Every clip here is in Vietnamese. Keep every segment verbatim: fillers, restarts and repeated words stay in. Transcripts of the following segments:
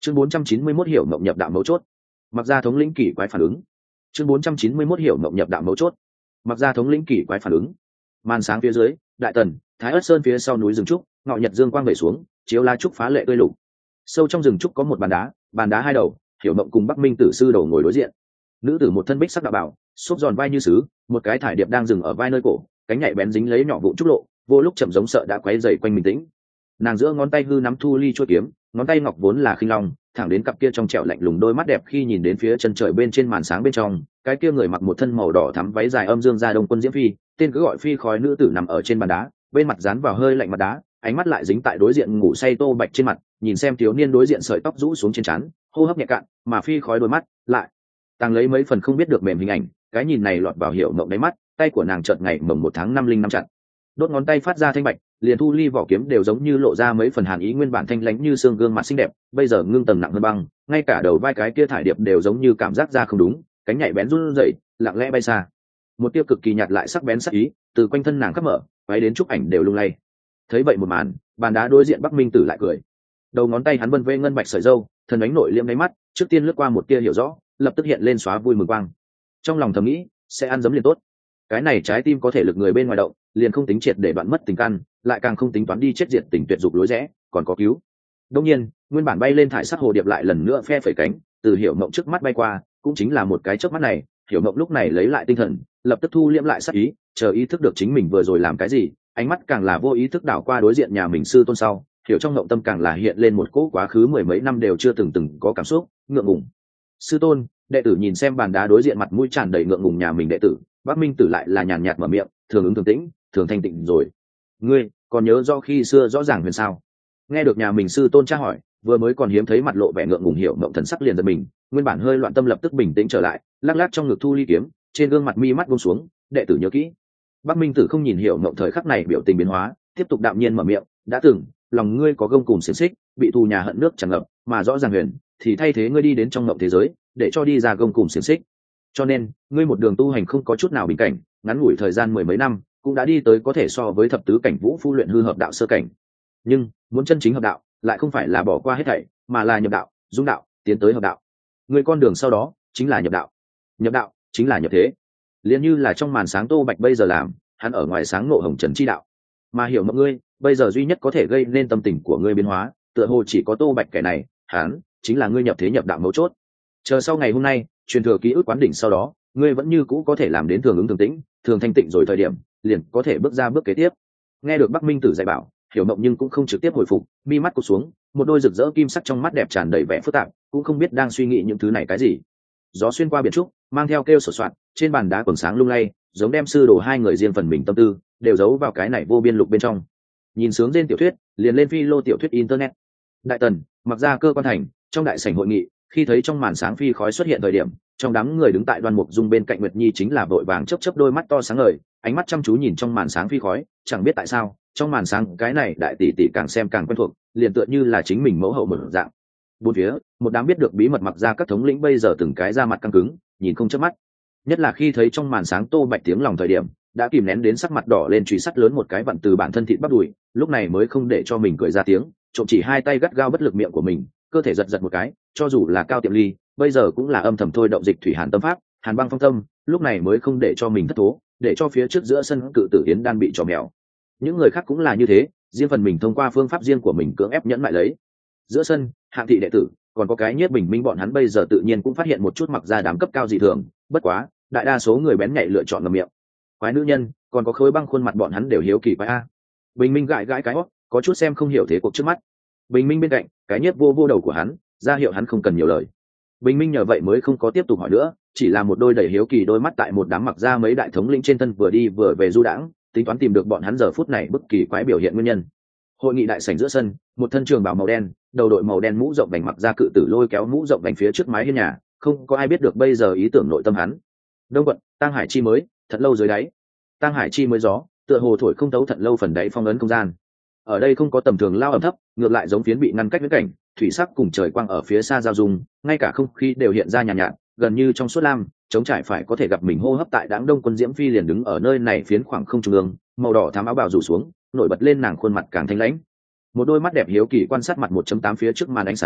chương bốn trăm chín mươi mốt hiểu mộng nhập đạo mấu chốt. Mặc ra thống lĩnh kỳ quái phản ứng. chương bốn trăm chín mươi mốt hiểu mộng nhập đạo mấu chốt. Mặc ra thống lĩnh kỳ quái phản ứng. Màn sáng phía dưới, Đại Tần, Thái Ất Sơn phía sau núi rừng trúc, ngọ nhật dương quang về xuống, chiếu lá trúc phá lệ tươi lục. Sâu trong rừng trúc có một bàn đá, bàn đá hai đầu, hiểu mộng cùng Bắc Minh tử sư đầu ngồi đối diện. Nữ tử một thân bích sắc đạo bảo, xốp giòn vai như sứ, một cái thải điệp đang dừng ở vai nơi cổ, cánh nhạy bén dính lấy nhỏ vụn trúc lộ, vô lúc chậm giống sợ đã quấy rầy quanh mình tĩnh. Nàng giữa ngón tay hư nắm thu ly chuôi kiếm, ngón tay ngọc vốn là khinh long, thẳng đến cặp kia trong trẻo lạnh lùng đôi mắt đẹp khi nhìn đến phía chân trời bên trên màn sáng bên trong, cái kia người mặc một thân màu đỏ thắm váy dài âm dương ra đông quân diễm phi, tên cứ gọi phi khói nữ tử nằm ở trên bàn đá, bên mặt dán vào hơi lạnh mặt đá, ánh mắt lại dính tại đối diện ngủ say Tô Bạch trên mặt, nhìn xem thiếu niên đối diện sợi tóc rũ xuống trên trán, hô hấp nhẹ cạn, mà phi khói đôi mắt lại tăng lấy mấy phần không biết được mềm hình ảnh, cái nhìn này lọt vào hiểu mộng đáy mắt, tay của nàng chợt ngày mồng một tháng năm linh năm chặt, đốt ngón tay phát ra thanh bạch, liền thu ly vỏ kiếm đều giống như lộ ra mấy phần hàn ý, nguyên bản thanh lãnh như xương gương mặt xinh đẹp bây giờ ngưng tầng nặng hơn băng, ngay cả đầu vai cái kia thải điệp đều giống như cảm giác ra không đúng, cánh nhạy bén run rẩy, lặng lẽ bay xa. Một tia cực kỳ nhạt lại sắc bén sắc ý từ quanh thân nàng khắp mở, váy đến chúc ảnh đều lung lay. Thấy vậy một màn, bàn đá đối diện Bắc Minh tử lại cười, đầu ngón tay hắn vân vê ngân bạch sợi dâu, thần ánh nội liễm đáy mắt trước tiên lướt qua một tia hiểu rõ, lập tức hiện lên xóa vui mừng quang. Trong lòng thầm nghĩ, sẽ ăn dấm liền tốt, cái này trái tim có thể lực người bên ngoài động, liền không tính triệt để đoạn mất tình căn, lại càng không tính toán đi chết diệt tình tuyệt dục lối rẽ, còn có cứu. Đương nhiên, nguyên bản bay lên thải sắc hồ điệp lại lần nữa phe phẩy cánh, từ hiểu mộng trước mắt bay qua, cũng chính là một cái chớp mắt này, hiểu mộng lúc này lấy lại tinh thần, lập tức thu liễm lại sắc ý, chờ ý thức được chính mình vừa rồi làm cái gì, ánh mắt càng là vô ý thức đảo qua đối diện nhà mình sư tôn sau, hiểu trong ngộng tâm càng là hiện lên một cỗ quá khứ mười mấy năm đều chưa từng từng có cảm xúc ngượng ngùng. Sư tôn, đệ tử nhìn xem bàn đá đối diện mặt mũi tràn đầy ngượng ngùng nhà mình đệ tử, Bắc Minh tử lại là nhàn nhạt mở miệng, thường ứng thường tĩnh, thường thanh tịnh rồi. Ngươi còn nhớ do khi xưa rõ ràng huyền sao? Nghe được nhà mình sư tôn tra hỏi, vừa mới còn hiếm thấy mặt lộ vẻ ngượng ngùng hiểu mộng thần sắc liền giật mình, nguyên bản hơi loạn tâm lập tức bình tĩnh trở lại, lắc lắc trong ngực thu ly kiếm, trên gương mặt mi mắt buông xuống, đệ tử nhớ kỹ. Bắc Minh tử không nhìn hiểu mộng thời khắc này biểu tình biến hóa, tiếp tục đạm nhiên mở miệng, đã từng lòng ngươi có gông cùm xiềng xích, bị thù nhà hận nước tràn ngập, mà rõ ràng huyền thì thay thế ngươi đi đến trong ngộng thế giới, để cho đi ra gông cùm xiềng xích. Cho nên ngươi một đường tu hành không có chút nào bình cảnh, ngắn ngủi thời gian mười mấy năm cũng đã đi tới có thể so với thập tứ cảnh vũ phu luyện hư hợp đạo sơ cảnh. Nhưng muốn chân chính hợp đạo lại không phải là bỏ qua hết thảy, mà là nhập đạo, dung đạo, tiến tới hợp đạo. Người con đường sau đó chính là nhập đạo, nhập đạo chính là nhập thế. Liên như là trong màn sáng Tô Bạch bây giờ làm, hắn ở ngoài sáng ngộ hồng trần chi đạo, mà hiểu mộng ngươi bây giờ duy nhất có thể gây nên tâm tình của ngươi biến hóa, tựa hồ chỉ có Tô Bạch kẻ này, hắn chính là ngươi nhập thế nhập đạo mấu chốt. Chờ sau ngày hôm nay truyền thừa ký ức quán đỉnh sau đó, ngươi vẫn như cũ có thể làm đến thường ứng thường tĩnh, thường thanh tịnh rồi thời điểm liền có thể bước ra bước kế tiếp. Nghe được Bắc Minh tử dạy bảo, hiểu mộng nhưng cũng không trực tiếp hồi phục, mi mắt cụp xuống, một đôi rực rỡ kim sắc trong mắt đẹp tràn đầy vẻ phức tạp, cũng không biết đang suy nghĩ những thứ này cái gì. Gió xuyên qua biển trúc, mang theo kêu sột soạt, trên bàn đá quầng sáng lung lay, giống đem sư đồ hai người riêng phần mình tâm tư đều giấu vào cái này vô biên lục bên trong. Nhìn sướng trên tiểu thuyết, liền lên phi lô tiểu thuyết internet. Đại Tần, Mặc Gia cơ quan thành, trong đại sảnh hội nghị, khi thấy trong màn sáng phi khói xuất hiện thời điểm, trong đám người đứng tại Đoan Mục Dung bên cạnh Nguyệt Nhi chính là vội vàng chớp chớp đôi mắt to sáng ngời, ánh mắt chăm chú nhìn trong màn sáng phi khói, chẳng biết tại sao, trong màn sáng cái này đại tỷ tỷ càng xem càng quen thuộc, liền tựa như là chính mình mẫu hậu một dạng. Bốn phía, một đám biết được bí mật Mặc Gia các thống lĩnh bây giờ từng cái ra mặt căng cứng, nhìn không chớp mắt. Nhất là khi thấy trong màn sáng Tô Bạch tiếng lòng thời điểm, đã kìm nén đến sắc mặt đỏ lên, truy sắt lớn một cái vặn từ bản thân thịt bắp đùi, lúc này mới không để cho mình cười ra tiếng, trộm chỉ hai tay gắt gao bất lực miệng của mình, cơ thể giật giật một cái, cho dù là Cao Tiệm Ly bây giờ cũng là âm thầm thôi động dịch thủy hàn tâm pháp, hàn băng phong tâm, lúc này mới không để cho mình thất thố, để cho phía trước giữa sân cự tử yến đan bị trò mèo. Những người khác cũng là như thế, riêng phần mình thông qua phương pháp riêng của mình cưỡng ép nhẫn lại lấy. Giữa sân, hạng thị đệ tử, còn có cái Nhiếp Bình Minh bọn hắn bây giờ tự nhiên cũng phát hiện một chút Mặc Gia đám cấp cao dị thường, bất quá đại đa số người bén nhạy lựa chọn ngậm miệng. Quái nữ nhân, còn có khối băng khuôn mặt bọn hắn đều hiếu kỳ quái a. Bình Minh gãi gãi cái hót, có chút xem không hiểu thế cuộc trước mắt. Bình Minh bên cạnh, cái Nhiếp vô vô đầu của hắn, ra hiệu hắn không cần nhiều lời. Bình Minh nhờ vậy mới không có tiếp tục hỏi nữa, chỉ là một đôi đầy hiếu kỳ đôi mắt tại một đám Mặc Gia mấy đại thống lĩnh trên thân vừa đi vừa về du đãng, tính toán tìm được bọn hắn giờ phút này bất kỳ quái biểu hiện nguyên nhân. Hội nghị đại sảnh giữa sân, một thân trường bào màu đen, đầu đội màu đen mũ rộng vành Mặc Gia cự tử lôi kéo mũ rộng vành phía trước mái hiên nhà, không có ai biết được bây giờ ý tưởng nội tâm hắn. Đông quận, Tang Hải chi mới, thật lâu dưới đáy. Tang Hải chi mới gió, tựa hồ thổi không thấu thật lâu phần đáy phong ấn không gian. Ở đây không có tầm thường lao ẩm thấp, ngược lại giống phiến bị ngăn cách viễn cảnh, thủy sắc cùng trời quang ở phía xa giao dung, ngay cả không khí đều hiện ra nhàn nhạt, nhạt, gần như trong suốt lam, chống trải phải có thể gặp mình hô hấp tại đám đông quân diễm phi liền đứng ở nơi này phiến khoảng không trung ương, màu đỏ thắm áo bào rủ xuống, nổi bật lên nàng khuôn mặt càng thanh lãnh. Một đôi mắt đẹp hiếu kỳ quan sát mặt một chấm tám phía trước màn ánh sáng,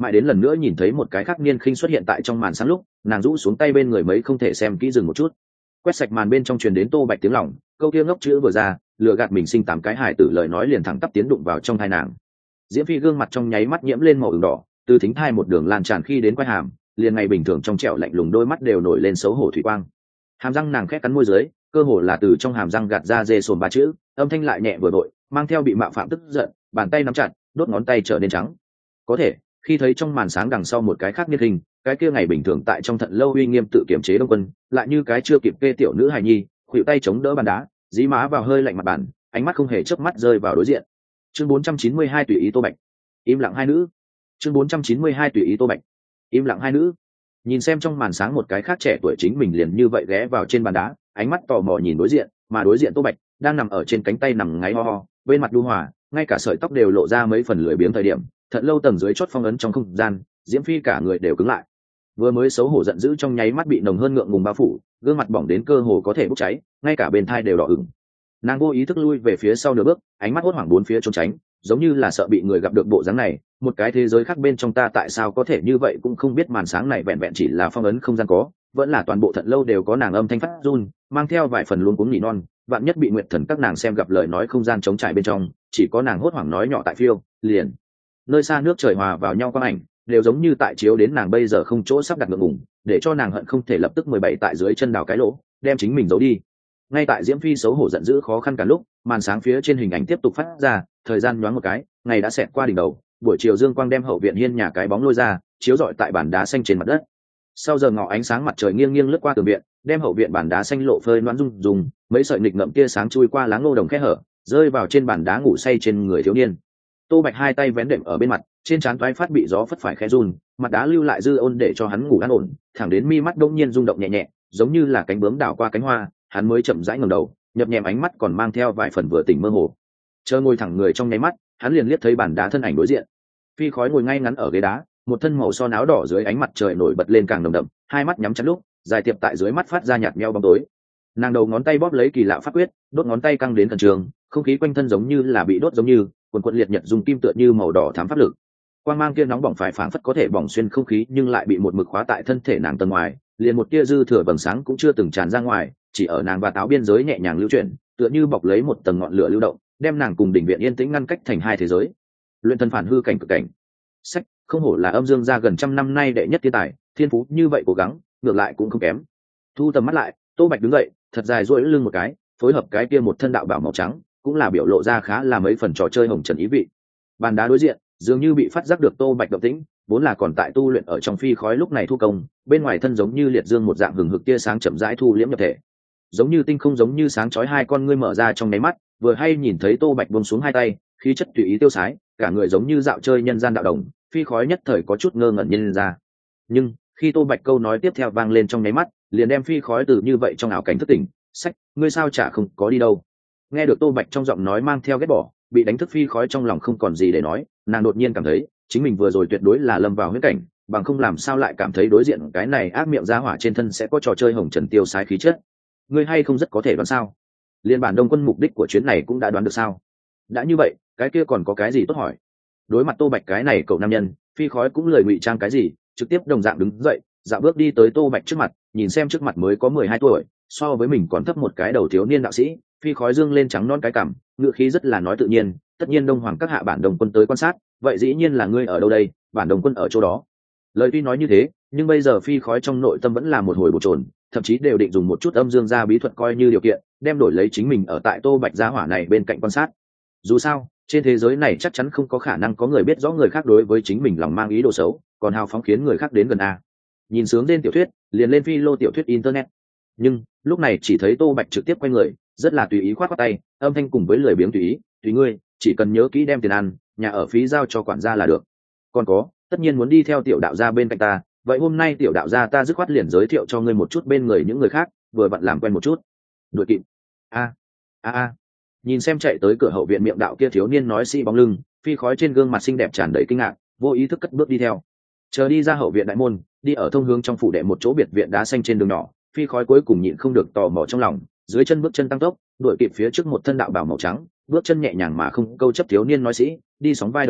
mãi đến lần nữa nhìn thấy một cái khác niên khinh xuất hiện tại trong màn sáng lúc nàng rũ xuống tay bên người mấy không thể xem kỹ dừng một chút, quét sạch màn bên trong truyền đến Tô Bạch tiếng lòng, câu kia ngốc chữ vừa ra lừa gạt mình sinh tám cái hài tử lời nói liền thẳng tắp tiến đụng vào trong thai nàng. Diễm Phi gương mặt trong nháy mắt nhiễm lên màu ửng đỏ, từ thính thai một đường lan tràn khi đến quai hàm, liền ngày bình thường trong trẻo lạnh lùng đôi mắt đều nổi lên xấu hổ thủy quang. Hàm răng nàng khét cắn môi dưới, cơ hồ là từ trong hàm răng gạt ra dê sồn ba chữ, âm thanh lại nhẹ vừa vội, mang theo bị mạo phạm tức giận, bàn tay nắm chặt, đốt ngón tay trở nên trắng. Có thể, khi thấy trong màn sáng đằng sau một cái khác niên hình, cái kia ngày bình thường tại trong thận lâu uy nghiêm tự kiểm chế Đông Quân, lại như cái chưa kịp kê tiểu nữ hài nhi, khuỵu tay chống đỡ bàn đá, dí má vào hơi lạnh mặt bàn, ánh mắt không hề chớp mắt rơi vào đối diện. Chương bốn trăm chín mươi hai tùy ý Tô Bạch. Im lặng hai nữ. Chương bốn trăm chín mươi hai tùy ý Tô Bạch. Im lặng hai nữ. Nhìn xem trong màn sáng một cái khác trẻ tuổi chính mình liền như vậy ghé vào trên bàn đá, ánh mắt tò mò nhìn đối diện, mà đối diện Tô Bạch đang nằm ở trên cánh tay nằm ngáy ho ho, bên mặt đu hòa, ngay cả sợi tóc đều lộ ra mấy phần lười biếng thời điểm, thận lâu tầng dưới chót phong ấn trong không gian, Diễm Phi cả người đều cứng lại. Vừa mới xấu hổ giận dữ trong nháy mắt bị nồng hơn ngượng ngùng bao phủ, gương mặt bỏng đến cơ hồ có thể bốc cháy, ngay cả bên thai đều đỏ ửng. Nàng vô ý thức lui về phía sau nửa bước, ánh mắt hốt hoảng bốn phía trốn tránh, giống như là sợ bị người gặp được bộ dáng này, một cái thế giới khác bên trong ta tại sao có thể như vậy cũng không biết màn sáng này vẹn vẹn chỉ là phong ấn không gian có, vẫn là toàn bộ thận lâu đều có nàng âm thanh phát run, mang theo vài phần luống cuống nỉ non, vạn nhất bị nguyệt thần các nàng xem gặp lời nói không gian trống trải bên trong, chỉ có nàng hốt hoảng nói nhỏ tại phiêu, liền. Nơi xa nước trời hòa vào nhau quang ảnh, đều giống như tại chiếu đến nàng bây giờ không chỗ sắp đặt ngượng ngùng, để cho nàng hận không thể lập tức mười bảy tại dưới chân đào cái lỗ, đem chính mình giấu đi. Ngay tại Diễm Phi xấu hổ giận dữ khó khăn cả lúc, màn sáng phía trên hình ảnh tiếp tục phát ra, thời gian nhoáng một cái, ngày đã xẹt qua đỉnh đầu, buổi chiều dương quang đem hậu viện hiên nhà cái bóng lôi ra, chiếu rọi tại bàn đá xanh trên mặt đất. Sau giờ ngọ ánh sáng mặt trời nghiêng nghiêng lướt qua tường viện, đem hậu viện bàn đá xanh lộ phơi loãng rung rung, mấy sợi nghịch ngậm tia sáng chui qua lá ngô đồng khe hở, rơi vào trên bàn đá ngủ say trên người thiếu niên. Tô Bạch hai tay vén đệm ở bên mặt, trên trán toái phát bị gió phất phải khẽ run, mặt đá lưu lại dư ôn để cho hắn ngủ an ổn, thẳng đến mi mắt đông nhiên rung động nhẹ nhẹ, giống như là cánh bướm đảo qua cánh hoa, hắn mới chậm rãi ngẩng đầu, nhập nhèm ánh mắt còn mang theo vài phần vừa tỉnh mơ hồ. Chờ ngồi thẳng người trong nháy mắt, hắn liền liếc thấy bàn đá thân ảnh đối diện. Phi Khói ngồi ngay ngắn ở ghế đá, một thân màu son áo đỏ dưới ánh mặt trời nổi bật lên càng nồng đậm, hai mắt nhắm chặt lúc, dài tiệp tại dưới mắt phát ra nhạt nhẽo bóng tối. Nàng đầu ngón tay bóp lấy kỳ lạ pháp quyết, đốt ngón tay căng đến thần trường, không khí quanh thân giống như là bị đốt giống như quần quần liệt nhật dùng kim tựa như màu đỏ thắm pháp lực. Quang mang kia nóng bỏng phải phảng phất có thể bỏng xuyên không khí, nhưng lại bị một mực khóa tại thân thể nàng tầng ngoài, liền một tia dư thừa vầng sáng cũng chưa từng tràn ra ngoài, chỉ ở nàng và táo biên giới nhẹ nhàng lưu chuyển, tựa như bọc lấy một tầng ngọn lửa lưu động, đem nàng cùng đỉnh viện yên tĩnh ngăn cách thành hai thế giới. Luyện thân phản hư cảnh cực cảnh. Sách, không hổ là âm dương gia gần trăm năm nay đệ nhất thiên tài, thiên phú như vậy cố gắng, ngược lại cũng không kém. Thu tầm mắt lại, Tô Bạch đứng dậy, thật dài duỗi lưng một cái, phối hợp cái kia một thân đạo bảo màu trắng, cũng là biểu lộ ra khá là mấy phần trò chơi hồng trần ý vị. Bàn đá đối diện, dường như bị phát giác được Tô Bạch động tĩnh, vốn là còn tại tu luyện ở trong Phi Khói lúc này thu công, bên ngoài thân giống như liệt dương một dạng hừng hực tia sáng chậm rãi thu liễm nhập thể, giống như tinh không giống như sáng chói hai con ngươi mở ra trong nháy mắt, vừa hay nhìn thấy Tô Bạch buông xuống hai tay, khí chất tùy ý tiêu sái, cả người giống như dạo chơi nhân gian đạo đồng. Phi Khói nhất thời có chút ngơ ngẩn nhân ra. Nhưng khi Tô Bạch câu nói tiếp theo vang lên trong nháy mắt, liền đem Phi Khói từ như vậy trong ảo cảnh thức tỉnh. Sách, ngươi sao chả không có đi đâu? Nghe được Tô Bạch trong giọng nói mang theo ghét bỏ, bị đánh thức Phi Khói trong lòng không còn gì để nói, nàng đột nhiên cảm thấy chính mình vừa rồi tuyệt đối là lâm vào huyễn cảnh, bằng không làm sao lại cảm thấy đối diện cái này ác miệng ra hỏa trên thân sẽ có trò chơi hồng trần tiêu sái khí chất. Ngươi hay không rất có thể đoán sao? Liên bản Đông Quân mục đích của chuyến này cũng đã đoán được sao? Đã như vậy, cái kia còn có cái gì tốt hỏi? Đối mặt Tô Bạch cái này cậu nam nhân, Phi Khói cũng lời ngụy trang cái gì, trực tiếp đồng dạng đứng dậy, dạo bước đi tới Tô Bạch trước mặt, nhìn xem trước mặt mới có mười hai tuổi, so với mình còn thấp một cái đầu thiếu niên đạo sĩ. Phi Khói dương lên trắng non cái cằm, ngựa khí rất là nói tự nhiên, tất nhiên Đông Hoàng các hạ bản Đông Quân tới quan sát, vậy dĩ nhiên là ngươi ở đâu đây, bản Đông Quân ở chỗ đó. Lời tuy nói như thế, nhưng bây giờ Phi Khói trong nội tâm vẫn là một hồi bồn chồn, thậm chí đều định dùng một chút âm dương gia bí thuật coi như điều kiện, đem đổi lấy chính mình ở tại Tô Bạch gia hỏa này bên cạnh quan sát. Dù sao, trên thế giới này chắc chắn không có khả năng có người biết rõ người khác đối với chính mình lòng mang ý đồ xấu, còn hào phóng khiến người khác đến gần a. Nhìn sướng lên tiểu thuyết, liền lên phi lô tiểu thuyết internet. Nhưng lúc này chỉ thấy Tô Bạch trực tiếp quay người, rất là tùy ý khoát khoát tay, âm thanh cùng với lười biếng tùy ý, tùy ngươi, chỉ cần nhớ kỹ đem tiền ăn, nhà ở phí giao cho quản gia là được. Còn có, tất nhiên muốn đi theo tiểu đạo gia bên cạnh ta, vậy hôm nay tiểu đạo gia ta dứt khoát liền giới thiệu cho ngươi một chút bên người những người khác, vừa vặn làm quen một chút. Đuổi kịp. A a a. Nhìn xem chạy tới cửa hậu viện miệng đạo kia thiếu niên nói xi bóng lưng, Phi Khói trên gương mặt xinh đẹp tràn đầy kinh ngạc, vô ý thức cất bước đi theo. Chờ đi ra hậu viện đại môn, đi ở thông hướng trong phủ đệ một chỗ biệt viện đá xanh trên đường nhỏ, Phi Khói cuối cùng nhịn không được tò mò trong lòng, dưới chân bước chân tăng tốc, đuổi kịp phía trước một thân đạo bào màu trắng, bước chân nhẹ nhàng mà không câu chấp thiếu niên nói sĩ, đi sóng vai đồng thời,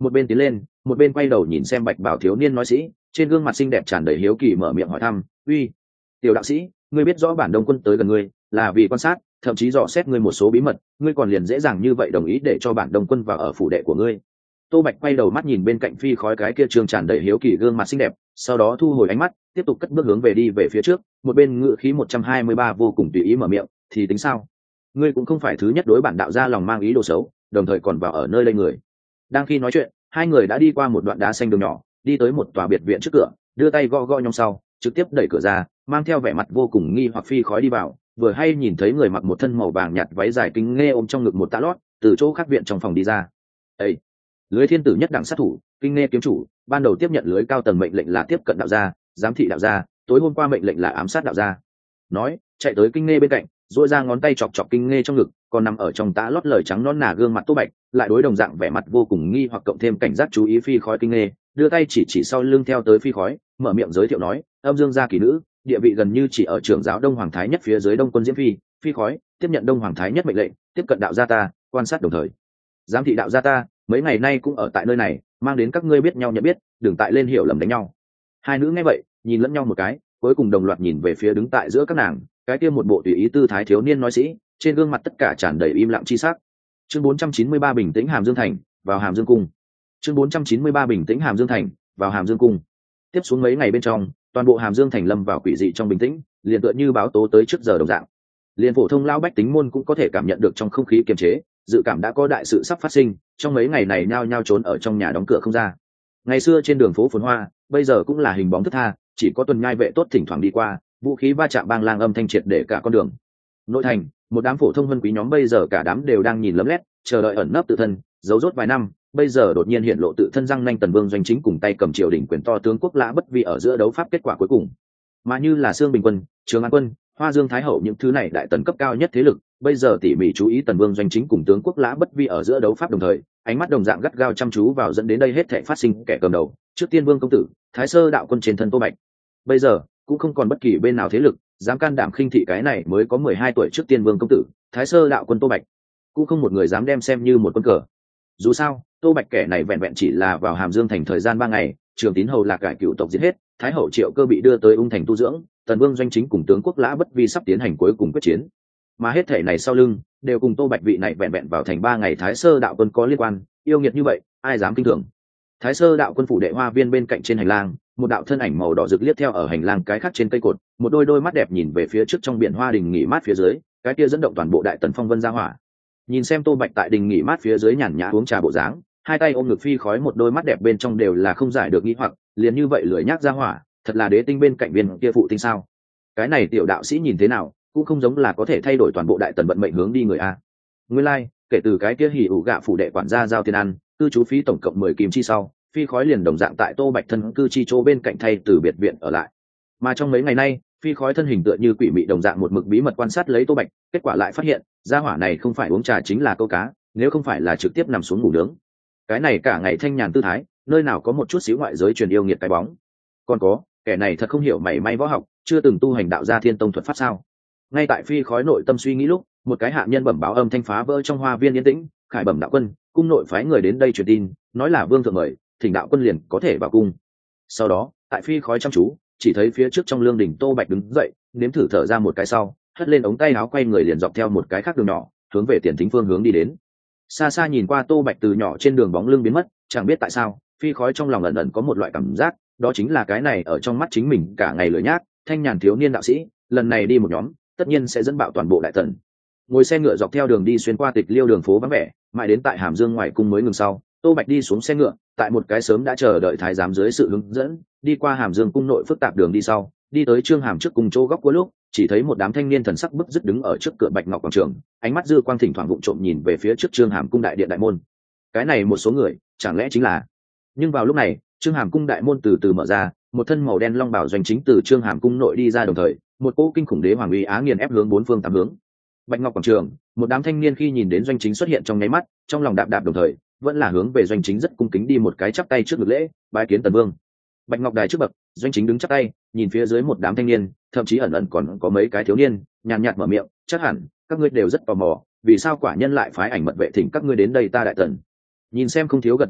một bên tiến lên một bên quay đầu nhìn xem bạch bảo thiếu niên nói sĩ, trên gương mặt xinh đẹp tràn đầy hiếu kỳ mở miệng hỏi thăm: uy, tiểu đạo sĩ, ngươi biết rõ bản đông quân tới gần ngươi là vì quan sát, thậm chí dò xét ngươi một số bí mật, ngươi còn liền dễ dàng như vậy đồng ý để cho bản đông quân vào ở phủ đệ của ngươi? Tô Bạch quay đầu mắt nhìn bên cạnh phi khói cái kia trương tràn đầy hiếu kỳ gương mặt xinh đẹp, sau đó thu hồi ánh mắt, tiếp tục cất bước hướng về đi về phía trước, một bên ngự khí một trăm hai mươi ba vô cùng tùy ý mở miệng: thì tính sao? Ngươi cũng không phải thứ nhất đối bản đạo gia lòng mang ý đồ xấu, đồng thời còn vào ở nơi đây người. Đang khi nói chuyện, hai người đã đi qua một đoạn đá xanh đường nhỏ, đi tới một tòa biệt viện trước cửa, đưa tay gõ gõ nhóm sau, trực tiếp đẩy cửa ra, mang theo vẻ mặt vô cùng nghi hoặc phi khói đi vào, vừa hay nhìn thấy người mặc một thân màu vàng nhạt váy dài kinh nghe ôm trong ngực một tạ lót, từ chỗ khác viện trong phòng đi ra. Ê! Lưới thiên tử nhất đẳng sát thủ, kinh nghe kiếm chủ, ban đầu tiếp nhận lưới cao tầng mệnh lệnh là tiếp cận đạo gia, giám thị đạo gia, tối hôm qua mệnh lệnh là ám sát đạo gia. Nói, chạy tới kinh nghe bên cạnh, duỗi ra ngón tay chọc chọc kinh nghe trong ngực, còn nằm ở trong tã lót lời trắng nõn nà gương mặt Tô Bạch, lại đối đồng dạng vẻ mặt vô cùng nghi hoặc cộng thêm cảnh giác chú ý phi khói kinh nghe, đưa tay chỉ chỉ sau lưng theo tới phi khói, mở miệng giới thiệu nói: âm dương gia kỳ nữ, địa vị gần như chỉ ở trưởng giáo đông hoàng thái nhất phía dưới đông quân diễm phi, phi khói tiếp nhận đông hoàng thái nhất mệnh lệnh, tiếp cận đạo gia ta, quan sát đồng thời giám thị đạo gia ta, mấy ngày nay cũng ở tại nơi này, mang đến các ngươi biết nhau nhận biết, đừng tại lên hiểu lầm đánh nhau. Hai nữ nghe vậy nhìn lẫn nhau một cái, cuối cùng đồng loạt nhìn về phía đứng tại giữa các nàng, cái kia một bộ tùy ý tư thái thiếu niên nói sĩ, trên gương mặt tất cả tràn đầy im lặng chi sắc. Chương bốn trăm chín mươi ba bình tĩnh Hàm Dương thành, vào Hàm Dương cung. Chương bốn trăm chín mươi ba bình tĩnh Hàm Dương thành, vào Hàm Dương cung. Tiếp xuống mấy ngày bên trong, toàn bộ Hàm Dương thành lâm vào quỷ dị trong bình tĩnh, liền tựa như báo tố tới trước giờ đồng dạng. Liên phổ thông lão bách tính môn cũng có thể cảm nhận được trong không khí kiềm chế, dự cảm đã có đại sự sắp phát sinh, trong mấy ngày này nhao nhao trốn ở trong nhà đóng cửa không ra. Ngày xưa trên đường phố phồn hoa, bây giờ cũng là hình bóng thướt tha, chỉ có tuần nhai vệ tốt thỉnh thoảng đi qua, vũ khí va chạm bang lang âm thanh triệt để cả con đường. Nội thành, một đám phổ thông vân quý nhóm bây giờ cả đám đều đang nhìn lấm lét, chờ đợi ẩn nấp tự thân, giấu rốt vài năm, bây giờ đột nhiên hiện lộ tự thân răng nanh tần vương doanh chính cùng tay cầm triều đình quyền to tướng quốc lã bất vi ở giữa đấu pháp kết quả cuối cùng. Mà như là Sương Bình quân, Trường An quân, Hoa Dương Thái hậu những thứ này đại tần cấp cao nhất thế lực, bây giờ tỉ mỉ chú ý tần vương doanh chính cùng tướng quốc lã bất vi ở giữa đấu pháp đồng thời, ánh mắt đồng dạng gắt gao chăm chú vào dẫn đến đây hết thảy phát sinh kẻ cầm đầu, trước tiên vương công tử, Thái Sơ đạo quân trên thân Tô Bạch. Bây giờ cũng không còn bất kỳ bên nào thế lực dám can đảm khinh thị cái này mới có mười hai tuổi trước tiên vương công tử, Thái Sơ đạo quân Tô Bạch, cũng không một người dám đem xem như một quân cờ. Dù sao, Tô Bạch kẻ này vẹn vẹn chỉ là vào Hàm Dương thành thời gian ba ngày, Trường Tín hầu lạc cải cựu tộc giết hết, Thái hậu Triệu Cơ bị đưa tới Ung thành tu dưỡng, tần vương doanh chính cùng tướng quốc lã bất vi sắp tiến hành cuối cùng quyết chiến. Mà hết thể này sau lưng đều cùng Tô Bạch vị này vẹn vẹn vào thành ba ngày Thái Sơ đạo quân có liên quan, yêu nghiệt như vậy, ai dám kinh thường. Thái Sơ đạo quân phủ đệ hoa viên bên cạnh trên hành lang, một đạo thân ảnh màu đỏ rực liếc theo ở hành lang cái khác trên cây cột, một đôi đôi mắt đẹp nhìn về phía trước trong biển hoa đình nghỉ mát phía dưới, cái kia dẫn động toàn bộ đại tần phong vân ra hỏa. Nhìn xem Tô Bạch tại đình nghỉ mát phía dưới nhàn nhã uống trà bộ dáng, hai tay ôm ngực phi khói một đôi mắt đẹp bên trong đều là không giải được nghi hoặc, liền như vậy lười nhác ra hỏa, thật là đế tinh bên cạnh viên kia phụ tinh sao? Cái này tiểu đạo sĩ nhìn thế nào, cũng không giống là có thể thay đổi toàn bộ đại tần vận mệnh hướng đi người a. Nguyên lai, like, kể từ cái kia hỉ ủ gạ phủ đệ quản gia giao tiền ăn, cư trú phí tổng cộng mười kim chi sau, phi khói liền đồng dạng tại Tô Bạch thân cư chi chỗ bên cạnh thay từ biệt viện ở lại. Mà trong mấy ngày nay, phi khói thân hình tựa như quỷ mị đồng dạng một mực bí mật quan sát lấy Tô Bạch, kết quả lại phát hiện, gia hỏa này không phải uống trà chính là câu cá, nếu không phải là trực tiếp nằm xuống ngủ nướng. Cái này cả ngày thanh nhàn tư thái, nơi nào có một chút xíu ngoại giới truyền yêu nghiệt cái bóng. Còn có, kẻ này thật không hiểu mảy may võ học, chưa từng tu hành đạo gia thiên tông thuật pháp sao? Ngay tại phi khói nội tâm suy nghĩ lúc, một cái hạ nhân bẩm báo âm thanh phá vỡ trong hoa viên yên tĩnh, khải bẩm đạo quân, cung nội phái người đến đây truyền tin, nói là vương thượng mời, thỉnh đạo quân liền có thể vào cung. Sau đó, tại phi khói chăm chú, chỉ thấy phía trước trong lương đình Tô Bạch đứng dậy, nếm thử thở ra một cái sau, hất lên ống tay áo quay người liền dọc theo một cái khác đường nhỏ, hướng về tiền thính phương hướng đi đến. Xa xa nhìn qua Tô Bạch từ nhỏ trên đường bóng lưng biến mất, chẳng biết tại sao, phi khói trong lòng ẩn ẩn có một loại cảm giác, đó chính là cái này ở trong mắt chính mình cả ngày lười nhác, thanh nhàn thiếu niên đạo sĩ, lần này đi một nhóm, tất nhiên sẽ dẫn bạo toàn bộ đại tần. Ngồi xe ngựa dọc theo đường đi xuyên qua tịch liêu đường phố vắng vẻ, mãi đến tại Hàm Dương ngoài cung mới ngừng sau, Tô Bạch đi xuống xe ngựa, tại một cái sớm đã chờ đợi thái giám dưới sự hướng dẫn, đi qua Hàm Dương cung nội phức tạp đường đi sau, đi tới Trương Hàm trước cùng chỗ góc cuối lúc, chỉ thấy một đám thanh niên thần sắc bức dứt đứng ở trước cửa Bạch Ngọc quảng trường, ánh mắt dư quang thỉnh thoảng vụng trộm nhìn về phía trước Trương Hàm cung đại điện đại môn. Cái này một số người, chẳng lẽ chính là? Nhưng vào lúc này, Trương Hàm cung đại môn từ từ mở ra, một thân màu đen long bảo doanh chính từ Trương Hàm cung nội đi ra, đồng thời, một cỗ kinh khủng đế hoàng uy á nghiền ép hướng bốn phương tám hướng. Bạch Ngọc quảng trường, một đám thanh niên khi nhìn đến doanh chính xuất hiện trong nháy mắt, trong lòng đạp đạp đồng thời, vẫn là hướng về doanh chính rất cung kính đi một cái chắp tay trước ngực lễ, bái kiến tần vương. Bạch Ngọc đài trước bậc, doanh chính đứng chắp tay, nhìn phía dưới một đám thanh niên, thậm chí ẩn ẩn còn có mấy cái thiếu niên, nhàn nhạt mở miệng, chắc hẳn các ngươi đều rất tò mò, vì sao quả nhân lại phái ảnh mật vệ thỉnh các ngươi đến đây ta đại tần. Nhìn xem không thiếu gật đầu người,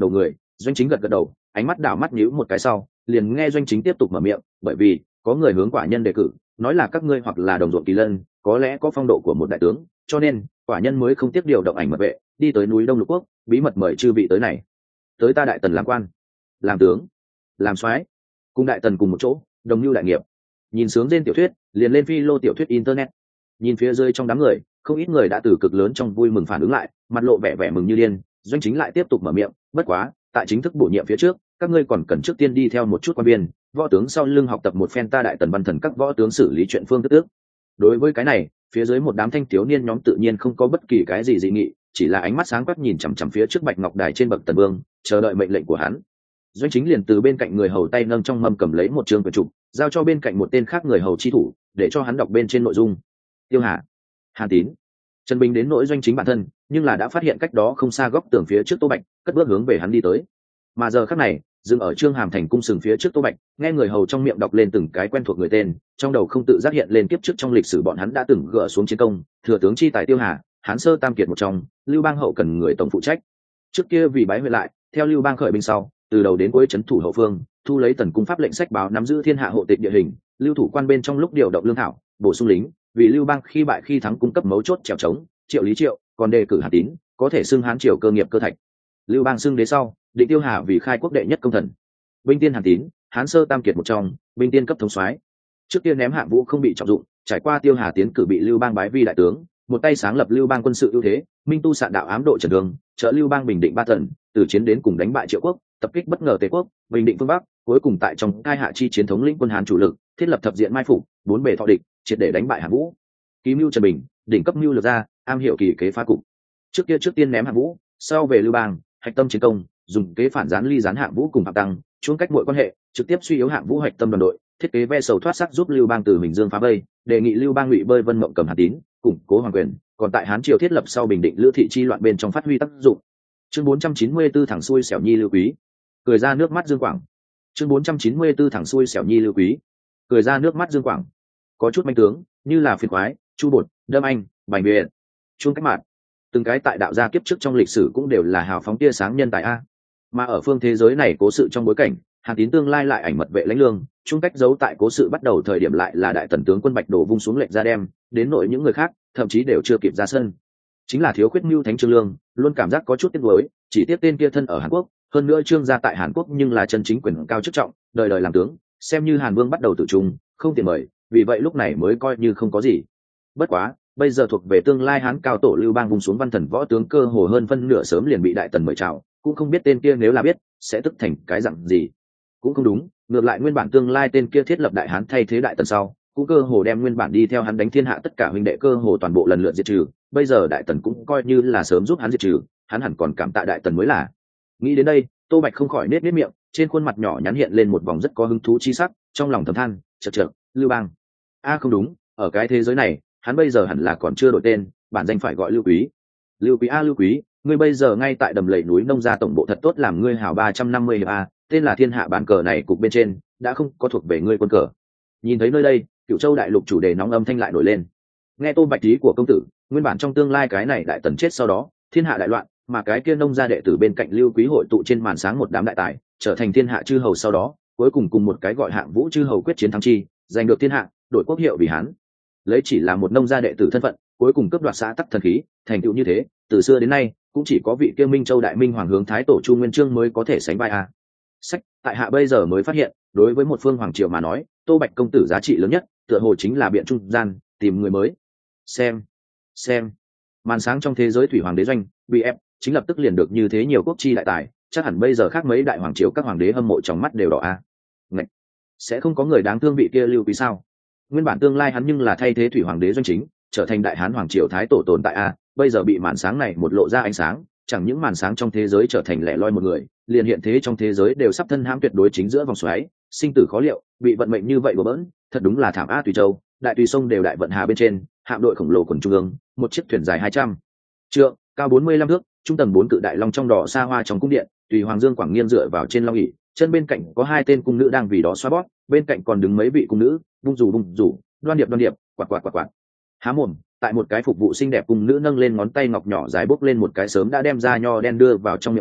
Doanh Chính gật gật đầu, ánh mắt đảo mắt nhíu một cái sau, liền nghe Doanh Chính tiếp tục mở miệng, bởi vì có người hướng quả nhân đề cử, nói là các ngươi hoặc là đồng ruộng kỳ lân, có lẽ có phong độ của một đại tướng, cho nên quả nhân mới không tiếp điều động ảnh mật vệ, đi tới núi Đông Lục Quốc, bí mật mời chư vị tới này. Tới ta Đại Tần làm quan, làm tướng, làm soái, cùng Đại Tần cùng một chỗ, đồng lưu đại nghiệp. Nhìn sướng trên tiểu thuyết, liền lên phi lô tiểu thuyết internet. Nhìn phía dưới trong đám người, không ít người đã từ cực lớn trong vui mừng phản ứng lại, mặt lộ vẻ vẻ mừng như điên. Doanh Chính lại tiếp tục mở miệng, bất quá, tại chính thức bổ nhiệm phía trước, các ngươi còn cần trước tiên đi theo một chút quan biên, võ tướng sau lưng học tập một phen ta Đại Tần văn thần các võ tướng xử lý chuyện phương thức ước. Đối với cái này, phía dưới một đám thanh thiếu niên nhóm tự nhiên không có bất kỳ cái gì dị nghị, chỉ là ánh mắt sáng quắc nhìn chằm chằm phía trước Bạch Ngọc Đài trên bậc Tần Vương, chờ đợi mệnh lệnh của hắn. Doanh Chính liền từ bên cạnh người hầu tay nâng trong mâm cầm lấy một chương quyển trục, giao cho bên cạnh một tên khác người hầu chi thủ, để cho hắn đọc bên trên nội dung. Tiêu Hà, Hàn Tín, Trần Bình đến nỗi Doanh Chính bản thân, nhưng là đã phát hiện cách đó không xa góc tường phía trước Tô Bạch, cất bước hướng về hắn đi tới. Mà giờ khắc này, dừng ở Trương Hàm Thành cung sừng phía trước Tô Bạch, nghe người hầu trong miệng đọc lên từng cái quen thuộc người tên, trong đầu không tự giác hiện lên kiếp trước trong lịch sử bọn hắn đã từng gỡ xuống chiến công, thừa tướng chi tài Tiêu Hà, Hán sơ tam kiệt một trong, Lưu Bang hậu cần người tổng phụ trách. Trước kia vì bái huệ lại, theo Lưu Bang khởi binh sau, từ đầu đến cuối trấn thủ hậu phương, thu lấy tần cung pháp lệnh sách báo nắm giữ thiên hạ hộ tịch địa hình, lưu thủ quan bên trong lúc điều động lương thảo, bổ sung lính, vì Lưu Bang khi bại khi thắng cung cấp mấu chốt trèo trống, Triệu Lý Triệu, còn đề cử Hàn Tín, có thể xưng Hán triều cơ nghiệp cơ thạch. Lưu Bang xưng đế sau, định Tiêu Hà vì khai quốc đệ nhất công thần. Binh tiên Hàn Tín, Hán sơ tam kiệt một trong, binh tiên cấp thống soái. Trước tiên ném hạng vũ không bị trọng dụng, trải qua Tiêu Hà tiến cử bị Lưu Bang bái vi đại tướng, một tay sáng lập Lưu Bang quân sự ưu thế, minh tu sạn đạo ám độ trần đường, trợ Lưu Bang bình định ba tần, từ chiến đến cùng đánh bại Triệu quốc, tập kích bất ngờ Tề quốc, bình định phương Bắc, cuối cùng tại trong cai hạ chi chiến thống lĩnh quân Hán chủ lực, thiết lập thập diện mai phục, bốn bề thọ địch, triệt để đánh bại Hàn Vũ. Ký mưu Trần Bình, đỉnh cấp mưu lược ra, am hiểu kỳ kế phá cục. Trước kia trước tiên ném Hàn Vũ, sau về Lưu Bang, hạch tâm chiến công, dùng kế phản gián ly gián Hạng Vũ cùng Phạm Tăng, chuông cách mọi quan hệ, trực tiếp suy yếu Hạng Vũ hạch tâm đoàn đội, thiết kế ve sầu thoát sắc giúp Lưu Bang từ Bình Dương phá vây, đề nghị Lưu Bang ngụy bơi Vân Mộng cầm Hàn Tín, củng cố hoàng quyền, còn tại Hán triều thiết lập sau bình định Lữ thị chi loạn bên trong phát huy tác dụng. Chương bốn trăm chín mươi tư thẳng xuôi xẻo nhi Lưu Quý, cười ra nước mắt Dương Quảng. Chương bốn trăm chín mươi tư thẳng xuôi xẻo nhi Lưu Quý, cười ra nước mắt Dương Quảng. Có chút manh tướng, như là Phiền Khoái, Chu Bột, Đâm Anh, Bành Viện, Chuông Cách Mạn, từng cái tại đạo gia kiếp trước trong lịch sử cũng đều là hào phóng tia sáng nhân tài a. Mà ở phương thế giới này cố sự trong bối cảnh, Hàn Tín tương lai lại ảnh mật vệ lãnh lương, Chuông Cách giấu tại cố sự bắt đầu thời điểm lại là đại tần tướng quân Bạch Đổ vung xuống lệnh ra đem, đến nội những người khác, thậm chí đều chưa kịp ra sân. Chính là thiếu khuyết mưu thánh Trương Lương, luôn cảm giác có chút tiếc nuối, chỉ tiếc tên kia thân ở Hàn Quốc, hơn nữa Trương gia tại Hàn Quốc nhưng là chân chính quyền cao chức trọng, đời đời làm tướng, xem như Hàn Vương bắt đầu tự trung, không tiền mời, vì vậy lúc này mới coi như không có gì. Bất quá, bây giờ thuộc về tương lai Hán cao tổ Lưu Bang vùng xuống văn thần võ tướng cơ hồ hơn phân nửa sớm liền bị đại tần mời chào, cũng không biết tên kia nếu là biết, sẽ tức thành cái dạng gì. Cũng không đúng, ngược lại nguyên bản tương lai tên kia thiết lập đại Hán thay thế đại tần sau, cũng cơ hồ đem nguyên bản đi theo hắn đánh thiên hạ tất cả huynh đệ cơ hồ toàn bộ lần lượt diệt trừ, bây giờ đại tần cũng coi như là sớm giúp hắn diệt trừ, hắn hẳn còn cảm tạ đại tần mới là. Nghĩ đến đây, Tô Bạch không khỏi nết nết miệng, trên khuôn mặt nhỏ nhắn hiện lên một vòng rất có hứng thú chi sắc, trong lòng thầm than, chậc chậc, Lưu Bang. A không đúng, ở cái thế giới này, hắn bây giờ hẳn là còn chưa đổi tên, bản danh phải gọi Lưu Quý. Lưu Quý a Lưu Quý, ngươi bây giờ ngay tại đầm lầy núi nông gia tổng bộ thật tốt làm ngươi hào ba trăm năm mươi hiệp a, tên là thiên hạ bản cờ này cục bên trên, đã không có thuộc về ngươi quân cờ. Nhìn thấy nơi đây, Cửu Châu đại lục chủ đề nóng âm thanh lại nổi lên. Nghe Tô Bạch ý của công tử, nguyên bản trong tương lai cái này đại tần chết sau đó, thiên hạ đại loạn, mà cái kia nông gia đệ tử bên cạnh Lưu Quý hội tụ trên màn sáng một đám đại tài, trở thành thiên hạ chư hầu sau đó, cuối cùng cùng một cái gọi Hạng Vũ chư hầu quyết chiến thắng chi, giành được thiên hạ, đổi quốc hiệu vì Hán. Lấy chỉ là một nông gia đệ tử thân phận, cuối cùng cướp đoạt xã tắc thần khí, thành tựu như thế, từ xưa đến nay, cũng chỉ có vị kia Minh Châu đại minh hoàng hướng thái tổ Chu Nguyên Chương mới có thể sánh vai a. Sách, tại hạ bây giờ mới phát hiện, đối với một phương hoàng triều mà nói, Tô Bạch công tử giá trị lớn nhất, tựa hồ chính là biện trung gian, tìm người mới. Xem, xem, màn sáng trong thế giới thủy hoàng đế doanh, bị ép, chính lập tức liền được như thế nhiều quốc chi đại tài, chắc hẳn bây giờ khác mấy đại hoàng triều các hoàng đế hâm mộ trong mắt đều đỏ a. Ngạch, sẽ không có người đáng thương vị kia Lưu Quý sao? Nguyên bản tương lai hắn nhưng là thay thế thủy hoàng đế doanh chính, trở thành đại hán hoàng triều thái tổ tồn tại a, bây giờ bị màn sáng này một lộ ra ánh sáng, chẳng những màn sáng trong thế giới trở thành lẻ loi một người, liền hiện thế trong thế giới đều sắp thân hãm tuyệt đối chính giữa vòng xoáy, sinh tử khó liệu, bị vận mệnh như vậy bừa bỡn, thật đúng là thảm a. Tùy Châu, đại tùy sông đều đại vận hà bên trên, hạm đội khổng lồ quần trung ương, một chiếc thuyền dài hai trăm trượng, cao bốn mươi lăm thước, trung tầng bốn cự đại long trong đỏ xa hoa trong cung điện, tùy hoàng dương quảng nghiêng dựa vào trên long ỷ, chân bên cạnh có hai tên cung nữ đang vì đó xoa bóp, bên cạnh còn đứng mấy vị cung nữ, bung rủ bung rủ, đoan điệp đoan điệp, quạt quạt quạt quạt. Há mồm, tại một cái phục vụ xinh đẹp cung nữ nâng lên ngón tay ngọc nhỏ dài bốc lên một cái sớm đã đem ra nho đen đưa vào trong miệng sau,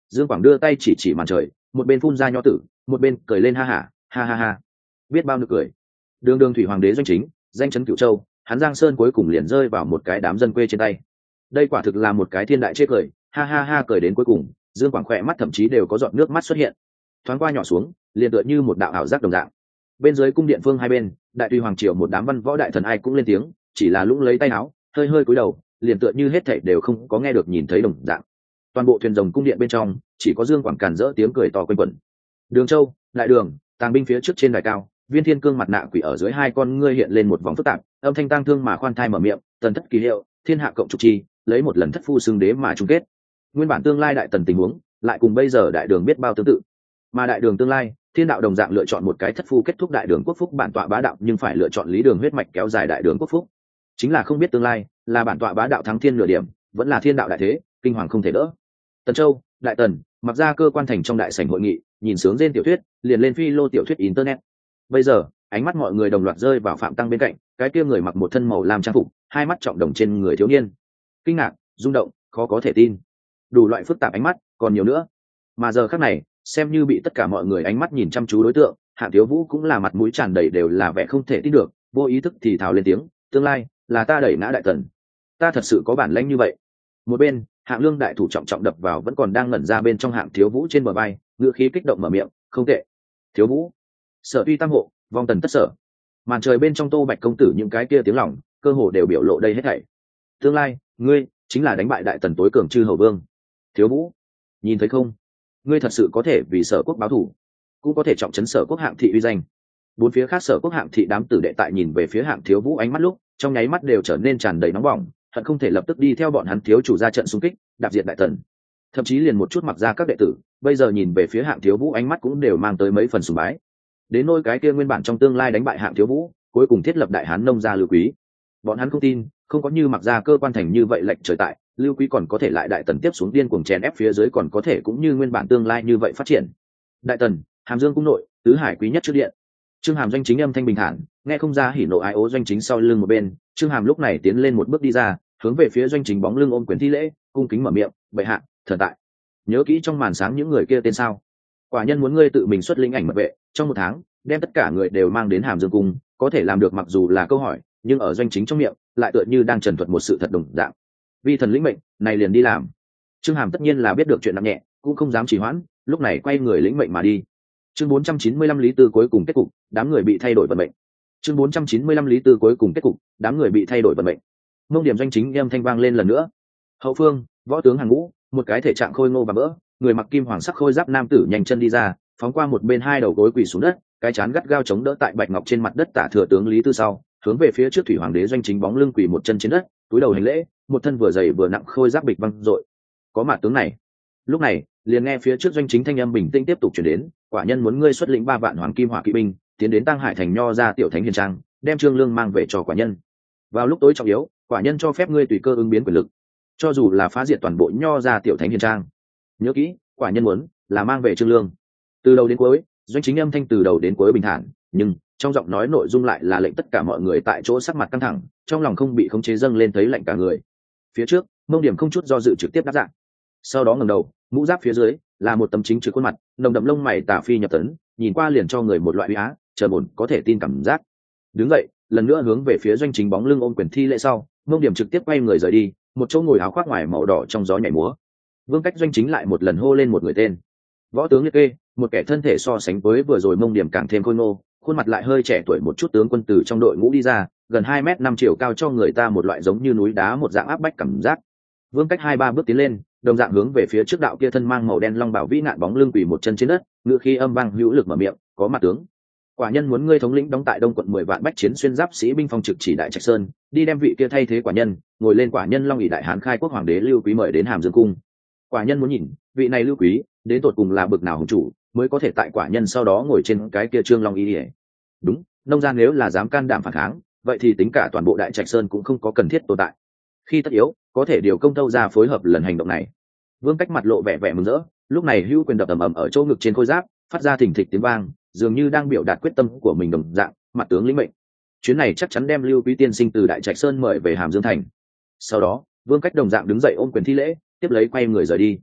Dương Quảng đưa tay chỉ chỉ màn trời, một bên phun ra nho tử, một bên cười lên ha hả, ha ha ha, biết bao nực cười. Đường đường thủy hoàng đế doanh chính, danh chấn Cửu Châu, hắn Giang Sơn cuối cùng liền rơi vào một cái đám dân quê trên tay. Đây quả thực là một cái thiên đại chết cười, ha ha ha, cười đến cuối cùng, Dương Quảng khỏe mắt thậm chí đều có giọt nước mắt xuất hiện. Thoáng qua nhỏ xuống, liền tựa như một đạo ảo giác đồng dạng. Bên dưới cung điện phương hai bên, đại tùy hoàng triều một đám văn võ đại thần ai cũng lên tiếng, chỉ là lũng lấy tay áo, hơi hơi cúi đầu, liền tựa như hết thảy đều không có nghe được nhìn thấy đồng dạng. Toàn bộ thuyền rồng cung điện bên trong, chỉ có Dương Quảng càn rỡ tiếng cười to quanh quẩn. Đường Châu, đại đường, tàng binh phía trước trên đài cao, Viên Thiên Cương mặt nạ quỷ ở dưới hai con ngươi hiện lên một vòng phức tạp, âm thanh tang thương mà khoan thai mở miệng, tần thất kỳ hiệu, thiên hạ cộng trục chi, lấy một lần thất phu xưng đế mà chung kết. Nguyên bản tương lai đại tần tình huống, lại cùng bây giờ đại đường biết bao tương tự. Mà đại đường tương lai, thiên đạo đồng dạng lựa chọn một cái thất phu kết thúc đại đường quốc phúc bản tọa bá đạo, nhưng phải lựa chọn lý đường huyết mạch kéo dài đại đường quốc phúc. Chính là không biết tương lai, là bản tọa bá đạo thắng thiên nửa điểm, vẫn là thiên đạo đại thế, kinh hoàng không thể đỡ. Tần Châu, đại tần, mặc ra cơ quan thành trong đại sảnh hội nghị, nhìn sướng trên tiểu thuyết, liền lên phi lô tiểu thuyết internet. Bây giờ, ánh mắt mọi người đồng loạt rơi vào Phạm Tăng bên cạnh, cái kia người mặc một thân màu lam trang phục, hai mắt trọng đồng trên người thiếu niên. Kinh ngạc, rung động, khó có thể tin. Đủ loại phức tạp ánh mắt, còn nhiều nữa. Mà giờ khắc này, xem như bị tất cả mọi người ánh mắt nhìn chăm chú đối tượng, Hạng Thiếu Vũ cũng là mặt mũi tràn đầy đều là vẻ không thể tin được, vô ý thức thì thào lên tiếng, tương lai là ta đẩy ngã đại tần. Ta thật sự có bản lĩnh như vậy. Một bên, Hạng Lương đại thủ trọng trọng đập vào vẫn còn đang ngẩn ra bên trong Hạng Thiếu Vũ trên bờ vai, ngữ khí kích động mở miệng, không tệ. Thiếu Vũ, Sở Tuy tam hộ, vong tần tất sở. Màn trời bên trong Tô Bạch công tử những cái kia tiếng lòng, cơ hồ đều biểu lộ đây hết thảy. Tương lai, ngươi chính là đánh bại đại tần tối cường chư hầu vương. Thiếu Vũ, nhìn thấy không? Ngươi thật sự có thể vì Sở quốc báo thù, cũng có thể trọng trấn Sở quốc Hạng thị uy danh. Bốn phía khác Sở quốc Hạng thị đám tử đệ tại nhìn về phía Hạng Thiếu Vũ ánh mắt lúc, trong nháy mắt đều trở nên tràn đầy nóng bỏng, hận không thể lập tức đi theo bọn hắn thiếu chủ ra trận xung kích, đạp diệt đại tần. Thậm chí liền một chút mặc ra các đệ tử, bây giờ nhìn về phía Hạng Thiếu Vũ ánh mắt cũng đều mang tới mấy phần sùng bái. Đến nôi cái kia nguyên bản trong tương lai đánh bại Hạng Thiếu Vũ, cuối cùng thiết lập đại hán nông gia Lưu Quý. Bọn hắn không tin, không có như mặc ra cơ quan thành như vậy lệnh trời tại, Lưu Quý còn có thể lại đại tần tiếp xuống điên cuồng chèn ép phía dưới, còn có thể cũng như nguyên bản tương lai như vậy phát triển. Đại tần, Hàm Dương cung nội, tứ hải quý nhất trước điện. Trương Hàm doanh chính âm thanh bình thản, nghe không ra hỉ nộ ái ố doanh chính sau lưng một bên, Trương Hàm lúc này tiến lên một bước đi ra, hướng về phía doanh chính bóng lưng ôm quyền thi lễ, cung kính mở miệng, bệ hạ, thần tại. Nhớ kỹ trong màn sáng những người kia tên sao? Quả nhân muốn ngươi tự mình xuất lĩnh ảnh mật vệ, trong một tháng, đem tất cả người đều mang đến Hàm Dương cung, có thể làm được mặc dù là câu hỏi, nhưng ở doanh chính trong miệng, lại tựa như đang trần thuật một sự thật đồng dạng. Vì thần lĩnh mệnh, này liền đi làm. Trương Hàm tất nhiên là biết được chuyện nặng nhẹ, cũng không dám trì hoãn, lúc này quay người lĩnh mệnh mà đi. Chương bốn trăm chín mươi lăm Lý Tư cuối cùng kết cục, đám người bị thay đổi vận mệnh. Chương bốn trăm chín mươi lăm Lý Tư cuối cùng kết cục, đám người bị thay đổi vận mệnh. Mông điểm doanh chính âm thanh vang lên lần nữa. Hậu phương, võ tướng hàng ngũ, một cái thể trạng khôi ngô và vỡ, người mặc kim hoàng sắc khôi giáp nam tử nhanh chân đi ra, phóng qua một bên hai đầu gối quỳ xuống đất, cái chán gắt gao chống đỡ tại bạch ngọc trên mặt đất tả thừa tướng Lý Tư sau, hướng về phía trước thủy hoàng đế doanh chính bóng lưng quỳ một chân trên đất, túi đầu hành lễ, một thân vừa dày vừa nặng khôi giáp bịch văng dội. Có mặt tướng này. Lúc này, liền nghe phía trước doanh chính thanh âm bình tĩnh tiếp tục truyền đến, quả nhân muốn ngươi xuất lĩnh ba vạn hoàng kim hỏa kỵ binh, tiến đến Tăng Hải thành nho ra tiểu thánh hiền trang, đem Trương Lương mang về cho quả nhân. Vào lúc tối trọng yếu, quả nhân cho phép ngươi tùy cơ ứng biến quyền lực, cho dù là phá diệt toàn bộ nho ra tiểu thánh hiền trang. Nhớ kỹ, quả nhân muốn là mang về Trương Lương. Từ đầu đến cuối, doanh chính âm thanh từ đầu đến cuối bình thản, nhưng trong giọng nói nội dung lại là lệnh tất cả mọi người tại chỗ sắc mặt căng thẳng, trong lòng không bị khống chế dâng lên thấy lạnh cả người. Phía trước, Mông Điểm không chút do dự trực tiếp đáp dạng. Sau đó ngẩng đầu, mũ giáp phía dưới là một tấm chính trực khuôn mặt, nồng đậm lông mày tà phi nhập tấn, nhìn qua liền cho người một loại uy á, trầm ổn có thể tin cảm giác. Đứng dậy, lần nữa hướng về phía doanh chính bóng lưng ôm quyền thi lễ sau, Mông Điểm trực tiếp quay người rời đi, một chỗ ngồi áo khoác ngoài màu đỏ trong gió nhảy múa. Vương Cách doanh chính lại một lần hô lên một người tên. Võ tướng Liệt Kê, một kẻ thân thể so sánh với vừa rồi Mông Điểm càng thêm khôi ngô, khuôn mặt lại hơi trẻ tuổi một chút tướng quân từ trong đội ngũ đi ra, gần hai mét năm chiều cao cho người ta một loại giống như núi đá một dạng áp bách cảm giác. Vương Cách hai ba bước tiến lên, đồng dạng hướng về phía trước đạo kia thân mang màu đen long bảo vĩ ngạn bóng lưng quỳ một chân trên đất, ngựa khí âm vang hữu lực mở miệng, có mặt tướng. Quả nhân muốn ngươi thống lĩnh đóng tại Đông quận mười vạn bách chiến xuyên giáp sĩ binh phong trực chỉ đại Trạch Sơn, đi đem vị kia thay thế quả nhân, ngồi lên quả nhân long ỷ đại hán khai quốc hoàng đế Lưu Quý mời đến Hàm Dương cung. Quả nhân muốn nhìn, vị này Lưu Quý, đến tột cùng là bực nào hùng chủ, mới có thể tại quả nhân sau đó ngồi trên cái kia trương long y. Đúng, nông gia nếu là dám can đảm phản kháng, vậy thì tính cả toàn bộ đại Trạch Sơn cũng không có cần thiết tồn tại. Khi tất yếu, có thể điều công thâu ra phối hợp lần hành động này. Vương Cách mặt lộ vẻ vẻ mừng rỡ, lúc này hữu quyền đập ầm ầm ở chỗ ngực trên khôi giáp, phát ra thình thịch tiếng vang, dường như đang biểu đạt quyết tâm của mình đồng dạng. Mặt tướng lĩnh mệnh, chuyến này chắc chắn đem Lưu Quý tiên sinh từ đại Trạch Sơn mời về Hàm Dương thành. Sau đó, Vương Cách đồng dạng đứng dậy ôm quyền thi lễ, tiếp lấy quay người rời đi.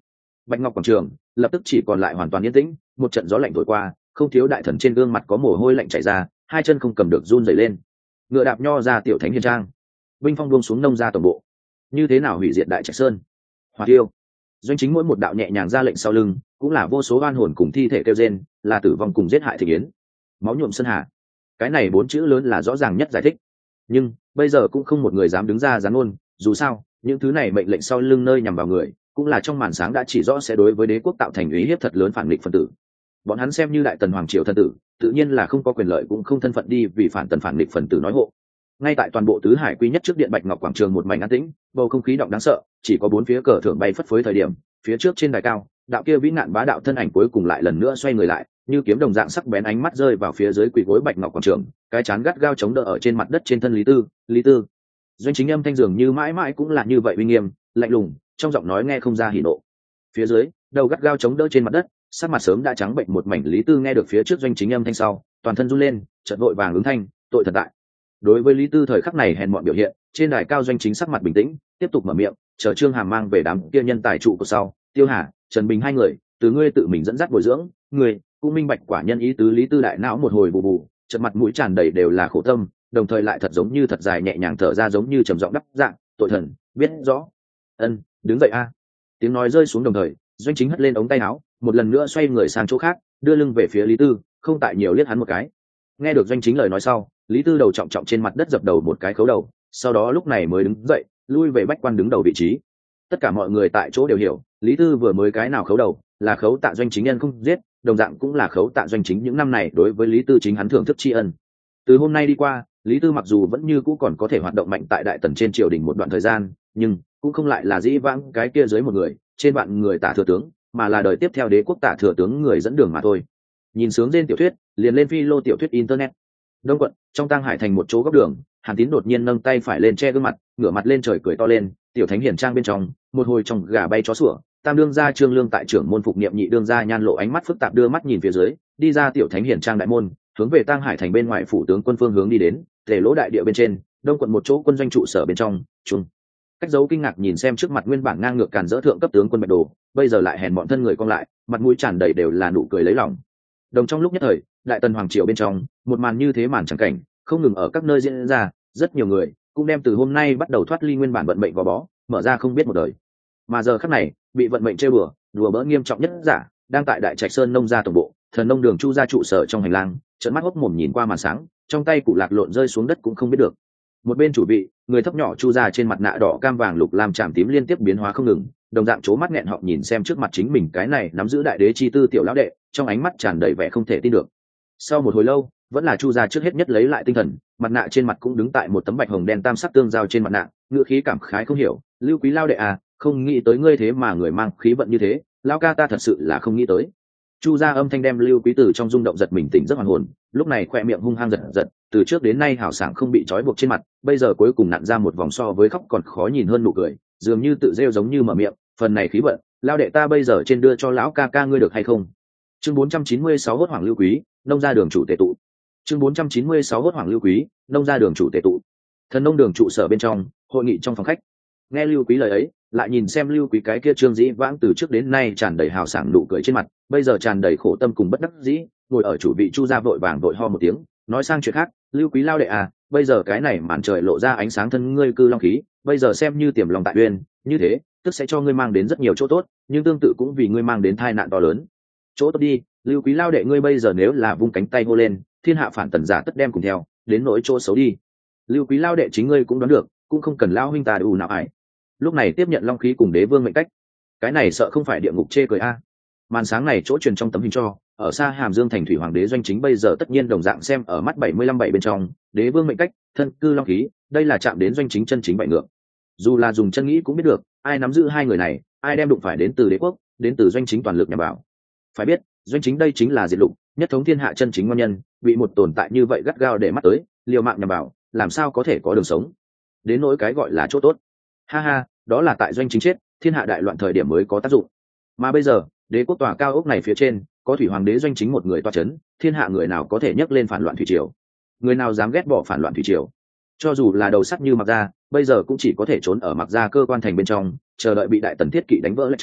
Bạch Ngọc quảng trường lập tức chỉ còn lại hoàn toàn yên tĩnh, một trận gió lạnh thổi qua, không thiếu đại thần trên gương mặt có mồ hôi lạnh chảy ra, hai chân không cầm được run rẩy lên. Ngựa đạp nho ra tiểu thánh hiền trang, binh phong buông xuống nông ra tổng bộ. Như thế nào hủy diệt đại trạch sơn? Hỏa tiêu. Doanh chính mỗi một đạo nhẹ nhàng ra lệnh sau lưng, cũng là vô số oan hồn cùng thi thể kêu rên, là tử vong cùng giết hại thị yến. Máu nhuộm sơn hà. Cái này bốn chữ lớn là rõ ràng nhất giải thích. Nhưng bây giờ cũng không một người dám đứng ra gián ngôn, dù sao, những thứ này mệnh lệnh sau lưng nơi nhằm vào người, cũng là trong màn sáng đã chỉ rõ sẽ đối với đế quốc tạo thành uy hiếp thật lớn phản nghịch phân tử. Bọn hắn xem như đại tần hoàng triều thân tử, tự nhiên là không có quyền lợi cũng không thân phận đi vì phản tần phản nghịch phần tử nói hộ. Ngay tại toàn bộ tứ hải quý nhất trước điện Bạch Ngọc quảng trường một mảnh an tĩnh, bầu không khí động đáng sợ, chỉ có bốn phía cờ thưởng bay phất phới thời điểm, phía trước trên đài cao, đạo kia vĩ nạn bá đạo thân ảnh cuối cùng lại lần nữa xoay người lại, như kiếm đồng dạng sắc bén ánh mắt rơi vào phía dưới quỳ gối Bạch Ngọc quảng trường, cái chán gắt gao chống đỡ ở trên mặt đất trên thân Lý Tư, Lý Tư. Doanh chính âm thanh dường như mãi mãi cũng là như vậy uy nghiêm, lạnh lùng, trong giọng nói nghe không ra hỉ nộ. Phía dưới, đầu gắt gao chống đỡ trên mặt đất, sắc mặt sớm đã trắng bệnh một mảnh Lý Tư nghe được phía trước doanh chính âm thanh sau, toàn thân run lên, chợt vội vàng ứng thanh, tội thần tại. Đối với Lý Tư thời khắc này hèn mọn biểu hiện, trên đài cao doanh chính sắc mặt bình tĩnh, tiếp tục mở miệng, chờ Trương Hàm mang về đám kia nhân tài trụ của sau, Tiêu Hà, Trần Bình hai người, từ ngươi tự mình dẫn dắt bồi dưỡng, ngươi cũng minh bạch quả nhân ý tứ. Lý Tư đại não một hồi bù bù, chợt mặt mũi tràn đầy đều là khổ tâm, đồng thời lại thật giống như thật dài nhẹ nhàng thở ra, giống như trầm giọng đáp dạng, tội thần biết rõ. Ân, đứng dậy a. Tiếng nói rơi xuống đồng thời, doanh chính hất lên ống tay áo, một lần nữa xoay người sang chỗ khác, đưa lưng về phía Lý Tư, không tại nhiều liếc hắn một cái. Nghe được doanh chính lời nói sau, Lý Tư đầu trọng trọng trên mặt đất dập đầu một cái khấu đầu, sau đó lúc này mới đứng dậy, lui về bách quan đứng đầu vị trí. Tất cả mọi người tại chỗ đều hiểu, Lý Tư vừa mới cái nào khấu đầu, là khấu tạ doanh chính nhân không giết, đồng dạng cũng là khấu tạ doanh chính những năm này đối với Lý Tư chính hắn thưởng thức tri ân. Từ hôm nay đi qua, Lý Tư mặc dù vẫn như cũ còn có thể hoạt động mạnh tại đại tần trên triều đình một đoạn thời gian, nhưng cũng không lại là dĩ vãng cái kia dưới một người, trên vạn người tả thừa tướng, mà là đời tiếp theo đế quốc tả thừa tướng người dẫn đường mà thôi. Nhìn sướng trên tiểu thuyết, liền lên phi lô tiểu thuyết internet. Đông quận, trong Tang Hải thành một chỗ góc đường, Hàn Tín đột nhiên nâng tay phải lên che gương mặt, ngửa mặt lên trời cười to lên, tiểu thánh hiển trang bên trong, một hồi trong gà bay chó sủa, tam đương gia Trương Lương tại trưởng môn phục niệm nhị đương gia Nhan Lộ ánh mắt phức tạp đưa mắt nhìn phía dưới, đi ra tiểu thánh hiển trang đại môn, hướng về Tang Hải thành bên ngoài phủ tướng quân phương hướng đi đến, thể lỗ đại địa bên trên, đông quận một chỗ quân doanh trụ sở bên trong, trung. Cách dấu kinh ngạc nhìn xem trước mặt nguyên bản ngang ngược càn dỡ thượng cấp tướng quân Bạch Đồ, bây giờ lại hèn bọn thân người cong lại, mặt mũi tràn đầy đều là nụ cười lấy lòng. Đồng trong lúc nhất thời, đại tần hoàng triều bên trong, một màn như thế màn chẳng cảnh, không ngừng ở các nơi diễn ra, rất nhiều người cũng đem từ hôm nay bắt đầu thoát ly nguyên bản vận mệnh gò bó, mở ra không biết một đời. Mà giờ khắc này, bị vận mệnh chơi bừa, đùa bỡn nghiêm trọng nhất giả, đang tại Đại Trạch Sơn nông gia tổng bộ, thần nông đường Chu gia trụ sở trong hành lang, trợn mắt hốc mồm nhìn qua màn sáng, trong tay cụ lạc lộn rơi xuống đất cũng không biết được. Một bên chủ vị, người thấp nhỏ Chu gia trên mặt nạ đỏ cam vàng lục lam chạm tím liên tiếp biến hóa không ngừng, đồng dạng chố mắt nghẹn họng nhìn xem trước mặt chính mình cái này nắm giữ đại đế chi tư tiểu lão đệ, trong ánh mắt tràn đầy vẻ không thể tin được. Sau một hồi lâu, vẫn là Chu gia trước hết nhất lấy lại tinh thần, mặt nạ trên mặt cũng đứng tại một tấm bạch hồng đen tam sắc tương giao trên mặt nạ, ngựa khí cảm khái không hiểu, Lưu Quý lao đệ à, không nghĩ tới ngươi thế mà người mang khí vận như thế, lão ca ta thật sự là không nghĩ tới. Chu gia âm thanh đem Lưu Quý từ trong rung động giật mình tỉnh rất hoàn hồn, lúc này khoe miệng hung hăng giật giật, từ trước đến nay hào sảng không bị trói buộc trên mặt, bây giờ cuối cùng nặn ra một vòng so với khóc còn khó nhìn hơn nụ cười, dường như tự rêu giống như mở miệng, phần này khí vận, lao đệ ta bây giờ trên đưa cho lão ca ca ngươi được hay không? Chương bốn trăm chín mươi sáu hốt hoảng Lưu Quý, nông gia đường chủ tề tụ. Chương bốn trăm chín mươi sáu hốt hoảng Lưu Quý, nông gia đường chủ tề tụ. Thần nông đường trụ sở bên trong, hội nghị trong phòng khách. Nghe Lưu Quý lời ấy, lại nhìn xem Lưu Quý cái kia trương dĩ vãng từ trước đến nay tràn đầy hào sảng nụ cười trên mặt, bây giờ tràn đầy khổ tâm cùng bất đắc dĩ, ngồi ở chủ vị Chu gia vội vàng vội ho một tiếng, nói sang chuyện khác, Lưu Quý lao đệ à, bây giờ cái này màn trời lộ ra ánh sáng thân ngươi cư long khí, bây giờ xem như tiềm lòng tại uyên, như thế, tức sẽ cho ngươi mang đến rất nhiều chỗ tốt, nhưng tương tự cũng vì ngươi mang đến tai nạn to lớn. Chỗ tốt đi, Lưu Quý lao đệ ngươi bây giờ nếu là vung cánh tay hô lên, thiên hạ phản tần giả tất đem cùng theo, đến nỗi chỗ xấu đi. Lưu Quý lao đệ chính ngươi cũng đoán được, cũng không cần lao huynh ta đủ nào ải. Lúc này tiếp nhận long khí cùng đế vương mệnh cách, cái này sợ không phải địa ngục chê cười a. Màn sáng này chỗ truyền trong tấm hình cho, ở xa Hàm Dương thành thủy hoàng đế doanh chính bây giờ tất nhiên đồng dạng xem ở mắt bảy mươi lăm bảy bên trong, đế vương mệnh cách, thân cư long khí, đây là chạm đến doanh chính chân chính bại ngược. Dù là dùng chân nghĩ cũng biết được, ai nắm giữ hai người này, ai đem đụng phải đến từ đế quốc, đến từ doanh chính toàn lực nhằm vào. Phải biết, doanh chính đây chính là diệt lục, nhất thống thiên hạ chân chính ngon nhân, bị một tồn tại như vậy gắt gao để mắt tới, liều mạng nhằm vào, làm sao có thể có đường sống. Đến nỗi cái gọi là chỗ tốt, ha ha, đó là tại doanh chính chết, thiên hạ đại loạn thời điểm mới có tác dụng. Mà bây giờ, đế quốc tòa cao ốc này phía trên, có thủy hoàng đế doanh chính một người toa chấn, thiên hạ người nào có thể nhấc lên phản loạn thủy triều? Người nào dám ghét bỏ phản loạn thủy triều? Cho dù là đầu sắt như Mặc Gia, bây giờ cũng chỉ có thể trốn ở Mặc Gia cơ quan thành bên trong, chờ đợi bị đại tần thiết kỵ đánh vỡ lệch trời,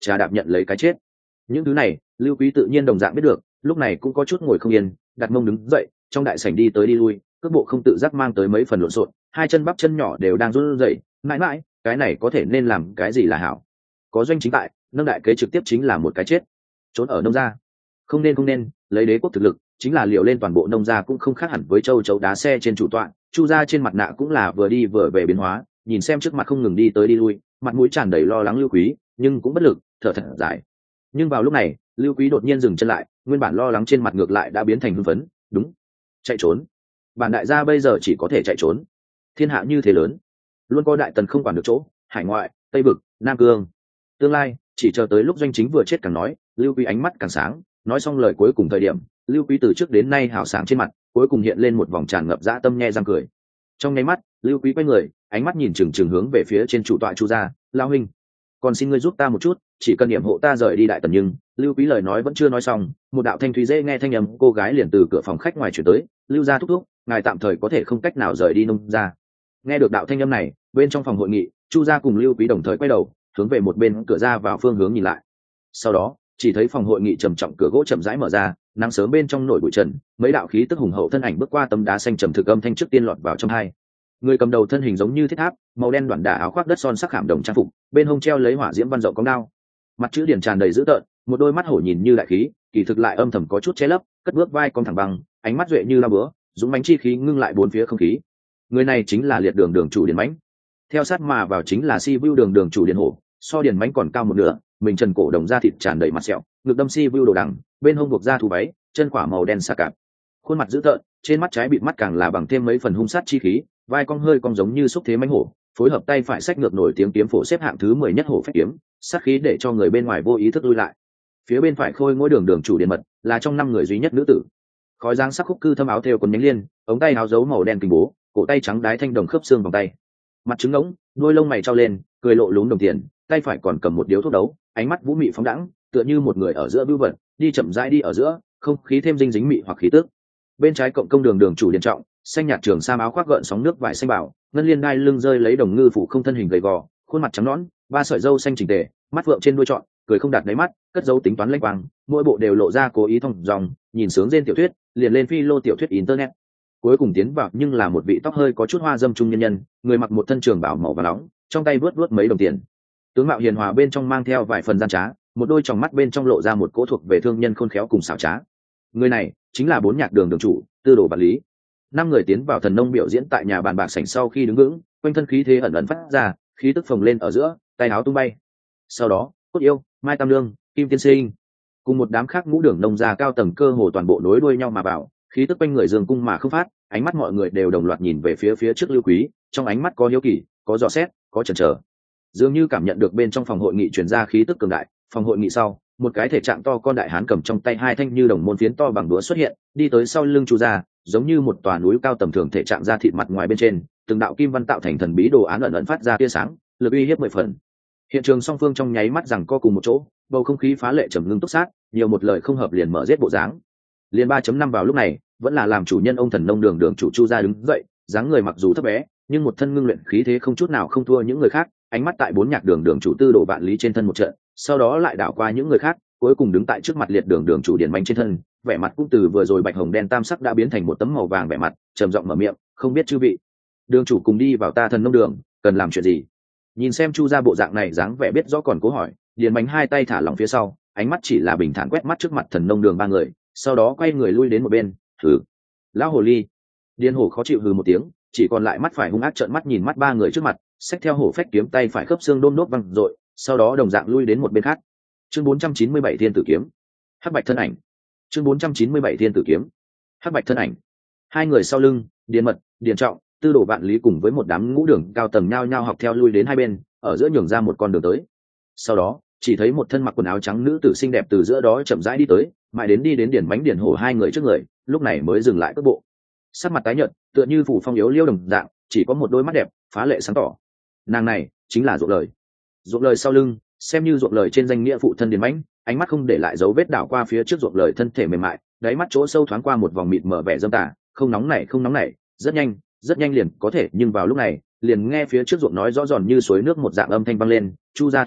trà đạp nhận lấy cái chết. Những thứ này Lưu Quý tự nhiên đồng dạng biết được, lúc này cũng có chút ngồi không yên, đặt mông đứng dậy, trong đại sảnh đi tới đi lui, cước bộ không tự giác mang tới mấy phần lộn xộn, hai chân bắp chân nhỏ đều đang run rẩy. Mãi mãi, cái này có thể nên làm cái gì là hảo? Có doanh chính tại, nâng đại kế trực tiếp chính là một cái chết. Trốn ở nông gia, không nên không nên, lấy đế quốc thực lực, chính là liều lên toàn bộ nông gia cũng không khác hẳn với châu chấu đá xe trên chủ tọa. Chu gia trên mặt nạ cũng là vừa đi vừa về biến hóa, nhìn xem trước mặt không ngừng đi tới đi lui, mặt mũi tràn đầy lo lắng Lưu Quý, nhưng cũng bất lực, thở thật dài. Nhưng vào lúc này, Lưu Quý đột nhiên dừng chân lại, nguyên bản lo lắng trên mặt ngược lại đã biến thành hưng phấn. Đúng, chạy trốn. Bản đại gia bây giờ chỉ có thể chạy trốn. Thiên hạ như thế lớn, luôn có đại tần không quản được chỗ, hải ngoại, tây vực, nam cương. Tương lai chỉ chờ tới lúc doanh chính vừa chết càng nói, Lưu Quý ánh mắt càng sáng. Nói xong lời cuối cùng thời điểm, Lưu Quý từ trước đến nay hào sáng trên mặt cuối cùng hiện lên một vòng tràn ngập dã tâm nhe răng cười. Trong nháy mắt, Lưu Quý quay người, ánh mắt nhìn chừng chừng hướng về phía trên chủ tọa Chu gia. Lão huynh, còn xin ngươi giúp ta một chút, chỉ cần niệm hộ ta rời đi đại tần. Nhưng Lưu Quý lời nói vẫn chưa nói xong, một đạo thanh thúy dễ nghe thanh âm cô gái liền từ cửa phòng khách ngoài chuyển tới. Lưu gia thúc thúc, ngài tạm thời có thể không cách nào rời đi nông gia. Nghe được đạo thanh âm này, bên trong phòng hội nghị, Chu gia cùng Lưu Quý đồng thời quay đầu, hướng về một bên cửa ra vào phương hướng nhìn lại. Sau đó chỉ thấy phòng hội nghị trầm trọng cửa gỗ chậm rãi mở ra, nắng sớm bên trong nổi bụi trần, mấy đạo khí tức hùng hậu thân ảnh bước qua tấm đá xanh trầm thực âm thanh trước tiên lọt vào trong hai. Người cầm đầu thân hình giống như thiết tháp, màu đen đoạn đả áo khoác đất son sắc khảm đồng trang phục, bên hông treo lấy hỏa diễm văn dậu cong đao, mặt chữ điển tràn đầy dữ tợn, một đôi mắt hổ nhìn như đại khí, kỳ thực lại âm thầm có chút che lấp, cất bước vai cong thẳng bằng, ánh mắt duệ như lao búa, dũng mãnh chi khí ngưng lại bốn phía không khí. Người này chính là liệt đường đường chủ Điền Mãnh. Theo sát mà vào chính là Si Vưu đường đường chủ Điền Hổ, so Điền Mãnh còn cao một nửa, mình trần cổ đồng da thịt tràn đầy mặt sẹo, ngực đâm Si Vưu đồ đằng, bên hông buộc da thú váy, chân quả màu đen xà cạp, khuôn mặt dữ tợn, trên mắt trái bịt mắt càng là bằng thêm mấy phần hung sát chi khí, vai cong hơi cong giống như xúc thế mãnh hổ, phối hợp tay phải sách ngược nổi tiếng kiếm phổ xếp hạng thứ mười nhất hổ phách kiếm, sát khí để cho người bên ngoài vô ý thức lui lại. Phía bên phải khôi ngôi đường đường chủ Điền Mật, là trong năm người duy nhất nữ tử. Khói dáng sắc khúc cư thâm áo thêu quần nhánh liên, ống tay áo dấu màu đen kình bố, cổ tay trắng đái thanh đồng khớp xương vòng tay, mặt trứng ngỗng, đuôi lông mày trao lên, cười lộ lún đồng tiền, tay phải còn cầm một điếu thuốc đấu, ánh mắt vũ mị phóng đãng, tựa như một người ở giữa bưu vật, đi chậm rãi đi ở giữa, không khí thêm dinh dính mị hoặc khí tức. Bên trái cộng công đường đường chủ Điền Trọng, xanh nhạt trường sam áo khoác gợn sóng nước vải xanh bảo, ngân liên đai lưng rơi lấy đồng ngư phủ không thân hình gầy gò, khuôn mặt trắng nõn, ba sợi râu xanh chỉnh tề, mắt vượng trên đuôi trọn, cười không đạt đáy mắt, cất dấu tính toán lênh quang, mỗi bộ đều lộ ra cố ý thông dòng, nhìn sướng trên tiểu thuyết, liền lên phi lô tiểu thuyết internet. Cuối cùng tiến vào nhưng là một vị tóc hơi có chút hoa dâm trung nhân nhân, người mặc một thân trường bảo màu vàng nóng, trong tay vớt vớt mấy đồng tiền. Tướng mạo hiền hòa bên trong mang theo vài phần gian trá, một đôi tròng mắt bên trong lộ ra một cỗ thuộc về thương nhân khôn khéo cùng xảo trá. Người này chính là bốn nhạc đường đường chủ, Tư Đồ Vạn Lý. Năm người tiến vào thần nông biểu diễn tại nhà bàn bạc sảnh sau khi đứng vững, quanh thân khí thế ẩn ẩn phát ra, khí tức phồng lên ở giữa, tay áo tung bay. Sau đó, Cốt Yêu, Mai Tam Lương, Kim Tiên Sinh cùng một đám khác ngũ đường nông gia cao tầng cơ hồ toàn bộ nối đuôi nhau mà vào, khí tức quanh người dương cung mà không phát, ánh mắt mọi người đều đồng loạt nhìn về phía phía trước Lưu Quý, trong ánh mắt có hiếu kỳ, có dò xét, có chần chờ. Dường như cảm nhận được bên trong phòng hội nghị truyền ra khí tức cường đại, phòng hội nghị sau, một cái thể trạng to con đại hán cầm trong tay hai thanh như đồng môn phiến to bằng đũa xuất hiện, đi tới sau lưng Chu gia, giống như một tòa núi cao tầm thường thể trạng ra thịt mặt ngoài bên trên, từng đạo kim văn tạo thành thần bí đồ án ẩn ẩn phát ra tia sáng, lực uy hiếp mười phần. Hiện trường song phương trong nháy mắt rằng co cùng một chỗ, bầu không khí phá lệ trầm ngưng túc sát, nhiều một lời không hợp liền mở giết bộ dáng. Liên ba chấm năm vào lúc này, vẫn là làm chủ nhân ông thần nông đường đường chủ Chu gia đứng dậy, dáng người mặc dù thấp bé, nhưng một thân ngưng luyện khí thế không chút nào không thua những người khác, ánh mắt tại bốn nhạc đường đường chủ Tư Đồ Vạn Lý trên thân một trận, sau đó lại đảo qua những người khác, cuối cùng đứng tại trước mặt liệt đường đường chủ Điền Mãnh trên thân, vẻ mặt cũng từ vừa rồi bạch hồng đen tam sắc đã biến thành một tấm màu vàng vẻ mặt, trầm giọng mở miệng, không biết chư vị đường chủ cùng đi vào ta thần nông đường, cần làm chuyện gì? Nhìn xem Chu gia bộ dạng này dáng vẻ biết rõ còn cố hỏi, Điền Mãnh hai tay thả lỏng phía sau, ánh mắt chỉ là bình thản quét mắt trước mặt thần nông đường ba người, sau đó quay người lui đến một bên, hừ, lão hồ ly. Điền Hổ khó chịu hừ một tiếng, chỉ còn lại mắt phải hung ác trợn mắt nhìn mắt ba người trước mặt, xách theo hổ phách kiếm tay phải khớp xương đôm đốt văng rồi, sau đó đồng dạng lui đến một bên khác. Chương bốn trăm chín mươi bảy Thiên Tử kiếm, Hắc Bạch thân ảnh. Chương bốn trăm chín mươi bảy Thiên Tử kiếm, Hắc Bạch thân ảnh. Hai người sau lưng, Điền Mật, Điền Trọng, Tư Đồ Vạn Lý cùng với một đám ngũ đường cao tầng nhao nhao học theo lui đến hai bên, ở giữa nhường ra một con đường tới. Sau đó, chỉ thấy một thân mặc quần áo trắng nữ tử xinh đẹp từ giữa đó chậm rãi đi tới, mãi đến đi đến Điền Mãnh Điền Hổ hai người trước người, lúc này mới dừng lại cước bộ. Sắc mặt tái nhợt, tựa như phủ phong yếu liêu đồng dạng, chỉ có một đôi mắt đẹp, phá lệ sáng tỏ. Nàng này chính là Ruộng Lời. Ruộng Lời sau lưng, xem như Ruộng Lời trên danh nghĩa phụ thân Điền Mãnh, ánh mắt không để lại dấu vết đảo qua phía trước Ruộng Lời thân thể mềm mại, đáy mắt chỗ sâu thoáng qua một vòng mịt mở vẻ dâm tà, không nóng nảy không nóng nảy, rất nhanh, rất nhanh liền có thể, nhưng vào lúc này, liền nghe phía trước Ruộng nói rõ giòn như suối nước một dạng âm thanh vang lên, Chu gia thúc thúc,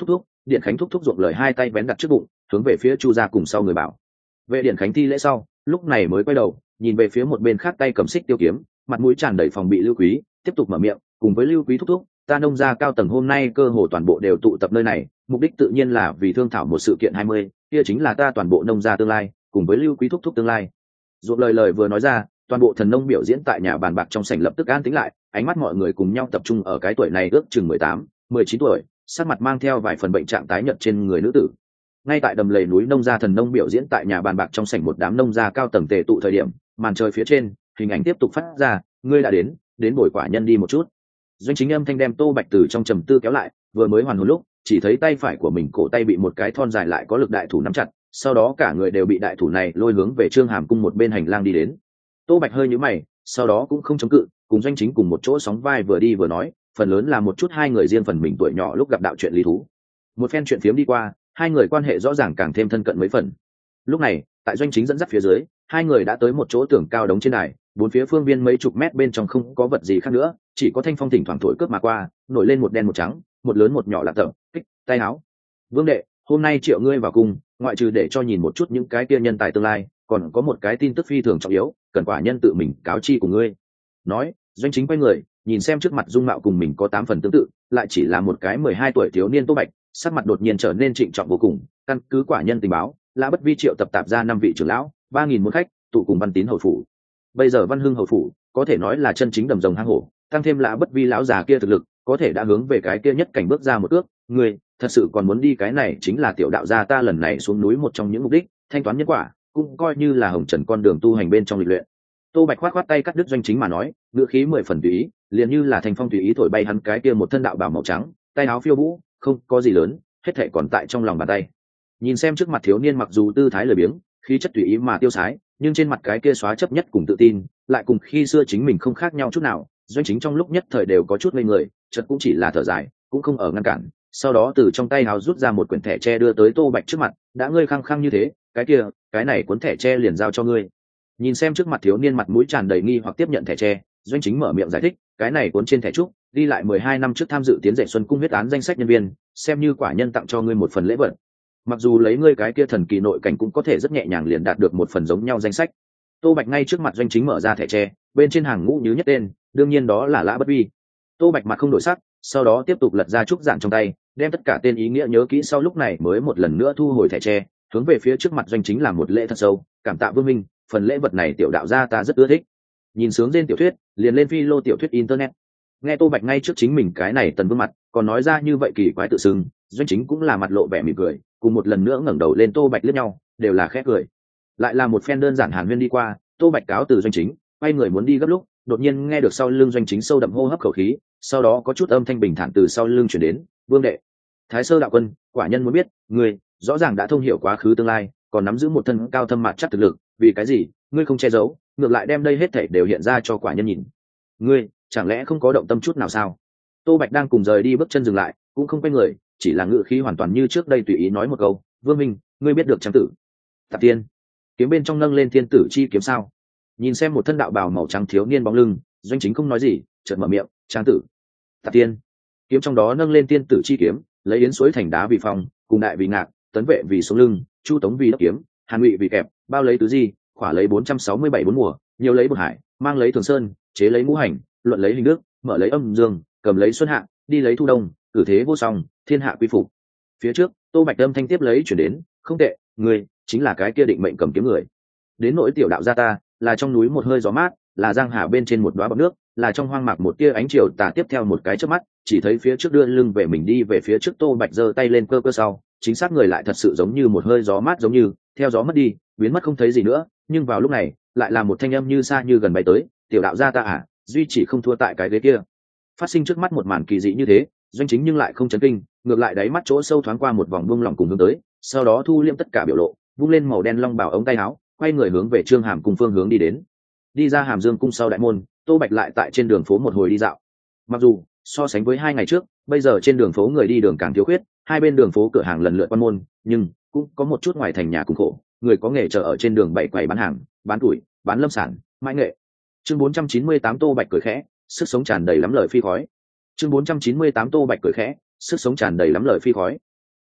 Điện Khánh thúc thúc ruộng lời hai tay vén đặt trước bụng, hướng về phía Chu gia cùng sau người bảo vệ. Điện Khánh thi lễ sau, lúc này mới quay đầu nhìn về phía một bên khác tay cầm xích tiêu kiếm, mặt mũi tràn đầy phòng bị Lưu Quý, tiếp tục mở miệng, cùng với Lưu Quý thúc thúc, ta Nông gia cao tầng hôm nay cơ hồ toàn bộ đều tụ tập nơi này, mục đích tự nhiên là vì thương thảo một sự kiện hai mươi, kia chính là ta toàn bộ Nông gia tương lai, cùng với Lưu Quý thúc thúc tương lai. Ruộng lời lời vừa nói ra, toàn bộ thần nông biểu diễn tại nhà bàn bạc trong sảnh lập tức an tĩnh lại, ánh mắt mọi người cùng nhau tập trung ở cái tuổi này ước chừng mười tám, mười chín tuổi, sắc mặt mang theo vài phần bệnh trạng tái nhợt trên người nữ tử. Ngay tại đầm lầy núi Nông gia thần nông biểu diễn tại nhà bàn bạc trong sảnh một đám nông gia cao tầng tề tụ thời điểm, màn trời phía trên, hình ảnh tiếp tục phát ra, ngươi đã đến, đến bồi quả nhân đi một chút. Doanh Chính âm thanh đem Tô Bạch từ trong trầm tư kéo lại, vừa mới hoàn hồn lúc, chỉ thấy tay phải của mình cổ tay bị một cái thon dài lại có lực đại thủ nắm chặt, sau đó cả người đều bị đại thủ này lôi hướng về Trương Hàm cung một bên hành lang đi đến. Tô Bạch hơi nhíu mày, sau đó cũng không chống cự, cùng Doanh Chính cùng một chỗ sóng vai vừa đi vừa nói, phần lớn là một chút hai người riêng phần mình tuổi nhỏ lúc gặp đạo chuyện lý thú. Một phen chuyện phiếm đi qua, hai người quan hệ rõ ràng càng thêm thân cận mấy phần. Lúc này, tại Doanh Chính dẫn dắt phía dưới, hai người đã tới một chỗ tường cao đống trên đài, bốn phía phương viên mấy chục mét bên trong không có vật gì khác nữa, chỉ có thanh phong thỉnh thoảng thổi cướp mà qua, nổi lên một đen một trắng, một lớn một nhỏ là tầm kích tay áo. Vương đệ, hôm nay triệu ngươi vào cung, ngoại trừ để cho nhìn một chút những cái kia nhân tài tương lai, còn có một cái tin tức phi thường trọng yếu, cần quả nhân tự mình cáo chi của ngươi. Nói, Doanh Chính quay người, nhìn xem trước mặt dung mạo cùng mình có tám phần tương tự, lại chỉ là một cái mười hai tuổi thiếu niên Tô Bạch, sắc mặt đột nhiên trở nên trịnh trọng vô cùng. Căn cứ quả nhân tình báo, Lã Bất Vi triệu tập tạp ra năm vị trưởng lão, ba nghìn môn khách, tụ cùng Văn Tín hầu phủ. Bây giờ Văn Hưng hầu phủ có thể nói là chân chính đầm rồng hang hổ, tăng thêm Lã Bất Vi lão già kia thực lực, có thể đã hướng về cái kia nhất cảnh bước ra một ước. Ngươi thật sự còn muốn đi? Cái này chính là tiểu đạo gia ta lần này xuống núi một trong những mục đích, thanh toán nhân quả, cũng coi như là hồng trần con đường tu hành bên trong lịch luyện. Tô Bạch khoát khoát tay cắt đứt Doanh Chính mà nói, ngữ khí mười phần tùy ý, liền như là thành phong tùy ý thổi bay hắn cái kia một thân đạo bào màu trắng, tay áo phiêu vũ, không có gì lớn, hết thảy còn tại trong lòng bàn tay. Nhìn xem trước mặt thiếu niên mặc dù tư thái lười biếng, khí chất tùy ý mà tiêu sái, nhưng trên mặt cái kia xóa chấp nhất cùng tự tin, lại cùng khi xưa chính mình không khác nhau chút nào. Doanh Chính trong lúc nhất thời đều có chút ngây người, chợt cũng chỉ là thở dài, cũng không ở ngăn cản, sau đó từ trong tay áo rút ra một quyển thẻ tre đưa tới Tô Bạch trước mặt, đã ngươi khăng khăng như thế, cái kia, cái này cuốn thẻ tre liền giao cho ngươi. Nhìn xem trước mặt thiếu niên mặt mũi tràn đầy nghi hoặc tiếp nhận thẻ tre, Doanh Chính mở miệng giải thích, cái này cuốn trên thẻ trúc đi lại mười hai năm trước tham dự tiến dạy xuân cung huyết án danh sách nhân viên, xem như quả nhân tặng cho ngươi một phần lễ vật. Mặc dù lấy ngươi cái kia thần kỳ nội cảnh cũng có thể rất nhẹ nhàng liền đạt được một phần giống nhau danh sách. Tô Bạch ngay trước mặt Doanh Chính mở ra thẻ tre, bên trên hàng ngũ nhứ nhất tên, đương nhiên đó là Lã Bất Vi. Tô Bạch mặt không đổi sắc, sau đó tiếp tục lật ra trúc giản trong tay, đem tất cả tên ý nghĩa nhớ kỹ, sau lúc này mới một lần nữa thu hồi thẻ tre, hướng về phía trước mặt Doanh Chính làm một lễ thật sâu, cảm tạ Vương minh, phần lễ vật này tiểu đạo gia ta rất ưa thích. Nhìn sướng trên tiểu thuyết, liền lên phi lô tiểu thuyết internet. Nghe Tô Bạch ngay trước chính mình cái này tần vương mặt, còn nói ra như vậy kỳ quái tự xưng, Doanh Chính cũng là mặt lộ vẻ mỉm cười, cùng một lần nữa ngẩng đầu lên Tô Bạch liếc nhau, đều là khẽ cười. Lại là một phen đơn giản hàn huyên đi qua, Tô Bạch cáo từ Doanh Chính, quay người muốn đi gấp lúc, đột nhiên nghe được sau lưng Doanh Chính sâu đậm hô hấp khẩu khí, sau đó có chút âm thanh bình thản từ sau lưng truyền đến, "Vương đệ, Thái Sơ đạo quân, quả nhân muốn biết, ngươi rõ ràng đã thông hiểu quá khứ tương lai, còn nắm giữ một thân cao thâm mạt chắc thực lực, vì cái gì ngươi không che giấu, ngược lại đem đây hết thảy đều hiện ra cho quả nhân nhìn? Ngươi chẳng lẽ không có động tâm chút nào sao?" Tô Bạch đang cùng rời đi, bước chân dừng lại, cũng không quay người, chỉ là ngữ khí hoàn toàn như trước đây tùy ý nói một câu, "Vương minh, ngươi biết được Trang tử Tạp Tiên kiếm bên trong nâng lên thiên tử chi kiếm sao?" Nhìn xem một thân đạo bào màu trắng thiếu niên bóng lưng, Doanh Chính không nói gì, chợt mở miệng, "Trang tử Tạp Tiên kiếm trong đó nâng lên thiên tử chi kiếm, lấy yến suối thành đá vì phong, cùng đại vì ngạc, tấn vệ vì sống lưng, chu tống vì đốc kiếm, hàn ngụy vì kẹp, bao lấy tứ di, khỏa lấy bốn trăm sáu mươi bảy bốn mùa, nhiều lấy bậc hải, mang lấy thường sơn, chế lấy ngũ hành, luận lấy hình đức, mở lấy âm dương, cầm lấy xuân hạ, đi lấy thu đông, cử thế vô song, thiên hạ quy phục." Phía trước, Tô Bạch âm thanh tiếp lấy chuyển đến, "Không tệ, ngươi chính là cái kia định mệnh cầm kiếm người. Đến nỗi tiểu đạo gia ta, là trong núi một hơi gió mát, là giang hà bên trên một đóa bọt nước, là trong hoang mạc một tia ánh chiều tà." Tiếp theo một cái chớp mắt, chỉ thấy phía trước đưa lưng về mình đi về phía trước Tô Bạch giơ tay lên cơ cơ sau, chính xác người lại thật sự giống như một hơi gió mát, giống như theo gió mất đi, biến mất không thấy gì nữa. Nhưng vào lúc này, lại là một thanh âm như xa như gần bay tới, "Tiểu đạo gia ta à, duy chỉ không thua tại cái ghế kia." Phát sinh trước mắt một màn kỳ dị như thế, Doanh Chính nhưng lại không chấn kinh, ngược lại đáy mắt chỗ sâu thoáng qua một vòng buông lỏng cùng hướng tới, sau đó thu liêm tất cả biểu lộ, vung lên màu đen long bảo ống tay áo, quay người hướng về Trương Hàm cung phương hướng đi đến. Đi ra Hàm Dương cung sau đại môn, Tô Bạch lại tại trên đường phố một hồi đi dạo. Mặc dù so sánh với hai ngày trước, bây giờ trên đường phố người đi đường càng thiếu khuyết, hai bên đường phố cửa hàng lần lượt quan môn, nhưng cũng có một chút ngoài thành nhà cùng khổ, người có nghề chờ ở trên đường bày quầy bán hàng, bán tuổi, bán lâm sản, mãi nghệ. Chương bốn trăm chín mươi tám Tô Bạch cười khẽ, sức sống tràn đầy lắm lời phi khói. Chương bốn trăm chín mươi tám Tô Bạch cười khẽ, sức sống tràn đầy lắm lời phi khói.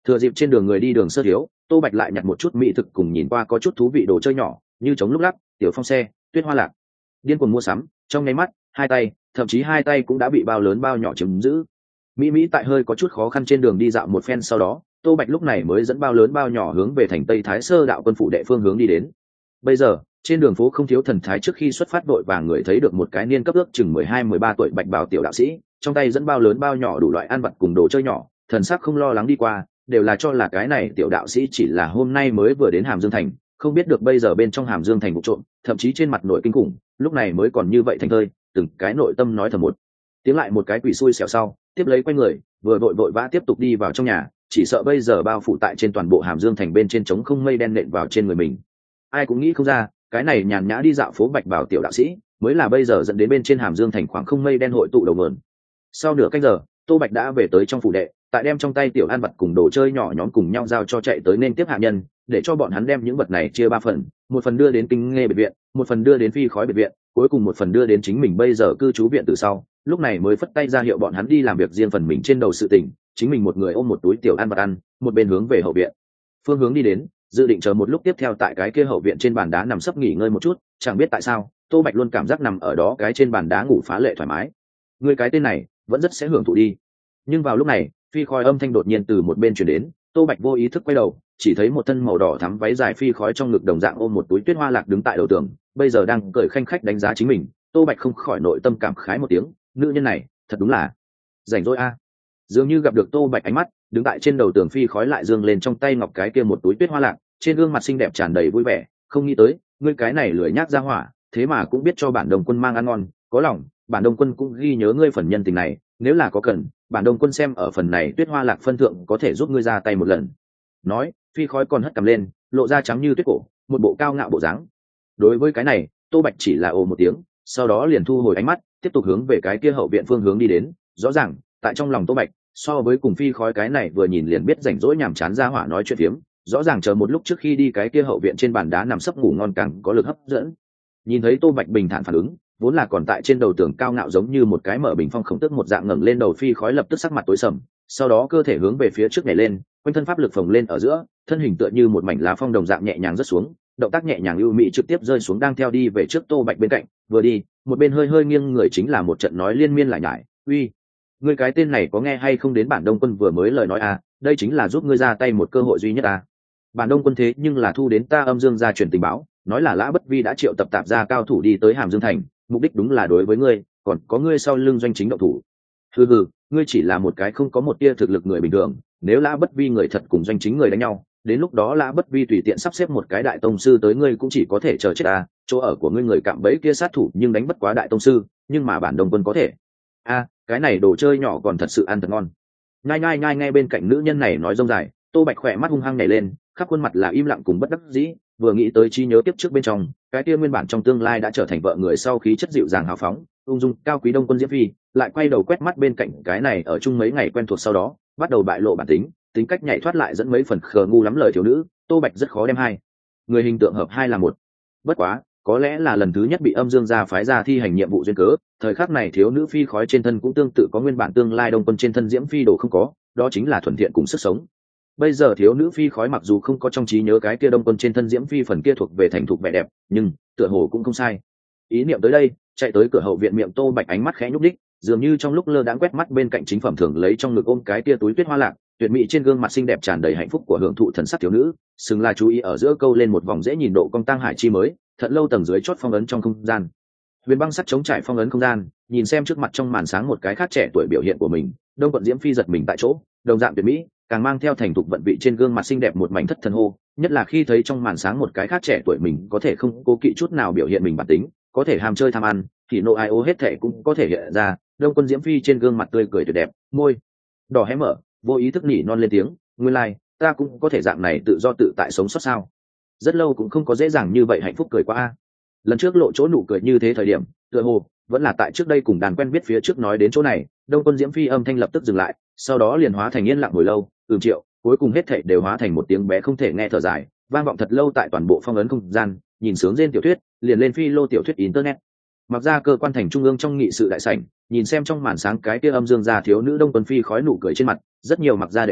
Thừa dịp trên đường người đi đường sơ thiếu, Tô Bạch lại nhặt một chút mỹ thực cùng nhìn qua có chút thú vị đồ chơi nhỏ, như chống lúc lắc, tiểu phong xe, tuyết hoa lạc. Điên cuồng mua sắm, trong nháy mắt, hai tay, thậm chí hai tay cũng đã bị bao lớn bao nhỏ chiếm giữ. Mỹ Mỹ tại hơi có chút khó khăn trên đường đi dạo một phen sau đó, Tô Bạch lúc này mới dẫn bao lớn bao nhỏ hướng về thành Tây Thái Sơ đạo quân phụ đệ phương hướng đi đến. Bây giờ, trên đường phố không thiếu thần thái, trước khi xuất phát vội vàng người thấy được một cái niên cấp ước chừng mười hai mười ba tuổi bạch bào tiểu đạo sĩ, trong tay dẫn bao lớn bao nhỏ đủ loại ăn vặt cùng đồ chơi nhỏ, thần sắc không lo lắng đi qua, đều là cho là cái này tiểu đạo sĩ chỉ là hôm nay mới vừa đến Hàm Dương thành, không biết được bây giờ bên trong Hàm Dương thành vụ trộm, thậm chí trên mặt nội kinh khủng, lúc này mới còn như vậy thành thơi, từng cái nội tâm nói thầm một tiếng lại một cái quỷ xui xẻo sau, tiếp lấy quay người, vừa vội vội vã tiếp tục đi vào trong nhà, chỉ sợ bây giờ bao phủ tại trên toàn bộ Hàm Dương thành bên trên trống không mây đen nện vào trên người mình. Ai cũng nghĩ không ra, cái này nhàn nhã đi dạo phố bạch bảo tiểu đạo sĩ, mới là bây giờ dẫn đến bên trên Hàm Dương thành khoảng không mây đen hội tụ đầu nguồn. Sau nửa canh giờ, Tô Bạch đã về tới trong phủ đệ, tại đem trong tay tiểu ăn vật cùng đồ chơi nhỏ nhóm cùng nhau giao cho chạy tới nên tiếp hạ nhân, để cho bọn hắn đem những vật này chia ba phần, một phần đưa đến Kinh Nghe biệt viện, một phần đưa đến Phi Khói biệt viện, cuối cùng một phần đưa đến chính mình bây giờ cư trú viện từ sau. Lúc này mới phất tay ra hiệu bọn hắn đi làm việc riêng phần mình trên đầu sự tình, chính mình một người ôm một túi tiểu ăn vật ăn, một bên hướng về hậu viện phương hướng đi đến, dự định chờ một lúc tiếp theo tại cái kia hậu viện trên bàn đá nằm sấp nghỉ ngơi một chút. Chẳng biết tại sao, Tô Bạch luôn cảm giác nằm ở đó cái trên bàn đá ngủ phá lệ thoải mái. Người cái tên này vẫn rất sẽ hưởng thụ đi. Nhưng vào lúc này, phi khói âm thanh đột nhiên từ một bên chuyển đến, Tô Bạch vô ý thức quay đầu, chỉ thấy một thân màu đỏ thắm váy dài phi khói trong ngực đồng dạng ôm một túi tuyết hoa lạc đứng tại đầu tường, bây giờ đang cười khanh khách đánh giá chính mình. Tô Bạch không khỏi nội tâm cảm khái một tiếng, nữ nhân này thật đúng là rảnh rỗi a. Dường như gặp được Tô Bạch ánh mắt, đứng tại trên đầu tường phi khói lại dương lên trong tay ngọc cái kia một túi tuyết hoa lạc, trên gương mặt xinh đẹp tràn đầy vui vẻ. Không nghĩ tới, ngươi cái này lười nhác ra hỏa, thế mà cũng biết cho bản đồng quân mang ăn ngon, có lòng, bản đông quân cũng ghi nhớ ngươi phần nhân tình này, nếu là có cần, bản đông quân xem ở phần này tuyết hoa lạc phân thượng có thể giúp ngươi ra tay một lần. Nói, phi khói còn hất cầm lên, lộ ra trắng như tuyết cổ, một bộ cao ngạo bộ dáng. Đối với cái này, Tô Bạch chỉ là ồ một tiếng, sau đó liền thu hồi ánh mắt, tiếp tục hướng về cái kia hậu viện phương hướng đi đến. Rõ ràng, tại trong lòng Tô Bạch, so với cùng phi khói cái này vừa nhìn liền biết rảnh rỗi nhàm chán ra hỏa nói chuyện phiếm, rõ ràng chờ một lúc trước khi đi cái kia hậu viện trên bàn đá nằm sấp ngủ ngon càng có lực hấp dẫn. Nhìn thấy Tô Bạch bình thản phản ứng, vốn là còn tại trên đầu tường cao ngạo giống như một cái mở bình phong khổng tức một dạng ngẩng lên đầu phi khói lập tức sắc mặt tối sầm, sau đó cơ thể hướng về phía trước nhảy lên, quanh thân pháp lực phồng lên ở giữa, thân hình tựa như một mảnh lá phong đồng dạng nhẹ nhàng rớt xuống, động tác nhẹ nhàng ưu mỹ trực tiếp rơi xuống đang theo đi về trước Tô Bạch bên cạnh, vừa đi, một bên hơi hơi nghiêng người chính là một trận nói liên miên lại nhải, "Uy, ngươi cái tên này có nghe hay không đến bản đông quân vừa mới lời nói à, đây chính là giúp ngươi ra tay một cơ hội duy nhất à. Bản đông quân thế nhưng là thu đến ta âm dương gia truyền tình báo, nói là Lã Bất Vi đã triệu tập tạp gia cao thủ đi tới Hàm Dương thành, mục đích đúng là đối với ngươi, còn có ngươi sau lưng doanh chính động thủ. Hừ hừ, ngươi chỉ là một cái không có một tia thực lực người bình thường, nếu Lã Bất Vi người thật cùng doanh chính người đánh nhau, đến lúc đó Lã Bất Vi tùy tiện sắp xếp một cái đại tông sư tới ngươi cũng chỉ có thể chờ chết à, chỗ ở của ngươi người cạm bẫy kia sát thủ nhưng đánh bất quá đại tông sư, nhưng mà bản đông quân có thể. A, à, cái này đồ chơi nhỏ còn thật sự ăn thật ngon." Nhai nhai nhai nghe bên cạnh nữ nhân này nói rông dài, Tô Bạch khỏe mắt hung hăng nhảy lên, khắp khuôn mặt là im lặng cùng bất đắc dĩ, vừa nghĩ tới chi nhớ tiếp trước bên trong, cái kia nguyên bản trong tương lai đã trở thành vợ người sau khí chất dịu dàng hào phóng, ung dung, cao quý đông quân Diễm Phi, lại quay đầu quét mắt bên cạnh cái này ở chung mấy ngày quen thuộc sau đó, bắt đầu bại lộ bản tính, tính cách nhảy thoát lại dẫn mấy phần khờ ngu lắm lời thiếu nữ, Tô Bạch rất khó đem hai người hình tượng hợp hai là một. Bất quá, có lẽ là lần thứ nhất bị âm dương gia phái ra thi hành nhiệm vụ duyên cớ, thời khắc này thiếu nữ phi khói trên thân cũng tương tự có nguyên bản tương lai đông quân trên thân Diễm Phi đồ không có, đó chính là thuần thiện cùng sức sống. Bây giờ thiếu nữ phi khói mặc dù không có trong trí nhớ cái kia đông quân trên thân Diễm Phi phần kia thuộc về thành thục vẻ đẹp, nhưng tựa hồ cũng không sai. Ý niệm tới đây, chạy tới cửa hậu viện miệng Tô Bạch ánh mắt khẽ nhúc đích, dường như trong lúc lơ đãng quét mắt bên cạnh chính phẩm thường lấy trong ngực ôm cái kia túi tuyết hoa lạc, tuyệt mỹ trên gương mặt xinh đẹp tràn đầy hạnh phúc của hưởng thụ thần sắc thiếu nữ, xứng là chú ý ở giữa câu lên một vòng dễ nhìn độ cong tăng hải chi mới, thật lâu tầng dưới chót phong ấn trong không gian. Huyền băng sắt chống trải phong ấn không gian, nhìn xem trước mặt trong màn sáng một cái khác trẻ tuổi biểu hiện của mình, đông quận Diễm Phi giật mình tại chỗ, đồng dạng tuyệt mỹ, càng mang theo thành thục vận vị trên gương mặt xinh đẹp một mảnh thất thần hô, nhất là khi thấy trong màn sáng một cái khác trẻ tuổi mình có thể không cố kỵ chút nào biểu hiện mình bản tính, có thể ham chơi tham ăn, thì nộ ai ô hết thể cũng có thể hiện ra, đông quân Diễm Phi trên gương mặt tươi cười tuyệt đẹp, môi đỏ hé mở, vô ý thức nỉ non lên tiếng, nguyên lai, like, ta cũng có thể dạng này tự do tự tại sống sót sao? Rất lâu cũng không có dễ dàng như vậy hạnh phúc cười qua a. Lần trước lộ chỗ nụ cười như thế thời điểm, tựa hồ vẫn là tại trước đây cùng đàn quen biết phía trước nói đến chỗ này, đông quân Diễm Phi âm thanh lập tức dừng lại, sau đó liền hóa thành yên lặng hồi lâu, ừm triệu, cuối cùng hết thảy đều hóa thành một tiếng bé không thể nghe thở dài, vang vọng thật lâu tại toàn bộ phong ấn không gian, nhìn sướng rên tiểu thuyết, liền lên phi lô tiểu thuyết internet. Mặc ra cơ quan thành trung ương trong nghị sự đại sảnh, nhìn xem trong màn sáng cái kia âm dương gia thiếu nữ đông quân phi khói nụ cười trên mặt, rất nhiều mặc gia đệ tử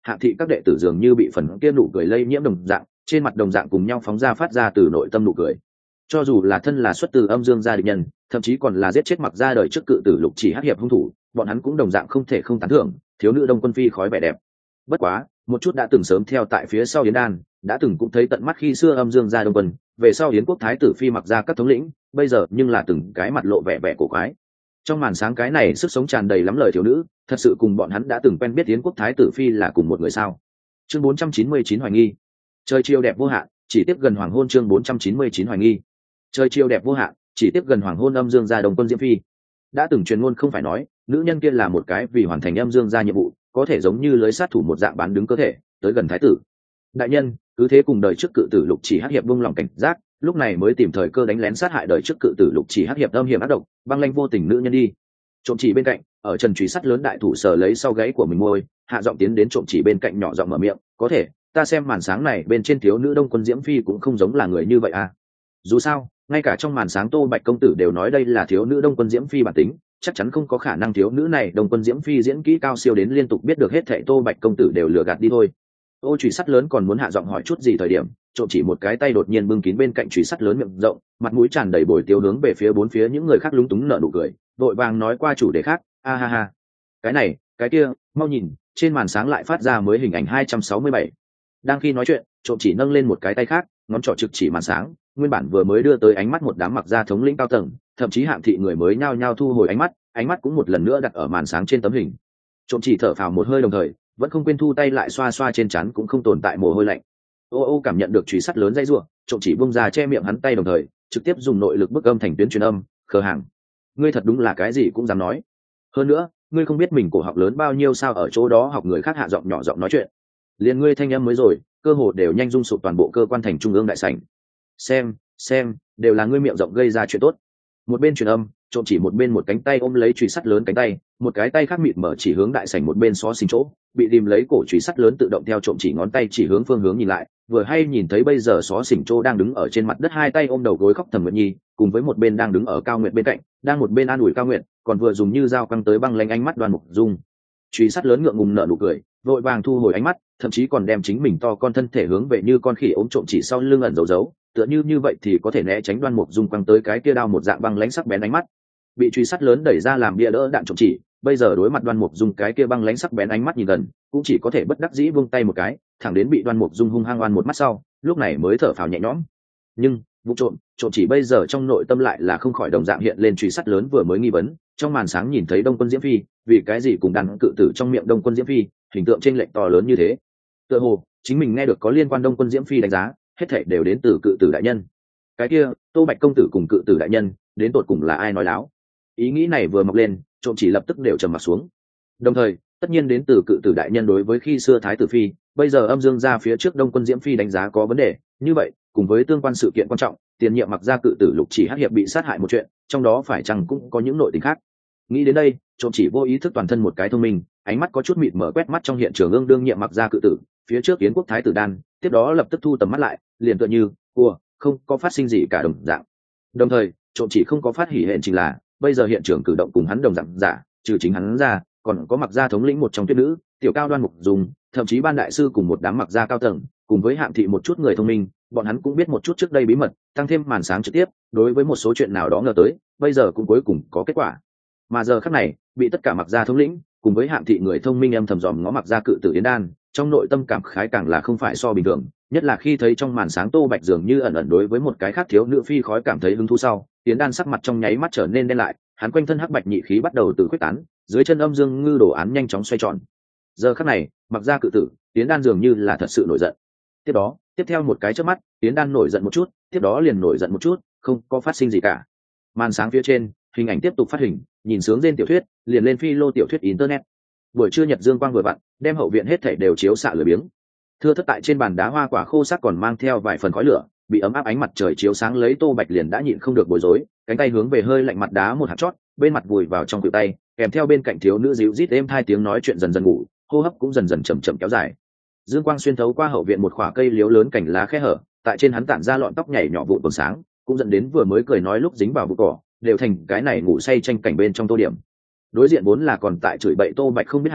hạng thị các đệ tử dường như bị phần kia nụ cười lây nhiễm đồng dạng, trên mặt đồng dạng cùng nhau phóng ra phát ra từ nội tâm nụ cười. Cho dù là thân là xuất từ âm dương gia địch nhân, thậm chí còn là giết chết Mặc gia đời trước cự tử Lục Chỉ hắc hiệp hung thủ, bọn hắn cũng đồng dạng không thể không tán thưởng thiếu nữ Đông Quân Phi khói vẻ đẹp. Bất quá, một chút đã từng sớm theo tại phía sau Yến Đan, đã từng cũng thấy tận mắt khi xưa âm dương gia Đông Quân, về sau Yến quốc thái tử phi Mặc gia các thống lĩnh, bây giờ nhưng là từng cái mặt lộ vẻ vẻ cổ quái. Trong màn sáng cái này sức sống tràn đầy lắm lời thiếu nữ, thật sự cùng bọn hắn đã từng quen biết Yến quốc thái tử phi là cùng một người sao? Chương bốn trăm chín mươi chín hoài nghi. Trời chiều đẹp vô hạn, chỉ tiếp gần hoàng hôn. Chương bốn trăm chín mươi chín hoài nghi. Trời chiều đẹp vô hạn, chỉ tiếp gần hoàng hôn. Âm dương gia Đông Quân Diễm phi đã từng truyền ngôn không phải nói nữ nhân kia là một cái vì hoàn thành âm dương gia nhiệm vụ có thể giống như lưới sát thủ một dạng bán đứng cơ thể tới gần thái tử đại nhân, cứ thế cùng đời trước cự tử Lục Chỉ hắc hiệp buông lòng cảnh giác, lúc này mới tìm thời cơ đánh lén sát hại đời trước cự tử Lục Chỉ hắc hiệp âm hiểm ác độc, băng lanh vô tình nữ nhân đi. Trộm chỉ bên cạnh, ở trần chùy sắt lớn đại thủ sở lấy sau gáy của mình môi, hạ giọng tiến đến trộm chỉ bên cạnh nhỏ giọng mở miệng, có thể ta xem màn sáng này bên trên thiếu nữ Đông Quân Diễm phi cũng không giống là người như vậy à. Dù sao ngay cả trong màn sáng Tô Bạch công tử đều nói đây là thiếu nữ Đông Quân Diễm phi bản tính, chắc chắn không có khả năng thiếu nữ này Đông Quân Diễm phi diễn kỹ cao siêu đến liên tục biết được hết thảy Tô Bạch công tử đều lừa gạt đi thôi. Ô chùy sắt lớn còn muốn hạ giọng hỏi chút gì thời điểm, trộm chỉ một cái tay đột nhiên bưng kín bên cạnh chùy sắt lớn miệng rộng, mặt mũi tràn đầy bồi tiêu hướng về phía bốn phía những người khác lúng túng nở nụ cười, vội vàng nói qua chủ đề khác, a ha ha, cái này cái kia, mau nhìn, trên màn sáng lại phát ra mới hình ảnh hai trăm sáu mươi bảy. Đang khi nói chuyện, trộm chỉ nâng lên một cái tay khác, ngón trỏ trực chỉ màn sáng, nguyên bản vừa mới đưa tới ánh mắt một đám Mặc gia thống lĩnh cao tầng, thậm chí hạng thị người mới nhao nhao thu hồi ánh mắt, ánh mắt cũng một lần nữa đặt ở màn sáng trên tấm hình. Trộm chỉ thở phào một hơi đồng thời vẫn không quên thu tay lại xoa xoa trên trán cũng không tồn tại mồ hôi lạnh. Ô ô cảm nhận được chùy sắt lớn dây rủa, trộm chỉ bung ra che miệng hắn tay đồng thời trực tiếp dùng nội lực bức âm thành tuyến truyền âm, khờ hàng, ngươi thật đúng là cái gì cũng dám nói. Hơn nữa ngươi không biết mình cổ học lớn bao nhiêu sao, ở chỗ đó học người khác hạ giọng nhỏ giọng nói chuyện, liền ngươi thanh âm mới rồi cơ hồ đều nhanh rung sụp toàn bộ cơ quan thành trung ương đại sảnh. Xem xem đều là ngươi miệng rộng gây ra chuyện tốt. Một bên truyền âm, trộm chỉ một bên một cánh tay ôm lấy chùy sắt lớn cánh tay, một cái tay khác mịt mở chỉ hướng đại sảnh một bên xó xỉnh chỗ, bị tìm lấy cổ chùy sắt lớn tự động theo trộm chỉ ngón tay chỉ hướng phương hướng nhìn lại, vừa hay nhìn thấy bây giờ xó xỉnh chỗ đang đứng ở trên mặt đất hai tay ôm đầu gối khóc Thẩm Nguyệt Nhi, cùng với một bên đang đứng ở Cao Nguyệt bên cạnh, đang một bên an ủi Cao Nguyệt, còn vừa dùng như dao căng tới băng lanh ánh mắt Đoan Mục Dung. Chùy sắt lớn ngượng ngùng nở nụ cười, vội vàng thu hồi ánh mắt, thậm chí còn đem chính mình to con thân thể hướng về như con khỉ ôm trộm chỉ sau lưng ẩn giấu giấu, tựa như như vậy thì có thể né tránh Đoan Mục Dung quăng tới cái kia đao một dạng băng lãnh sắc bén ánh mắt. Bị truy sát lớn đẩy ra làm bia đỡ đạn trộm chỉ, bây giờ đối mặt Đoan Mục Dung cái kia băng lãnh sắc bén ánh mắt nhìn gần, cũng chỉ có thể bất đắc dĩ buông tay một cái, thẳng đến bị Đoan Mục Dung hung hăng oan một mắt sau, lúc này mới thở phào nhẹ nhõm. Nhưng vụ trộm trộm chỉ bây giờ trong nội tâm lại là không khỏi đồng dạng hiện lên truy sát lớn vừa mới nghi vấn, trong màn sáng nhìn thấy Đông Quân Diễm phi, vì cái gì cùng đàn cự tử trong miệng Đông Quân Diễm phi hình tượng trên lệnh to lớn như thế. Tựa hồ chính mình nghe được có liên quan Đông Quân Diễm phi đánh giá, hết thảy đều đến từ cự tử đại nhân. Cái kia Tô Bạch công tử cùng cự tử đại nhân đến tột cùng là ai nói láo? Ý nghĩ này vừa mọc lên, trộm chỉ lập tức đều trầm mặt xuống. Đồng thời tất nhiên đến từ cự tử đại nhân đối với khi xưa thái tử phi, bây giờ âm dương gia phía trước Đông Quân Diễm phi đánh giá có vấn đề, như vậy cùng với tương quan sự kiện quan trọng, tiền nhiệm Mặc gia cự tử Lục Chỉ hắc hiệp bị sát hại một chuyện, trong đó phải chăng cũng có những nội tình khác. Nghĩ đến đây, trộm chỉ vô ý thức toàn thân một cái thông minh, ánh mắt có chút mịt mở quét mắt trong hiện trường ương đương nhiệm Mặc gia cự tử, phía trước Yến quốc thái tử Đan, tiếp đó lập tức thu tầm mắt lại, liền tựa như ua không có phát sinh gì cả đồng dạng. Đồng thời trộm chỉ không có phát hỉ hẹn chính là bây giờ hiện trường cử động cùng hắn đồng dạng giả, trừ chính hắn ra còn có Mặc gia thống lĩnh một trong tuyết nữ tiểu cao Đoan Mục Dung, thậm chí ban đại sư cùng một đám Mặc gia cao tầng, cùng với hạng thị một chút người thông minh, bọn hắn cũng biết một chút trước đây bí mật, tăng thêm màn sáng trực tiếp, đối với một số chuyện nào đó ngờ tới, bây giờ cũng cuối cùng có kết quả. Mà giờ khắc này bị tất cả Mặc gia thống lĩnh cùng với hạng thị người thông minh em thầm dòm ngó Mặc gia cự tử Yến Đan, trong nội tâm cảm khái càng là không phải so bình thường, nhất là khi thấy trong màn sáng Tô Bạch dường như ẩn ẩn đối với một cái khác thiếu nữ phi khói cảm thấy hứng thú sau, Yến Đan sắc mặt trong nháy mắt trở nên đen lại, hắn quanh thân hắc bạch nhị khí bắt đầu từ khuếch tán, dưới chân âm dương ngư đồ án nhanh chóng xoay tròn. Giờ khắc này Mặc gia cự tử Yến Đan dường như là thật sự nổi giận. Tiếp đó tiếp theo một cái chớp mắt, Yến Đan nổi giận một chút, tiếp đó liền nổi giận một chút, không có phát sinh gì cả. Màn sáng phía trên hình ảnh tiếp tục phát hình, nhìn sướng trên tiểu thuyết liền lên phi lô tiểu thuyết internet. Buổi trưa nhật dương quang vừa vặn đem hậu viện hết thảy đều chiếu xạ lửa biếng, thưa thất tại trên bàn đá hoa quả khô sắc còn mang theo vài phần khói lửa, bị ấm áp ánh mặt trời chiếu sáng lấy Tô Bạch liền đã nhịn không được bối rối, cánh tay hướng về hơi lạnh mặt đá một hạt chót, bên mặt vùi vào trong khuỷu tay, kèm theo bên cạnh thiếu nữ díu rít êm hai tiếng nói chuyện dần dần ngủ, hô hấp cũng dần dần chậm chậm kéo dài. Dương quang xuyên thấu qua hậu viện một khỏa cây liễu lớn cành lá khe hở, tại trên hắn tản ra lọn tóc nhảy nhỏ vụn còn sáng, cũng dẫn đến vừa mới cười nói lúc dính vào bụi cỏ, đều thành cái này ngủ say tranh cảnh bên trong tô điểm. Đối diện vốn là còn tại chửi bậy Tô Bạch không biết hàng,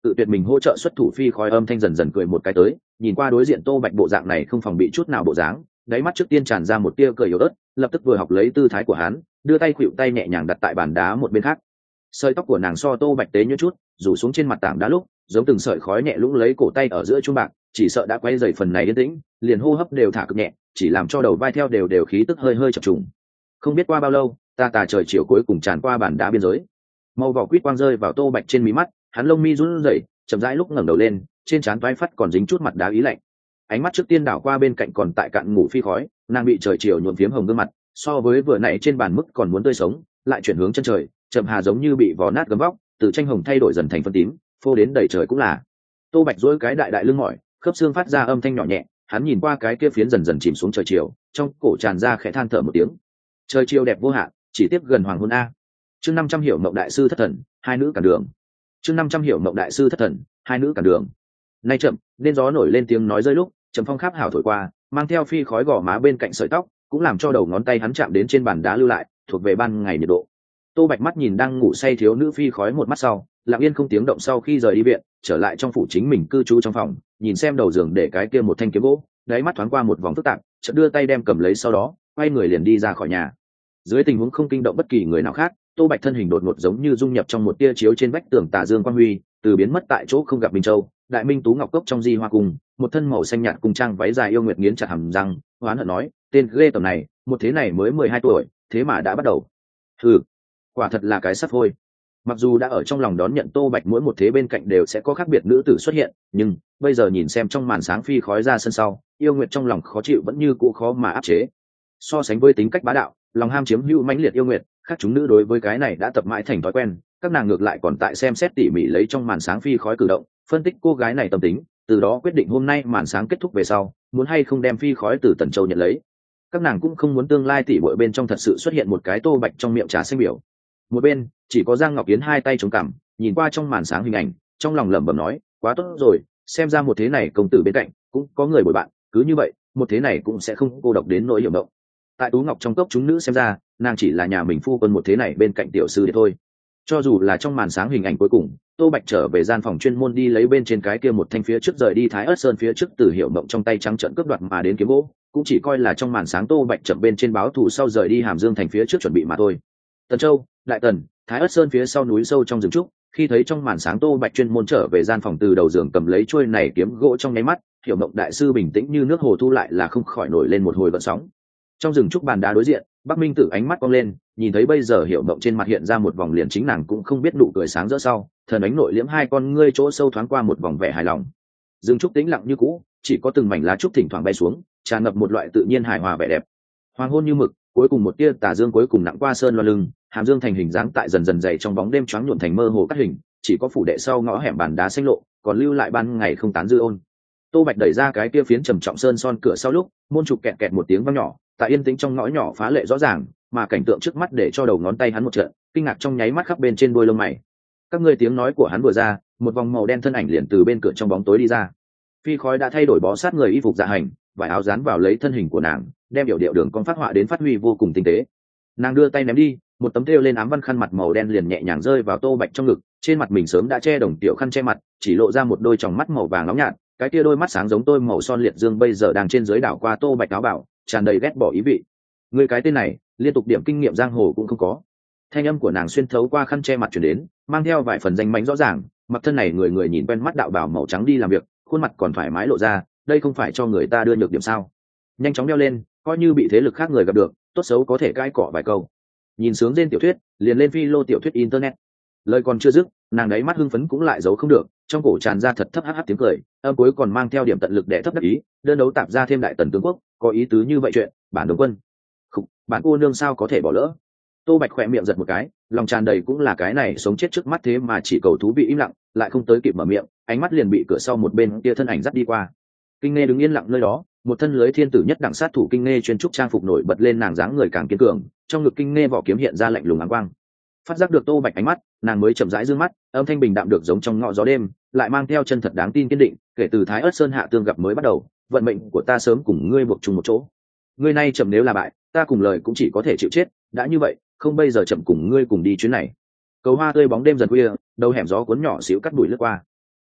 tự tuyệt mình hỗ trợ xuất thủ phi khói âm thanh dần dần cười một cái tới, nhìn qua đối diện Tô Bạch bộ dạng này không phòng bị chút nào bộ dáng, đáy mắt trước tiên tràn ra một tia cười yếu ớt, lập tức vừa học lấy tư thái của hắn, đưa tay khuỵu tay nhẹ nhàng đặt tại bàn đá một bên khác. Sợi tóc của nàng so Tô Bạch tế như chút, rủ xuống trên mặt tảng đá lúc, giống từng sợi khói nhẹ lũng lấy cổ tay ở giữa chuông bạc, chỉ sợ đã quay dày phần này yên tĩnh, liền hô hấp đều thả cực nhẹ, chỉ làm cho đầu vai theo đều đều khí tức hơi hơi chập trùng. Không biết qua bao lâu, ta tà trời chiều cuối cùng tràn qua bàn đá biên giới. Màu vỏ quýt quang rơi vào Tô Bạch trên mí mắt, hắn lông mi run rẩy, chậm rãi lúc ngẩng đầu lên, trên trán toái phát còn dính chút mặt đá ý lạnh. Ánh mắt trước tiên đảo qua bên cạnh còn tại cạn ngủ phi khói, nàng bị trời chiều nhuộm phiếm hồng gương mặt, so với vừa nãy trên bàn mức còn muốn tươi sống, lại chuyển hướng chân trời, chậm hà giống như bị vò nát gấm vóc, từ tranh hồng thay đổi dần thành phân tím, phô đến đầy trời cũng là. Tô Bạch duỗi cái đại đại lưng mỏi, khớp xương phát ra âm thanh nhỏ nhẹ, hắn nhìn qua cái kia phiến dần dần chìm xuống trời chiều, trong cổ tràn ra khẽ than thở một tiếng. Trời chiều đẹp vô hạn, chỉ tiếp gần hoàng hôn a. Chương năm trăm hiểu mộng đại sư thất thần, hai nữ cản đường. Chương năm trăm hiểu mộng đại sư thất thần, hai nữ cản đường. Nay chậm, nên gió nổi lên tiếng nói rơi lúc, trầm phong khắp hảo thổi qua, mang theo phi khói gò má bên cạnh sợi tóc, cũng làm cho đầu ngón tay hắn chạm đến trên bàn đá lưu lại, thuộc về ban ngày nhiệt độ. Tô Bạch mắt nhìn đang ngủ say thiếu nữ phi khói một mắt sau, lặng yên không tiếng động sau khi rời đi viện, trở lại trong phủ chính mình cư trú trong phòng, nhìn xem đầu giường để cái kia một thanh kiếm gỗ, đáy mắt thoáng qua một vòng phức tạp, chợt đưa tay đem cầm lấy sau đó, quay người liền đi ra khỏi nhà. Dưới tình huống không kinh động bất kỳ người nào khác, Tô Bạch thân hình đột ngột giống như dung nhập trong một tia chiếu trên vách tường tà dương quang huy, từ biến mất tại chỗ không gặp Minh Châu, Đại Minh Tú Ngọc Cốc trong di hoa cung, một thân màu xanh nhạt cùng trang váy dài yêu nguyệt nghiến chặt hàm răng, hoán hận nói, tên ghê tởm này, một thế này mới mười hai tuổi, thế mà đã bắt đầu. Hừ, quả thật là cái sắt thôi. Mặc dù đã ở trong lòng đón nhận Tô Bạch mỗi một thế bên cạnh đều sẽ có khác biệt nữ tử xuất hiện, nhưng bây giờ nhìn xem trong màn sáng phi khói ra sân sau, yêu nguyệt trong lòng khó chịu vẫn như cũ khó mà áp chế. So sánh với tính cách bá đạo, lòng ham chiếm hữu mãnh liệt yêu nguyệt, khác chúng nữ đối với cái này đã tập mãi thành thói quen, các nàng ngược lại còn tại xem xét tỉ mỉ lấy trong màn sáng phi khói cử động, phân tích cô gái này tâm tính, từ đó quyết định hôm nay màn sáng kết thúc về sau, muốn hay không đem phi khói từ Tần Châu nhận lấy. Các nàng cũng không muốn tương lai tỉ muội bên trong thật sự xuất hiện một cái Tô Bạch trong miệng trà xanh biểu. Một bên chỉ có Giang Ngọc Yến hai tay chống cằm, nhìn qua trong màn sáng hình ảnh, trong lòng lẩm bẩm nói, quá tốt rồi, xem ra một thế này công tử bên cạnh cũng có người bồi bạn, cứ như vậy một thế này cũng sẽ không cô độc đến nỗi hiểu động. Tại Tú Ngọc trong cốc chúng nữ xem ra, nàng chỉ là nhà mình phu quân một thế này bên cạnh tiểu sư để thôi. Cho dù là trong màn sáng hình ảnh cuối cùng, Tô Bạch trở về gian phòng chuyên môn đi lấy bên trên cái kia một thanh phía trước rời đi Thái Ức Sơn phía trước từ Hiểu Mộng trong tay trắng trợn cướp đoạt mà đến kiếm gỗ, cũng chỉ coi là trong màn sáng Tô Bạch chậm bên trên báo thù sau rời đi Hàm Dương thành phía trước chuẩn bị mà thôi. Tần Châu, Đại Tần, Thái Ức Sơn phía sau núi sâu trong rừng trúc, khi thấy trong màn sáng Tô Bạch chuyên môn trở về gian phòng từ đầu giường cầm lấy chuôi này kiếm gỗ trong nháy mắt, Hiểu Mộng đại sư bình tĩnh như nước hồ thu lại là không khỏi nổi lên một hồi gợn sóng. Trong rừng trúc bàn đá đối diện, Bắc Minh Tử ánh mắt cong lên, nhìn thấy bây giờ Hiểu Mộng trên mặt hiện ra một vòng liền chính nàng cũng không biết nụ cười sáng rỡ sau, thần ánh nội liễm hai con ngươi chỗ sâu thoáng qua một vòng vẻ hài lòng. Rừng trúc tĩnh lặng như cũ, chỉ có từng mảnh lá trúc thỉnh thoảng bay xuống, tràn ngập một loại tự nhiên hài hòa vẻ đẹp. Hoàng hôn như mực, cuối cùng một tia tà dương cuối cùng nặng qua sơn loan lưng, Hàm Dương thành hình dáng tại dần dần dày trong bóng đêm choáng nhuộm thành mơ hồ cắt hình, chỉ có phủ đệ sau ngõ hẻm bàn đá xanh lộ, còn lưu lại ban ngày không tán dư ôn. Tô Bạch đẩy ra cái kia phiến trầm trọng sơn son cửa sau lúc, môn trục kẹt kẹt một tiếng vang nhỏ, tại yên tĩnh trong ngõ nhỏ phá lệ rõ ràng, mà cảnh tượng trước mắt để cho đầu ngón tay hắn một trận, kinh ngạc trong nháy mắt khắp bên trên đuôi lông mày. Các ngươi tiếng nói của hắn vừa ra, một vòng màu đen thân ảnh liền từ bên cửa trong bóng tối đi ra. Phi khói đã thay đổi bó sát người y phục dạ hành, vải áo dán vào lấy thân hình của nàng, đem biểu điệu đường con phát họa đến phát huy vô cùng tinh tế. Nàng đưa tay ném đi, một tấm thêu lên ám văn khăn mặt màu đen liền nhẹ nhàng rơi vào Tô Bạch trong ngực, trên mặt mình sớm đã che đồng tiểu khăn che mặt, chỉ lộ ra một đôi tròng mắt màu vàng nóng nhạt, cái kia đôi mắt sáng giống tôi màu son liệt dương bây giờ đang trên dưới đảo qua Tô Bạch áo bảo, tràn đầy ghét bỏ ý vị. Người cái tên này, liên tục điểm kinh nghiệm giang hồ cũng không có. Thanh âm của nàng xuyên thấu qua khăn che mặt truyền đến, mang theo vài phần danh mánh rõ ràng, mặc thân này người người nhìn quen mắt đạo bào màu trắng đi làm việc, khuôn mặt còn thoải mái lộ ra, đây không phải cho người ta đưa nhược điểm sao? Nhanh chóng đeo lên, coi như bị thế lực khác người gặp được, tốt xấu có thể cãi cọ vài câu. Nhìn sướng trên tiểu thuyết, liền lên phi lô tiểu thuyết internet. Lời còn chưa dứt, nàng đáy mắt hưng phấn cũng lại giấu không được, trong cổ tràn ra thật thấp hắc hắc tiếng cười, âm cuối còn mang theo điểm tận lực để thấp đắc ý, đơn đấu tạp ra thêm đại tần tướng quốc, có ý tứ như vậy chuyện, bản đồng quân. Khục, bản cô nương sao có thể bỏ lỡ? Tô Bạch khỏe miệng giật một cái, lòng tràn đầy cũng là cái này sống chết trước mắt thế mà chỉ cầu thú bị im lặng, lại không tới kịp mở miệng, ánh mắt liền bị cửa sau một bên kia thân ảnh dắt đi qua. Kinh Nghê đứng yên lặng nơi đó, một thân lưới thiên tử nhất đẳng sát thủ Kinh Nghê chuyên trúc trang phục nổi bật lên nàng dáng người càng kiên cường, trong ngực Kinh Nghê vỏ kiếm hiện ra lạnh lùng áng quang. Phát giác được Tô Bạch ánh mắt, nàng mới chậm rãi dương mắt, âm thanh bình đạm được giống trong ngõ gió đêm, lại mang theo chân thật đáng tin kiên định, kể từ Thái Ức Sơn hạ tương gặp mới bắt đầu, vận mệnh của ta sớm cùng ngươi buộc chung một chỗ. Ngươi nay chậm nếu là bại, ta cùng lời cũng chỉ có thể chịu chết, đã như vậy, không bây giờ chậm cùng ngươi cùng đi chuyến này. Cầu hoa tươi bóng đêm dần khuya, đầu hẻm gió cuốn nhỏ xíu cắt bụi lướt qua.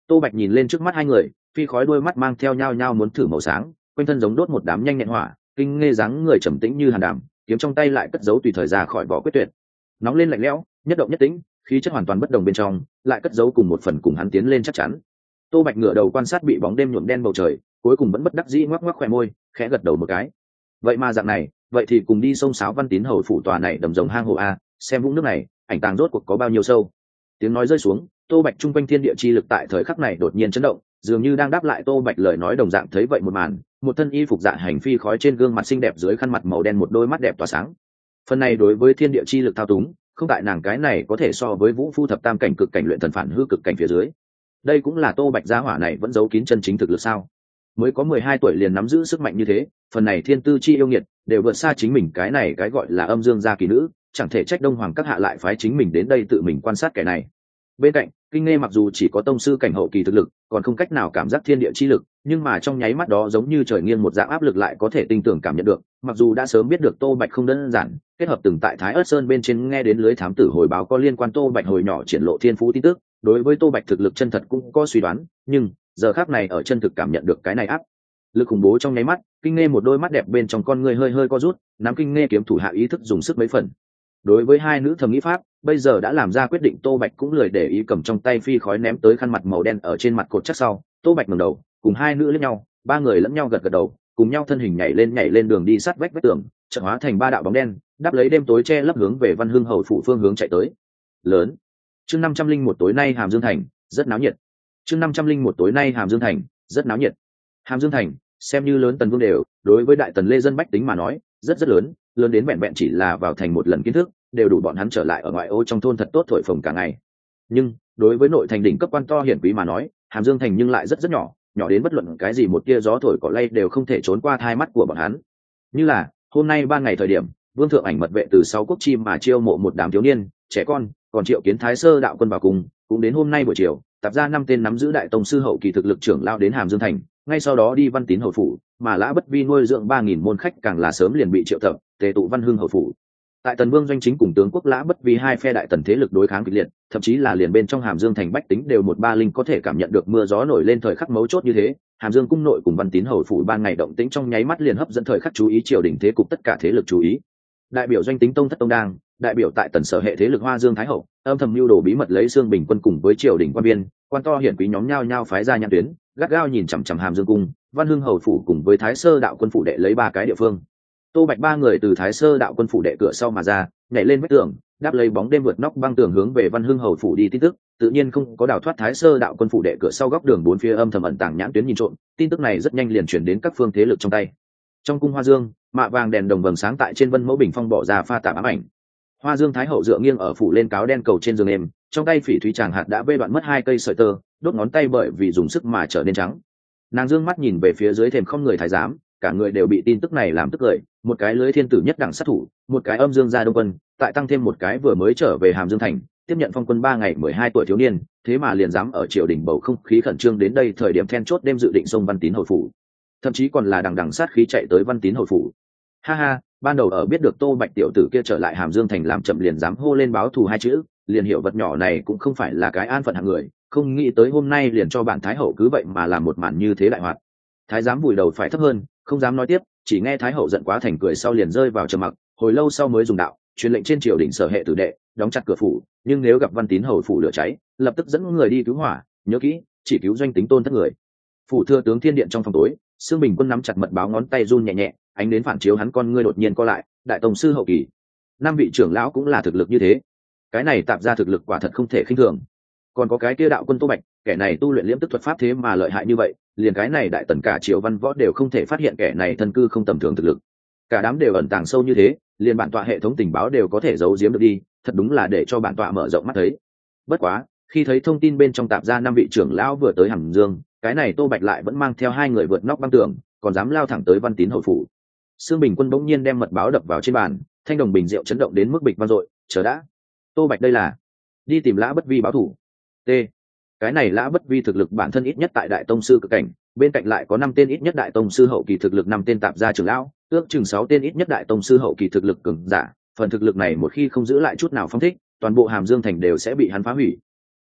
Tô Bạch nhìn lên trước mắt hai người, phi khói đôi mắt mang theo nhao nhao muốn thử màu sáng, quanh thân giống đốt một đám nhanh nhẹn hỏa, kinh nghe dáng người trầm tĩnh như hàn đàm, kiếm trong tay lại cất giấu tùy thời ra khỏi vỏ quyết tuyệt. Nóng lên lạnh lẽo, nhất động nhất tĩnh, khí chất hoàn toàn bất đồng bên trong, lại cất giấu cùng một phần cùng hắn tiến lên chắc chắn. Tô Bạch ngửa đầu quan sát bị bóng đêm nhuộm đen bầu trời, cuối cùng vẫn bất đắc dĩ ngoắc ngoắc khóe môi, khẽ gật đầu một cái. Vậy mà dạng này, vậy thì cùng đi sông Sáo Văn Tín hầu phủ tòa này đầm rồng hang hồ a, xem vũng nước này, ảnh tàng rốt cuộc có bao nhiêu sâu. Tiếng nói rơi xuống, Tô Bạch trung quanh thiên địa chi lực tại thời khắc này đột nhiên chấn động, dường như đang đáp lại Tô Bạch lời nói đồng dạng. Thấy vậy một màn, một thân y phục dạ hành phi khói trên gương mặt xinh đẹp dưới khăn mặt màu đen một đôi mắt đẹp tỏa sáng. Phần này đối với thiên địa chi lực thao túng, không tại nàng cái này có thể so với Vũ Phu thập tam cảnh cực cảnh luyện thần phản hư cực cảnh phía dưới. Đây cũng là Tô Bạch gia hỏa này vẫn giấu kín chân chính thực lực sao? Mới có mười hai tuổi liền nắm giữ sức mạnh như thế, phần này thiên tư chi yêu nghiệt đều vượt xa chính mình cái này cái gọi là âm dương gia kỳ nữ, chẳng thể trách Đông Hoàng các hạ lại phái chính mình đến đây tự mình quan sát kẻ này. Bên cạnh, Kinh Nghe mặc dù chỉ có tông sư cảnh hậu kỳ thực lực, còn không cách nào cảm giác thiên địa chi lực, nhưng mà trong nháy mắt đó giống như trời nghiêng một dạng áp lực lại có thể tinh tưởng cảm nhận được. Mặc dù đã sớm biết được Tô Bạch không đơn giản, kết hợp từng tại Thái Ức Sơn bên trên nghe đến lưới thám tử hồi báo có liên quan Tô Bạch hồi nhỏ triển lộ thiên phú tin tức, đối với Tô Bạch thực lực chân thật cũng có suy đoán, nhưng giờ khắc này ở chân thực cảm nhận được cái này áp lực khủng bố trong nháy mắt, Kinh Nghe một đôi mắt đẹp bên trong con người hơi hơi co rút, nắm Kinh Nghe kiếm thủ hạ ý thức dùng sức mấy phần. Đối với hai nữ thầm nghĩ pháp, bây giờ đã làm ra quyết định, Tô Bạch cũng lười để ý, cầm trong tay phi khói ném tới khăn mặt màu đen ở trên mặt cột chắc sau. Tô Bạch ngẩng đầu, cùng hai nữ lẫn nhau, ba người lẫn nhau gật gật đầu, cùng nhau thân hình nhảy lên nhảy lên đường đi sát vách vách tường, chợt hóa thành ba đạo bóng đen, đáp lấy đêm tối che lấp hướng về Văn Hưng hầu phủ phương hướng chạy tới. Lớn. Chương năm trăm linh một tối nay Hàm Dương thành rất náo nhiệt. Chương năm trăm linh một tối nay Hàm Dương thành rất náo nhiệt. Hàm Dương thành xem như lớn tần vương đều, đối với đại tần lê dân bách tính mà nói, rất rất lớn, lớn đến vẹn vẹn chỉ là vào thành một lần kiến thức, đều đủ bọn hắn trở lại ở ngoại ô trong thôn thật tốt thổi phồng cả ngày. Nhưng đối với nội thành đỉnh cấp quan to hiển quý mà nói, Hàm Dương thành nhưng lại rất rất nhỏ, nhỏ đến bất luận cái gì một tia gió thổi cỏ lay đều không thể trốn qua thai mắt của bọn hắn. Như là hôm nay ba ngày thời điểm, vương thượng ảnh mật vệ từ sáu quốc chi mà chiêu mộ một đám thiếu niên trẻ con, còn triệu kiến thái sơ đạo quân vào cùng, cũng đến hôm nay buổi chiều, tập ra năm tên nắm giữ đại tông sư hậu kỳ thực lực trưởng lao đến Hàm Dương thành, ngay sau đó đi Văn Tín hầu phủ, mà Lã Bất Vi nuôi dưỡng ba nghìn môn khách càng là sớm liền bị triệu tập, tề tụ Văn Hưng hầu phủ. Tại Tần Vương doanh chính cùng tướng quốc Lã Bất Vi hai phe đại tần thế lực đối kháng kịch liệt, thậm chí là liền bên trong Hàm Dương thành bách tính đều một ba linh có thể cảm nhận được mưa gió nổi lên thời khắc mấu chốt như thế. Hàm Dương cung nội cùng Văn Tín hầu phủ ban ngày động tĩnh trong nháy mắt liền hấp dẫn thời khắc chú ý triều đình thế cục tất cả thế lực chú ý. Đại biểu doanh tính tông thất tông đang, đại biểu tại tần sở hệ thế lực Hoa Dương Thái hậu, âm thầm mưu đồ bí mật lấy xương bình quân cùng với triều đình quan biên, quan to hiển quý nhóm nhao nhao phái ra nhãn tuyến, gắt gao nhìn chằm chằm Hàm Dương cung, Văn Hưng hầu phủ cùng với Thái Sơ đạo quân phủ đệ lấy ba cái địa phương. Tô Bạch ba người từ Thái Sơ đạo quân phủ đệ cửa sau mà ra, nhảy lên vách tường, đáp lấy bóng đêm vượt nóc băng tường hướng về Văn Hưng hầu phủ đi tin tức, tự nhiên không có đào thoát Thái Sơ đạo quân phủ đệ cửa sau góc đường bốn phía âm thầm ẩn tàng nhãn tuyến nhìn trộm, tin tức này rất nhanh liền truyền đến các phương thế lực trong tay. Trong cung Hoa Dương, mạ vàng đèn đồng vầng sáng tại trên vân mẫu bình phong bỏ ra pha tạp ám ảnh. Hoa Dương Thái hậu dựa nghiêng ở phủ lên cáo đen cầu trên giường êm, trong tay phỉ thúy tràng hạt đã vê đoạn mất hai cây sợi tơ, đốt ngón tay bởi vì dùng sức mà trở nên trắng. Nàng dương mắt nhìn về phía dưới thềm không người thái giám, cả người đều bị tin tức này làm tức cười, một cái lưới thiên tử nhất đẳng sát thủ, một cái âm dương gia đông quân, tại tăng thêm một cái vừa mới trở về Hàm Dương thành, tiếp nhận phong quân ba ngày mười hai tuổi thiếu niên, thế mà liền dám ở triều đình bầu không khí khẩn trương đến đây thời điểm then chốt đêm dự định xông Văn Tín hầu phủ, thậm chí còn là đằng đằng sát khí chạy tới Văn Tín hầu phủ. Ha ha, ban đầu ở biết được Tô Bạch tiểu tử kia trở lại Hàm Dương thành làm chậm liền dám hô lên báo thù hai chữ, liền hiểu vật nhỏ này cũng không phải là cái an phận hạng người, không nghĩ tới hôm nay liền cho bản thái hậu cứ vậy mà làm một màn như thế đại hoạt. Thái giám vùi đầu phải thấp hơn, không dám nói tiếp, chỉ nghe thái hậu giận quá thành cười sau liền rơi vào trầm mặc, hồi lâu sau mới dùng đạo truyền lệnh trên triều đình sở hệ tử đệ đóng chặt cửa phủ, nhưng nếu gặp Văn Tín hầu phủ lửa cháy, lập tức dẫn người đi cứu hỏa, nhớ kỹ, chỉ cứu doanh tính tôn thất người. Phủ thừa tướng thiên điện trong phòng tối, Sương Bình Quân nắm chặt mật báo, ngón tay run nhẹ nhẹ, ánh đến phản chiếu hắn con ngươi đột nhiên co lại, đại tông sư hậu kỳ, năm vị trưởng lão cũng là thực lực như thế, cái này tạp ra thực lực quả thật không thể khinh thường. Còn có cái kia đạo quân Tô Bạch, kẻ này tu luyện liễm tức thuật pháp thế mà lợi hại như vậy, liền cái này đại tần cả triều văn võ đều không thể phát hiện kẻ này thân cư không tầm thường thực lực, cả đám đều ẩn tàng sâu như thế, liền bản tọa hệ thống tình báo đều có thể giấu giếm được đi, thật đúng là để cho bản tọa mở rộng mắt thấy. Bất quá, khi thấy thông tin bên trong tạp ra năm vị trưởng lão vừa tới Hàm Dương, cái này Tô Bạch lại vẫn mang theo hai người vượt nóc băng tường, còn dám lao thẳng tới Văn Tín hầu phủ. Sương Bình Quân bỗng nhiên đem mật báo đập vào trên bàn, thanh đồng bình rượu chấn động đến mức bịch vang dội. Chờ đã, Tô Bạch đây là đi tìm Lã Bất Vi báo thủ. T. Cái này Lã Bất Vi thực lực bản thân ít nhất tại đại tông sư cực cảnh, bên cạnh lại có năm tên ít nhất đại tông sư hậu kỳ thực lực, năm tên tạp gia trưởng lão, ước chừng sáu tên ít nhất đại tông sư hậu kỳ thực lực cường giả. Phần thực lực này một khi không giữ lại chút nào phong thích, toàn bộ Hàm Dương thành đều sẽ bị hắn phá hủy.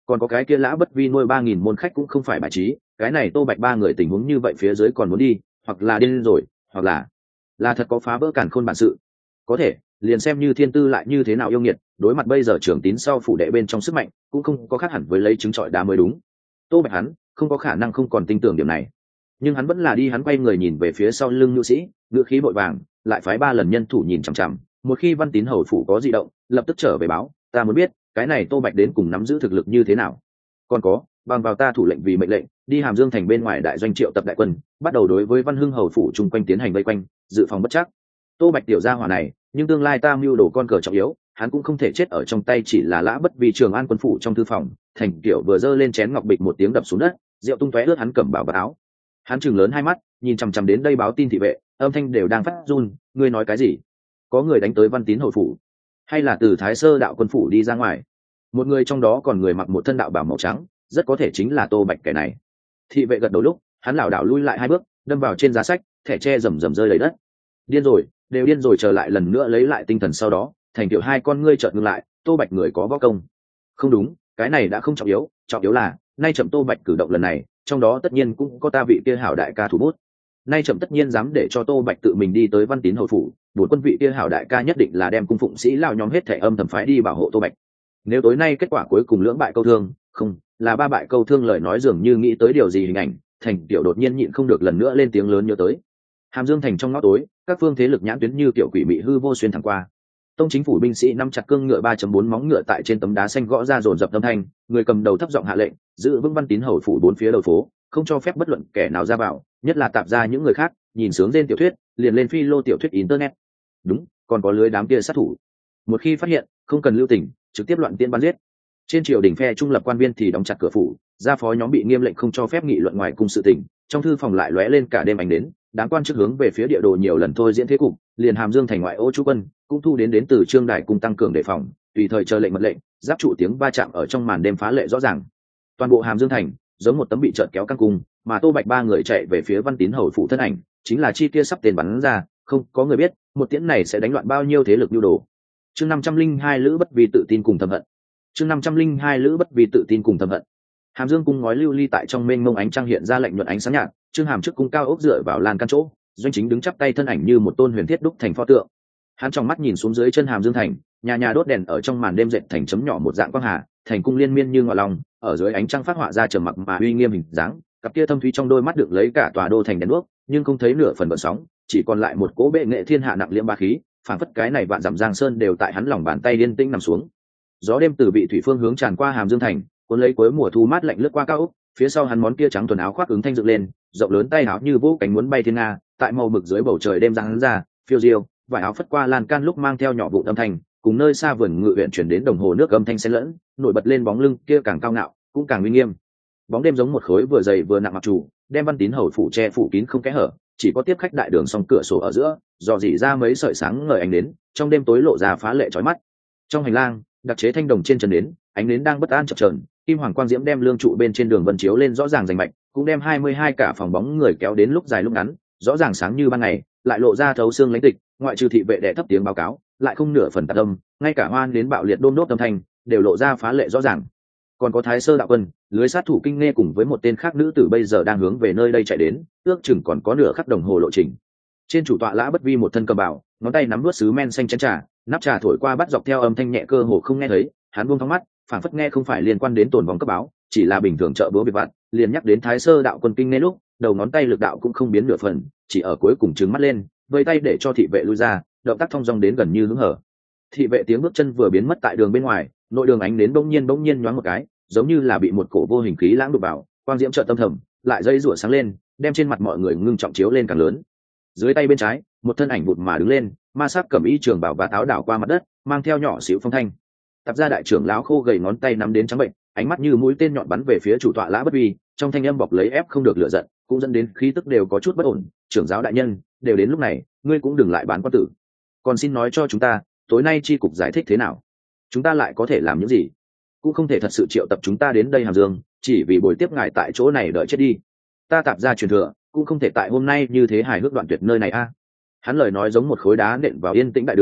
còn có cái kia lã bất vi nuôi ba nghìn môn khách cũng không phải bài trí, cái này Tô Bạch ba người tình huống như vậy phía dưới còn muốn đi, hoặc là điên rồi, hoặc là là thật có phá vỡ càn khôn bản sự. Có thể liền xem như thiên tư lại như thế nào yêu nghiệt, đối mặt bây giờ trưởng tín sau phủ đệ bên trong sức mạnh cũng không có khác hẳn với lấy trứng trọi đá mới đúng. Tô Bạch hắn không có khả năng không còn tin tưởng điểm này, nhưng hắn vẫn là đi, hắn quay người nhìn về phía sau lưng nữ sĩ, ngữ khí vội vàng lại phái ba lần nhân thủ nhìn chằm chằm, một khi Văn Tín hầu phủ có di động lập tức trở về báo, ta muốn biết cái này Tô Bạch đến cùng nắm giữ thực lực như thế nào. Còn có, bằng vào ta thủ lệnh vì mệnh lệnh đi Hàm Dương thành bên ngoài đại doanh triệu tập đại quân, bắt đầu đối với Văn Hưng hầu phủ chung quanh tiến hành vây quanh, dự phòng bất chắc. Tô Bạch tiểu gia hỏa này, nhưng tương lai ta mưu đồ con cờ trọng yếu, hắn cũng không thể chết ở trong tay chỉ là lã bất vì Trường An quân phủ trong thư phòng. Thành kiểu vừa giơ lên chén ngọc bịch một tiếng đập xuống đất, rượu tung tóe ướt hắn cẩm bảo và áo. Hắn chừng lớn hai mắt nhìn chằm chằm đến đây báo tin thị vệ, âm thanh đều đang phát run. Ngươi nói cái gì? Có người đánh tới Văn Tín hầu phủ, hay là từ Thái Sơ đạo quân phủ đi ra ngoài? Một người trong đó còn người mặc một thân đạo bào màu trắng, rất có thể chính là Tô Bạch kẻ này. Thị vệ gật đầu lúc, hắn lảo đảo lui lại hai bước, đâm vào trên giá sách, thẻ tre rầm rầm rơi lấy đất. Điên rồi, đều điên rồi. Trở lại lần nữa lấy lại tinh thần sau đó, thành kiểu hai con ngươi chợt ngưng lại. Tô Bạch người có võ công. Không đúng, cái này đã không trọng yếu, trọng yếu là nay chậm Tô Bạch cử động lần này, trong đó tất nhiên cũng có ta vị kia hảo đại ca thủ bút. Nay chậm tất nhiên dám để cho Tô Bạch tự mình đi tới Văn Tín hầu phủ, bổn quân vị kia hảo đại ca nhất định là đem cung phụng sĩ lao nhóm hết thảy âm thầm phái đi bảo hộ Tô Bạch. Nếu tối nay kết quả cuối cùng lưỡng bại câu thương, không là ba bại câu thương, lời nói dường như nghĩ tới điều gì hình ảnh, thành tiểu đột nhiên nhịn không được lần nữa lên tiếng lớn nhớ tới. Hàm Dương thành trong ngõ tối, các phương thế lực nhãn tuyến như kiểu quỷ mị hư vô xuyên thẳng qua. Tông chính phủ binh sĩ nắm chặt cương ngựa ba chấm bốn móng ngựa tại trên tấm đá xanh gõ ra dồn dập âm thanh, người cầm đầu thấp giọng hạ lệnh, giữ vững Văn Tín hầu phủ bốn phía đầu phố, không cho phép bất luận kẻ nào ra vào, nhất là tạp ra những người khác, nhìn sướng trên tiểu thuyết, liền lên phi lô tiểu thuyết internet. Đúng, còn có lưới đám kia sát thủ. Một khi phát hiện, không cần lưu tình, trực tiếp loạn tiên bắn giết. Trên triều đình phe trung lập quan viên thì đóng chặt cửa phủ, gia phó nhóm bị nghiêm lệnh không cho phép nghị luận ngoài cung sự tình. Trong thư phòng lại lóe lên cả đêm ánh đến, đáng quan chức hướng về phía địa đồ nhiều lần thôi diễn thế cục, liền Hàm Dương thành ngoại ô chú quân cũng thu đến đến từ Trương Đại cung tăng cường đề phòng, tùy thời chờ lệnh mật lệnh, giáp trụ tiếng va chạm ở trong màn đêm phá lệ rõ ràng. Toàn bộ Hàm Dương thành giống một tấm bị trợn kéo căng cung, mà Tô Bạch ba người chạy về phía Văn Tín hầu phủ thân ảnh, chính là chi kia sắp tên bắn ra, không có người biết một tiễn này sẽ đánh loạn bao nhiêu thế lực nhu đồ. Chương năm trăm linh hai Lữ Bất Vi tự tin cùng thầm hận. Chương năm trăm linh hai Lữ Bất Vi tự tin cùng thầm hận. Hàm Dương cung ngói lưu ly tại trong mênh mông ánh trăng hiện ra lạnh nhuận ánh sáng nhạt, Trương Hàm trước cung cao ốc dựa vào lan can chỗ, doanh chính đứng chắp tay thân ảnh như một tôn huyền thiết đúc thành pho tượng. Hắn trong mắt nhìn xuống dưới chân Hàm Dương thành, nhà nhà đốt đèn ở trong màn đêm dệt thành chấm nhỏ một dạng quang hà, thành cung liên miên như ngọn lòng, ở dưới ánh trăng phát họa ra trầm mặc mà uy nghiêm hình dáng, cặp kia thâm thúy trong đôi mắt được lấy cả tòa đô thành đèn đuốc, nhưng không thấy nửa phần gợn sóng, chỉ còn lại một cỗ bệ nghệ thiên hạ nặng liễm bá khí, phảng phất cái này vạn dặm giang sơn đều tại hắn lòng bàn tay yên tĩnh nằm xuống. Gió đêm từ vị thủy phương hướng tràn qua Hàm Dương thành, cuốn lấy cuối mùa thu mát lạnh lướt qua cao ốc, phía sau hắn món kia trắng thuần áo khoác ứng thanh dựng lên, rộng lớn tay áo như vũ cánh muốn bay thiên nga, tại màu mực dưới bầu trời đêm giăng hắn ra, phiêu diêu, vải áo phất qua lan can lúc mang theo nhỏ vụn âm thanh, cùng nơi xa vườn ngự huyện chuyển đến đồng hồ nước âm thanh xen lẫn, nổi bật lên bóng lưng kia càng cao ngạo, cũng càng uy nghiêm. Bóng đêm giống một khối vừa dày vừa nặng mặc chủ, đem Văn Tín hầu phủ che phủ kín không kẽ hở, chỉ có tiếp khách đại đường song cửa sổ ở giữa, dò dỉ ra mấy sợi sáng ngời ánh đến, trong đêm tối lộ ra phá lệ chói mắt. Trong hành lang, đặc chế thanh đồng trên trần đến, ánh đến đang bất an chập chờn, kim hoàng quang diễm đem lương trụ bên trên đường vân chiếu lên rõ ràng rành mạch, cũng đem hai mươi hai cả phòng bóng người kéo đến lúc dài lúc ngắn, rõ ràng sáng như ban ngày, lại lộ ra thấu xương lãnh tịch, ngoại trừ thị vệ đệ thấp tiếng báo cáo, lại không nửa phần tạp âm, ngay cả hoan đến bạo liệt đôn đốt âm thanh, đều lộ ra phá lệ rõ ràng. Còn có Thái Sơ đạo quân, lưới sát thủ kinh nghe cùng với một tên khác nữ tử bây giờ đang hướng về nơi đây chạy đến, ước chừng còn có nửa khắc đồng hồ lộ trình. Trên chủ tọa Lã Bất Vi một thân cầm bảo, ngón tay nắm nuốt sứ men xanh chén trà, nắp trà thổi qua bắt dọc theo âm thanh nhẹ cơ hồ không nghe thấy, hắn buông thõng mắt, phảng phất nghe không phải liên quan đến tồn vong cấp báo, chỉ là bình thường trợ búa việc vặt, liền nhắc đến Thái Sơ đạo quân kinh nghe lúc, đầu ngón tay lực đạo cũng không biến nửa phần, chỉ ở cuối cùng trừng mắt lên, vây tay để cho thị vệ lui ra, động tác thong dong đến gần như hứng hở. Thị vệ tiếng bước chân vừa biến mất tại đường bên ngoài, nội đường ánh đến bỗng nhiên bỗng nhiên nhoáng một cái, giống như là bị một cổ vô hình khí lãng đụng vào, quang diễm chợt tâm thầm, lại dây rủa sáng lên, đem trên mặt mọi người ngưng trọng chiếu lên càng lớn. Dưới tay bên trái, một thân ảnh vụt mà đứng lên, ma sát cẩm y trường bảo và táo đảo qua mặt đất, mang theo nhỏ xíu phong thanh. Tập gia đại trưởng lão khô gầy ngón tay nắm đến trắng bệnh, ánh mắt như mũi tên nhọn bắn về phía chủ tọa Lã Bất Vi, trong thanh âm bọc lấy ép không được lửa giận, cũng dẫn đến khí tức đều có chút bất ổn. Trưởng giáo đại nhân, đều đến lúc này, ngươi cũng đừng lại bán quan tử. Còn xin nói cho chúng ta, tối nay chi cục giải thích thế nào? Chúng ta lại có thể làm những gì? Cũng không thể thật sự triệu tập chúng ta đến đây Hàm Dương, chỉ vì buổi tiếp ngài tại chỗ này đợi chết đi. Ta tạp ra truyền thừa, cũng không thể tại hôm nay như thế hài hước đoạn tuyệt nơi này a. Hắn lời nói giống một khối đá nện vào yên tĩnh đại đường,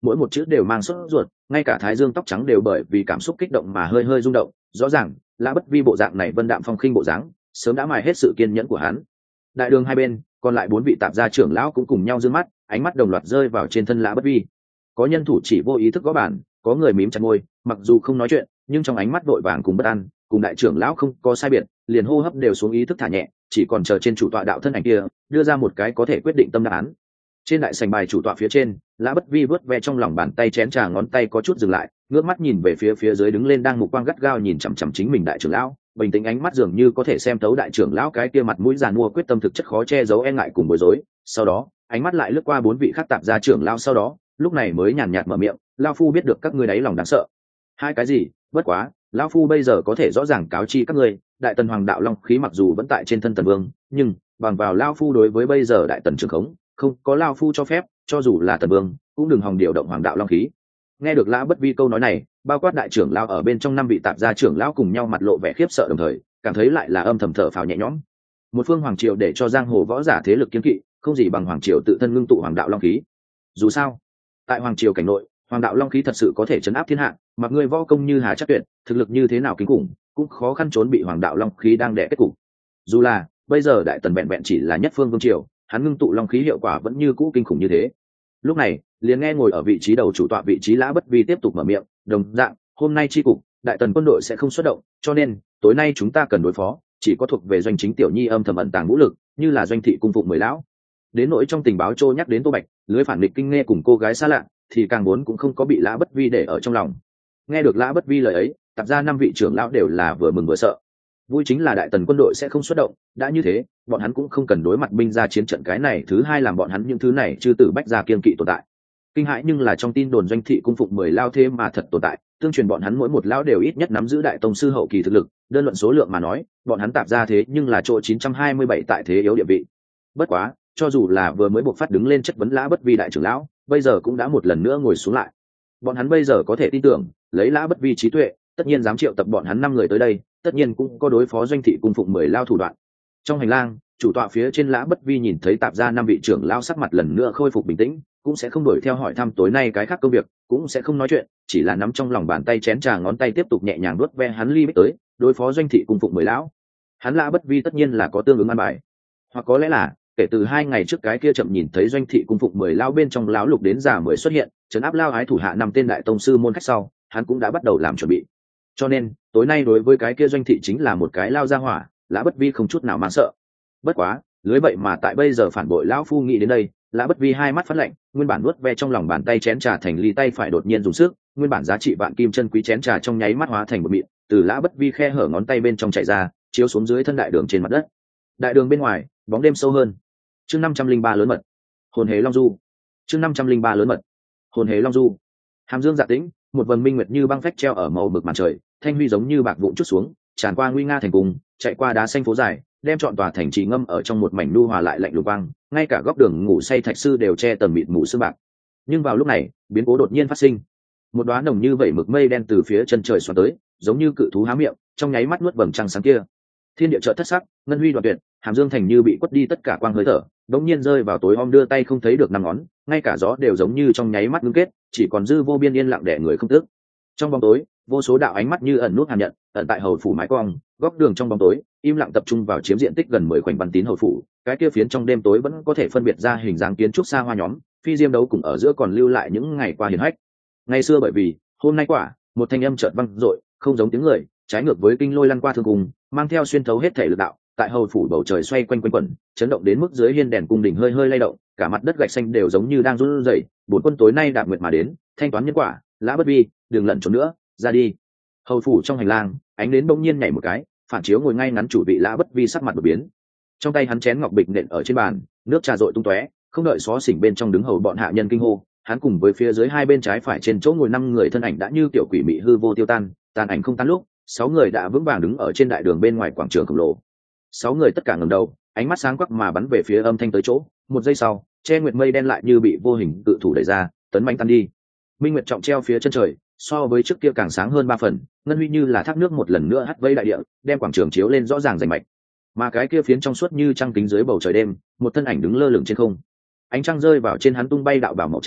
mỗi một chữ đều mang sốt ruột, ngay cả thái dương tóc trắng đều bởi vì cảm xúc kích động mà hơi hơi rung động. Rõ ràng Lã Bất Vi bộ dạng này vân đạm phong khinh bộ dáng sớm đã mài hết sự kiên nhẫn của hắn. Đại đường hai bên còn lại bốn vị tạp gia trưởng lão cũng cùng nhau dương mắt, ánh mắt đồng loạt rơi vào trên thân Lã Bất Vi. Có nhân thủ chỉ vô ý thức gõ bàn, có người mím chặt môi, mặc dù không nói chuyện nhưng trong ánh mắt vội vàng cùng bất an, cùng đại trưởng lão không có sai biệt, liền hô hấp đều xuống ý thức thả nhẹ, chỉ còn chờ trên chủ tọa đạo thân ảnh kia đưa ra một cái có thể quyết định tâm đáp án. Trên đại sảnh bài chủ tọa phía trên, Lã Bất Vi vớt ve trong lòng bàn tay chén trà, ngón tay có chút dừng lại, ngước mắt nhìn về phía phía dưới đứng lên đang mục quang gắt gao nhìn chằm chằm chính mình đại trưởng lão, bình tĩnh ánh mắt dường như có thể xem thấu đại trưởng lão cái kia mặt mũi giàn mua quyết tâm thực chất khó che giấu e ngại cùng bối rối. Sau đó ánh mắt lại lướt qua bốn vị khác tạp gia trưởng lão, sau đó lúc này mới nhàn nhạt mở miệng, lão phu biết được các ngươi đáy lòng đáng sợ. Hai cái gì? Bất quá lão phu bây giờ có thể rõ ràng cáo chi các ngươi, đại tần hoàng đạo long khí mặc dù vẫn tại trên thân tần vương, nhưng bằng vào lão phu đối với bây giờ đại tần trường khống, không có lão phu cho phép, cho dù là tần vương cũng đừng hòng điều động hoàng đạo long khí. Nghe được Lã Bất Vi câu nói này, bao quát đại trưởng lão ở bên trong năm vị tạp gia trưởng lão cùng nhau mặt lộ vẻ khiếp sợ, đồng thời cảm thấy lại là âm thầm thở phào nhẹ nhõm. Một phương hoàng triều để cho giang hồ võ giả thế lực kiên kỵ, không gì bằng hoàng triều tự thân ngưng tụ hoàng đạo long khí. Dù sao tại hoàng triều cảnh nội, hoàng đạo long khí thật sự có thể chấn áp thiên hạ, mặc ngươi võ công như Hà Chắc Tuyệt, thực lực như thế nào kinh khủng, cũng khó khăn trốn bị hoàng đạo long khí đang đè kết cục. Dù là bây giờ đại tần vẹn vẹn chỉ là nhất phương vương triều, hắn ngưng tụ long khí hiệu quả vẫn như cũ kinh khủng như thế. Lúc này liền nghe ngồi ở vị trí đầu chủ tọa vị trí Lã Bất Vi tiếp tục mở miệng, đồng dạng hôm nay chi cục đại tần quân đội sẽ không xuất động, cho nên tối nay chúng ta cần đối phó chỉ có thuộc về doanh chính tiểu nhi âm thầm ẩn tàng vũ lực, như là doanh thị cung phụng mười lão. Đến nỗi trong tình báo trô nhắc đến Tô Bạch lưới phản địch kinh nghe cùng cô gái xa lạ thì càng muốn cũng không có bị Lã Bất Vi để ở trong lòng. Nghe được Lã Bất Vi lời ấy, tạp ra năm vị trưởng lão đều là vừa mừng vừa sợ. Vui chính là đại tần quân đội sẽ không xuất động, đã như thế bọn hắn cũng không cần đối mặt binh ra chiến trận, cái này thứ hai làm bọn hắn những thứ này chư tử bách gia kiên kỵ tồn tại. Kinh hãi nhưng là trong tin đồn doanh thị cung phụng mười lao thế mà thật tồn tại, tương truyền bọn hắn mỗi một lão đều ít nhất nắm giữ đại tông sư hậu kỳ thực lực, đơn luận số lượng mà nói bọn hắn tạp ra thế nhưng là chỗ chín trăm hai mươi bảy tại thế yếu địa vị. Bất quá cho dù là vừa mới buộc phát đứng lên chất vấn Lã Bất Vi đại trưởng lão, bây giờ cũng đã một lần nữa ngồi xuống lại. Bọn hắn bây giờ có thể tin tưởng lấy Lã Bất Vi trí tuệ, tất nhiên dám triệu tập bọn hắn năm người tới đây, tất nhiên cũng có đối phó doanh thị cung phụng mười lao thủ đoạn. Trong hành lang chủ tọa phía trên Lã Bất Vi nhìn thấy tạp ra năm vị trưởng lao sắc mặt lần nữa khôi phục bình tĩnh, cũng sẽ không đuổi theo hỏi thăm tối nay cái khác công việc, cũng sẽ không nói chuyện, chỉ là nắm trong lòng bàn tay chén trà, ngón tay tiếp tục nhẹ nhàng đuốt ve hắn ly bích tới đối phó doanh thị cung phụng mười lão. Hắn Lã Bất Vi tất nhiên là có tương ứng an bài, hoặc có lẽ là kể từ hai ngày trước cái kia chậm nhìn thấy doanh thị cung phụng mười lao bên trong lão lục đến già mới xuất hiện trấn áp lao ái thủ hạ năm tên đại tông sư môn khách sau, hắn cũng đã bắt đầu làm chuẩn bị. Cho nên tối nay đối với cái kia doanh thị chính là một cái lao ra hỏa, Lã Bất Vi không chút nào mang sợ. Bất quá lưới vậy mà tại bây giờ phản bội lão phu nghĩ đến đây, Lã Bất Vi hai mắt phát lạnh, nguyên bản nuốt ve trong lòng bàn tay chén trà thành ly tay phải đột nhiên dùng sức, nguyên bản giá trị vạn kim chân quý chén trà trong nháy mắt hóa thành một mịn, từ Lã Bất Vi khe hở ngón tay bên trong chạy ra, chiếu xuống dưới thân đại đường trên mặt đất. Đại đường bên ngoài bóng đêm sâu hơn. Chương năm trăm linh ba lớn mật hồn hế long du. Chương năm trăm linh ba lớn mật hồn hế long du. Hàm Dương dạ tĩnh, một vầng minh nguyệt như băng phách treo ở màu mực màn trời, thanh huy giống như bạc vụn chút xuống, tràn qua nguy nga thành cung, chạy qua đá xanh phố dài, đem trọn tòa thành trì ngâm ở trong một mảnh nu hòa lại lạnh lùng băng, ngay cả góc đường ngủ say thạch sư đều che tầng mịt mù sương bạc. Nhưng vào lúc này biến cố đột nhiên phát sinh, một đóa nồng như vẩy mực mây đen từ phía chân trời xoắn tới, giống như cự thú há miệng, trong nháy mắt nuốt vầng trăng sáng kia. Thiên địa chợt thất sắc, ngân huy đoạn tuyệt, Hàm Dương thành như bị quất đi tất cả quang hơi thở, đống nhiên rơi vào tối om đưa tay không thấy được năm ngón, ngay cả gió đều giống như trong nháy mắt ngưng kết, chỉ còn dư vô biên yên lặng để người không tức. Trong bóng tối vô số đạo ánh mắt như ẩn nút hàn nhận, ẩn tại hầu phủ mái cong góc đường trong bóng tối im lặng tập trung vào chiếm diện tích gần mười khoảnh văn tín hầu phủ, cái kia phiến trong đêm tối vẫn có thể phân biệt ra hình dáng kiến trúc xa hoa nhóm, phi diêm đấu cùng ở giữa còn lưu lại những ngày qua hiển hách. Ngày xưa bởi vì hôm nay quả một thanh âm chợt vang dội, không giống tiếng người, trái ngược với kinh lôi lăn qua thương cùng, mang theo xuyên thấu hết thể lực đạo, tại hầu phủ bầu trời xoay quanh quanh quẩn, chấn động đến mức dưới hiên đèn cung đình hơi hơi lay động, cả mặt đất gạch xanh đều giống như đang run rẩy. Bốn quân tối nay đạp nguyệt mà đến, thanh toán nhân quả, Lã Bất Vi, đừng lẩn trốn nữa, ra đi. Hầu phủ trong hành lang, ánh đến bỗng nhiên nhảy một cái, phản chiếu ngồi ngay ngắn chủ vị Lã Bất Vi sắc mặt đột biến. Trong tay hắn chén ngọc bịch nện ở trên bàn, nước trà rội tung tóe, không đợi xó xỉnh bên trong đứng hầu bọn hạ nhân kinh hô, hắn cùng với phía dưới hai bên trái phải trên chỗ ngồi năm người thân ảnh đã như tiểu quỷ mị hư vô tiêu tan, tàn ảnh không tan lúc, sáu người đã vững vàng đứng ở trên đại đường bên ngoài quảng trường khổng lồ. Sáu người tất cả ngẩng đầu, ánh mắt sáng quắc mà bắn về phía âm thanh tới chỗ, một giây sau, che nguyệt mây đen lại như bị vô hình cự thủ đẩy ra, tấn mãnh tan đi. Minh nguyệt trọng treo phía chân trời, so với trước kia càng sáng hơn ba phần, ngân huy như là thác nước một lần nữa hắt vây đại địa, đem quảng trường chiếu lên rõ ràng rành mạch. Mà cái kia phiến trong suốt như trăng kính dưới bầu trời đêm, một thân ảnh đứng lơ lửng trên không. Ánh trăng rơi vào trên hắn tung bay đạo bào màu trắng,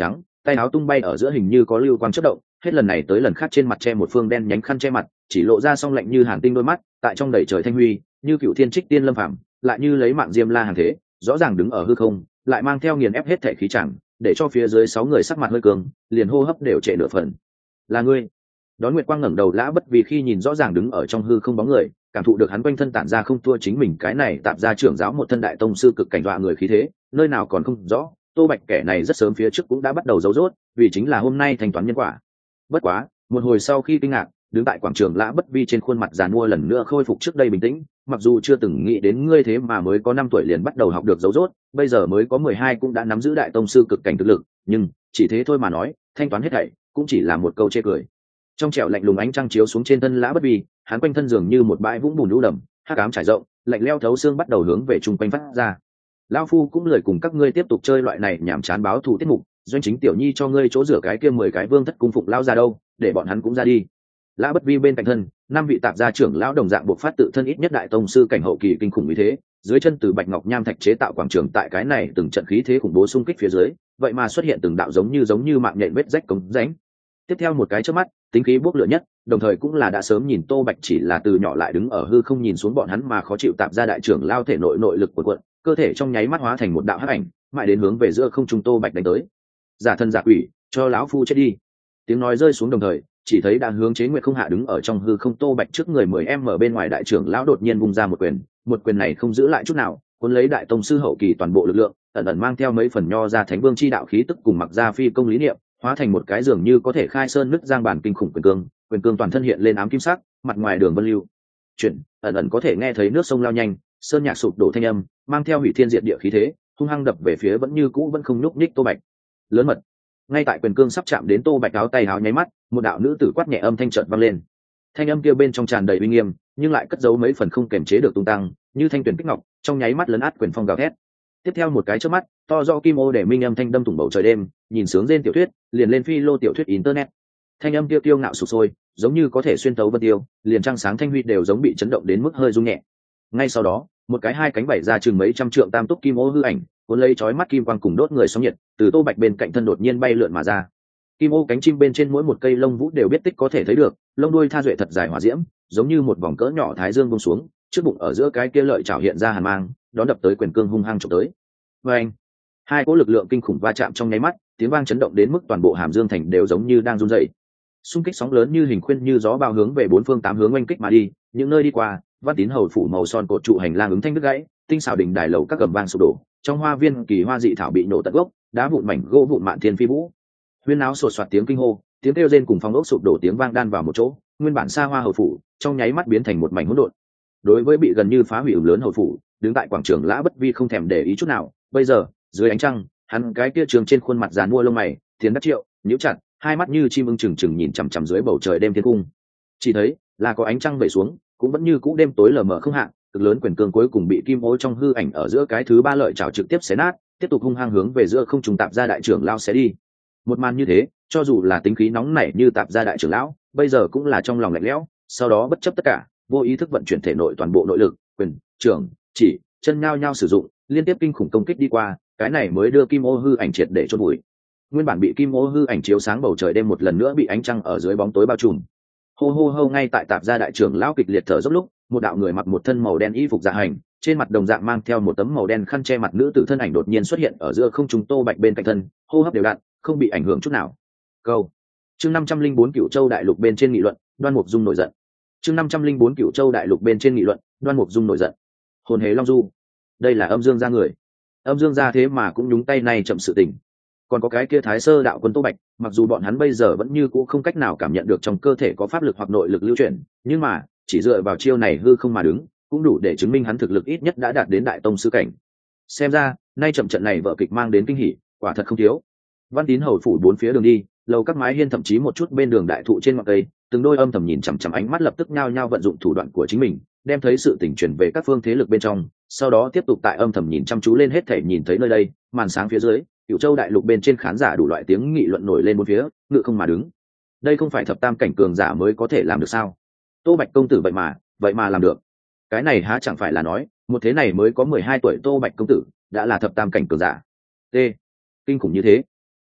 tay áo tung bay ở giữa hình như có lưu quang chất động, hết lần này tới lần khác trên mặt che một phương đen nhánh khăn che mặt, chỉ lộ ra song lạnh như hàn tinh đôi mắt, tại trong đầy trời thanh huy, như cựu thiên trích tiên lâm phàm, lại như lấy mạng diêm la hàng thế, rõ ràng đứng ở hư không, lại mang theo nghiền ép hết thể khí chẳng, để cho phía dưới sáu người sắc mặt hơi cường, liền hô hấp đều trệ nửa phần. Là ngươi? Đón Nguyệt Quang ngẩng đầu lã bất vì khi nhìn rõ ràng đứng ở trong hư không bóng người, cảm thụ được hắn quanh thân tản ra không thua chính mình cái này tạm ra trưởng giáo một thân đại tông sư cực cảnh dọa người khí thế, nơi nào còn không rõ, Tô Bạch kẻ này rất sớm phía trước cũng đã bắt đầu giấu rốt, vì chính là hôm nay thanh toán nhân quả. Bất quá, một hồi sau khi kinh ngạc, đứng tại quảng trường lã bất vi trên khuôn mặt giàn mua lần nữa khôi phục trước đây bình tĩnh, mặc dù chưa từng nghĩ đến ngươi thế mà mới có năm tuổi liền bắt đầu học được giấu rốt, bây giờ mới có mười hai cũng đã nắm giữ đại tông sư cực cảnh thực lực, nhưng chỉ thế thôi mà nói, thanh toán hết thảy cũng chỉ là một câu chê cười. Trong trẻo lạnh lùng ánh trăng chiếu xuống trên thân lã bất vi, hắn quanh thân dường như một bãi vũng bùn lũ đầm, hắc ám trải rộng, lạnh leo thấu xương bắt đầu hướng về trung quanh phát ra. Lão phu cũng lười cùng các ngươi tiếp tục chơi loại này nhảm chán báo thù tiết mục, doanh chính tiểu nhi cho ngươi chỗ rửa cái kia mười cái vương thất cung phục lao ra đâu, để bọn hắn cũng ra đi. Lã bất vi bên cạnh thân, năm vị tạp gia trưởng lão đồng dạng buộc phát tự thân ít nhất đại tông sư cảnh hậu kỳ kinh khủng như thế, dưới chân từ bạch ngọc nham thạch chế tạo quảng trường tại cái này từng trận khí thế khủng bố xung kích phía dưới, vậy mà xuất hiện từng đạo giống như giống như mạng nhện vết rách cống rãnh. Tiếp theo một cái chớp mắt, tính khí bốc lửa nhất, đồng thời cũng là đã sớm nhìn Tô Bạch chỉ là từ nhỏ lại đứng ở hư không nhìn xuống bọn hắn mà khó chịu tạp gia đại trưởng lao thể nội nội lực của quận, cơ thể trong nháy mắt hóa thành một đạo hắc ảnh, mãi đến hướng về giữa không trung Tô Bạch đánh tới. Giả thân giả quỷ, cho lão phu chết đi. Tiếng nói rơi xuống đồng thời, chỉ thấy đã hướng Chế Nguyệt không hạ đứng ở trong hư không Tô Bạch trước người mười em ở bên ngoài đại trưởng lão đột nhiên vung ra một quyền, một quyền này không giữ lại chút nào, cuốn lấy đại tông sư hậu kỳ toàn bộ lực lượng, ẩn ẩn mang theo mấy phần nho ra thánh vương chi đạo khí tức cùng mặc ra phi công lý niệm, hóa thành một cái dường như có thể khai sơn nứt giang bản kinh khủng quyền cương, quyền cương toàn thân hiện lên ám kim sắc, mặt ngoài đường vân lưu chuyển, ẩn ẩn có thể nghe thấy nước sông lao nhanh, sơn nhạc sụp đổ thanh âm, mang theo hủy thiên diệt địa khí thế, hung hăng đập về phía vẫn như cũ vẫn không nhúc nhích Tô Bạch. Lớn mật. Ngay tại quyền cương sắp chạm đến Tô Bạch áo tay áo nháy mắt, một đạo nữ tử quát nhẹ âm thanh chợt vang lên. Thanh âm kia bên trong tràn đầy uy nghiêm, nhưng lại cất giấu mấy phần không kềm chế được tung tăng, như thanh tuyển kích ngọc, trong nháy mắt lấn át quyền phong gào thét. Tiếp theo một cái chớp mắt, to do kim ô để minh âm thanh đâm thủng bầu trời đêm, nhìn sướng rên tiểu thuyết, liền lên phi lô tiểu thuyết internet. Thanh âm tiêu tiêu ngạo sục sôi, giống như có thể xuyên tấu vân tiêu, liền trăng sáng thanh huy đều giống bị chấn động đến mức hơi rung nhẹ. Ngay sau đó, một cái hai cánh bảy ra chừng mấy trăm trượng tam túc kim ô hư ảnh, cuốn lấy chói mắt kim quang cùng đốt người sóng nhiệt, từ Tô Bạch bên cạnh thân đột nhiên bay lượn mà ra. Kim ô cánh chim bên trên mỗi một cây lông vũ đều biết tích có thể thấy được, lông đuôi tha duệ thật dài hỏa diễm, giống như một vòng cỡ nhỏ thái dương buông xuống, trước bụng ở giữa cái kia lợi chảo hiện ra hàn mang, đón đập tới quyền cương hung hăng chụp tới. Và anh, hai cỗ lực lượng kinh khủng va chạm trong nháy mắt, tiếng vang chấn động đến mức toàn bộ Hàm Dương thành đều giống như đang run rẩy. Xung kích sóng lớn như hình khuyên như gió bao hướng về bốn phương tám hướng oanh kích mà đi, những nơi đi qua, Văn Tín hầu phủ màu son cột trụ hành lang ứng thanh đứt gãy, tinh xảo đỉnh đài lầu các gầm vang sụp đổ, trong hoa viên kỳ hoa dị thảo bị nổ tận gốc, đá vụn mảnh gỗ vụn mạn thiên phi vũ. Huyên náo sột soạt tiếng kinh hô, tiếng kêu rên cùng phong ốc sụp đổ tiếng vang đan vào một chỗ, nguyên bản xa hoa hầu phủ, trong nháy mắt biến thành một mảnh hỗn độn. Đối với bị gần như phá hủy ửng lớn hầu phủ, đứng tại quảng trường Lã Bất Vi không thèm để ý chút nào, bây giờ, dưới ánh trăng, hắn cái kia trường trên khuôn mặt giàn mua lông mày, Tiền Đắc Triệu, nhíu chặt, hai mắt như chim ưng chừng chừng nhìn chằm chằm dưới bầu trời đêm thiên cung. Chỉ thấy, là có ánh trăng vẩy xuống, cũng vẫn như cũ đêm tối lờ mờ không hạn, cực lớn quyền cương cuối cùng bị kim ô trong hư ảnh ở giữa cái thứ ba lợi chảo trực tiếp xé nát, tiếp tục hung hăng hướng về giữa không trùng tạp gia đại trưởng lao xé đi. Một màn như thế, cho dù là tính khí nóng nảy như tạp gia đại trưởng lão, bây giờ cũng là trong lòng lạnh lẽo, sau đó bất chấp tất cả, vô ý thức vận chuyển thể nội toàn bộ nội lực, quyền, trưởng, chỉ, chân nhao nhao sử dụng, liên tiếp kinh khủng công kích đi qua, cái này mới đưa kim ô hư ảnh triệt để chôn bụi. Nguyên bản bị kim ô hư ảnh chiếu sáng bầu trời đêm một lần nữa bị ánh trăng ở dưới bóng tối bao trùm. Hô hô hô, ngay tại tạp gia đại trưởng lão kịch liệt thở dốc lúc, một đạo người mặc một thân màu đen y phục dạ hành, trên mặt đồng dạng mang theo một tấm màu đen khăn che mặt nữ tử thân ảnh đột nhiên xuất hiện ở giữa không trung Tô Bạch bên cạnh thân, hô hấp đều đặn, không bị ảnh hưởng chút nào. Câu. Chương năm trăm linh bốn Cửu Châu đại lục bên trên nghị luận, Đoan Mục Dung nổi giận. Chương năm trăm linh bốn Cửu Châu đại lục bên trên nghị luận, Đoan Mục Dung nổi giận. Hồn hế Long Du, đây là Âm Dương gia người. Âm Dương gia thế mà cũng nhúng tay này chậm sự tình. Còn có cái kia Thái Sơ đạo quân Tô Bạch, mặc dù bọn hắn bây giờ vẫn như cũ không cách nào cảm nhận được trong cơ thể có pháp lực hoặc nội lực lưu chuyển, nhưng mà chỉ dựa vào chiêu này hư không mà đứng, cũng đủ để chứng minh hắn thực lực ít nhất đã đạt đến đại tông sư cảnh. Xem ra, nay chậm trận này vở kịch mang đến kinh hỉ, quả thật không thiếu. Văn Tín hầu phủ bốn phía đường đi, lầu các mái hiên thậm chí một chút bên đường đại thụ trên ngọn cây, từng đôi âm thầm nhìn chằm chằm ánh mắt lập tức nhao nhao vận dụng thủ đoạn của chính mình, đem thấy sự tình chuyển về các phương thế lực bên trong, sau đó tiếp tục tại âm thầm nhìn chăm chú lên hết thể nhìn thấy nơi đây, màn sáng phía dưới, Cửu Châu đại lục bên trên khán giả đủ loại tiếng nghị luận nổi lên bốn phía, ngự không mà đứng. Đây không phải thập tam cảnh cường giả mới có thể làm được sao? Tô Bạch công tử vậy mà, vậy mà làm được. Cái này há chẳng phải là nói, một thế này mới có mười hai tuổi Tô Bạch công tử, đã là thập tam cảnh cường giả. T. Kinh khủng như thế.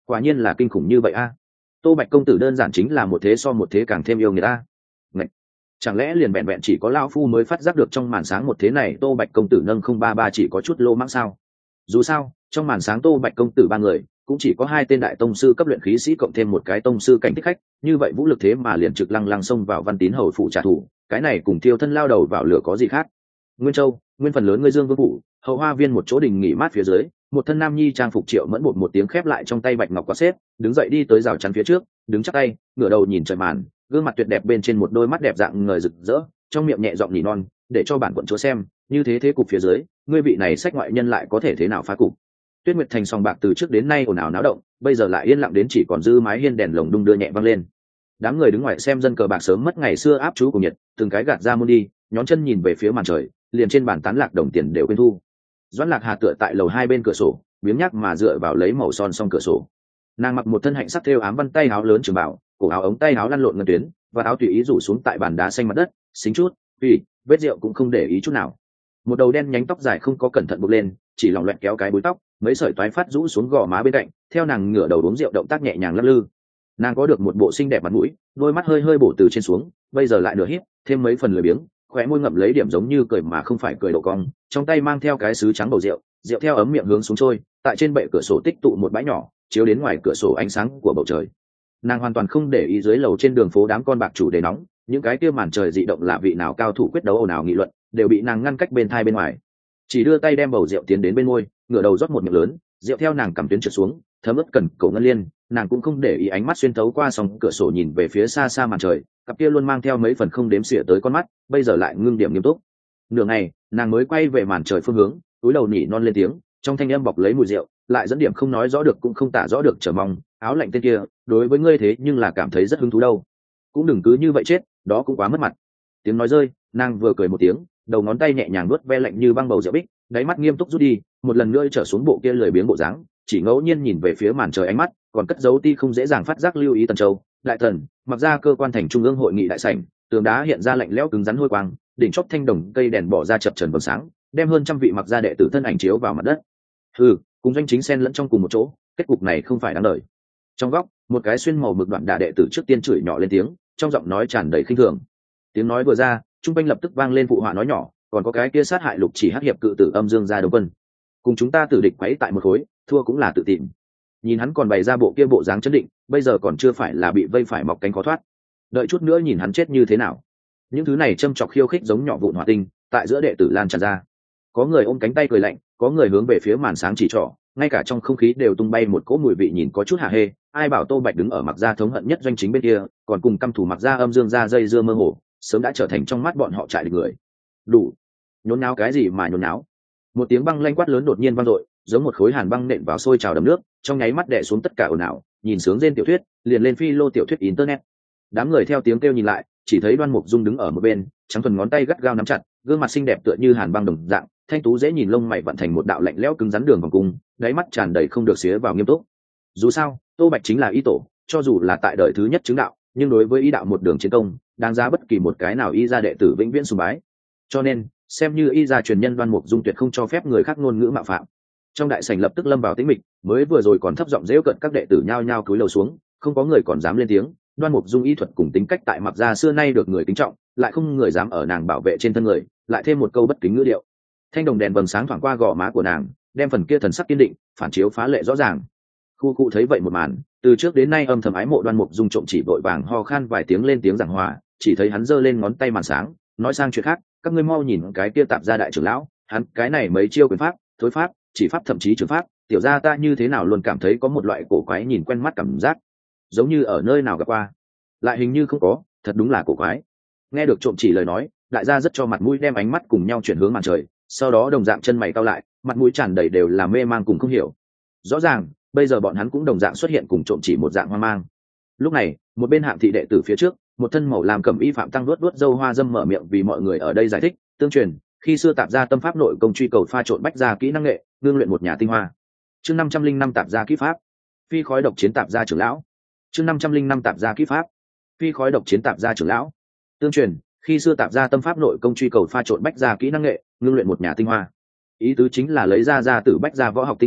quả nhiên là kinh khủng như vậy a. Tô Bạch công tử đơn giản chính là một thế so một thế càng thêm yêu người ta. Ngậy! Chẳng lẽ liền vẹn vẹn chỉ có lão phu mới phát giác được trong màn sáng một thế này Tô Bạch công tử nâng không ba ba chỉ có chút lô mãng sao? Dù sao, trong màn sáng Tô Bạch công tử ba người, cũng chỉ có hai tên đại tông sư cấp luyện khí sĩ cộng thêm một cái tông sư cảnh thích khách, như vậy vũ lực thế mà liền trực lăng lăng xông vào Văn Tín hầu phủ trả thù, cái này cùng Tiêu thân lao đầu vào lửa có gì khác? Nguyên Châu, nguyên phần lớn ngươi Dương Vương phủ, hậu hoa viên một chỗ đình nghỉ mát phía dưới, một thân nam nhi trang phục Triệu Mẫn một một tiếng khép lại trong tay bạch ngọc quạt xếp, đứng dậy đi tới rào chắn phía trước, đứng chắp tay, ngửa đầu nhìn trời màn, gương mặt tuyệt đẹp bên trên một đôi mắt đẹp dạng ngời rực rỡ, trong miệng nhẹ giọng nỉ non, để cho bản quận chúa xem, như thế thế cục phía dưới, ngươi vị này sách ngoại nhân lại có thể thế nào phá cục. Tuyết Nguyệt thành sòng bạc từ trước đến nay ồn ào náo động, bây giờ lại yên lặng đến chỉ còn dư mái hiên đèn lồng đung đưa nhẹ vang lên. Đám người đứng ngoài xem dân cờ bạc sớm mất ngày xưa áp chú cùng nhiệt, từng cái gạt ra môn đi, nhón chân nhìn về phía màn trời, liền trên bàn tán lạc đồng tiền đều quên thu. Doãn Lạc Hà tựa tại lầu hai bên cửa sổ, biếng nhác mà dựa vào lấy màu son song cửa sổ. Nàng mặc một thân hạnh sắc thêu ám văn tay áo lớn trường bảo, cổ áo ống tay áo lăn lộn ngân tuyến, và áo tùy ý rủ xuống tại bàn đá xanh mặt đất, xính chút, vì vết rượu cũng không để ý chút nào. Một đầu đen nhánh tóc dài không có cẩn thận buộc lên, chỉ lỏng loẹt kéo cái búi tóc, mấy sợi toái phát rũ xuống gò má bên cạnh, theo nàng ngửa đầu uống rượu động tác nhẹ nhàng lắc lư. Nàng có được một bộ xinh đẹp mặt mũi, đôi mắt hơi hơi bổ từ trên xuống, bây giờ lại nửa híp, thêm mấy phần lười biếng, khóe môi ngậm lấy điểm giống như cười mà không phải cười độ cong, trong tay mang theo cái sứ trắng bầu rượu, rượu theo ấm miệng hướng xuống trôi, tại trên bệ cửa sổ tích tụ một bãi nhỏ, chiếu đến ngoài cửa sổ ánh sáng của bầu trời. Nàng hoàn toàn không để ý dưới lầu trên đường phố đám con bạc chủ đề nóng, những cái kia màn trời dị động là vị nào cao thủ quyết đấu ồn ào nghị luận, đều bị nàng ngăn cách bên thai bên ngoài. Chỉ đưa tay đem bầu rượu tiến đến bên môi, ngửa đầu rót một miệng lớn, rượu theo nàng cầm tuyến trượt xuống, thấm ướt cần cổ ngân liên, nàng cũng không để ý ánh mắt xuyên thấu qua song cửa sổ nhìn về phía xa xa màn trời, cặp kia luôn mang theo mấy phần không đếm xỉa tới con mắt, bây giờ lại ngưng điểm nghiêm túc. Nửa ngày, nàng mới quay về màn trời phương hướng, túi đầu nhỉ non lên tiếng, trong thanh âm bọc lấy mùi rượu, lại dẫn điểm không nói rõ được cũng không tả rõ được trở mong, áo lạnh tên kia, đối với ngươi thế nhưng là cảm thấy rất hứng thú đâu. Cũng đừng cứ như vậy chết, đó cũng quá mất mặt. Tiếng nói rơi, nàng vừa cười một tiếng, đầu ngón tay nhẹ nhàng nuốt ve lạnh như băng bầu rượu bích, đáy mắt nghiêm túc rút đi, một lần nữa trở xuống bộ kia lười biếng bộ dáng, chỉ ngẫu nhiên nhìn về phía màn trời ánh mắt, còn cất giấu ti không dễ dàng phát giác lưu ý Tần Châu, đại thần, mặc ra cơ quan thành trung ương hội nghị đại sảnh, tường đá hiện ra lạnh lẽo cứng rắn hôi quang, đỉnh chóp thanh đồng cây đèn bỏ ra chập chờn vầng sáng, đem hơn trăm vị mặc gia đệ tử thân ảnh chiếu vào mặt đất. Hừ, cùng doanh chính xen lẫn trong cùng một chỗ, kết cục này không phải đáng đời. Trong góc, một cái xuyên màu mực đoạn đà đệ tử trước tiên chửi nhỏ lên tiếng, trong giọng nói tràn đầy khinh thường. Tiếng nói vừa ra, trung quanh lập tức vang lên phụ họa nói nhỏ, còn có cái kia sát hại lục chỉ hắc hiệp cự tử âm dương gia Đông Quân, cùng chúng ta tử địch quấy tại một khối, thua cũng là tự tìm. Nhìn hắn còn bày ra bộ kia bộ dáng chấn định, bây giờ còn chưa phải là bị vây phải mọc cánh khó thoát. Đợi chút nữa nhìn hắn chết như thế nào. Những thứ này châm chọc khiêu khích giống nhỏ vụn hỏa tinh, tại giữa đệ tử lan tràn ra. Có người ôm cánh tay cười lạnh, có người hướng về phía màn sáng chỉ trỏ, ngay cả trong không khí đều tung bay một cỗ mùi vị nhìn có chút hả hê. Ai bảo Tô Bạch đứng ở mặc gia thống hận nhất doanh chính bên kia, còn cùng căm thủ mặc gia âm dương gia dây dưa mơ hồ, sớm đã trở thành trong mắt bọn họ trại địch người. Đủ, nhốn náo cái gì mà nhốn náo. Một tiếng băng lanh quát lớn đột nhiên vang dội, giống một khối hàn băng nện vào sôi trào đầm nước, trong nháy mắt đè xuống tất cả ồn ào, nhìn sướng rên tiểu thuyết, liền lên phi lô tiểu thuyết internet. Đám người theo tiếng kêu nhìn lại, chỉ thấy Đoan Mục Dung đứng ở một bên, trắng thuần ngón tay gắt gao nắm chặt, gương mặt xinh đẹp tựa như hàn băng đồng dạng, thanh tú dễ nhìn, lông mày vận thành một đạo lạnh lẽo cứng rắn đường vòng cung, đáy mắt tràn đầy không được xía vào nghiêm túc. Dù sao, Tô Bạch chính là y tổ, cho dù là tại đời thứ nhất chứng đạo, nhưng đối với y đạo một đường chiến công, đáng giá bất kỳ một cái nào y gia đệ tử vĩnh viễn sùng bái. Cho nên, xem như y gia truyền nhân Đoan Mục Dung tuyệt không cho phép người khác ngôn ngữ mạo phạm. Trong đại sảnh lập tức lâm vào tĩnh mịch, mới vừa rồi còn thấp giọng giễu cợt các đệ tử nhao nhao cúi đầu xuống, không có người còn dám lên tiếng. Đoan Mục Dung y thuật cùng tính cách tại mặc gia xưa nay được người kính trọng, lại không người dám ở nàng bảo vệ trên thân người, lại thêm một câu bất kính ngữ điệu. Thanh đồng đèn vầng sáng thoảng qua gò má của nàng, đem phần kia thần sắc kiên định phản chiếu phá lệ rõ ràng. Khu cụ thấy vậy một màn, từ trước đến nay âm thầm ái mộ Đoan Mục Dung trộm chỉ vội vàng ho khan vài tiếng lên tiếng giảng hòa, chỉ thấy hắn giơ lên ngón tay màn sáng, nói sang chuyện khác, các ngươi mau nhìn cái kia tạp gia đại trưởng lão, hắn cái này mấy chiêu quyền pháp, thối pháp, chỉ pháp thậm chí trường pháp, tiểu gia ta như thế nào luôn cảm thấy có một loại cổ quái nhìn quen mắt cảm giác, giống như ở nơi nào gặp qua, lại hình như không có, thật đúng là cổ quái. Nghe được trộm chỉ lời nói, đại gia rất cho mặt mũi đem ánh mắt cùng nhau chuyển hướng màn trời, sau đó đồng dạng chân mày cau lại, mặt mũi tràn đầy đều là mê mang cùng không hiểu. Rõ ràng, bây giờ bọn hắn cũng đồng dạng xuất hiện cùng trộm chỉ một dạng hoang mang. Lúc này, một bên hạng thị đệ tử phía trước, một thân màu làm cẩm y phạm tăng đuốt đuốt dâu hoa dâm mở miệng vì mọi người ở đây giải thích, tương truyền, khi xưa tạp gia tâm pháp nội công truy cầu pha trộn bách gia kỹ năng nghệ, ngưng luyện một nhà tinh hoa. Chương năm trăm linh năm tạp gia kỹ pháp, phi khói độc chiến tạp gia trưởng lão. Chương năm trăm linh năm tạp gia kỹ pháp, phi khói độc chiến tạp gia trưởng lão. Tương truyền, khi xưa tạp gia tâm pháp nội công truy cầu pha trộn bách gia kỹ năng nghệ, ngưng luyện một nhà tinh hoa. Ý tứ chính là lấy ra ra từ bách gia võ học tinh yếu,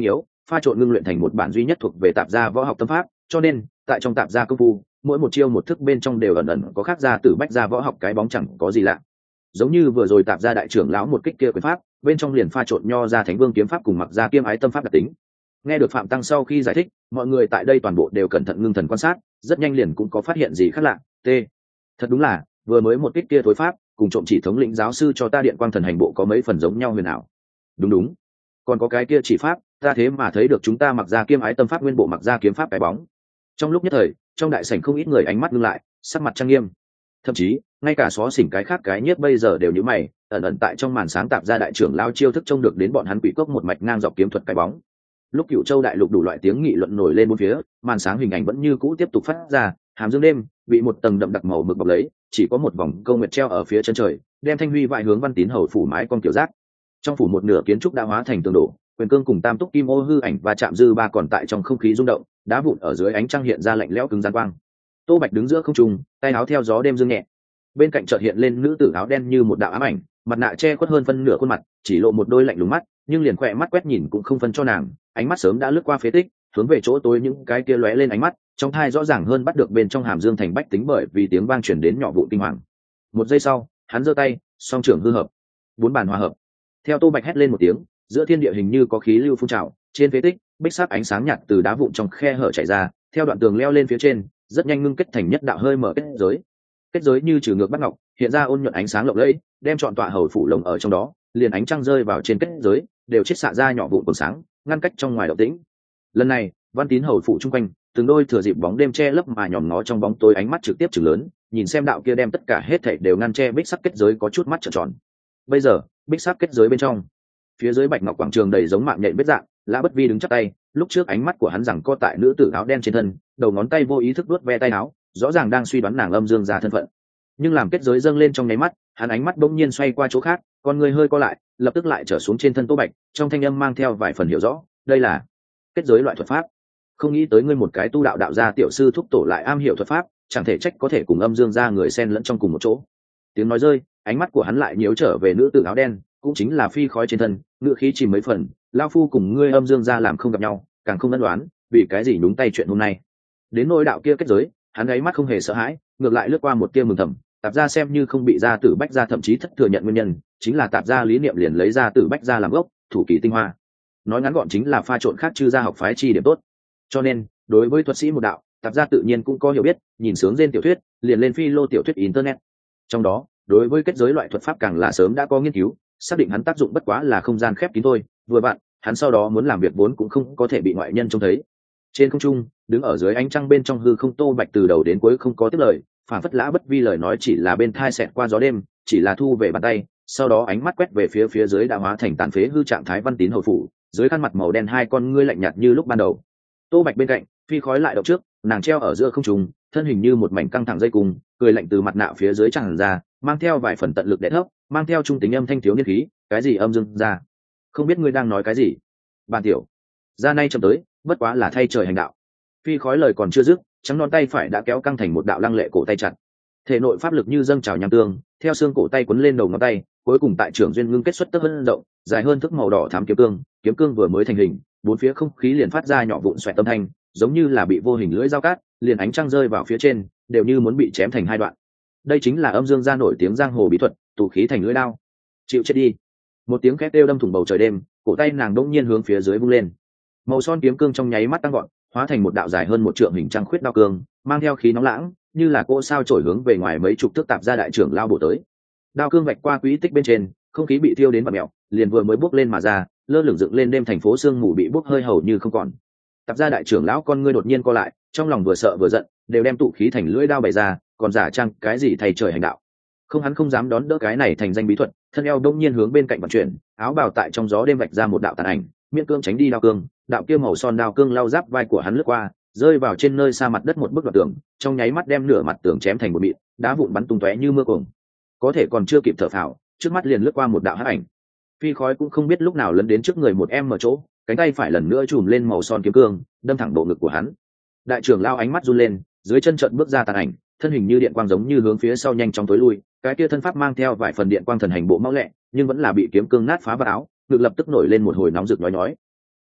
pha trộn ngưng luyện thành một bản duy nhất thuộc về tạp gia võ học tâm pháp, cho nên tại trong tạp gia công phu, mỗi một chiêu một thức bên trong đều ẩn ẩn có khác gia tử bách gia võ học cái bóng chẳng có gì lạ. Giống như vừa rồi tạp gia đại trưởng lão một kích kia quyền pháp, bên trong liền pha trộn nho gia thánh vương kiếm pháp cùng mặc gia kiêm ái tâm pháp đặc tính. Nghe được Phạm Tăng sau khi giải thích, mọi người tại đây toàn bộ đều cẩn thận ngưng thần quan sát, rất nhanh liền cũng có phát hiện gì khác lạ. T. Thật đúng là, vừa mới một kích kia thối pháp, cùng trộm chỉ thống lĩnh giáo sư cho ta điện quang thần hành bộ có mấy phần giống nhau huyền ảo. Đúng đúng, còn có cái kia chỉ pháp, ta thế mà thấy được chúng ta mặc gia kiêm ái tâm pháp nguyên bộ mặc gia kiếm pháp cái bóng. Trong lúc nhất thời, trong đại sảnh không ít người ánh mắt ngưng lại, sắc mặt trang nghiêm. Thậm chí, ngay cả xó xỉnh cái khác cái nhiếp bây giờ đều nhíu mày, ẩn ẩn tại trong màn sáng tạp gia đại trưởng lao chiêu thức trông được đến bọn hắn quỷ cốc một mạch ngang dọc kiếm thuật cái bóng. Lúc Cửu Châu đại lục đủ loại tiếng nghị luận nổi lên bốn phía, màn sáng hình ảnh vẫn như cũ tiếp tục phát ra, hàm dương đêm bị một tầng đậm đặc màu mực bọc lấy, chỉ có một vòng câu nguyệt treo ở phía chân trời, đem thanh huy vại hướng Văn Tín hầu phủ mái con kiểu giác. Trong phủ một nửa kiến trúc đã hóa thành tường đổ, quyền cương cùng tam túc kim ô hư ảnh và chạm dư ba còn tại trong không khí rung động, đá vụn ở dưới ánh trăng hiện ra lạnh lẽo cứng gian quang. Tô Bạch đứng giữa không trung, tay áo theo gió đêm dương nhẹ. Bên cạnh chợt hiện lên nữ tử áo đen như một đạo ám ảnh, mặt nạ che khuất hơn phân nửa khuôn mặt, chỉ lộ một đôi lạnh lùng mắt, nhưng liền khỏe mắt quét nhìn cũng không phân cho nàng, ánh mắt sớm đã lướt qua phế tích, hướng về chỗ tối những cái kia lóe lên ánh mắt, trong thai rõ ràng hơn bắt được bên trong hàm dương thành bách tính bởi vì tiếng vang truyền đến nhỏ vụ kinh hoàng. Một giây sau, hắn giơ tay, song trưởng hư hợp, bốn bàn hòa hợp. Theo Tô Bạch hét lên một tiếng, giữa thiên địa hình như có khí lưu phun trào, trên phế tích, bích sắc ánh sáng nhạt từ đá vụn trong khe hở chảy ra, theo đoạn tường leo lên phía trên, rất nhanh ngưng kết thành nhất đạo hơi mở kết giới. Kết giới như trừ ngược bắt ngọc, hiện ra ôn nhuận ánh sáng lộng lẫy, đem trọn tọa hầu phủ lồng ở trong đó, liền ánh trăng rơi vào trên kết giới, đều chiết xạ ra nhỏ vụn còn sáng, ngăn cách trong ngoài động tĩnh. Lần này, Văn Tín hầu phủ chung quanh, từng đôi thừa dịp bóng đêm che lấp mà nhòm ngó trong bóng tối ánh mắt trực tiếp chừng lớn, nhìn xem đạo kia đem tất cả hết thảy đều ngăn che bích sắc kết giới có chút mắt trợn tròn. Bây giờ, bích sắc kết giới bên trong, phía dưới bạch ngọc quảng trường đầy giống mạng nhện vết dạng, Lã Bất Vi đứng chắp tay, lúc trước ánh mắt của hắn rằng co tại nữ tử áo đen trên thân, đầu ngón tay vô ý thức vuốt ve tay áo, rõ ràng đang suy đoán nàng âm dương gia thân phận. Nhưng làm kết giới dâng lên trong nháy mắt, hắn ánh mắt bỗng nhiên xoay qua chỗ khác, con người hơi co lại, lập tức lại trở xuống trên thân Tô Bạch, trong thanh âm mang theo vài phần hiểu rõ, đây là kết giới loại thuật pháp. Không nghĩ tới ngươi một cái tu đạo đạo gia tiểu sư thúc tổ lại am hiểu thuật pháp, chẳng thể trách có thể cùng âm dương gia người xen lẫn trong cùng một chỗ. Tiếng nói rơi, ánh mắt của hắn lại nhiễu trở về nữ tử áo đen, cũng chính là phi khói trên thân, ngựa khí chìm mấy phần, lao phu cùng ngươi âm dương gia làm không gặp nhau, càng không ân đoán, vì cái gì nhúng tay chuyện hôm nay. Đến nỗi đạo kia kết giới, hắn ấy mắt không hề sợ hãi, ngược lại lướt qua một tia mừng thầm, tạp gia xem như không bị gia tử bách gia thậm chí thất thừa nhận nguyên nhân, chính là tạp gia lý niệm liền lấy gia tử bách gia làm gốc, thủ kỳ tinh hoa. Nói ngắn gọn chính là pha trộn khác chư gia học phái chi điểm tốt. Cho nên, đối với thuật sĩ một đạo, tạp gia tự nhiên cũng có hiểu biết, nhìn sướng trên tiểu thuyết, liền lên phi lô tiểu thuyết internet. Trong đó, đối với kết giới loại thuật pháp càng là sớm đã có nghiên cứu, xác định hắn tác dụng bất quá là không gian khép kín thôi, vừa bạn, hắn sau đó muốn làm việc vốn cũng không có thể bị ngoại nhân trông thấy. Trên không trung, đứng ở dưới ánh trăng bên trong hư không Tô Bạch từ đầu đến cuối không có tiếp lời, phản phất Lã Bất Vi lời nói chỉ là bên thai xẹt qua gió đêm, chỉ là thu về bàn tay, sau đó ánh mắt quét về phía phía dưới đã hóa thành tàn phế hư trạng thái Văn Tín hầu phủ, dưới khăn mặt màu đen hai con ngươi lạnh nhạt như lúc ban đầu. Tô Bạch bên cạnh, phi khói lại động trước, nàng treo ở giữa không trung, thân hình như một mảnh căng thẳng dây cung, cười lạnh từ mặt nạ phía dưới tràn ra, mang theo vài phần tận lực đè thấp, mang theo trung tính âm thanh thiếu niên khí, cái gì âm dương ra, không biết ngươi đang nói cái gì. Bản tiểu ra nay chậm tới, bất quá là thay trời hành đạo. Phi khói lời còn chưa dứt, trắng non tay phải đã kéo căng thành một đạo lăng lệ cổ tay chặt, thể nội pháp lực như dâng trào nham tương, theo xương cổ tay quấn lên đầu ngón tay, cuối cùng tại trưởng duyên ngưng kết xuất tấc hơn rộng, dài hơn thước màu đỏ thắm kiếm cương, kiếm cương vừa mới thành hình, bốn phía không khí liền phát ra nhỏ vụn xoẹt tâm thanh, giống như là bị vô hình lưỡi dao cát, liền ánh trăng rơi vào phía trên, đều như muốn bị chém thành hai đoạn. Đây chính là âm dương gia nổi tiếng giang hồ bí thuật, tụ khí thành lưỡi đao. Chịu chết đi. Một tiếng khét kêu đâm thủng bầu trời đêm, cổ tay nàng đỗng nhiên hướng phía dưới vung lên. Màu son kiếm cương trong nháy mắt tăng gọn, hóa thành một đạo dài hơn một trượng hình trăng khuyết đao cương, mang theo khí nóng lãng, như là cỗ sao trổi hướng về ngoài mấy chục thước tạp gia đại trưởng lao bổ tới. Đao cương vạch qua quỹ tích bên trên, không khí bị thiêu đến bặm mèo, liền vừa mới bốc lên mà ra, lơ lửng dựng lên đêm thành phố sương mù bị bốc hơi hầu như không còn. Tạp gia đại trưởng lão con ngươi đột nhiên co lại, trong lòng vừa sợ vừa giận, đều đem tụ khí thành lưỡi đao bày ra, còn giả trang cái gì thầy trời hành đạo. Không, hắn không dám đón đỡ cái này thành danh bí thuật, thân eo đông nhiên hướng bên cạnh vận chuyển, áo bào tại trong gió đêm vạch ra một đạo tàn ảnh, miễn cương tránh đi đao cương, đạo kia màu son đao cương lao giáp vai của hắn lướt qua, rơi vào trên nơi xa mặt đất một bức đoạn tường, trong nháy mắt đem nửa mặt tường chém thành một mịn, đá vụn bắn tung tóe như mưa cuồng. Có thể còn chưa kịp thở phào, trước mắt liền lướt qua một đạo hắc ảnh. Phi khói cũng không biết lúc nào lấn đến trước người một em ở chỗ, cánh tay phải lần nữa chùm lên màu son kiếm cương, đâm thẳng bộ ngực của hắn. Đại trưởng lao ánh mắt run lên, dưới chân trận bước ra tàn ảnh, thân hình như điện quang giống như hướng phía sau nhanh chóng tối lui, cái kia thân pháp mang theo vài phần điện quang thần hành bộ mau lẹ, nhưng vẫn là bị kiếm cương nát phá vào áo, ngực lập tức nổi lên một hồi nóng rực nhói nhói.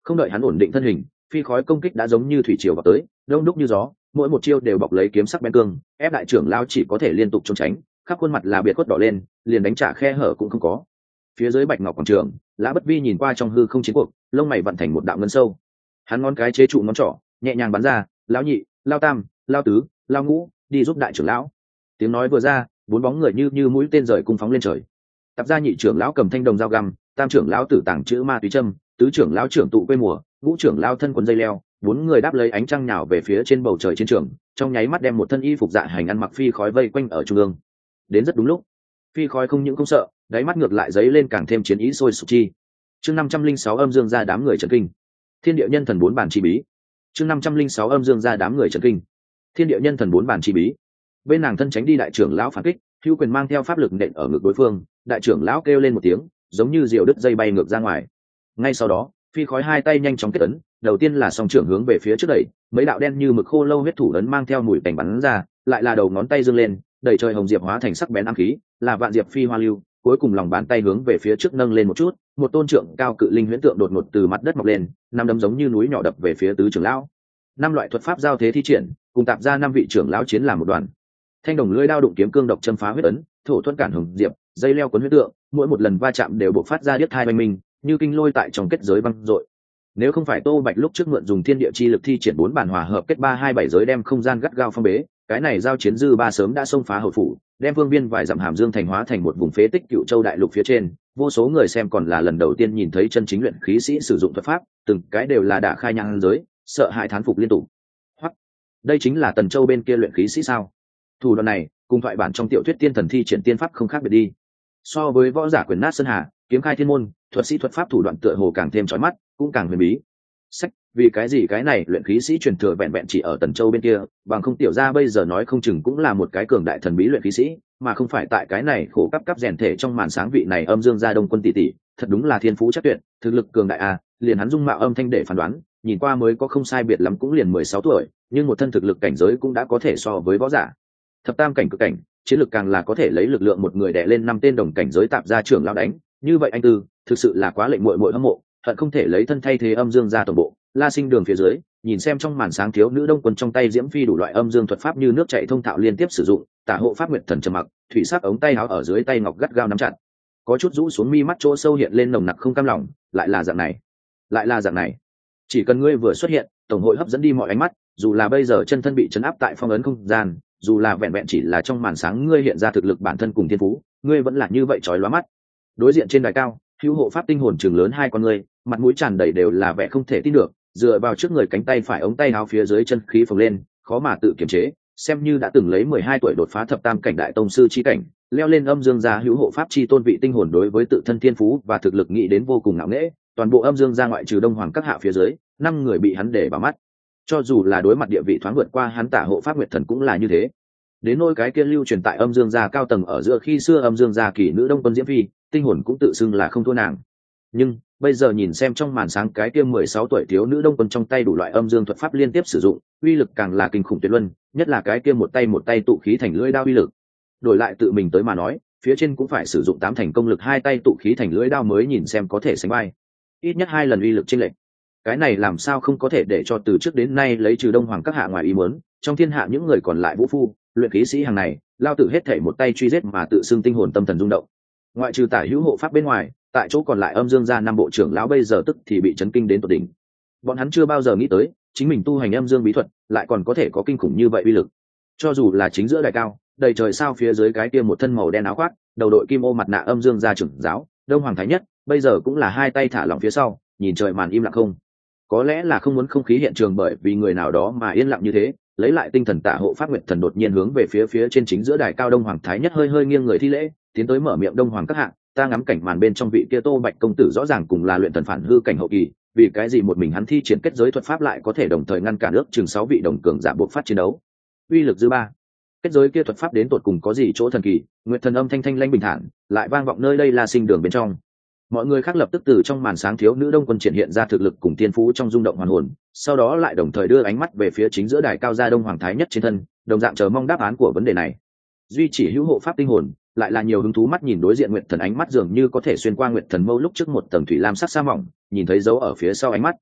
Không đợi hắn ổn định thân hình, phi khói công kích đã giống như thủy triều vào tới, đông đúc như gió, mỗi một chiêu đều bọc lấy kiếm sắc bén cương, ép đại trưởng lão chỉ có thể liên tục trốn tránh, khắp khuôn mặt là biệt khuất đỏ lên, liền đánh trả khe hở cũng không có. Phía dưới bạch ngọc quảng trường, Lã Bất Vi nhìn qua trong hư không chiến cuộc, lông mày vặn thành một đạo ngân sâu. Hắn ngón cái chế trụ ngón trỏ, nhẹ nhàng bắn ra, lão nhị, lao tam, lao tứ, lao ngũ, đi giúp đại trưởng lão. Tiếng nói vừa ra, bốn bóng người như như mũi tên rời cung phóng lên trời. Tập gia nhị trưởng lão cầm thanh đồng dao găm, tam trưởng lão tử tàng chữ ma túy châm, tứ trưởng lão trưởng tụ quê mùa, ngũ trưởng lão thân quấn dây leo, bốn người đáp lấy ánh trăng nhào về phía trên bầu trời chiến trường, trong nháy mắt đem một thân y phục dạ hành ăn mặc phi khói vây quanh ở trung ương. Đến rất đúng lúc, phi khói không những không sợ, đáy mắt ngược lại giấy lên càng thêm chiến ý sôi sục chi. Chương năm trăm linh sáu âm dương ra đám người trần kinh. Thiên địa nhân thần bốn bản chi bí. Chương năm trăm linh sáu âm dương ra đám người trần kinh. Thiên địa nhân thần bốn bản chi bí. Bên nàng thân tránh đi đại trưởng lão phản kích, hữu quyền mang theo pháp lực nện ở ngực đối phương, đại trưởng lão kêu lên một tiếng, giống như diều đứt dây bay ngược ra ngoài. Ngay sau đó, phi khói hai tay nhanh chóng kết ấn, đầu tiên là song trưởng hướng về phía trước đẩy, mấy đạo đen như mực khô lâu huyết thủ ấn mang theo mùi tành bắn ra, lại là đầu ngón tay dương lên, đẩy trời hồng diệp hóa thành sắc bén ám khí, là vạn diệp phi hoa lưu, cuối cùng lòng bàn tay hướng về phía trước nâng lên một chút, một tôn trượng cao cự linh huyễn tượng đột ngột từ mặt đất mọc lên, năm đấm giống như núi nhỏ đập về phía tứ trưởng lão. Năm loại thuật pháp giao thế thi triển, cùng tạp ra năm vị trưởng lão chiến làm một đoàn. Thanh đồng lưỡi đao đụng kiếm cương độc châm phá huyết ấn, thổ thuẫn cản hồng diệp, dây leo cuốn huyết tượng, mỗi một lần va chạm đều bộc phát ra điếc thai oanh minh, như kinh lôi tại trong kết giới băng rội. Nếu không phải Tô Bạch lúc trước mượn dùng thiên địa chi lực thi triển bốn bản hòa hợp kết ba hai bảy giới đem không gian gắt gao phong bế, cái này giao chiến dư ba sớm đã xông phá hậu phủ, đem phương viên vài dặm hàm dương thành hóa thành một vùng phế tích Cựu Châu đại lục phía trên, vô số người xem còn là lần đầu tiên nhìn thấy chân chính luyện khí sĩ sử dụng thuật pháp, từng cái đều là đả khai nhang giới, sợ hãi thán phục liên tục. Hoặc, đây chính là Tần Châu bên kia luyện khí sĩ sao? Thủ đoạn này, cùng thoại bản trong tiểu thuyết tiên thần thi triển tiên pháp không khác biệt đi. So với võ giả quyền nát sơn hà, kiếm khai thiên môn, thuật sĩ thuật pháp thủ đoạn tựa hồ càng thêm chói mắt, cũng càng huyền bí. Sách, vì cái gì cái này luyện khí sĩ truyền thừa vẹn vẹn chỉ ở Tần Châu bên kia, bằng không tiểu gia bây giờ nói không chừng cũng là một cái cường đại thần bí luyện khí sĩ, mà không phải tại cái này khổ cấp cấp rèn thể trong màn sáng vị này âm dương gia đông quân tỷ tỷ, thật đúng là thiên phú chắc tuyệt, thực lực cường đại a, liền hắn dung mạo âm thanh để phán đoán, nhìn qua mới có không sai biệt lắm cũng liền mười sáu tuổi, nhưng một thân thực lực cảnh giới cũng đã có thể so với võ giả. Thập tam cảnh cực cảnh, chiến lực càng là có thể lấy lực lượng một người đè lên năm tên đồng cảnh giới tạp gia trưởng lão đánh, như vậy anh tư, thực sự là quá lệnh muội muội hâm mộ, hận không thể lấy thân thay thế âm dương gia tổng bộ. La Sinh đường phía dưới, nhìn xem trong màn sáng thiếu nữ đông quân trong tay diễm phi đủ loại âm dương thuật pháp như nước chảy thông thạo liên tiếp sử dụng, tả hộ pháp nguyệt thần trầm mặc, thủy sắc ống tay áo ở dưới tay ngọc gắt gao nắm chặt, có chút rũ xuống mi mắt chỗ sâu hiện lên nồng nặc không cam lòng, lại là dạng này, lại là dạng này. Chỉ cần ngươi vừa xuất hiện, tổng hội hấp dẫn đi mọi ánh mắt, dù là bây giờ chân thân bị chấn áp tại phong ấn không gian, dù là vẹn vẹn chỉ là trong màn sáng ngươi hiện ra thực lực bản thân cùng thiên phú, ngươi vẫn là như vậy chói lóa mắt. Đối diện trên đài cao, hữu hộ pháp tinh hồn trường lớn hai con ngươi, mặt mũi tràn đầy đều là vẻ không thể tin được, dựa vào trước người cánh tay phải ống tay áo phía dưới chân khí phồng lên, khó mà tự kiềm chế, xem như đã từng lấy mười hai tuổi đột phá thập tam cảnh đại tông sư chi cảnh, leo lên âm dương gia hữu hộ pháp chi tôn vị tinh hồn đối với tự thân thiên phú và thực lực nghĩ đến vô cùng ngạo nghễ, toàn bộ âm dương gia ngoại trừ đông hoàng các hạ phía dưới, năm người bị hắn để vào mắt. Cho dù là đối mặt địa vị thoáng vượt qua hắn tả hộ pháp nguyệt thần cũng là như thế. Đến nỗi cái kia lưu truyền tại âm dương gia cao tầng ở giữa khi xưa âm dương gia kỳ nữ đông quân diễm phi, tinh hồn cũng tự xưng là không thua nàng. Nhưng bây giờ nhìn xem trong màn sáng cái kia mười sáu tuổi thiếu nữ đông quân trong tay đủ loại âm dương thuật pháp liên tiếp sử dụng, uy lực càng là kinh khủng tuyệt luân, nhất là cái kia một tay một tay tụ khí thành lưỡi đao uy lực. Đổi lại tự mình tới mà nói, phía trên cũng phải sử dụng tám thành công lực hai tay tụ khí thành lưỡi đao mới nhìn xem có thể sánh vai. Ít nhất hai lần uy lực chênh lệch. Cái này làm sao không có thể để cho từ trước đến nay lấy trừ đông hoàng các hạ ngoài ý muốn, trong thiên hạ những người còn lại vũ phu, luyện khí sĩ hàng này, lao tử hết thể một tay truy giết mà tự xưng tinh hồn tâm thần rung động. Ngoại trừ tả hữu hộ pháp bên ngoài, tại chỗ còn lại âm dương gia năm bộ trưởng lão bây giờ tức thì bị chấn kinh đến tột đỉnh. Bọn hắn chưa bao giờ nghĩ tới, chính mình tu hành âm dương bí thuật, lại còn có thể có kinh khủng như vậy uy lực. Cho dù là chính giữa đại cao, đầy trời sao phía dưới cái kia một thân màu đen áo khoác, đầu đội kim ô mặt nạ âm dương gia trưởng giáo, đông hoàng thái nhất, bây giờ cũng là hai tay thả lỏng phía sau, nhìn trời màn im lặng không. Có lẽ là không muốn không khí hiện trường bởi vì người nào đó mà yên lặng như thế, lấy lại tinh thần tả hộ pháp nguyệt thần đột nhiên hướng về phía phía trên chính giữa đài cao đông hoàng thái nhất hơi hơi nghiêng người thi lễ, tiến tới mở miệng đông hoàng các hạ, ta ngắm cảnh màn bên trong vị kia Tô Bạch công tử rõ ràng cùng là luyện thần phản hư cảnh hậu kỳ, vì cái gì một mình hắn thi triển kết giới thuật pháp lại có thể đồng thời ngăn cản ước chừng sáu vị đồng cường giả buộc phát chiến đấu. Uy lực dư ba. Kết giới kia thuật pháp đến tột cùng có gì chỗ thần kỳ? Nguyệt thần âm thanh thanh lanh bình thản, lại vang vọng nơi đây là sinh đường bên trong. Mọi người khác lập tức từ trong màn sáng thiếu nữ đông quân triển hiện ra thực lực cùng tiên phú trong rung động hoàn hồn, sau đó lại đồng thời đưa ánh mắt về phía chính giữa đài cao gia đông hoàng thái nhất trên thân, đồng dạng chờ mong đáp án của vấn đề này. Duy chỉ hữu hộ pháp tinh hồn lại là nhiều hứng thú mắt nhìn đối diện nguyệt thần ánh mắt dường như có thể xuyên qua nguyệt thần mâu lúc trước một tầng thủy lam sắc sa mỏng, nhìn thấy dấu ở phía sau ánh mắt.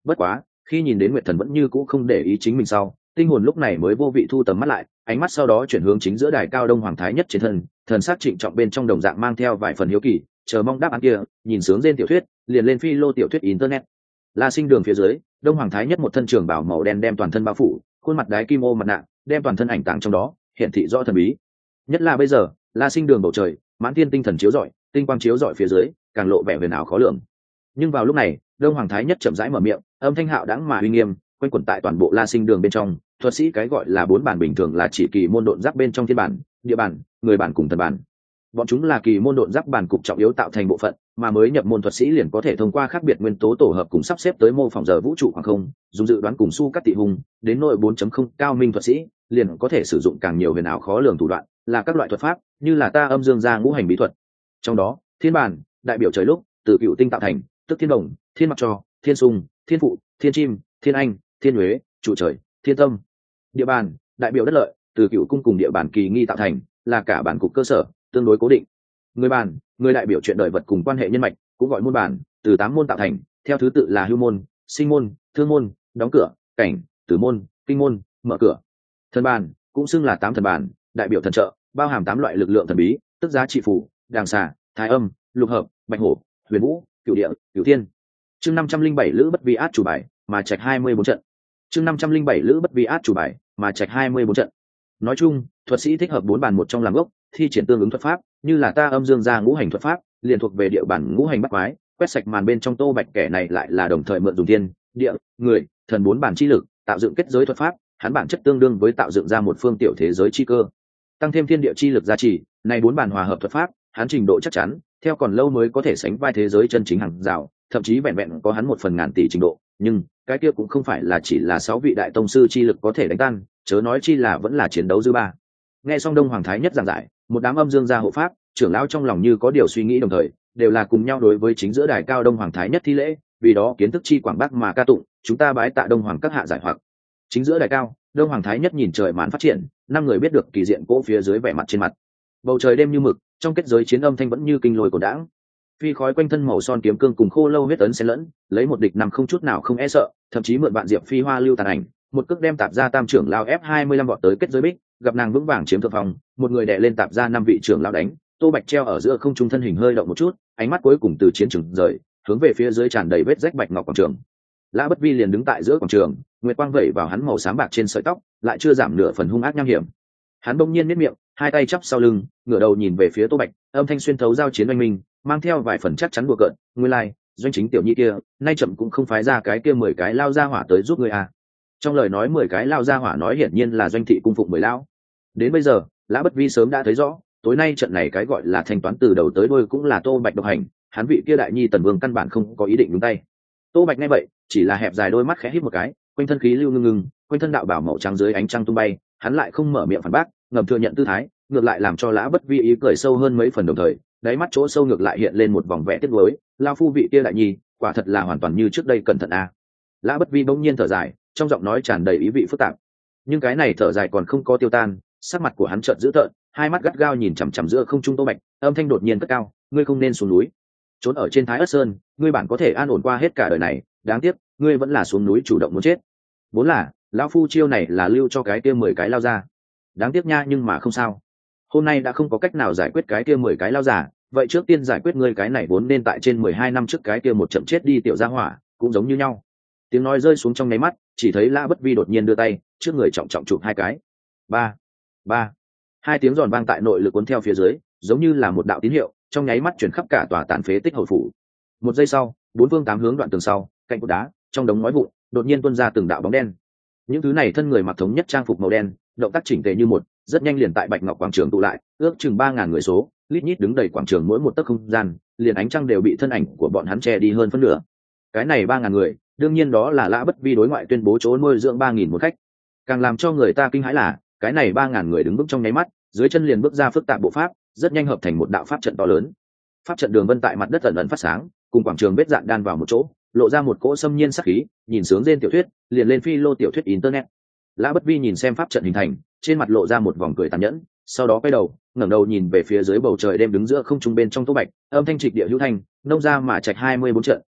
Bất quá khi nhìn đến Nguyệt Thần vẫn như cũ không để ý chính mình sau, tinh hồn lúc này mới vô vị thu tầm mắt lại, ánh mắt sau đó chuyển hướng chính giữa đài cao Đông Hoàng Thái Nhất trên thân, thần sắc trịnh trọng bên trong đồng dạng mang theo vài phần hiếu kỳ, chờ mong đáp án kia. Nhìn sướng trên tiểu thuyết liền lên phi lô tiểu thuyết internet. La Sinh Đường phía dưới, Đông Hoàng Thái Nhất một thân trường bào màu đen đem toàn thân bao phủ, khuôn mặt đái kim ô mặt nạ đem toàn thân ảnh tàng trong đó, hiện thị rõ thần bí. Nhất là bây giờ, La Sinh Đường bầu trời mãn thiên tinh thần chiếu rọi, tinh quang chiếu rọi phía dưới càng lộ vẻ huyền ảo khó lường. Nhưng vào lúc này, Đông Hoàng Thái Nhất chậm rãi mở miệng, âm thanh hạo đãng mà uy nghiêm quanh quẩn tại toàn bộ La Sinh Đường bên trong. Thuật sĩ cái gọi là bốn bản bình thường là chỉ kỳ môn độn giáp bên trong thiên bản, địa bản, người bản cùng thần bản. Bọn chúng là kỳ môn độn giáp bản cục trọng yếu tạo thành bộ phận, mà mới nhập môn thuật sĩ liền có thể thông qua khác biệt nguyên tố tổ hợp cùng sắp xếp tới mô phỏng giờ vũ trụ khoảng không, dùng dự đoán cùng su cắt tị hùng, đến nội bốn chấm không cao minh thuật sĩ liền có thể sử dụng càng nhiều huyền ảo khó lường thủ đoạn, là các loại thuật pháp, như là ta âm dương gia ngũ hành bí thuật. Trong đó, thiên bản đại biểu trời lúc, từ cựu tinh tạo thành, tức thiên đồng, thiên mặc trò, thiên sung, thiên phụ, thiên chim, thiên anh, thiên huế, trụ trời, thiên tâm. Địa bàn đại biểu đất lợi, từ cựu cung cùng địa bàn kỳ nghi tạo thành, là cả bản cục cơ sở tương đối cố định. Người bàn người đại biểu chuyện đời vật cùng quan hệ nhân mạch, cũng gọi môn bản, từ tám môn tạo thành, theo thứ tự là hưu môn, sinh môn, thương môn, đóng cửa, cảnh, tử môn, kinh môn, mở cửa. Thần bàn cũng xưng là tám thần bàn, đại biểu thần trợ, bao hàm tám loại lực lượng thần bí, tức giá trị phủ, đàng xà, thái âm, lục hợp, bạch hổ, huyền vũ, cửu địa, cửu thiên. Chương năm trăm linh bảy lữ bất vi át chủ bài, mà trạch hai mươi bốn trận. Chương năm trăm linh bảy lữ bất vi át chủ bài, mà trạch hai mươi bốn trận. Nói chung, thuật sĩ thích hợp bốn bàn một trong làm gốc, thi triển tương ứng thuật pháp, như là ta âm dương gia ngũ hành thuật pháp, liền thuộc về địa bản ngũ hành bắt quái, quét sạch màn bên trong Tô Bạch kẻ này lại là đồng thời mượn dùng thiên, địa, người, thần bốn bản chi lực, tạo dựng kết giới thuật pháp, hắn bản chất tương đương với tạo dựng ra một phương tiểu thế giới chi cơ. Tăng thêm thiên địa chi lực gia trì, này bốn bản hòa hợp thuật pháp, hắn trình độ chắc chắn, theo còn lâu mới có thể sánh vai thế giới chân chính hàng rào, thậm chí vẹn vẹn có hắn một phần ngàn tỷ trình độ, nhưng cái kia cũng không phải là chỉ là sáu vị đại tông sư chi lực có thể đánh tan, chớ nói chi là vẫn là chiến đấu dư ba. Nghe xong Đông Hoàng Thái Nhất giảng giải, một đám âm dương gia hộ pháp, trưởng lão trong lòng như có điều suy nghĩ đồng thời, đều là cùng nhau đối với chính giữa đài cao Đông Hoàng Thái Nhất thi lễ, vì đó kiến thức chi quảng bắc mà ca tụng, chúng ta bái tạ Đông Hoàng các hạ giải hoặc. Chính giữa đài cao, Đông Hoàng Thái Nhất nhìn trời màn phát triển, năm người biết được kỳ diện cỗ phía dưới vẻ mặt trên mặt. Bầu trời đêm như mực, trong kết giới chiến âm thanh vẫn như kinh lôi cổ đãng. Phi khói quanh thân màu son kiếm cương cùng khô lâu huyết ấn xen lẫn, lấy một địch nằm không chút nào không e sợ, thậm chí mượn bạn diệp phi hoa lưu tàn ảnh, một cước đem tạp ra tam trưởng lao ép hai mươi lăm vọt tới kết giới bích, gặp nàng vững vàng chiếm thượng phòng, một người đè lên tạp ra năm vị trưởng lao đánh. Tô Bạch treo ở giữa không trung thân hình hơi động một chút, ánh mắt cuối cùng từ chiến trường rời, hướng về phía dưới tràn đầy vết rách bạch ngọc quảng trường. Lã Bất Vi liền đứng tại giữa quảng trường, nguyệt quang vẩy vào hắn màu xám bạc trên sợi tóc, lại chưa giảm nửa phần hung ác nham hiểm. Hắn bỗng nhiên nhếch miệng, hai tay chắp sau lưng, ngửa đầu nhìn về phía Tô Bạch, âm thanh xuyên thấu giao chiến oanh minh, mang theo vài phần chắc chắn đùa cợt. Nguyên lai, like, doanh chính tiểu nhi kia, nay chậm cũng không phái ra cái kia mười cái lao ra hỏa tới giúp ngươi à? Trong lời nói mười cái lao ra hỏa nói hiển nhiên là doanh thị cung phụng mười lão. Đến bây giờ, Lã Bất Vi sớm đã thấy rõ, tối nay trận này cái gọi là thanh toán từ đầu tới đuôi cũng là Tô Bạch độc hành, hắn vị kia đại nhi tần vương căn bản không có ý định nhúng tay. Tô Bạch nghe vậy, chỉ là hẹp dài đôi mắt khẽ híp một cái, quanh thân khí lưu ngưng ngưng, quanh thân đạo bảo màu trắng dưới ánh trăng tung bay, hắn lại không mở miệng phản bác, ngầm thừa nhận tư thái, ngược lại làm cho Lã Bất Vi ý cười sâu hơn mấy phần đồng thời, đáy mắt chỗ sâu ngược lại hiện lên một vòng vẻ tiếc nuối, lao phu vị kia đại nhi, quả thật là hoàn toàn như trước đây cẩn thận a. À. Lã Bất Vi bỗng nhiên thở dài, trong giọng nói tràn đầy ý vị phức tạp. Nhưng cái này thở dài còn không có tiêu tan, sắc mặt của hắn chợt dữ tợn, hai mắt gắt gao nhìn chằm chằm giữa không trung Tô Bạch, âm thanh đột nhiên cất cao, ngươi không nên xuống núi. Trốn ở trên Thái Ất Sơn, ngươi bản có thể an ổn qua hết cả đời này, đáng tiếc, ngươi vẫn là xuống núi chủ động muốn chết. Vốn là, lão phu chiêu này là lưu cho cái kia mười cái lao ra. Đáng tiếc nha, nhưng mà không sao. Hôm nay đã không có cách nào giải quyết cái kia mười cái lao giả, vậy trước tiên giải quyết ngươi cái này vốn nên tại trên mười hai năm trước cái kia một chậm chết đi tiểu gia hỏa, cũng giống như nhau. Tiếng nói rơi xuống trong nháy mắt, chỉ thấy Lã Bất Vi đột nhiên đưa tay, trước người trọng trọng chụp hai cái. Ba, ba. Hai tiếng giòn vang tại nội lực cuốn theo phía dưới, giống như là một đạo tín hiệu, trong nháy mắt chuyển khắp cả tòa tàn phế tích hậu phủ. Một giây sau, bốn phương tám hướng đoạn tường sau, cạnh cột đá, trong đống ngói vụn, đột nhiên tuôn ra từng đạo bóng đen. Những thứ này thân người mặc thống nhất trang phục màu đen, động tác chỉnh tề như một, rất nhanh liền tại Bạch Ngọc quảng trường tụ lại, ước chừng ba ngàn người số, lít nhít đứng đầy quảng trường mỗi một tấc không gian, liền ánh trăng đều bị thân ảnh của bọn hắn che đi hơn phân nửa. Cái này ba ngàn người, đương nhiên đó là Lã Bất Vi đối ngoại tuyên bố chỗ nuôi dưỡng ba nghìn một khách. Càng làm cho người ta kinh hãi là, cái này ba ngàn người đứng bước trong nháy mắt, dưới chân liền bước ra phức tạp bộ pháp, rất nhanh hợp thành một đạo pháp trận to lớn. Pháp trận đường vân tại mặt đất ẩn ẩn phát sáng, cùng quảng trường vết dạn đan vào một chỗ, lộ ra một cỗ xâm nhiên sắc khí, nhìn sướng trên tiểu thuyết, liền lên phi lô tiểu thuyết internet. Lã Bất Vi nhìn xem pháp trận hình thành, trên mặt lộ ra một vòng cười tàn nhẫn, sau đó quay đầu, ngẩng đầu nhìn về phía dưới bầu trời đêm đứng giữa không trung bên trong Tô Bạch, âm thanh trịch địa hữu thanh, nông ra mà trạch hai mươi bốn trận,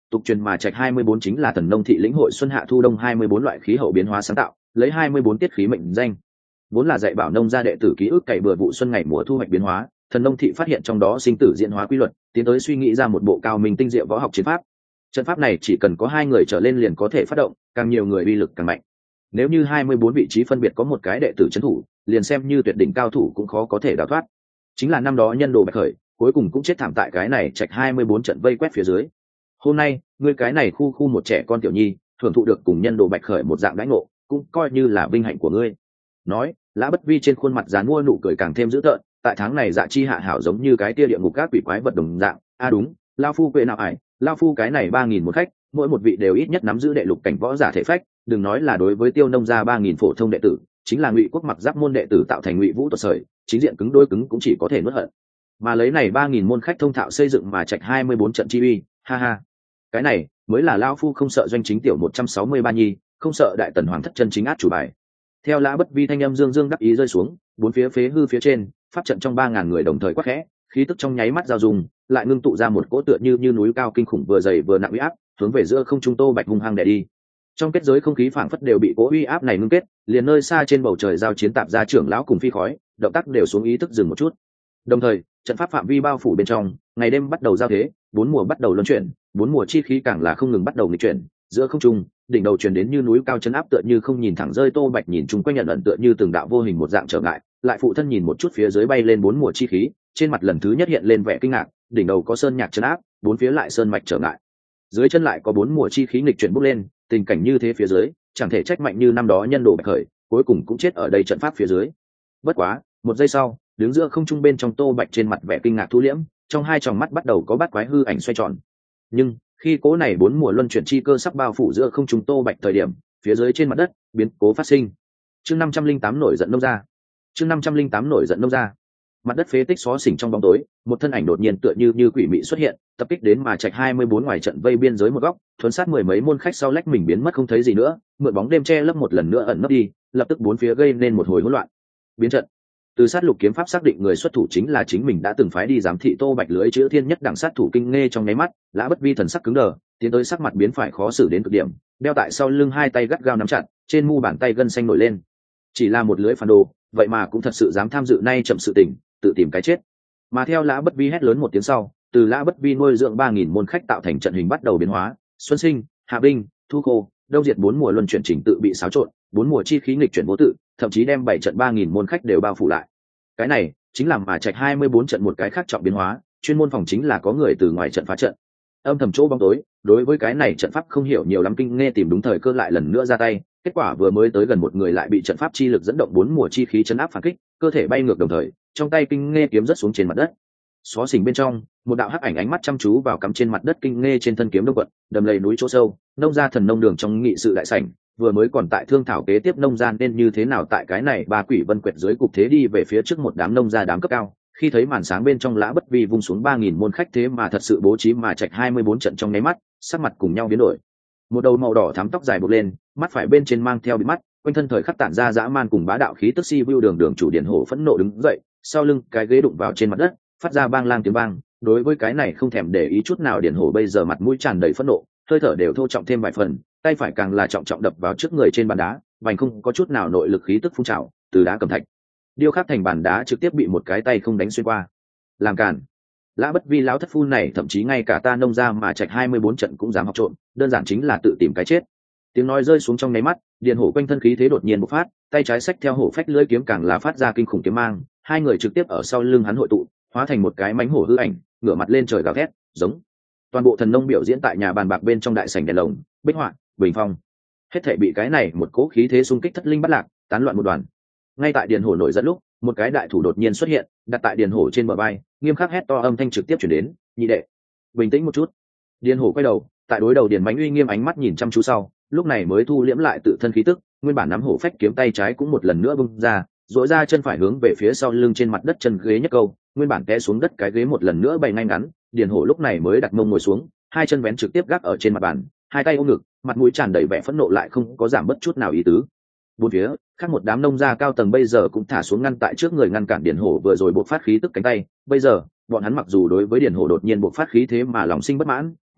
tục truyền mà trạch hai mươi bốn chính là thần nông thị lĩnh hội xuân hạ thu đông hai mươi bốn loại khí hậu biến hóa sáng tạo, lấy hai mươi bốn tiết khí mệnh danh. Vốn là dạy bảo nông gia đệ tử ký ức cày bừa vụ xuân ngày mùa thu hoạch biến hóa, thần nông thị phát hiện trong đó sinh tử diễn hóa quy luật, tiến tới suy nghĩ ra một bộ cao minh tinh diệu võ học chiến pháp. Trận pháp này chỉ cần có hai người trở lên liền có thể phát động, càng nhiều người uy lực càng mạnh. Nếu như hai mươi bốn vị trí phân biệt có một cái đệ tử trấn thủ, liền xem như tuyệt đỉnh cao thủ cũng khó có thể đào thoát. Chính là năm đó nhân đồ Bạch Khởi, cuối cùng cũng chết thảm tại cái này trạch hai mươi bốn trận vây quét phía dưới. Hôm nay, ngươi cái này khu khu một trẻ con tiểu nhi, thưởng thụ được cùng nhân đồ Bạch Khởi một dạng đãi ngộ, cũng coi như là vinh hạnh của ngươi. Nói, Lã Bất Vi trên khuôn mặt dán mua nụ cười càng thêm dữ tợn, tại tháng này Dạ Chi hạ hảo giống như cái tia địa ngục các quỷ quái vật đồng dạng. A à đúng, lao phu quệ nào ải, lao phu cái này ba nghìn một khách, mỗi một vị đều ít nhất nắm giữ đệ lục cảnh võ giả thể phách, đừng nói là đối với Tiêu Nông gia ba nghìn phổ thông đệ tử, chính là Ngụy Quốc mặc giáp môn đệ tử tạo thành Ngụy Vũ tuột sợi, chính diện cứng đôi cứng cũng chỉ có thể nuốt hận. Mà lấy này ba nghìn môn khách thông thạo xây dựng mà trạch hai mươi bốn trận chi uy, ha ha. Cái này mới là lao phu không sợ doanh chính tiểu một trăm sáu mươi ba nhi, không sợ đại tần hoàng thất chân chính át chủ bài. Theo Lã Bất Vi thanh âm dương dương đắc ý rơi xuống, bốn phía phế hư phía trên, pháp trận trong ba ngàn người đồng thời quát khẽ, khí tức trong nháy mắt giao dùng, lại ngưng tụ ra một cỗ tựa như như núi cao kinh khủng vừa dày vừa nặng uy áp, hướng về giữa không trung Tô Bạch hung hăng đè đi. Trong kết giới không khí phảng phất đều bị cỗ uy áp này ngưng kết, liền nơi xa trên bầu trời giao chiến tạp gia trưởng lão cùng phi khói, động tác đều xuống ý thức dừng một chút. Đồng thời, trận pháp phạm vi bao phủ bên trong, ngày đêm bắt đầu giao thế, bốn mùa bắt đầu luân chuyển, bốn mùa chi khí càng là không ngừng bắt đầu nghịch chuyển, giữa không trung, đỉnh đầu truyền đến như núi cao chấn áp tựa như không nhìn thẳng rơi. Tô Bạch nhìn chung quanh nhận ẩn tựa như từng đạo vô hình một dạng trở ngại, lại phụ thân nhìn một chút phía dưới bay lên bốn mùa chi khí, trên mặt lần thứ nhất hiện lên vẻ kinh ngạc, đỉnh đầu có sơn nhạc chấn áp, bốn phía lại sơn mạch trở ngại, dưới chân lại có bốn mùa chi khí nghịch chuyển bốc lên, tình cảnh như thế phía dưới, chẳng thể trách mạnh như năm đó nhân đồ Bạch Khởi, cuối cùng cũng chết ở đây trận pháp phía dưới. Bất quá, một giây sau, đứng giữa không trung bên trong Tô Bạch trên mặt vẻ kinh ngạc thu liễm, trong hai tròng mắt bắt đầu có bát quái hư ảnh xoay tròn. Nhưng khi cố này bốn mùa luân chuyển chi cơ sắp bao phủ giữa không trung Tô Bạch thời điểm, phía dưới trên mặt đất biến cố phát sinh. Chương năm trăm linh tám nổi giận nông gia. Chương năm trăm linh tám nổi giận nông gia. Mặt đất phế tích xó xỉnh trong bóng tối, một thân ảnh đột nhiên tựa như như quỷ mị xuất hiện, tập kích đến mà trạch hai mươi bốn ngoài trận vây biên giới một góc, thuấn sát mười mấy môn khách sau lách mình biến mất không thấy gì nữa, mượn bóng đêm che lấp một lần nữa ẩn nấp đi, lập tức bốn phía gây nên một hồi hỗn loạn. Biến trận. Từ sát lục kiếm pháp xác định người xuất thủ chính là chính mình đã từng phái đi giám thị Tô Bạch lưới chữ thiên nhất đẳng sát thủ kinh nghe trong nháy mắt, Lã Bất Vi thần sắc cứng đờ, tiến tới sắc mặt biến phải khó xử đến cực điểm, đeo tại sau lưng hai tay gắt gao nắm chặt, trên mu bàn tay gân xanh nổi lên. Chỉ là một lưới phản đồ, vậy mà cũng thật sự dám tham dự nay chậm sự tình, tự tìm cái chết. Mà theo Lã Bất Vi hét lớn một tiếng sau, từ Lã Bất Vi nuôi dưỡng ba nghìn môn khách tạo thành trận hình bắt đầu biến hóa, xuân sinh, hạ binh, thu khô, đông diệt bốn mùa luân chuyển chỉnh tự bị xáo trộn, bốn mùa chi khí nghịch chuyển vô tự, thậm chí đem bảy trận ba nghìn môn khách đều bao phủ lại. Cái này chính là mà trạch hai mươi bốn trận một cái khác trọng biến hóa, chuyên môn phòng chính là có người từ ngoài trận phá trận. Âm thầm chỗ bóng tối, đối với cái này trận pháp không hiểu nhiều lắm kinh nghe tìm đúng thời cơ lại lần nữa ra tay, kết quả vừa mới tới gần một người lại bị trận pháp chi lực dẫn động bốn mùa chi khí chấn áp phản kích, cơ thể bay ngược đồng thời, trong tay kinh nghe kiếm rớt xuống trên mặt đất. Xó xỉnh bên trong, một đạo hắc ảnh ánh mắt chăm chú vào cắm trên mặt đất kinh nghe trên thân kiếm đông quận, đầm lầy núi chỗ sâu, nông gia thần nông đường trong nghị sự đại sảnh, vừa mới còn tại thương thảo kế tiếp nông gia nên như thế nào tại cái này ba quỷ vân quệt dưới cục thế đi về phía trước một đám nông gia đám cấp cao. Khi thấy màn sáng bên trong Lã Bất Vi vung xuống ba nghìn môn khách thế mà thật sự bố trí mà trạch hai mươi bốn trận trong nháy mắt, sắc mặt cùng nhau biến đổi. Một đầu màu đỏ thắm tóc dài buộc lên, mắt phải bên trên mang theo bị mắt, quanh thân thời khắc tản ra dã man cùng bá đạo khí tức si view đường đường chủ Điển Hổ phẫn nộ đứng dậy, sau lưng cái ghế đụng vào trên mặt đất, phát ra bang lang tiếng vang. Đối với cái này không thèm để ý chút nào, Điển Hổ bây giờ mặt mũi tràn đầy phẫn nộ, hơi thở đều thô trọng thêm vài phần, tay phải càng là trọng trọng đập vào trước người trên bàn đá, vành không có chút nào nội lực khí tức phun trào, từ đá cầm thạch điêu khắc thành bàn đá trực tiếp bị một cái tay không đánh xuyên qua. Làm cản! Lã Bất Vi lão thất phu này thậm chí ngay cả ta nông gia mà trạch hai mươi bốn trận cũng dám học trộm, đơn giản chính là tự tìm cái chết. Tiếng nói rơi xuống trong nháy mắt, Điền Hổ quanh thân khí thế đột nhiên bộc phát, tay trái xách theo hổ phách lưỡi kiếm càng là phát ra kinh khủng kiếm mang, hai người trực tiếp ở sau lưng hắn hội tụ, hóa thành một cái mánh hổ hư ảnh, ngửa mặt lên trời gào thét, giống. Toàn bộ thần nông biểu diễn tại nhà bàn bạc bên trong đại sảnh đèn lồng, bích họa, bình phong, hết thảy bị cái này một cỗ khí thế xung kích thất linh bắt lạc, tán loạn một đoàn. Ngay tại Điền Hổ nổi giận lúc, một cái đại thủ đột nhiên xuất hiện, đặt tại Điền Hổ trên bờ vai, nghiêm khắc hét to âm thanh trực tiếp truyền đến, nhị đệ, bình tĩnh một chút. Điền Hổ quay đầu, tại đối đầu Điền Mánh uy nghiêm ánh mắt nhìn chăm chú sau, lúc này mới thu liễm lại tự thân khí tức, nguyên bản nắm hổ phách kiếm tay trái cũng một lần nữa bung ra, duỗi ra chân phải hướng về phía sau lưng trên mặt đất chân ghế nhất câu, nguyên bản té xuống đất cái ghế một lần nữa bày ngay ngắn, Điền Hổ lúc này mới đặt mông ngồi xuống, hai chân vén trực tiếp gác ở trên mặt bàn, hai tay ôm ngực, mặt mũi tràn đầy vẻ phẫn nộ lại không có giảm bất chút nào ý tứ. Bốn phía, khác một đám nông gia cao tầng bây giờ cũng thả xuống ngăn tại trước người ngăn cản Điền Hổ vừa rồi bộc phát khí tức cánh tay, bây giờ, bọn hắn mặc dù đối với Điền Hổ đột nhiên bộc phát khí thế mà lòng sinh bất mãn, nhưng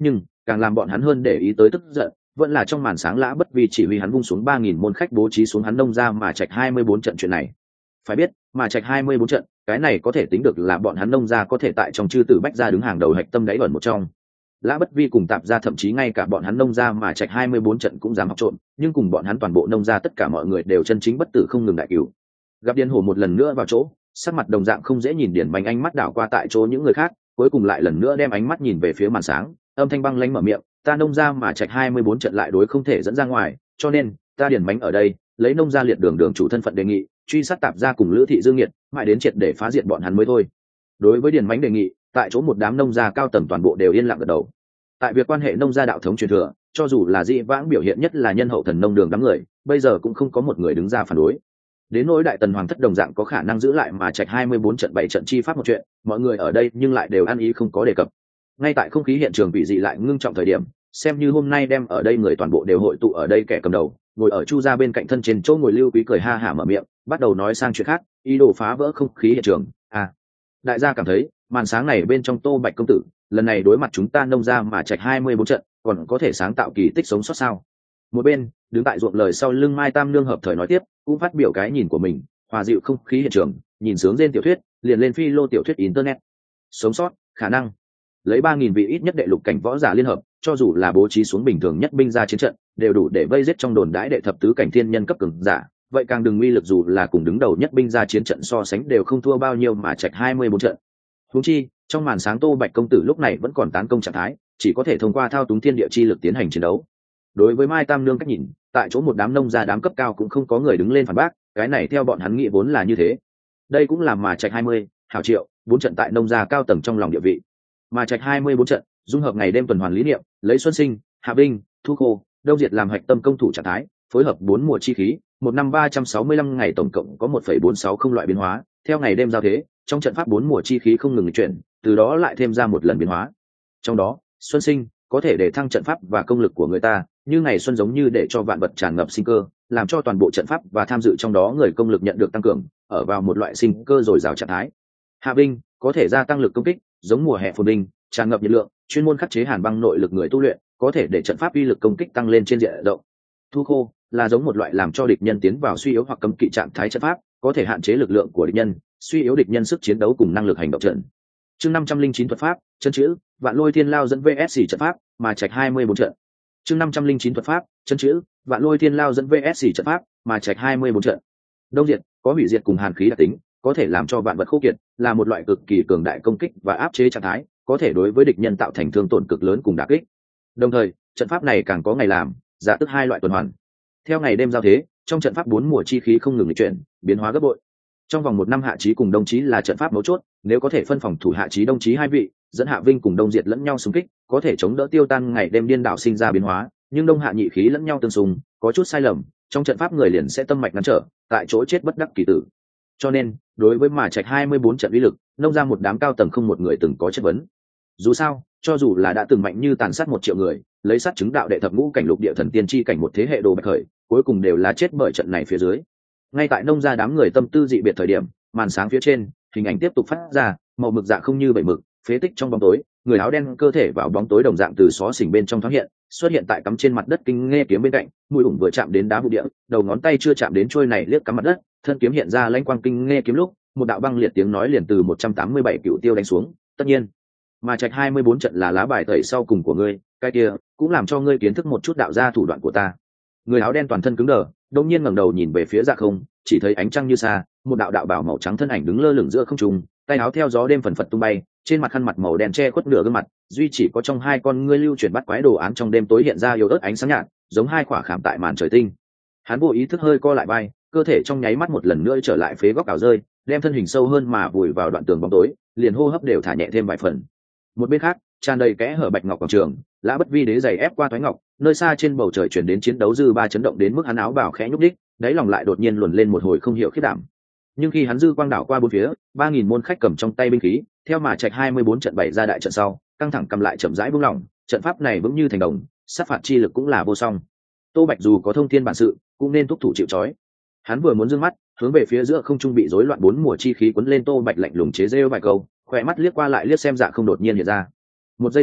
càng làm bọn hắn hơn để ý tới tức giận vẫn là trong màn sáng Lã Bất Vi chỉ huy hắn vung xuống ba nghìn môn khách bố trí xuống hắn nông ra mà trạch hai mươi bốn trận chuyện này. Phải biết, mà trạch hai mươi bốn trận, cái này có thể tính được là bọn hắn nông ra có thể tại trong chư tử bách gia đứng hàng đầu hạch tâm đáy ẩn một trong. Lã Bất Vi cùng Tạp gia thậm chí ngay cả bọn hắn nông ra mà trạch hai mươi bốn trận cũng dám học trộn, nhưng cùng bọn hắn toàn bộ nông ra tất cả mọi người đều chân chính bất tử không ngừng đại cứu. Gặp Điền Hổ một lần nữa vào chỗ, sắc mặt đồng dạng không dễ nhìn, Điền Bánh ánh mắt đảo qua tại chỗ những người khác, cuối cùng lại lần nữa đem ánh mắt nhìn về phía màn sáng, âm thanh băng lãnh mở miệng, ta nông ra mà trạch hai mươi bốn trận lại đối không thể dẫn ra ngoài, cho nên ta Điền Bánh ở đây lấy nông gia liệt đường đường chủ thân phận đề nghị truy sát Tạp gia cùng Lữ thị Dương Nghiệt, mãi đến triệt để phá diệt bọn hắn mới thôi. Đối với Điền Bánh đề nghị, tại chỗ một đám nông gia cao tầng toàn bộ đều yên lặng gật đầu. Tại việc quan hệ nông gia đạo thống truyền thừa, cho dù là Dĩ Vãng biểu hiện nhất là nhân hậu thần nông đường đám người, bây giờ cũng không có một người đứng ra phản đối. Đến nỗi Đại Tần hoàng thất đồng dạng có khả năng giữ lại mà trạch hai mươi bốn trận bảy trận chi pháp một chuyện, mọi người ở đây nhưng lại đều ăn ý không có đề cập. Ngay tại không khí hiện trường bị dị lại ngưng trọng thời điểm, xem như hôm nay đem ở đây người toàn bộ đều hội tụ ở đây, kẻ cầm đầu ngồi ở Chu gia bên cạnh thân trên chỗ ngồi Lưu Quý cười ha hả mở miệng, bắt đầu nói sang chuyện khác, ý đồ phá vỡ không khí hiện trường. À, đại gia cảm thấy màn sáng này bên trong Tô Bạch công tử lần này đối mặt chúng ta nông gia mà trạch hai mươi bốn trận, còn có thể sáng tạo kỳ tích sống sót sao? Một bên đứng tại ruộng lời sau lưng Mai Tam Nương hợp thời nói tiếp, cũng phát biểu cái nhìn của mình, hòa dịu không khí hiện trường, nhìn sướng trên tiểu thuyết, liền lên phi lô tiểu thuyết internet. Sống sót, khả năng lấy ba nghìn vị ít nhất đệ lục cảnh võ giả liên hợp, cho dù là bố trí xuống bình thường nhất binh ra chiến trận, đều đủ để vây giết trong đồn đãi đệ thập tứ cảnh thiên nhân cấp cường giả, vậy càng đừng uy lực dù là cùng đứng đầu nhất binh ra chiến trận so sánh đều không thua bao nhiêu mà trạch hai mươi bốn trận. Huống chi, trong màn sáng Tô Bạch công tử lúc này vẫn còn tán công trạng thái, chỉ có thể thông qua thao túng thiên địa chi lực tiến hành chiến đấu. Đối với Mai Tam Nương cách nhìn, tại chỗ một đám nông gia đám cấp cao cũng không có người đứng lên phản bác, cái này theo bọn hắn nghĩ vốn là như thế. Đây cũng là mà trạch hai mươi, hảo triệu, bốn trận tại nông gia cao tầng trong lòng địa vị. Mà trạch hai mươi bốn trận, dung hợp ngày đêm tuần hoàn lý niệm, lấy Xuân Sinh, Hạ Vinh, Thu Khô, Đông Diệt làm hạch tâm công thủ trạng thái, phối hợp bốn mùa chi khí, một năm ba trăm sáu mươi lăm ngày tổng cộng có một phẩy bốn sáu không loại biến hóa, theo ngày đêm giao thế, trong trận pháp bốn mùa chi khí không ngừng chuyển, từ đó lại thêm ra một lần biến hóa. Trong đó, Xuân Sinh có thể để thăng trận pháp và công lực của người ta, như ngày xuân giống như để cho vạn vật tràn ngập sinh cơ, làm cho toàn bộ trận pháp và tham dự trong đó người công lực nhận được tăng cường, ở vào một loại sinh cơ dồi dào trạng thái. Hạ Vinh có thể gia tăng lực công kích, giống mùa hè phồn vinh, tràn ngập nhiệt lượng, chuyên môn khắc chế hàn băng nội lực người tu luyện, có thể để trận pháp uy lực công kích tăng lên trên diện rộng. Thu Khô là giống một loại làm cho địch nhân tiến vào suy yếu hoặc cấm kỵ trạng thái trận pháp, có thể hạn chế lực lượng của địch nhân, suy yếu địch nhân sức chiến đấu cùng năng lực hành động trận. Chương năm trăm linh chín thuật pháp, chân chữ, Vạn Lôi Thiên Lao dẫn vê ét xê trận pháp, mà trạch hai mươi bốn trận. Chương năm trăm linh chín thuật pháp, chân chữ, Vạn Lôi Thiên Lao dẫn vê ét xê trận pháp, mà trạch hai mươi bốn trận. Đông diệt có hủy diệt cùng hàn khí đặc tính, có thể làm cho vạn vật khô kiệt, là một loại cực kỳ cường đại công kích và áp chế trạng thái, có thể đối với địch nhân tạo thành thương tổn cực lớn cùng đả kích. Đồng thời, trận pháp này càng có ngày làm, giả tức hai loại tuần hoàn. Theo ngày đêm giao thế, trong trận pháp bốn mùa chi khí không ngừng chuyển, biến hóa gấp bội. Trong vòng một năm hạ chí cùng đồng chí là trận pháp mấu chốt, nếu có thể phân phòng thủ hạ chí đồng chí hai vị, dẫn Hạ Vinh cùng Đông Diệt lẫn nhau xung kích, có thể chống đỡ tiêu tan ngày đêm điên đảo sinh ra biến hóa, nhưng đông hạ nhị khí lẫn nhau tương xung, có chút sai lầm, trong trận pháp người liền sẽ tâm mạch ngăn trở, tại chỗ chết bất đắc kỳ tử. Cho nên, đối với mà trạch hai mươi bốn trận uy lực, nông ra một đám cao tầng không một người từng có chất vấn. Dù sao, cho dù là đã từng mạnh như tàn sát một triệu người, lấy sát chứng đạo đệ thập ngũ cảnh lục địa thần tiên chi cảnh một thế hệ đồ bạch khởi, cuối cùng đều là chết bởi trận này phía dưới. Ngay tại nông ra đám người tâm tư dị biệt thời điểm, màn sáng phía trên, hình ảnh tiếp tục phát ra, màu mực dạ không như bảy mực, phế tích trong bóng tối, người áo đen cơ thể vào bóng tối đồng dạng từ xó xỉnh bên trong thoáng hiện, xuất hiện tại cắm trên mặt đất kinh nghe kiếm bên cạnh, mũi ủng vừa chạm đến đá vụ địa, đầu ngón tay chưa chạm đến trôi này liếc cắm mặt đất, thân kiếm hiện ra lãnh quang kinh nghe kiếm lúc, một đạo băng liệt tiếng nói liền từ một trăm tám mươi bảy cựu tiêu đánh xuống. Tất nhiên, mà trạch hai mươi bốn trận là lá bài tẩy sau cùng của ngươi, cái kia cũng làm cho ngươi kiến thức một chút đạo gia thủ đoạn của ta. Người áo đen toàn thân cứng đờ, đột nhiên ngẩng đầu nhìn về phía dạ không, chỉ thấy ánh trăng như xa, một đạo đạo bảo màu trắng thân ảnh đứng lơ lửng giữa không trung, tay áo theo gió đêm phần phật tung bay, trên mặt khăn mặt màu đen che khuất nửa gương mặt, duy chỉ có trong hai con ngươi lưu chuyển bắt quái đồ án trong đêm tối hiện ra yếu ớt ánh sáng nhạt, giống hai quả khảm tại màn trời tinh. Hắn vô ý thức hơi co lại vai, cơ thể trong nháy mắt một lần nữa trở lại phế góc ảo rơi, đem thân hình sâu hơn mà vùi vào đoạn tường bóng tối, liền hô hấp đều thả nhẹ thêm vài phần. Một bên khác, tràn đầy kẽ hở bạch ngọc quảng trường, Lã Bất Vi đế giày ép qua thoái ngọc, nơi xa trên bầu trời chuyển đến chiến đấu dư ba chấn động đến mức hắn áo bào khẽ nhúc đích, đáy lòng lại đột nhiên luồn lên một hồi không hiểu khiếp đảm. Nhưng khi hắn dư quang đảo qua bốn phía, ba nghìn môn khách cầm trong tay binh khí, theo mà trạch hai mươi bốn trận bảy ra đại trận sau, căng thẳng cầm lại chậm rãi buông lỏng, trận pháp này vững như thành đồng, sát phạt chi lực cũng là vô song. Tô Bạch dù có thông thiên bản sự, cũng nên thúc thủ chịu trói. Hắn vừa muốn dương mắt, hướng về phía giữa không trung bị rối loạn bốn mùa chi khí cuốn lên Tô Bạch lạnh lùng chế rêu vài câu, khỏe mắt liếc qua lại liếc xem Dạ Không đột nhiên hiện ra. Một giây sau,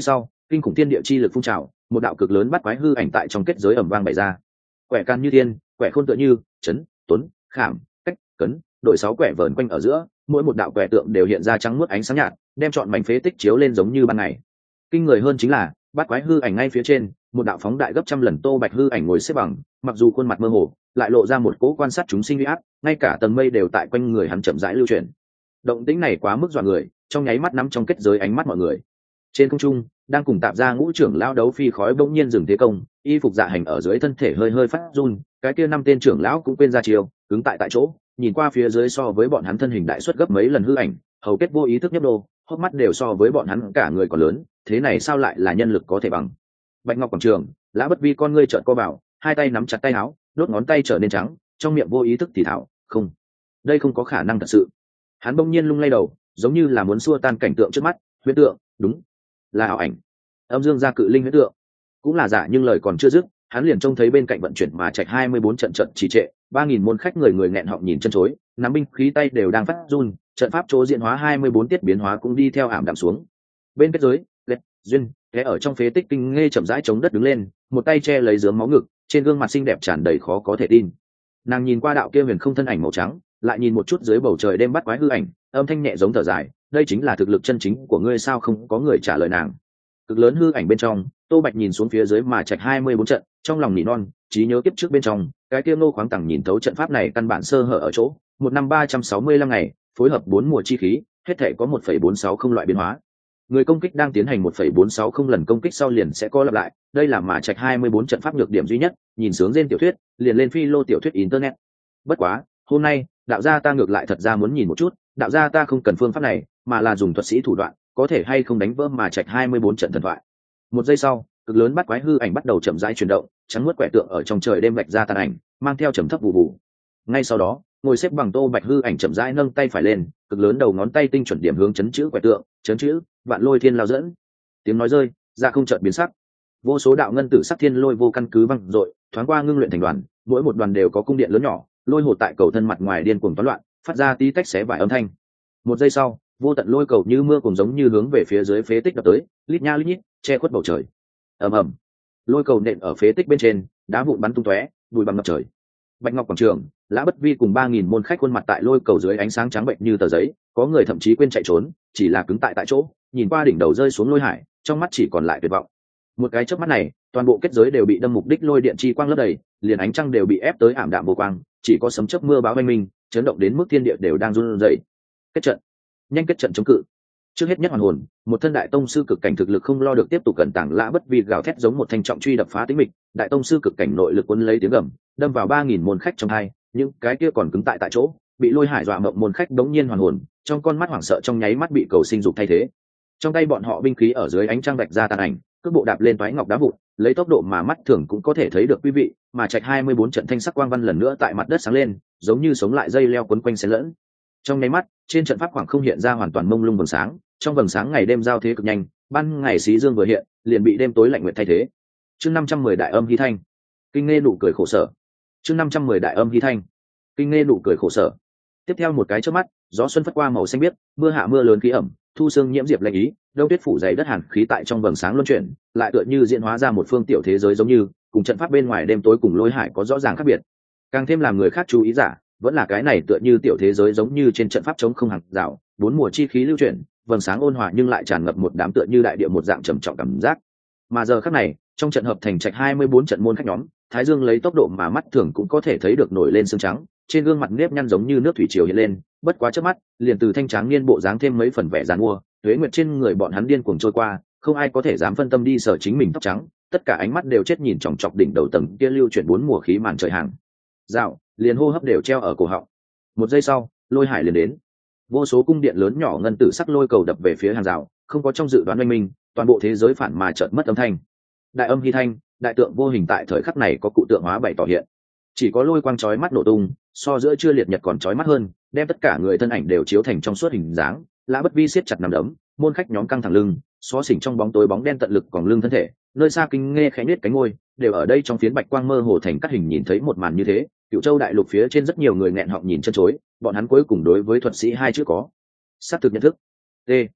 kinh khủng thiên địa chi lực phun trào, một đạo cực lớn bắt quái hư ảnh tại trong kết giới ầm vang bày ra. Quẻ can như thiên, quẻ khôn tựa như chấn, tuấn, khảm, cách, cấn, đội sáu quẻ vờn quanh ở giữa, mỗi một đạo quẻ tượng đều hiện ra trắng muốt ánh sáng nhạt, đem chọn mảnh phế tích chiếu lên giống như ban ngày. Kinh người hơn chính là, bắt quái hư ảnh ngay phía trên, một đạo phóng đại gấp trăm lần Tô Bạch hư ảnh ngồi xếp bằng, mặc dù khuôn mặt mơ hồ, lại lộ ra một cỗ quan sát chúng sinh uy áp, ngay cả tầng mây đều tại quanh người hắn chậm rãi lưu chuyển. Động tĩnh này quá mức dọa người, trong nháy mắt nắm trong kết giới ánh mắt mọi người. Trên không trung, đang cùng tạp gia ngũ trưởng lão đấu phi khói bỗng nhiên dừng thế công, y phục dạ hành ở dưới thân thể hơi hơi phát run, cái kia năm tên trưởng lão cũng quên ra chiều, cứng tại tại chỗ, nhìn qua phía dưới so với bọn hắn thân hình đại suất gấp mấy lần hư ảnh, hầu kết vô ý thức nhấp đô, hốc mắt đều so với bọn hắn cả người còn lớn, thế này sao lại là nhân lực có thể bằng. Bạch Ngọc quảng trường, Lã Bất Vi con ngươi trợn co vào, hai tay nắm chặt tay áo, đốt ngón tay trở nên trắng, trong miệng vô ý thức thì thảo, không, đây không có khả năng thật sự. Hắn bỗng nhiên lung lay đầu, giống như là muốn xua tan cảnh tượng trước mắt, huyễn tượng, đúng, là ảo ảnh. Âm dương gia cự linh huyễn tượng, cũng là giả, nhưng lời còn chưa dứt, hắn liền trông thấy bên cạnh vận chuyển mà trạch hai mươi bốn trận trận trì trệ, ba nghìn môn khách người người nghẹn họng nhìn chân chối, nắm binh khí tay đều đang phát run, trận pháp chỗ diễn hóa hai mươi bốn tiết biến hóa cũng đi theo ảm đạm xuống. Bên kết giới, Lệ, Duyên, thế ở trong phế tích kinh nghe chậm rãi chống đất đứng lên, một tay che lấy dướng máu ngực, trên gương mặt xinh đẹp tràn đầy khó có thể tin. Nàng nhìn qua đạo kia huyền không thân ảnh màu trắng, lại nhìn một chút dưới bầu trời đêm bắt quái hư ảnh, âm thanh nhẹ giống thở dài, đây chính là thực lực chân chính của ngươi sao? Không có người trả lời nàng. Cực lớn hư ảnh bên trong, Tô Bạch nhìn xuống phía dưới mà trạch hai mươi bốn trận, trong lòng nỉ non, trí nhớ kiếp trước bên trong, cái kia Ngô Khoáng Tằng nhìn thấu trận pháp này căn bản sơ hở ở chỗ, một năm ba trăm sáu mươi lăm ngày, phối hợp bốn mùa chi khí, hết thể có một phẩy bốn sáu không loại biến hóa. Người công kích đang tiến hành một phẩy bốn sáu không lần công kích sau liền sẽ có lặp lại, đây là mà trạch hai mươi bốn trận pháp nhược điểm duy nhất, nhìn sướng trên tiểu thuyết, liền lên phi lô tiểu thuyết internet. Bất quá, hôm nay, đạo gia ta ngược lại thật ra muốn nhìn một chút, đạo gia ta không cần phương pháp này, mà là dùng thuật sĩ thủ đoạn, có thể hay không đánh vỡ mà trạch hai mươi bốn trận thần thoại. Một giây sau, cực lớn bắt quái hư ảnh bắt đầu chậm rãi chuyển động, trắng muốt quẻ tượng ở trong trời đêm vạch ra tàn ảnh, mang theo trầm thấp vụ vụ. Ngay sau đó, ngồi xếp bằng Tô Bạch hư ảnh chậm rãi nâng tay phải lên, cực lớn đầu ngón tay tinh chuẩn điểm hướng chấn chữ quẻ tượng, chấn chữ, vạn lôi thiên lao dẫn. Tiếng nói rơi, ra không chợt biến sắc. Vô số đạo ngân tử sắc thiên lôi vô căn cứ văng dội, thoáng qua ngưng luyện thành đoàn, mỗi một đoàn đều có cung điện lớn nhỏ, lôi hồ tại cầu thân mặt ngoài điên cuồng toán loạn, phát ra tí tách xé vải âm thanh. Một giây sau, vô tận lôi cầu như mưa cùng giống như hướng về phía dưới phế tích đập tới, lít nha lít nhít, che khuất bầu trời. Ầm ầm, lôi cầu nện ở phế tích bên trên, đá vụn bắn tung tóe, bụi bặm ngập trời. Bạch Ngọc quảng trường, Lã Bất Vi cùng ba nghìn môn khách khuôn mặt tại lôi cầu dưới ánh sáng trắng bệnh như tờ giấy, có người thậm chí quên chạy trốn, chỉ là cứng tại tại chỗ, nhìn qua đỉnh đầu rơi xuống lôi hải, trong mắt chỉ còn lại tuyệt vọng. Một cái chớp mắt này, toàn bộ kết giới đều bị đâm mục đích lôi điện chi quang lấp đầy, liền ánh trăng đều bị ép tới ảm đạm vô quang, chỉ có sấm chớp mưa bão oanh minh, chấn động đến mức thiên địa đều đang run rẩy. Kết trận, nhanh kết trận chống cự. Trước hết nhất hoàn hồn, một thân đại tông sư cực cảnh thực lực không lo được tiếp tục cẩn tàng, Lã Bất Vi gào thét giống một thanh trọng truy đập phá tĩnh mịch, đại tông sư cực cảnh nội lực cuốn lấy tiếng gầm, đâm vào ba nghìn môn khách trong hai, những cái kia còn cứng tại tại chỗ, bị lôi hải dọa mộng môn khách đống nhiên hoàn hồn, trong con mắt hoảng sợ trong nháy mắt bị cầu sinh dục thay thế. Trong tay bọn họ binh khí ở dưới ánh trăng vạch ra tàn ảnh, cước bộ đạp lên toái ngọc đá vụn, lấy tốc độ mà mắt thường cũng có thể thấy được quý vị, mà trạch hai mươi bốn trận thanh sắc quang văn lần nữa tại mặt đất sáng lên, giống như sống lại dây leo quấn quanh xen lẫn. Trong nháy mắt, trên trận pháp khoảng không hiện ra hoàn toàn mông lung vầng sáng, trong vầng sáng ngày đêm giao thế cực nhanh, ban ngày xí dương vừa hiện, liền bị đêm tối lạnh nguyệt thay thế. Chương năm trăm mười đại âm hy thanh, kinh nghe nụ cười khổ sở. Chương năm trăm mười đại âm hy thanh, kinh nghe nụ cười khổ sở. Tiếp theo một cái chớp mắt, gió xuân phất qua màu xanh biếc, mưa hạ mưa lớn khí ẩm, thu sương nhiễm diệp lạnh ý, đông tuyết phủ dày đất hàn khí tại trong vầng sáng luân chuyển, lại tựa như diễn hóa ra một phương tiểu thế giới giống như, cùng trận pháp bên ngoài đêm tối cùng lôi hải có rõ ràng khác biệt. Càng thêm làm người khác chú ý giả, vẫn là cái này tựa như tiểu thế giới giống như trên trận pháp chống không hàng rào, bốn mùa chi khí lưu chuyển, vầng sáng ôn hòa nhưng lại tràn ngập một đám tựa như đại địa một dạng trầm trọng cảm giác. Mà giờ khắc này, trong trận hợp thành trạch hai mươi bốn trận môn khách nhóm, thái dương lấy tốc độ mà mắt thường cũng có thể thấy được nổi lên sương trắng, trên gương mặt nếp nhăn giống như nước thủy triều hiện lên, bất quá chớp mắt, liền từ thanh trắng niên bộ dáng thêm mấy phần vẻ giàn mua, tuế nguyệt trên người bọn hắn điên cuồng trôi qua, không ai có thể dám phân tâm đi sở chính mình tóc trắng, tất cả ánh mắt đều chết nhìn chòng chọc đỉnh đầu tầng kia lưu chuyển bốn mùa khí màn trời hàng. Dạo, liền hô hấp đều treo ở cổ họng. Một giây sau, lôi hải liền đến. Vô số cung điện lớn nhỏ ngân tử sắc lôi cầu đập về phía hàng rào, không có trong dự đoán oanh minh, toàn bộ thế giới phản mà chợt mất âm thanh. Đại âm hy thanh, đại tượng vô hình tại thời khắc này có cụ tượng hóa bày tỏ hiện. Chỉ có lôi quang chói mắt nổ tung, so giữa trưa liệt nhật còn chói mắt hơn, đem tất cả người thân ảnh đều chiếu thành trong suốt hình dáng. Lã Bất Vi siết chặt nằm đấm, môn khách nhóm căng thẳng lưng, xó xỉnh trong bóng tối bóng đen tận lực còn lưng thân thể, nơi xa kinh nghe khẽ nết cánh ngôi, đều ở đây trong phiến bạch quang mơ hồ thành cắt hình nhìn thấy một màn như thế. Cựu Châu đại lục phía trên rất nhiều người nghẹn họng nhìn chân chối, bọn hắn cuối cùng đối với thuật sĩ hai chữ có xác thực nhận thức. T.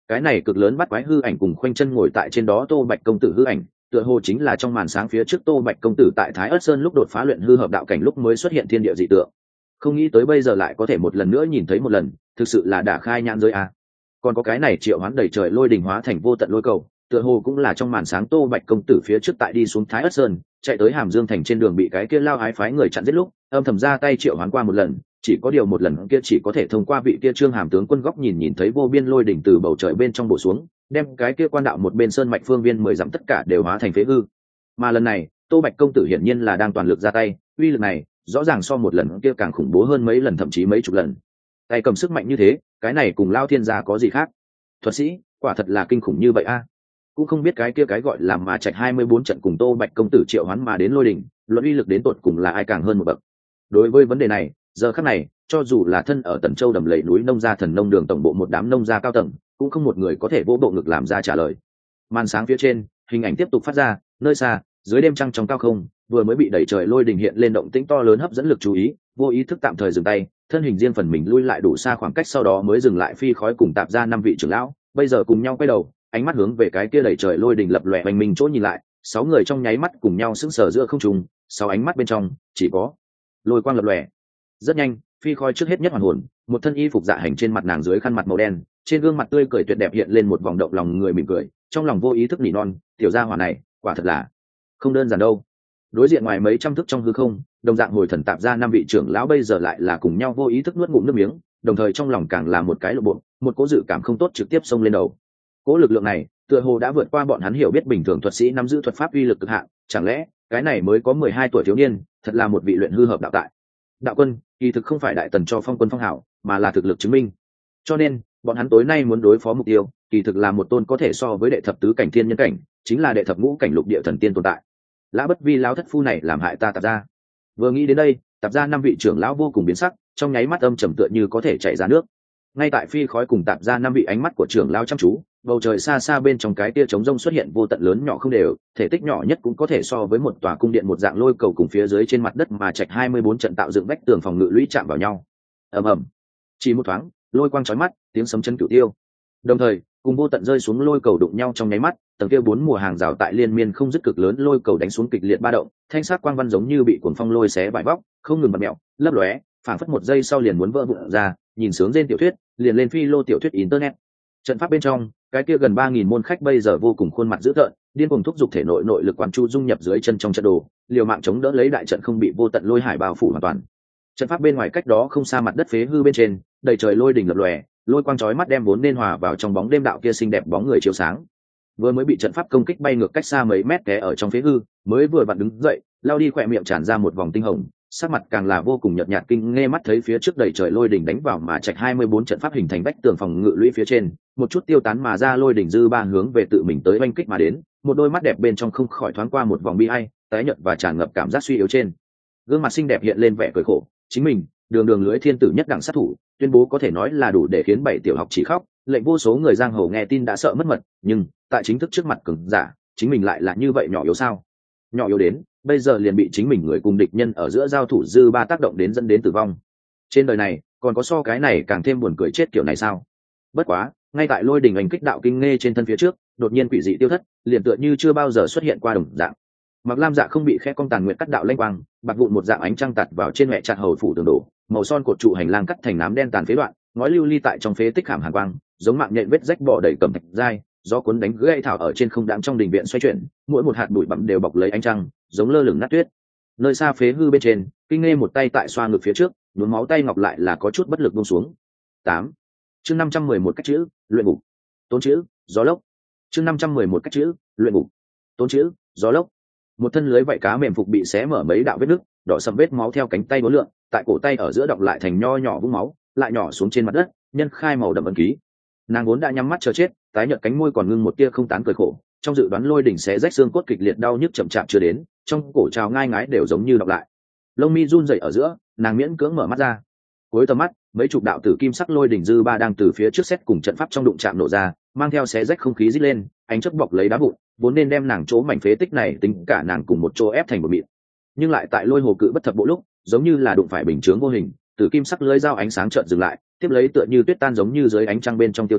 cái này cực lớn bắt quái hư ảnh cùng khoanh chân ngồi tại trên đó Tô Bạch công tử hư ảnh, tựa hồ chính là trong màn sáng phía trước Tô Bạch công tử tại Thái Ức Sơn lúc đột phá luyện hư hợp đạo cảnh lúc mới xuất hiện thiên địa dị tượng. Không nghĩ tới bây giờ lại có thể một lần nữa nhìn thấy một lần, thực sự là đả khai nhãn giới a. Còn có cái này triệu hoán đầy trời lôi đình hóa thành vô tận lôi cầu, tựa hồ cũng là trong màn sáng Tô Bạch công tử phía trước tại đi xuống Thái Ức Sơn, chạy tới Hàm Dương thành trên đường bị cái kia lao ái phái người chặn giết lúc, âm thầm ra tay triệu hoán qua một lần, chỉ có điều một lần kia chỉ có thể thông qua vị kia Trương Hàm tướng quân góc nhìn nhìn thấy vô biên lôi đỉnh từ bầu trời bên trong bổ xuống, đem cái kia quan đạo một bên sơn mạch phương viên mười dặm tất cả đều hóa thành phế hư. Mà lần này, Tô Bạch công tử hiển nhiên là đang toàn lực ra tay, uy lực này rõ ràng so một lần kia càng khủng bố hơn mấy lần, thậm chí mấy chục lần. Tay cầm sức mạnh như thế, cái này cùng Lao Thiên gia có gì khác? Thuật sĩ, quả thật là kinh khủng như vậy a. Cũng không biết cái kia cái gọi là mà Trạch hai mươi bốn trận cùng Tô Bạch công tử triệu hoán mà đến lôi đỉnh, luận uy lực đến tột cùng là ai càng hơn một bậc. Đối với vấn đề này, giờ khắc này, cho dù là thân ở Tần Châu đầm lầy núi nông gia thần nông đường tổng bộ một đám nông gia cao tầng, cũng không một người có thể vỗ bộ ngực làm ra trả lời. Màn sáng phía trên, hình ảnh tiếp tục phát ra, nơi xa, dưới đêm trăng trong cao không, vừa mới bị đẩy trời lôi đình hiện lên động tĩnh to lớn hấp dẫn lực chú ý, vô ý thức tạm thời dừng tay, thân hình riêng phần mình lui lại đủ xa khoảng cách, sau đó mới dừng lại phi khói cùng tạp ra năm vị trưởng lão, bây giờ cùng nhau quay đầu, ánh mắt hướng về cái kia đẩy trời lôi đình lập lòe hoành mình chỗ nhìn lại, sáu người trong nháy mắt cùng nhau sững sờ giữa không trung, sáu ánh mắt bên trong chỉ có lôi quang lập lòe. Rất nhanh, phi khói trước hết nhất hoàn hồn, một thân y phục dạ hành trên mặt nàng dưới khăn mặt màu đen, trên gương mặt tươi cười tuyệt đẹp hiện lên một vòng động lòng người mỉm cười, trong lòng vô ý thức nỉ non, tiểu gia hỏa này, quả thật là không đơn giản đâu. Đối diện ngoài mấy trăm thước trong hư không, đồng dạng hồi thần tạp ra năm vị trưởng lão bây giờ lại là cùng nhau vô ý thức nuốt ngụm nước miếng, đồng thời trong lòng càng là một cái lộ bộ, một cố dự cảm không tốt trực tiếp xông lên đầu. Cố lực lượng này, tựa hồ đã vượt qua bọn hắn hiểu biết bình thường thuật sĩ nắm giữ thuật pháp uy lực cực hạn, chẳng lẽ cái này mới có mười hai tuổi thiếu niên, thật là một vị luyện hư hợp đạo tại. Đạo quân, kỳ thực không phải đại tần cho phong quân phong hảo, mà là thực lực chứng minh. Cho nên, bọn hắn tối nay muốn đối phó mục tiêu, kỳ thực là một tôn có thể so với đệ thập tứ cảnh thiên nhân cảnh, chính là đệ thập ngũ cảnh lục địa thần tiên tồn tại. Lã Bất Vi lão thất phu này làm hại ta tạp ra. Vừa nghĩ đến đây, tạp ra năm vị trưởng lão vô cùng biến sắc, trong nháy mắt âm trầm tựa như có thể chảy ra nước. Ngay tại phi khói cùng tạp ra năm vị ánh mắt của trưởng lão chăm chú, bầu trời xa xa bên trong cái tia trống rông xuất hiện vô tận lớn nhỏ không đều, thể tích nhỏ nhất cũng có thể so với một tòa cung điện một dạng lôi cầu cùng phía dưới trên mặt đất mà Trạch hai mươi bốn trận tạo dựng vách tường phòng ngự lũy chạm vào nhau. Ầm ầm. Chỉ một thoáng, lôi quang chói mắt, tiếng sấm chấn cửu tiêu. Đồng thời, cùng vô tận rơi xuống lôi cầu đụng nhau trong nháy mắt, tầng kia bốn mùa hàng rào tại liên miên không dứt cực lớn lôi cầu đánh xuống kịch liệt ba động, thanh sắc quang văn giống như bị cuồng phong lôi xé vải vóc, không ngừng bật mẹo, lấp lóe, phảng phất một giây sau liền muốn vỡ vụn ra, nhìn sướng trên tiểu thuyết, liền lên phi lô tiểu thuyết internet. Trận pháp bên trong, cái kia gần ba nghìn môn khách bây giờ vô cùng khuôn mặt dữ tợn, điên cuồng thúc giục thể nội nội lực quán chu dung nhập dưới chân trong trận đồ, liều mạng chống đỡ lấy đại trận không bị vô tận lôi hải bao phủ hoàn toàn. Trận pháp bên ngoài cách đó không xa mặt đất phế hư bên trên, đầy trời lôi đỉnh lập lòe, lôi quang chói mắt đem vốn nên hòa vào trong bóng đêm đạo kia xinh đẹp bóng người chiếu sáng. Vừa mới bị trận pháp công kích bay ngược cách xa mấy mét té ở trong phế hư, mới vừa vặn đứng dậy, lao đi khỏe miệng tràn ra một vòng tinh hồng, sắc mặt càng là vô cùng nhợt nhạt kinh nghe mắt thấy phía trước đầy trời lôi đỉnh đánh vào mà Trạch hai mươi bốn trận pháp hình thành vách tường phòng ngự lũy phía trên, một chút tiêu tán mà ra lôi đỉnh dư ba hướng về tự mình tới oanh kích mà đến, một đôi mắt đẹp bên trong không khỏi thoáng qua một vòng bi ai, tái nhợt và tràn ngập cảm giác suy yếu trên gương mặt xinh đẹp hiện lên vẻ cười khổ, chính mình, đường đường lưới thiên tử nhất đẳng sát thủ, tuyên bố có thể nói là đủ để khiến bảy tiểu học chỉ khóc, lệnh vô số người giang hồ nghe tin đã sợ mất mật, nhưng tại chính thức trước mặt cường giả, chính mình lại là như vậy nhỏ yếu sao? Nhỏ yếu đến, bây giờ liền bị chính mình người cùng địch nhân ở giữa giao thủ dư ba tác động đến dẫn đến tử vong. Trên đời này, còn có so cái này càng thêm buồn cười chết kiểu này sao? Bất quá, ngay tại lôi đình ảnh kích đạo kinh nghe trên thân phía trước, đột nhiên quỷ dị tiêu thất, liền tựa như chưa bao giờ xuất hiện qua đồng dạng. Mặc lam dạ không bị khẽ cong tàn nguyện cắt đạo lanh quang, bạc vụn một dạng ánh trăng tạt vào trên mẹ chặt hầu phủ tường đổ, màu son cột trụ hành lang cắt thành nám đen tàn phế đoạn, ngói lưu ly tại trong phế tích khảm hàn quang, giống mạng nhện vết rách bỏ đầy cầm thạch dai, gió cuốn đánh gãy thảo ở trên không đãng trong đình viện xoay chuyển, mỗi một hạt bụi bặm đều bọc lấy ánh trăng, giống lơ lửng nát tuyết. Nơi xa phế hư bên trên, kinh nghe một tay tại xoa ngực phía trước, nhuốm máu tay ngọc lại là có chút bất lực buông xuống. Tám. Chương năm trăm mười một cách chữ, luyện ngục. Tốn chữ, gió lốc. Chương năm trăm mười một cách chữ, luyện ngục. Tốn chữ, gió lốc. Một thân lưới vảy cá mềm phục bị xé mở mấy đạo vết nứt, đỏ sầm vết máu theo cánh tay uốn lượn, tại cổ tay ở giữa đọng lại thành nho nhỏ vũng máu, lại nhỏ xuống trên mặt đất, nhân khai màu đậm ấn ký. Nàng vốn đã nhắm mắt chờ chết, tái nhợt cánh môi còn ngưng một tia không tán cười khổ, trong dự đoán lôi đỉnh xé rách xương cốt kịch liệt đau nhức chậm chạp chưa đến, trong cổ trào ngai ngái đều giống như đọc lại. Lông mi run rẩy ở giữa, nàng miễn cưỡng mở mắt ra. Cuối tầm mắt, mấy chục đạo tử kim sắc lôi đỉnh dư ba đang từ phía trước xét cùng trận pháp trong đụng chạm nổ ra, mang theo xé rách không khí rít lên, ánh chớp bọc lấy đá vụn, vốn nên đem nàng chỗ mảnh phế tích này tính cả nàng cùng một chỗ ép thành một mịn. Nhưng lại tại lôi hồ cự bất thập bộ lúc, giống như là đụng phải bình chướng vô hình, tử kim sắc lưới dao ánh sáng chợt dừng lại, tiếp lấy tựa như tuyết tan giống như dưới ánh trăng bên trong tiêu tan,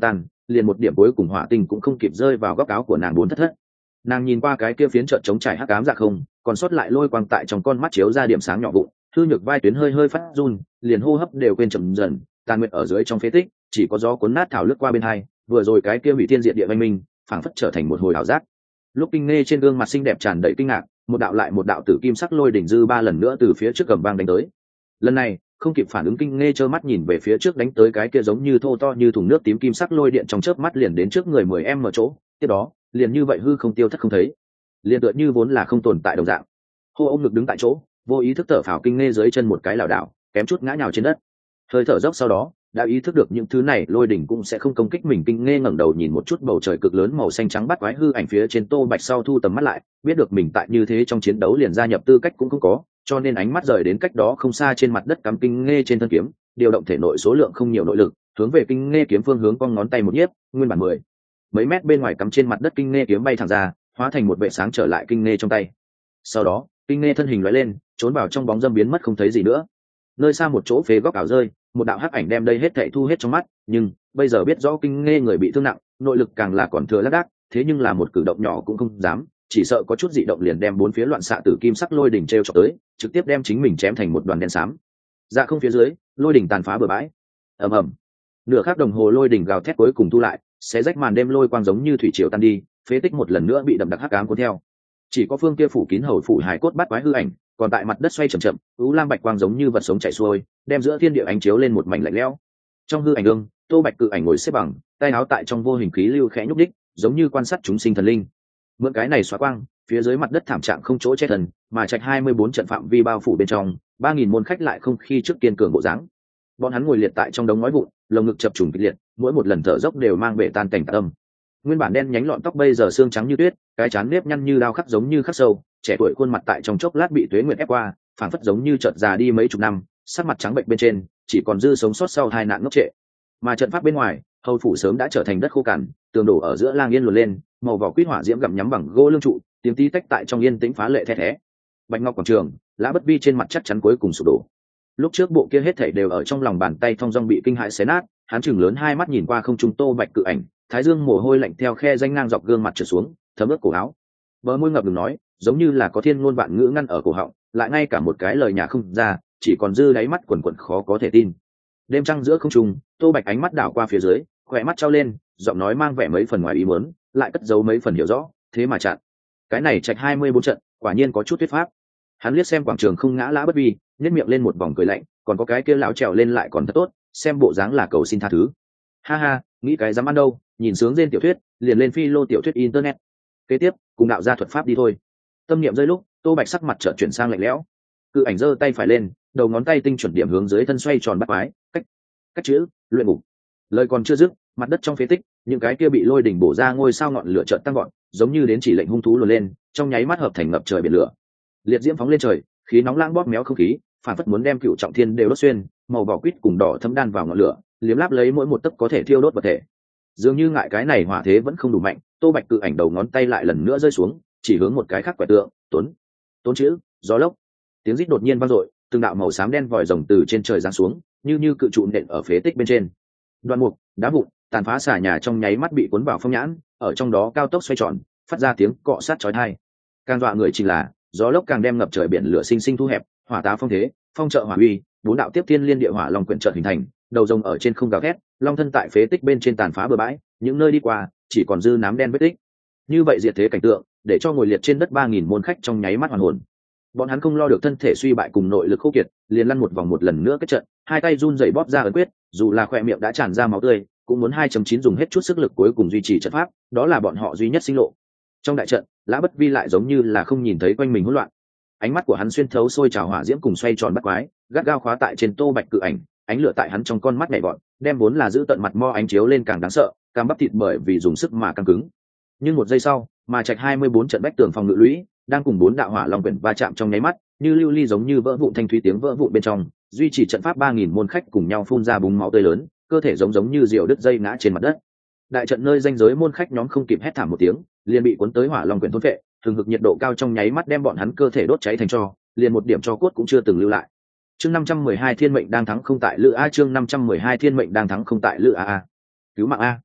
liền một điểm cuối cùng hỏa tinh cũng không kịp rơi vào góc áo của nàng bốn thất thất. Nàng nhìn qua cái kia phiến trợn trống trải hắc ám dạ không, còn sót lại lôi quang tại trong con mắt chiếu ra điểm sáng nhỏ vụn, hư nhược vai tuyến hơi hơi phát run, liền hô hấp đều quên chậm dần, tàn nguyệt ở dưới trong phế tích, chỉ có gió cuốn nát thảo lướt qua bên hai, vừa rồi cái kia hủy thiên diệt địa oanh minh, phảng phất trở thành một hồi ảo giác. Lúc Kinh Nghe trên gương mặt xinh đẹp tràn đầy kinh ngạc, một đạo lại một đạo tử kim sắc lôi đỉnh dư ba lần nữa từ phía trước gầm vang đánh tới. Lần này, không kịp phản ứng Kinh Nghe trơ mắt nhìn về phía trước đánh tới cái kia giống như thô to như thùng nước tím kim sắc lôi điện trong chớp mắt liền đến trước người mười em ở chỗ, tiếp đó, liền như vậy hư không tiêu thất không thấy. Liền tựa như vốn là không tồn tại đồng dạng. Hô ôm ngực đứng tại chỗ, vô ý thức thở phào Kinh Nghe dưới chân một cái lảo đảo, kém chút ngã nhào trên đất. Hơi thở dốc sau đó, đã ý thức được những thứ này lôi đỉnh cũng sẽ không công kích mình. Kinh Nghe ngẩng đầu nhìn một chút bầu trời cực lớn màu xanh trắng bắt quái hư ảnh phía trên Tô Bạch sau thu tầm mắt lại, biết được mình tại như thế trong chiến đấu liền gia nhập tư cách cũng không có, cho nên ánh mắt rời đến cách đó không xa trên mặt đất cắm Kinh Nghe trên thân kiếm, điều động thể nội số lượng không nhiều nội lực, hướng về Kinh Nghe kiếm phương hướng cong ngón tay một nhiếp, nguyên bản mười mấy mét bên ngoài cắm trên mặt đất Kinh Nghe kiếm bay thẳng ra, hóa thành một vệ sáng trở lại Kinh Nghe trong tay. Sau đó, Kinh Nghe thân hình lóe lên, trốn vào trong bóng dâm biến mất không thấy gì nữa. Nơi xa một chỗ phế góc ảo rơi, một đạo hắc ảnh đem đây hết thảy thu hết trong mắt, nhưng bây giờ biết rõ Kinh Nghe người bị thương nặng, nội lực càng là còn thừa lác đác, thế nhưng là một cử động nhỏ cũng không dám, chỉ sợ có chút dị động liền đem bốn phía loạn xạ tử kim sắc lôi đỉnh treo chọc tới, trực tiếp đem chính mình chém thành một đoàn đen xám. Dạ không phía dưới, lôi đỉnh tàn phá bừa bãi. Ầm ầm. Nửa khắc đồng hồ lôi đỉnh gào thét cuối cùng thu lại, xé rách màn đêm lôi quang giống như thủy triều tan đi, phế tích một lần nữa bị đậm đặc hắc ám cuốn theo. Chỉ có phương kia phủ kín hầu phủ hải cốt bắt quái hư ảnh, còn tại mặt đất xoay chậm chậm, u lam bạch quang giống như vật sống chảy xuôi, đem giữa thiên địa ánh chiếu lên một mảnh lạnh lẽo. Trong hư ảnh ương, Tô Bạch cự ảnh ngồi xếp bằng, tay áo tại trong vô hình khí lưu khẽ nhúc đích, giống như quan sát chúng sinh thần linh. Mượn cái này xóa quang, phía dưới mặt đất thảm trạng không chỗ che thần, mà trạch hai mươi bốn trận phạm vi bao phủ bên trong, ba nghìn môn khách lại không khi trước kiên cường bộ dáng. Bọn hắn ngồi liệt tại trong đống ngói vụn, lồng ngực chập trùng kịch liệt, mỗi một lần thở dốc đều mang bể tan cảnh tạc âm. Nguyên bản đen nhánh lọn tóc bây giờ xương trắng như tuyết, cái trán nếp nhăn như đao khắc giống như khắc sâu, trẻ tuổi khuôn mặt tại trong chốc lát bị tuế nguyệt ép qua, phảng phất giống như chợt già đi mấy chục năm, sắc mặt trắng bệnh bên trên, chỉ còn dư sống sót sau hai nạn ngốc trệ. Mà trận pháp bên ngoài, hầu phủ sớm đã trở thành đất khô cằn, tường đổ ở giữa lang yên luồn lên, màu vỏ quýt hỏa diễm gặm nhắm bằng gỗ lương trụ, tiếng tí tách tại trong yên tĩnh phá lệ the thé. Bạch ngọc quảng trường, Lã Bất Vi trên mặt chắc chắn cuối cùng sụp đổ. Lúc trước bộ kia hết thảy đều ở trong lòng bàn tay thong dong bị kinh hãi xé nát, hắn chừng lớn hai mắt nhìn qua không trung Tô Bạch cự ảnh, thái dương mồ hôi lạnh theo khe danh ngang dọc gương mặt trượt xuống, thấm ướt cổ áo. Bờ môi ngập ngừng nói, giống như là có thiên ngôn vạn ngữ ngăn ở cổ họng, lại ngay cả một cái lời nhà không ra, chỉ còn dư đáy mắt quần quần khó có thể tin. Đêm trăng giữa không trung, Tô Bạch ánh mắt đảo qua phía dưới, khỏe mắt trao lên, giọng nói mang vẻ mấy phần ngoài ý muốn, lại cất giấu mấy phần hiểu rõ, thế mà chặn. Cái này trạch hai mươi bốn trận, quả nhiên có chút thuyết pháp. Hắn liếc xem quảng trường không ngã Lã Bất Vi, nhếch miệng lên một vòng cười lạnh, còn có cái kia lão trèo lên lại còn thật tốt, xem bộ dáng là cầu xin tha thứ. Ha ha, nghĩ cái dám ăn đâu, nhìn sướng trên tiểu thuyết, liền lên phi lô tiểu thuyết internet. Kế tiếp, cùng đạo gia thuật pháp đi thôi. Tâm niệm rơi lúc, Tô Bạch sắc mặt chợt chuyển sang lạnh lẽo. Cự ảnh giơ tay phải lên, đầu ngón tay tinh chuẩn điểm hướng dưới thân xoay tròn bắt quái, cách cách chữ, luyện ngục. Lời còn chưa dứt, mặt đất trong phế tích, những cái kia bị lôi đỉnh bổ ra ngôi sao ngọn lửa chợt tăng gọn, giống như đến chỉ lệnh hung thú luồn lên, trong nháy mắt hợp thành ngập trời biển lửa. Liệt diễm phóng lên trời, khí nóng lãng bóp méo không khí, phản phất muốn đem cựu trọng thiên đều đốt xuyên, màu vỏ quýt cùng đỏ thấm đan vào ngọn lửa, liếm láp lấy mỗi một tấc có thể thiêu đốt vật thể. Dường như ngại cái này hỏa thế vẫn không đủ mạnh, Tô Bạch cự ảnh đầu ngón tay lại lần nữa rơi xuống, chỉ hướng một cái khác quẻ tượng, tuấn, tốn chữ, gió lốc. Tiếng rít đột nhiên vang dội, từng đạo màu xám đen vòi rồng từ trên trời giáng xuống, như như cự trụ nện ở phế tích bên trên. Đoạn mục, đá vụn, tàn phá xà nhà trong nháy mắt bị cuốn vào phong nhãn, ở trong đó cao tốc xoay tròn, phát ra tiếng cọ sát chói tai. Càng dọa người chỉ là, gió lốc càng đem ngập trời biển lửa sinh sinh thu hẹp, hỏa tá phong thế, phong trợ hỏa uy, bốn đạo tiếp thiên liên địa hỏa long quyển trợ hình thành, đầu rồng ở trên không gào thét, long thân tại phế tích bên trên tàn phá bừa bãi, những nơi đi qua chỉ còn dư nám đen vết tích. Như vậy diệt thế cảnh tượng, để cho ngồi liệt trên đất ba nghìn môn khách trong nháy mắt hoàn hồn. Bọn hắn không lo được thân thể suy bại cùng nội lực khô kiệt, liền lăn một vòng một lần nữa kết trận, hai tay run rẩy bóp ra ấn quyết, dù là khỏe miệng đã tràn ra máu tươi, cũng muốn hai chấm chín dùng hết chút sức lực cuối cùng duy trì trận pháp, đó là bọn họ duy nhất sinh lộ. Trong đại trận, Lã Bất Vi lại giống như là không nhìn thấy quanh mình hỗn loạn. Ánh mắt của hắn xuyên thấu sôi trào hỏa diễm cùng xoay tròn bắt quái, gắt gao khóa tại trên Tô Bạch cự ảnh, ánh lửa tại hắn trong con mắt nhảy vọt, đem vốn là giữ tận mặt mo ánh chiếu lên càng đáng sợ, cam bắp thịt bởi vì dùng sức mà căng cứng. Nhưng một giây sau, mà trạch hai mươi bốn trận bách tường phòng ngự lũy, đang cùng bốn đạo hỏa long quyển va chạm trong nháy mắt, như lưu ly giống như vỡ vụn thanh thúy tiếng vỡ vụn bên trong, duy trì trận pháp ba nghìn môn khách cùng nhau phun ra búng máu tươi lớn, cơ thể giống giống như diều đứt dây ngã trên mặt đất. Đại trận nơi danh giới môn khách nhóm không kịp hét thảm một tiếng, liền bị cuốn tới hỏa long quyển thôn phệ, thường hực nhiệt độ cao trong nháy mắt đem bọn hắn cơ thể đốt cháy thành tro, liền một điểm tro cốt cũng chưa từng lưu lại. Chương năm trăm mười hai thiên mệnh đang thắng không tại lữ a chương năm trăm mười hai thiên mệnh đang thắng không tại lữ a a. Cứu mạng a.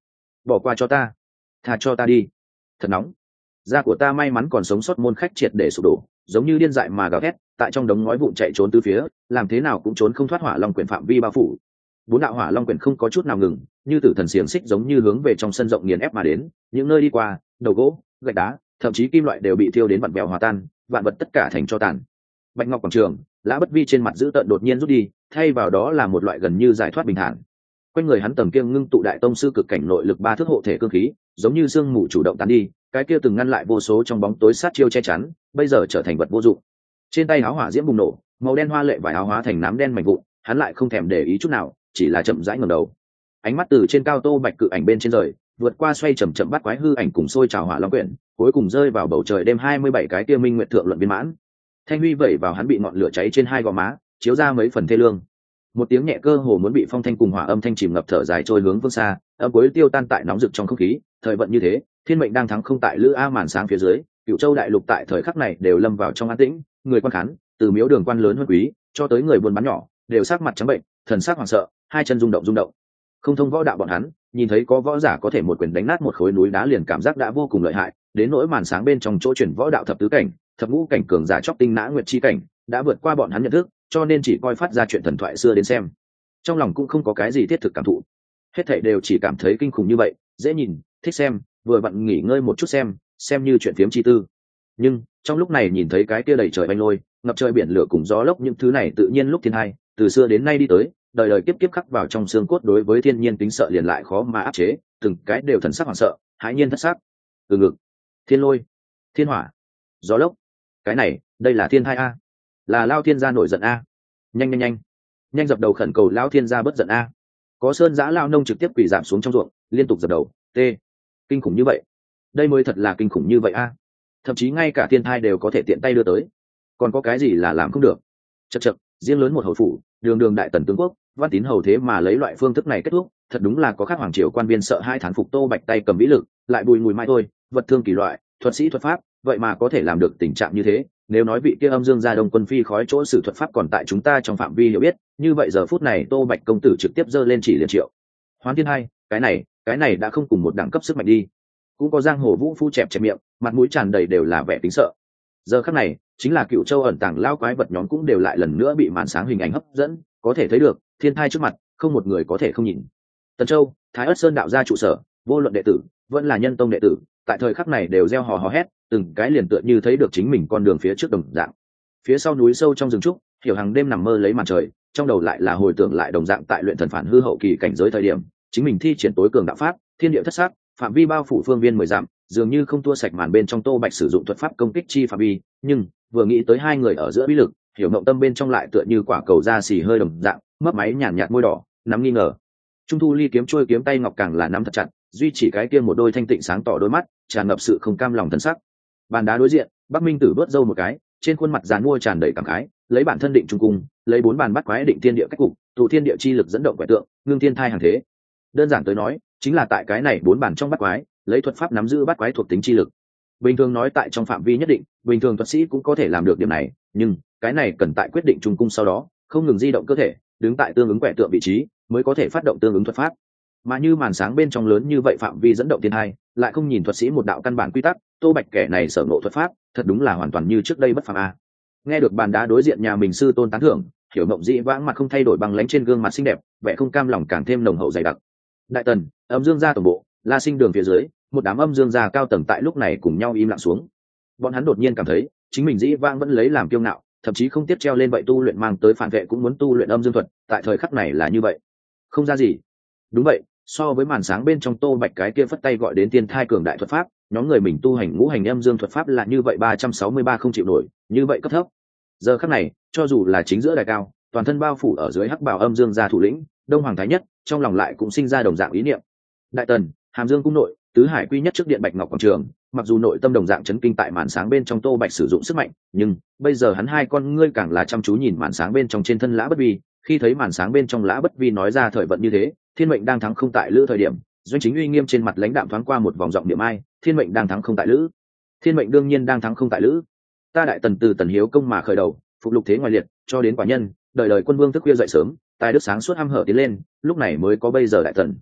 bỏ qua cho ta, thà cho ta đi, thật nóng. Da của ta may mắn còn sống sót môn khách triệt để sụp đổ, giống như điên dại mà gào thét, tại trong đống ngói vụn chạy trốn tứ phía, làm thế nào cũng trốn không thoát hỏa long quyển phạm vi bao phủ. Bốn đạo hỏa long quyển không có chút nào ngừng, như tử thần xiềng xích giống như hướng về trong sân rộng nghiền ép mà đến, những nơi đi qua, đầu gỗ, gạch đá, thậm chí kim loại đều bị thiêu đến vặn vẹo hòa tan, vạn vật tất cả thành tro tàn. Bạch ngọc quảng trường, Lã Bất Vi trên mặt dữ tợn đột nhiên rút đi, thay vào đó là một loại gần như giải thoát bình thản. Quanh người hắn tầng kia ngưng tụ đại tông sư cực cảnh nội lực ba thước hộ thể cương khí, giống như sương mù chủ động tán đi, cái kia từng ngăn lại vô số trong bóng tối sát chiêu che chắn, bây giờ trở thành vật vô dụng. Trên tay áo hỏa diễm bùng nổ, màu đen hoa lệ vải áo hóa thành nám đen mảnh vụn, hắn lại không thèm để ý chút nào, chỉ là chậm rãi ngẩng đầu. Ánh mắt từ trên cao tô bạch cự ảnh bên trên rời, vượt qua xoay chậm chậm bắt quái hư ảnh cùng sôi trào hỏa long quyển, cuối cùng rơi vào bầu trời đêm hai mươi bảy cái kia minh nguyệt thượng luận viên mãn. Thanh huy vẩy vào hắn bị ngọn lửa cháy trên hai gò má, chiếu ra mấy phần thê lương. Một tiếng nhẹ cơ hồ muốn bị phong thanh cùng hỏa âm thanh chìm ngập thở dài trôi hướng phương xa, âm cuối tiêu tan tại nóng rực trong không khí. Thời vận như thế, thiên mệnh đang thắng không tại lữ a màn sáng phía dưới, cựu châu đại lục tại thời khắc này đều lâm vào trong an tĩnh. Người quan khán, từ miếu đường quan lớn hơn quý cho tới người buôn bán nhỏ, đều sắc mặt trắng bệnh, thần sắc hoảng sợ, hai chân rung động rung động. Không thông võ đạo bọn hắn, nhìn thấy có võ giả có thể một quyền đánh nát một khối núi đá liền cảm giác đã vô cùng lợi hại, đến nỗi màn sáng bên trong chỗ chuyển võ đạo thập tứ cảnh, thập ngũ cảnh cường giả chóc tinh nã nguyệt chi cảnh, đã vượt qua bọn hắn nhận thức, cho nên chỉ coi phát ra chuyện thần thoại xưa đến xem. Trong lòng cũng không có cái gì thiết thực cảm thụ, hết thảy đều chỉ cảm thấy kinh khủng như vậy, dễ nhìn, thích xem, vừa vặn nghỉ ngơi một chút xem, xem như chuyện phiếm chi tư. Nhưng trong lúc này nhìn thấy cái kia đầy trời banh lôi, ngập trời biển lửa cùng gió lốc, những thứ này tự nhiên lúc thiên hai, từ xưa đến nay đi tới, đời đời kiếp kiếp khắc vào trong xương cốt, đối với thiên nhiên tính sợ liền lại khó mà áp chế, từng cái đều thần sắc hoảng sợ, hãi nhiên thất sắc. Từ ngực, thiên lôi, thiên hỏa, gió lốc, cái này, đây là thiên thai a, là lao thiên gia nổi giận a, nhanh nhanh nhanh, nhanh dập đầu khẩn cầu lao thiên gia bất giận a. Có sơn giã lao nông trực tiếp quỳ giảm xuống trong ruộng, liên tục dập đầu, t, kinh khủng như vậy, đây mới thật là kinh khủng như vậy a, thậm chí ngay cả thiên thai đều có thể tiện tay đưa tới, còn có cái gì là làm không được. Chật chật, riêng lớn một hầu phủ, đường đường đại tần tướng quốc, văn tín hầu thế mà lấy loại phương thức này kết thúc, thật đúng là có khác hoàng triều quan viên sợ hai thán phục tô bạch tay cầm vĩ lực, lại bùi mùi mai thôi, vật thương kỳ loại, thuật sĩ thuật pháp, vậy mà có thể làm được tình trạng như thế. Nếu nói vị kia âm dương gia đông quân phi khói chỗ sử thuật pháp còn tại chúng ta trong phạm vi hiểu biết, như vậy giờ phút này tô bạch công tử trực tiếp giơ lên chỉ liền triệu hoán thiên hai, cái này cái này đã không cùng một đẳng cấp sức mạnh đi. Cũng có giang hồ vũ phu chẹp chẹp miệng, mặt mũi tràn đầy đều là vẻ tính sợ. Giờ khắc này chính là cựu châu ẩn tàng lao quái vật nhóm cũng đều lại lần nữa bị màn sáng hình ảnh hấp dẫn, có thể thấy được thiên thai trước mặt không một người có thể không nhìn. Tần Châu, Thái Ất Sơn đạo gia trụ sở, vô luận đệ tử vẫn là nhân tông đệ tử, tại thời khắc này đều reo hò hò hét, từng cái liền tựa như thấy được chính mình con đường phía trước đồng dạng. Phía sau núi sâu trong rừng trúc, Hiểu Hằng đêm nằm mơ lấy màn trời, trong đầu lại là hồi tưởng lại đồng dạng tại luyện thần phản hư hậu kỳ cảnh giới thời điểm, chính mình thi triển tối cường đạo pháp, thiên địa thất sát, phạm vi bao phủ phương viên mười dặm, dường như không tua sạch màn bên trong tô bạch sử dụng thuật pháp công kích chi phạm vi, nhưng vừa nghĩ tới hai người ở giữa bí lực, Hiểu Mộng tâm bên trong lại tựa như quả cầu da xì hơi đồng dạng, mấp máy nhàn nhạt môi đỏ, nắm nghi ngờ. Trung thu ly kiếm trôi kiếm tay ngọc càng là nắm thật chặt, duy chỉ cái kia một đôi thanh tịnh sáng tỏ đôi mắt, tràn ngập sự không cam lòng thần sắc. Bàn đá đối diện, Bắc Minh Tử đốt râu một cái, trên khuôn mặt dàn mua tràn đầy cảm khái, lấy bản thân định trung cung, lấy bốn bàn bắt quái định thiên địa cách cục, tụ thiên địa chi lực dẫn động quẻ tượng, ngưng thiên thai hàng thế. Đơn giản tới nói, chính là tại cái này bốn bàn trong bắt quái, lấy thuật pháp nắm giữ bắt quái thuộc tính chi lực. Bình thường nói tại trong phạm vi nhất định, bình thường thuật sĩ cũng có thể làm được điểm này, nhưng cái này cần tại quyết định trung cung sau đó, không ngừng di động cơ thể, đứng tại tương ứng quẻ tượng vị trí, mới có thể phát động tương ứng thuật pháp. Mà như màn sáng bên trong lớn như vậy phạm vi dẫn động thiên hai, lại không nhìn thuật sĩ một đạo căn bản quy tắc, tô bạch kẻ này sở ngộ thuật pháp, thật đúng là hoàn toàn như trước đây bất phàm a. Nghe được bàn đá đối diện nhà mình sư tôn tán thưởng, Hiểu Mộng dĩ vãng mặt không thay đổi bằng lánh trên gương mặt xinh đẹp, vẻ không cam lòng càng thêm nồng hậu dày đặc. Đại tần, âm dương gia tổng bộ, La Sinh đường phía dưới, một đám âm dương gia cao tầng tại lúc này cùng nhau im lặng xuống. Bọn hắn đột nhiên cảm thấy, chính mình dĩ vãng vẫn lấy làm kiêu ngạo, thậm chí không tiếp treo lên vậy tu luyện mang tới phản vệ cũng muốn tu luyện âm dương thuật, tại thời khắc này là như vậy. Không ra gì. Đúng vậy, so với màn sáng bên trong tô bạch cái kia phất tay gọi đến tiên thai cường đại thuật pháp, nhóm người mình tu hành ngũ hành âm dương thuật pháp là như vậy ba trăm sáu mươi ba không chịu nổi, như vậy cấp thấp. Giờ khắc này, cho dù là chính giữa đài cao, toàn thân bao phủ ở dưới hắc bào âm dương gia thủ lĩnh Đông Hoàng Thái Nhất, trong lòng lại cũng sinh ra đồng dạng ý niệm. Đại tần, Hàm Dương cung nội, tứ hải quy nhất trước điện Bạch Ngọc quảng trường, mặc dù nội tâm đồng dạng chấn kinh tại màn sáng bên trong tô bạch sử dụng sức mạnh, nhưng bây giờ hắn hai con ngươi càng là chăm chú nhìn màn sáng bên trong trên thân Lã Bất Vi. Khi thấy màn sáng bên trong Lã Bất Vi nói ra thời vận như thế, thiên mệnh đang thắng không tại lữ thời điểm, doanh chính uy nghiêm trên mặt lãnh đạm thoáng qua một vòng giọng niệm ai, thiên mệnh đang thắng không tại lữ, thiên mệnh đương nhiên đang thắng không tại lữ. Ta đại tần từ tần hiếu công mà khởi đầu, phục lục thế ngoài liệt, cho đến quả nhân, đời đời quân vương thức khuya dậy sớm, tài đức sáng suốt hăm hở tiến lên, lúc này mới có bây giờ đại tần.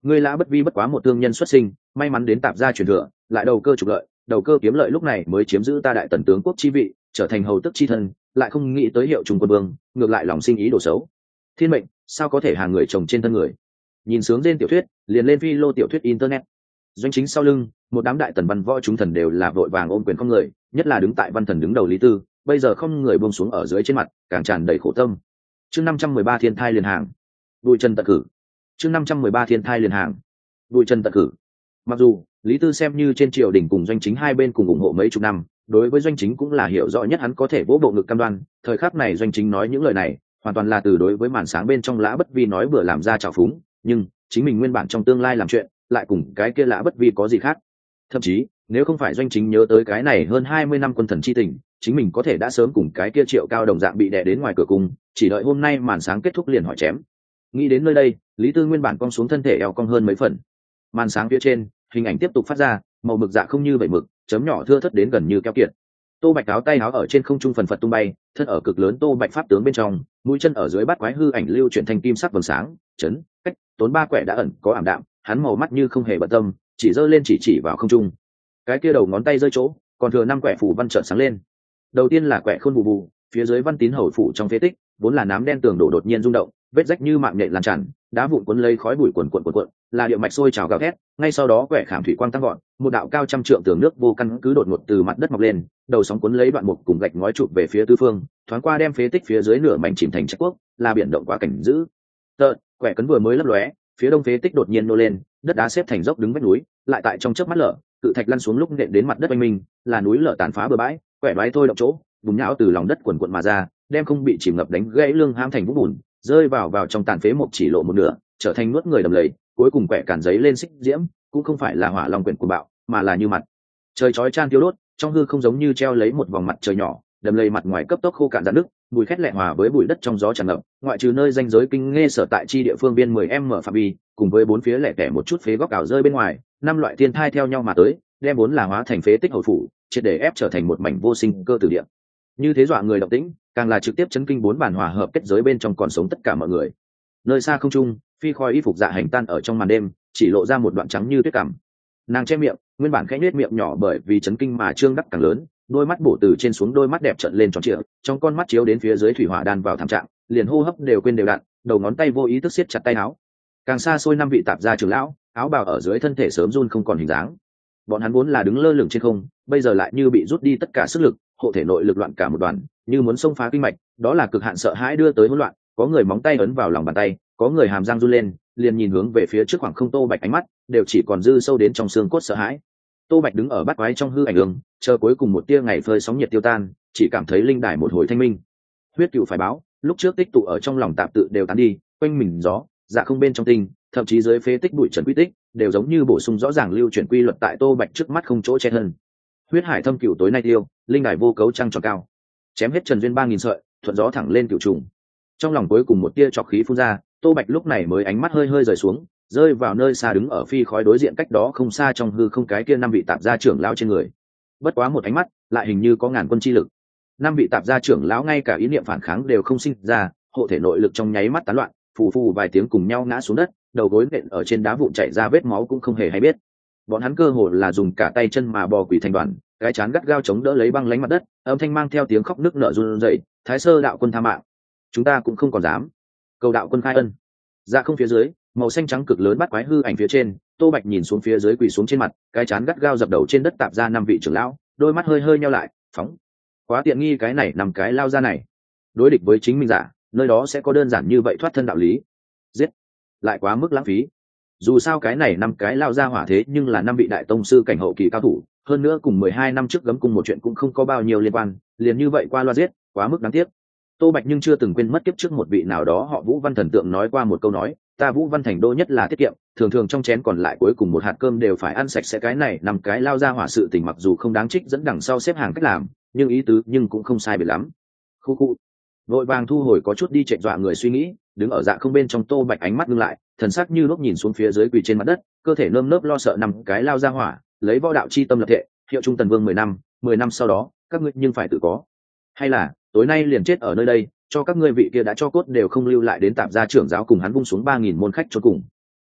ngươi lã bất vi bất quá một thương nhân xuất sinh, may mắn đến tạp gia truyền thừa, lại đầu cơ trục lợi, đầu cơ kiếm lợi lúc này mới chiếm giữ ta đại tần tướng quốc chi vị, trở thành hầu tức chi thân, lại không nghĩ tới hiệu trung quân vương, ngược lại lòng sinh ý đồ xấu. Thiên mệnh sao có thể hàng người chồng trên thân người. Nhìn sướng trên tiểu thuyết, liền lên phi lô tiểu thuyết internet. Doanh chính sau lưng, một đám đại tần văn võ chúng thần đều là vội vàng ôm quyền không người, nhất là đứng tại văn thần đứng đầu Lý Tư, bây giờ không người buông xuống ở dưới trên mặt, càng tràn đầy khổ tâm. Chương năm trăm mười ba thiên thai liền hàng. Bùi Trần tận cử. Chương năm trăm mười ba thiên thai liền hàng. Bùi Trần tận cử. Mặc dù Lý Tư xem như trên triều đình cùng Doanh chính hai bên cùng ủng hộ mấy chục năm, đối với Doanh chính cũng là hiểu rõ nhất, hắn có thể vỗ bộ ngực cam đoan, thời khắc này Doanh chính nói những lời này, hoàn toàn là từ đối với màn sáng bên trong Lã Bất Vi nói bừa làm ra trào phúng, nhưng chính mình nguyên bản trong tương lai làm chuyện, lại cùng cái kia Lã Bất Vi có gì khác. Thậm chí, nếu không phải Doanh chính nhớ tới cái này hơn hai mươi năm quân thần chi tình, chính mình có thể đã sớm cùng cái kia Triệu Cao đồng dạng bị đè đến ngoài cửa cung, chỉ đợi hôm nay màn sáng kết thúc liền hỏi chém. Nghĩ đến nơi đây, Lý Tư nguyên bản cong xuống thân thể eo cong hơn mấy phần. Màn sáng phía trên, hình ảnh tiếp tục phát ra, màu mực dạ không như vậy mực, chấm nhỏ thưa thớt đến gần như keo kiệt. Tô Bạch áo tay áo ở trên không trung phần phật tung bay, thân ở cực lớn Tô Bạch pháp tướng bên trong, mũi chân ở dưới bát quái hư ảnh lưu chuyển thành kim sắc vầng sáng, chấn, cách, tốn ba quẻ đã ẩn có ảm đạm, hắn màu mắt như không hề bận tâm, chỉ giơ lên chỉ chỉ vào không trung. Cái kia đầu ngón tay rơi chỗ, còn thừa năm quẻ phủ văn chợt sáng lên. Đầu tiên là quẻ khôn bù bù, phía dưới văn tín hầu phủ trong phế tích, vốn là nám đen tường đổ đột nhiên rung động, vết rách như mạng nhện lan tràn, đá vụn cuốn lấy khói bụi cuồn cuộn cuộn cuộn, là điệu mạch sôi trào gào thét, ngay sau đó quẻ khảm thủy quang tăng gọn, một đạo cao trăm trượng tường nước vô căn cứ đột ngột từ mặt đất mọc lên, đầu sóng cuốn lấy đoạn mục cùng gạch ngói chụp về phía tứ phương, thoáng qua đem phế tích phía dưới nửa mảnh chìm thành trách quốc, là biển động quá cảnh dữ. Tợn, quẻ cấn vừa mới lấp lóe, phía đông phế tích đột nhiên nô lên, đất đá xếp thành dốc đứng vách núi, lại tại trong chớp mắt lở, cự thạch lăn xuống lúc nện đến mặt đất oanh minh, là núi lở tàn phá bừa bãi, quẻ đoái thôi động chỗ, bùn nhão từ lòng đất quần quần mà ra, đem không bị chìm ngập đánh gãy lưng ham thành vũng bùn, rơi vào vào trong tàn phế một chỉ lộ một nửa, trở thành nuốt người đầm lầy, cuối cùng quẻ cản giấy lên xích diễm, cũng không phải là hỏa long quyển của bạo, mà là như mặt trời chói chan tiêu đốt, trong hư không giống như treo lấy một vòng mặt trời nhỏ, đầm lầy mặt ngoài cấp tốc khô cạn rạn nước, mùi khét lẹ hòa với bụi đất trong gió tràn ngập, ngoại trừ nơi danh giới kinh nghe sở tại chi địa phương biên mười em mở phạm vi, cùng với bốn phía lẻ tẻ một chút phế góc ảo rơi bên ngoài, năm loại thiên thai theo nhau mà tới, đem vốn là hóa thành phế tích hầu phủ, triệt để ép trở thành một mảnh vô sinh cơ tử địa. Như thế dọa người động tĩnh, càng là trực tiếp chấn kinh bốn bản hòa hợp kết giới bên trong còn sống tất cả mọi người. Nơi xa không trung, phi khói y phục dạ hành tan ở trong màn đêm, chỉ lộ ra một đoạn trắng như tuyết cằm. Nàng che miệng, nguyên bản khẽ nhếch miệng nhỏ bởi vì chấn kinh mà trương đắc càng lớn, đôi mắt bổ từ trên xuống đôi mắt đẹp trợn lên tròn trịa, trong con mắt chiếu đến phía dưới thủy hỏa đan vào thảm trạng, liền hô hấp đều quên đều đặn, đầu ngón tay vô ý thức siết chặt tay áo. Càng xa xôi năm vị tạp gia trưởng lão, áo bào ở dưới thân thể sớm run không còn hình dáng. Bọn hắn vốn là đứng lơ lửng trên không, bây giờ lại như bị rút đi tất cả sức lực, hộ thể nội lực loạn cả một đoàn, như muốn xông phá kinh mạch, đó là cực hạn sợ hãi đưa tới hỗn loạn, có người móng tay ấn vào lòng bàn tay, có người hàm răng run lên, liền nhìn hướng về phía trước khoảng không Tô Bạch ánh mắt đều chỉ còn dư sâu đến trong xương cốt sợ hãi. Tô Bạch đứng ở bát quái trong hư ảnh ương, chờ cuối cùng một tia ngày phơi sóng nhiệt tiêu tan, chỉ cảm thấy linh đài một hồi thanh minh. Huyết cựu phải báo, lúc trước tích tụ ở trong lòng tạp tự đều tán đi, quanh mình gió, dạ không bên trong tinh, thậm chí dưới phế tích bụi trần quy tích, đều giống như bổ sung rõ ràng lưu chuyển quy luật tại Tô Bạch trước mắt không chỗ che thân. Huyết hải thâm cựu tối nay tiêu, linh đài vô cấu trăng tròn cao, chém hết trần duyên ba nghìn sợi, thuận gió thẳng lên cựu trùng. Trong lòng cuối cùng một tia trọc khí phun ra, Tô Bạch lúc này mới ánh mắt hơi hơi rời xuống, rơi vào nơi xa đứng ở phi khói đối diện cách đó không xa trong hư không cái kia năm vị tạp gia trưởng lão trên người. Bất quá một ánh mắt, lại hình như có ngàn quân chi lực. Năm vị tạp gia trưởng lão ngay cả ý niệm phản kháng đều không sinh ra, hộ thể nội lực trong nháy mắt tán loạn, phù phù vài tiếng cùng nhau ngã xuống đất, đầu gối nện ở trên đá vụn chảy ra vết máu cũng không hề hay biết. Bọn hắn cơ hồ là dùng cả tay chân mà bò quỳ thành đoàn, cái chán gắt gao chống đỡ lấy băng lánh mặt đất, âm thanh mang theo tiếng khóc nức nở run rẩy, "Thái sơ đạo quân tha mạng, chúng ta cũng không còn dám." Cầu đạo quân khai ân. Dạ không phía dưới, màu xanh trắng cực lớn bắt quái hư ảnh phía trên, Tô Bạch nhìn xuống phía dưới quỳ xuống trên mặt, cái chán gắt gao dập đầu trên đất tạp ra năm vị trưởng lão, đôi mắt hơi hơi nheo lại, phóng. Quá tiện nghi cái này nằm cái lao ra này. Đối địch với chính mình giả, nơi đó sẽ có đơn giản như vậy thoát thân đạo lý. Giết, lại quá mức lãng phí. Dù sao cái này năm cái lao ra hỏa thế nhưng là năm vị đại tông sư cảnh hậu kỳ cao thủ, hơn nữa cùng mười hai năm trước gấm cùng một chuyện cũng không có bao nhiêu liên quan, liền như vậy qua loa giết, quá mức đáng tiếc. Tô Bạch nhưng chưa từng quên mất kiếp trước một vị nào đó họ Vũ Văn thần tượng nói qua một câu nói, ta Vũ Văn thành đô nhất là tiết kiệm, thường thường trong chén còn lại cuối cùng một hạt cơm đều phải ăn sạch sẽ, cái này nằm cái lao ra hỏa sự tình mặc dù không đáng trích dẫn đằng sau xếp hàng cách làm, nhưng ý tứ nhưng cũng không sai biệt lắm. Khu khu. Vội vàng thu hồi có chút đi trệ dọa người suy nghĩ, đứng ở dạ không bên trong Tô Bạch ánh mắt ngưng lại, thần sắc như lúc nhìn xuống phía dưới quỳ trên mặt đất, cơ thể nơm nớp lo sợ nằm cái lao ra hỏa, lấy võ đạo chi tâm lập thể, hiệu trung tần vương mười năm, mười năm sau đó, các ngươi nhưng phải tự có. Hay là, tối nay liền chết ở nơi đây, cho các ngươi vị kia đã cho cốt đều không lưu lại đến tạp gia trưởng giáo cùng hắn vung xuống ba nghìn môn khách cho cùng.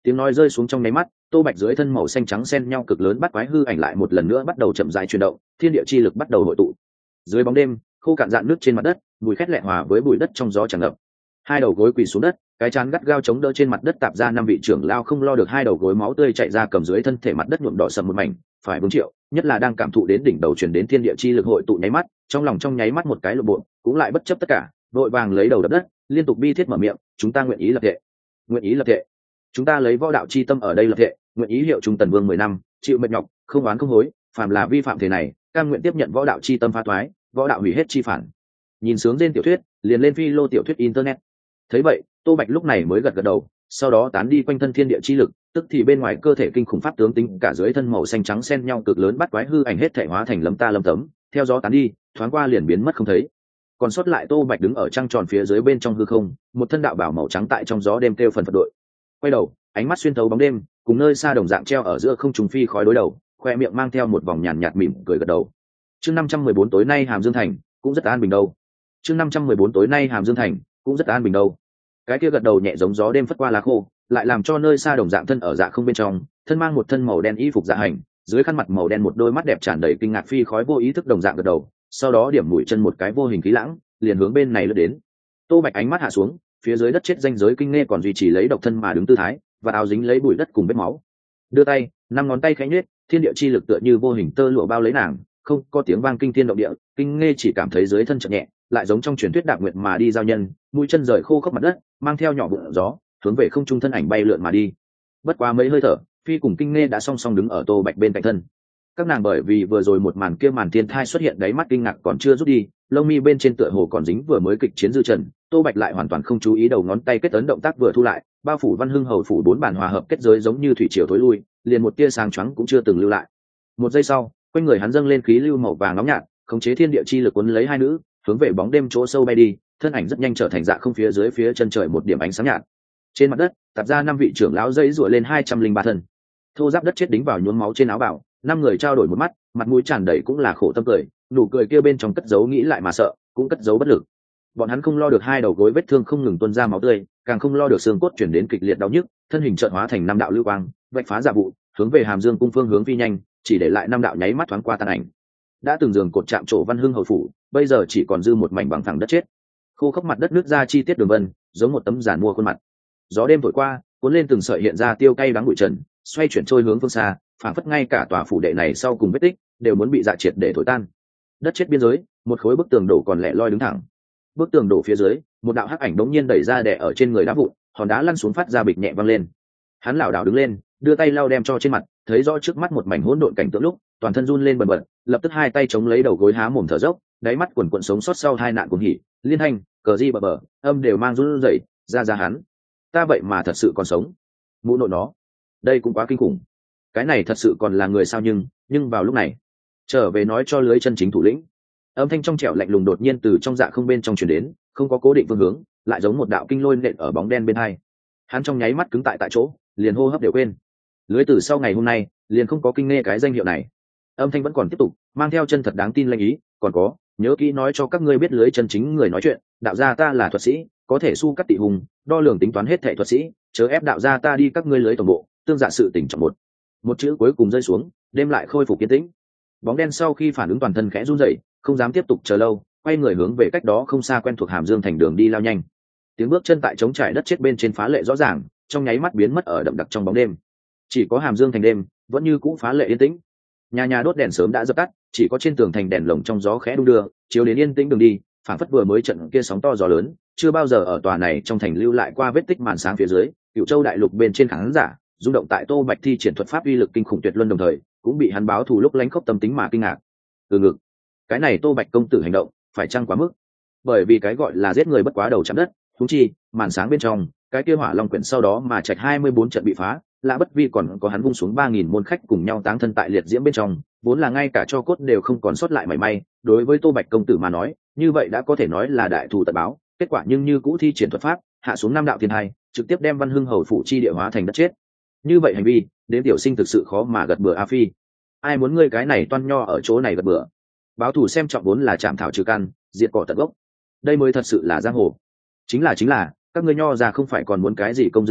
Tiếng nói rơi xuống trong nháy mắt, tô bạch dưới thân màu xanh trắng xen nhau cực lớn bắt quái hư ảnh lại một lần nữa bắt đầu chậm rãi chuyển động, thiên địa chi lực bắt đầu hội tụ. Dưới bóng đêm, khô cạn dạn nước trên mặt đất, mùi khét lẹ hòa với bụi đất trong gió tràn ngập. Hai đầu gối quỳ xuống đất, cái chán gắt gao chống đỡ trên mặt đất, tạp ra năm vị trưởng lao không lo được hai đầu gối máu tươi chảy ra, cầm dưới thân thể mặt đất nhuộm đỏ sầm một mảnh, phải Vương Triệu, nhất là đang cảm thụ đến đỉnh đầu truyền đến thiên địa chi lực hội tụ nháy mắt, trong lòng trong nháy mắt một cái lộ bộ, cũng lại bất chấp tất cả, đội vàng lấy đầu đập đất, liên tục bi thiết mở miệng, chúng ta nguyện ý lập thể, nguyện ý lập thể, chúng ta lấy võ đạo chi tâm ở đây lập thể, nguyện ý hiệu trung Tần Vương mười năm, chịu mệt nhọc, không oán không hối, phàm là vi phạm thể này, cam nguyện tiếp nhận võ đạo chi tâm phá thoái, võ đạo hủy hết chi phản. Nhìn sướng trên tiểu thuyết, liền lên phi lô tiểu thuyết internet. Thấy vậy, tô bạch lúc này mới gật gật đầu, sau đó tán đi quanh thân thiên địa chi lực, tức thì bên ngoài cơ thể kinh khủng pháp tướng tính cả dưới thân màu xanh trắng xen nhau cực lớn bắt quái hư ảnh hết thể hóa thành lấm ta lấm tấm, theo gió tán đi, thoáng qua liền biến mất không thấy. Còn sót lại tô bạch đứng ở trăng tròn phía dưới bên trong hư không, một thân đạo bảo màu trắng tại trong gió đêm kêu phần phật đội. Quay đầu, ánh mắt xuyên thấu bóng đêm, cùng nơi xa đồng dạng treo ở giữa không trùng phi khói đối đầu, khoe miệng mang theo một vòng nhàn nhạt mỉm cười gật đầu. Chương năm trăm mười bốn tối nay Hàm Dương thành cũng rất an bình đâu. Chương năm trăm mười bốn tối nay Hàm Dương thành cũng rất an bình đâu. Cái kia gật đầu nhẹ giống gió đêm phất qua lá khô, lại làm cho nơi xa đồng dạng thân ở dạ không bên trong, thân mang một thân màu đen y phục dạ hành, dưới khăn mặt màu đen một đôi mắt đẹp tràn đầy kinh ngạc phi khói vô ý thức đồng dạng gật đầu, sau đó điểm mũi chân một cái vô hình khí lãng, liền hướng bên này lướt đến. Tô Bạch ánh mắt hạ xuống, phía dưới đất chết danh giới kinh nghe còn duy trì lấy độc thân mà đứng tư thái, và áo dính lấy bụi đất cùng vết máu. Đưa tay, năm ngón tay khẽ nhếch, thiên địa chi lực tựa như vô hình tơ lụa bao lấy nàng, không có tiếng vang kinh thiên động địa, kinh nghe chỉ cảm thấy dưới thân chợt nhẹ, lại giống trong truyền thuyết đạp nguyện mà đi giao nhân, mũi chân rời khô khốc mặt đất, mang theo nhỏ bụi gió, hướng về không trung thân ảnh bay lượn mà đi. Bất quá mấy hơi thở, phi cùng kinh nghe đã song song đứng ở Tô Bạch bên cạnh thân. Các nàng bởi vì vừa rồi một màn kia màn thiên thai xuất hiện, đáy mắt kinh ngạc còn chưa rút đi, lông mi bên trên tựa hồ còn dính vừa mới kịch chiến dư trần. Tô Bạch lại hoàn toàn không chú ý, đầu ngón tay kết ấn động tác vừa thu lại, bao phủ Văn Hưng hầu phủ bốn bản hòa hợp kết giới giống như thủy triều thối lui, liền một tia sáng choáng cũng chưa từng lưu lại. Một giây sau, quanh người hắn dâng lên khí lưu màu vàng nóng nhạt, khống chế thiên địa chi lực cuốn lấy hai nữ, hướng về bóng đêm chỗ sâu bay đi, thân ảnh rất nhanh trở thành dạ không phía dưới phía chân trời một điểm ánh sáng nhạt. Trên mặt đất, tạp ra năm vị trưởng lão dây rủa lên hai trăm linh ba thân, thô giáp đất chết đính vào nhuốm máu trên áo bào, năm người trao đổi một mắt, mặt mũi tràn đầy cũng là khổ tâm cười, nụ cười kia bên trong cất giấu nghĩ lại mà sợ, cũng cất giấu bất lực. Bọn hắn không lo được hai đầu gối vết thương không ngừng tuôn ra máu tươi, càng không lo được xương cốt chuyển đến kịch liệt đau nhức, thân hình chợt hóa thành năm đạo lưu quang, vạch phá giả vụ, hướng về Hàm Dương cung phương hướng phi nhanh, chỉ để lại năm đạo nháy mắt thoáng qua tan ảnh. Đã từng giường cột chạm trổ Văn Hưng hầu phủ, bây giờ chỉ còn dư một mảnh bằng phẳng đất chết. Khô khốc mặt đất nước ra chi tiết đường vân, giống một tấm giản mua khuôn mặt. Gió đêm thổi qua, cuốn lên từng sợi hiện ra tiêu cay đắng bụi trần, xoay chuyển trôi hướng phương xa, phảng phất ngay cả tòa phủ đệ này sau cùng vết tích đều muốn bị dạ triệt để thổi tan. Đất chết biên giới, một khối bức tường đổ còn lẻ loi đứng thẳng. Bức tường đổ phía dưới, một đạo hắc ảnh đống nhiên đẩy ra đè ở trên người đá vụn, hòn đá lăn xuống phát ra bịch nhẹ văng lên. Hắn lảo đảo đứng lên, đưa tay lau đem cho trên mặt, thấy rõ trước mắt một mảnh hỗn độn cảnh tượng lúc, toàn thân run lên bần bật, lập tức hai tay chống lấy đầu gối há mồm thở dốc, đáy mắt quần quần sống sót sau hai nạn cuồng hỉ, liên thanh, cờ di bờ bờ, âm đều mang run rẩy, ra ra hắn. Ta vậy mà thật sự còn sống. Mụ nội nó, đây cũng quá kinh khủng. Cái này thật sự còn là người sao? Nhưng, nhưng vào lúc này, trở về nói cho lưới chân chính thủ lĩnh. Âm thanh trong trẻo lạnh lùng đột nhiên từ trong dạ không bên trong truyền đến, không có cố định phương hướng, lại giống một đạo kinh lôi nện ở bóng đen bên hai. Hắn trong nháy mắt cứng tại tại chỗ, liền hô hấp đều quên. Lưới từ sau ngày hôm nay, liền không có kinh nghe cái danh hiệu này. Âm thanh vẫn còn tiếp tục, mang theo chân thật đáng tin lanh ý, còn có, nhớ kỹ nói cho các ngươi biết lưới chân chính người nói chuyện, đạo gia ta là thuật sĩ, có thể su cắt tị hùng, đo lường tính toán hết thảy thuật sĩ, chớ ép đạo gia ta đi các ngươi lưới tổng bộ, tương dạ sự tình trọng một. Một chữ cuối cùng rơi xuống, đêm lại khôi phục yên tĩnh. Bóng đen sau khi phản ứng toàn thân khẽ run rẩy, không dám tiếp tục chờ lâu, quay người hướng về cách đó không xa quen thuộc Hàm Dương thành đường đi lao nhanh. Tiếng bước chân tại trống trải đất chết bên trên phá lệ rõ ràng, trong nháy mắt biến mất ở đậm đặc trong bóng đêm. Chỉ có Hàm Dương thành đêm vẫn như cũ phá lệ yên tĩnh. Nhà nhà đốt đèn sớm đã dập tắt, chỉ có trên tường thành đèn lồng trong gió khẽ đung đưa, chiếu đến yên tĩnh đường đi, phảng phất vừa mới trận kia sóng to gió lớn, chưa bao giờ ở tòa này trong thành lưu lại qua vết tích màn sáng phía dưới. Cửu Châu đại lục bên trên khán giả, rung động tại Tô Bạch thi triển thuật pháp uy lực kinh khủng tuyệt luân, đồng thời cũng bị hắn báo thù lúc lánh khốc tâm tính mà kinh ngạc. Từ ngực, cái này Tô Bạch công tử hành động, phải chăng quá mức? Bởi vì cái gọi là giết người bất quá đầu chạm đất, huống chi, màn sáng bên trong, cái kia Hỏa Long quyển sau đó mà trạch hai mươi bốn trận bị phá, Lã Bất Vi còn có hắn vung xuống ba nghìn môn khách cùng nhau táng thân tại liệt diễm bên trong, vốn là ngay cả cho cốt đều không còn sót lại mảy may, đối với Tô Bạch công tử mà nói, như vậy đã có thể nói là đại thù tận báo, kết quả nhưng như cũ thi triển thuật pháp, hạ xuống năm đạo thiên hai, trực tiếp đem Văn Hưng hầu phủ chi địa hóa thành đất chết. Như vậy hành vi, đến tiểu sinh thực sự khó mà gật bừa. A Phi, ai muốn ngươi cái này toan nho ở chỗ này gật bừa? Báo thù xem trọng vốn là chạm thảo trừ căn, diệt cỏ tận gốc, đây mới thật sự là giang hồ. Chính là chính là, các ngươi nho ra không phải còn muốn cái gì công dương phái,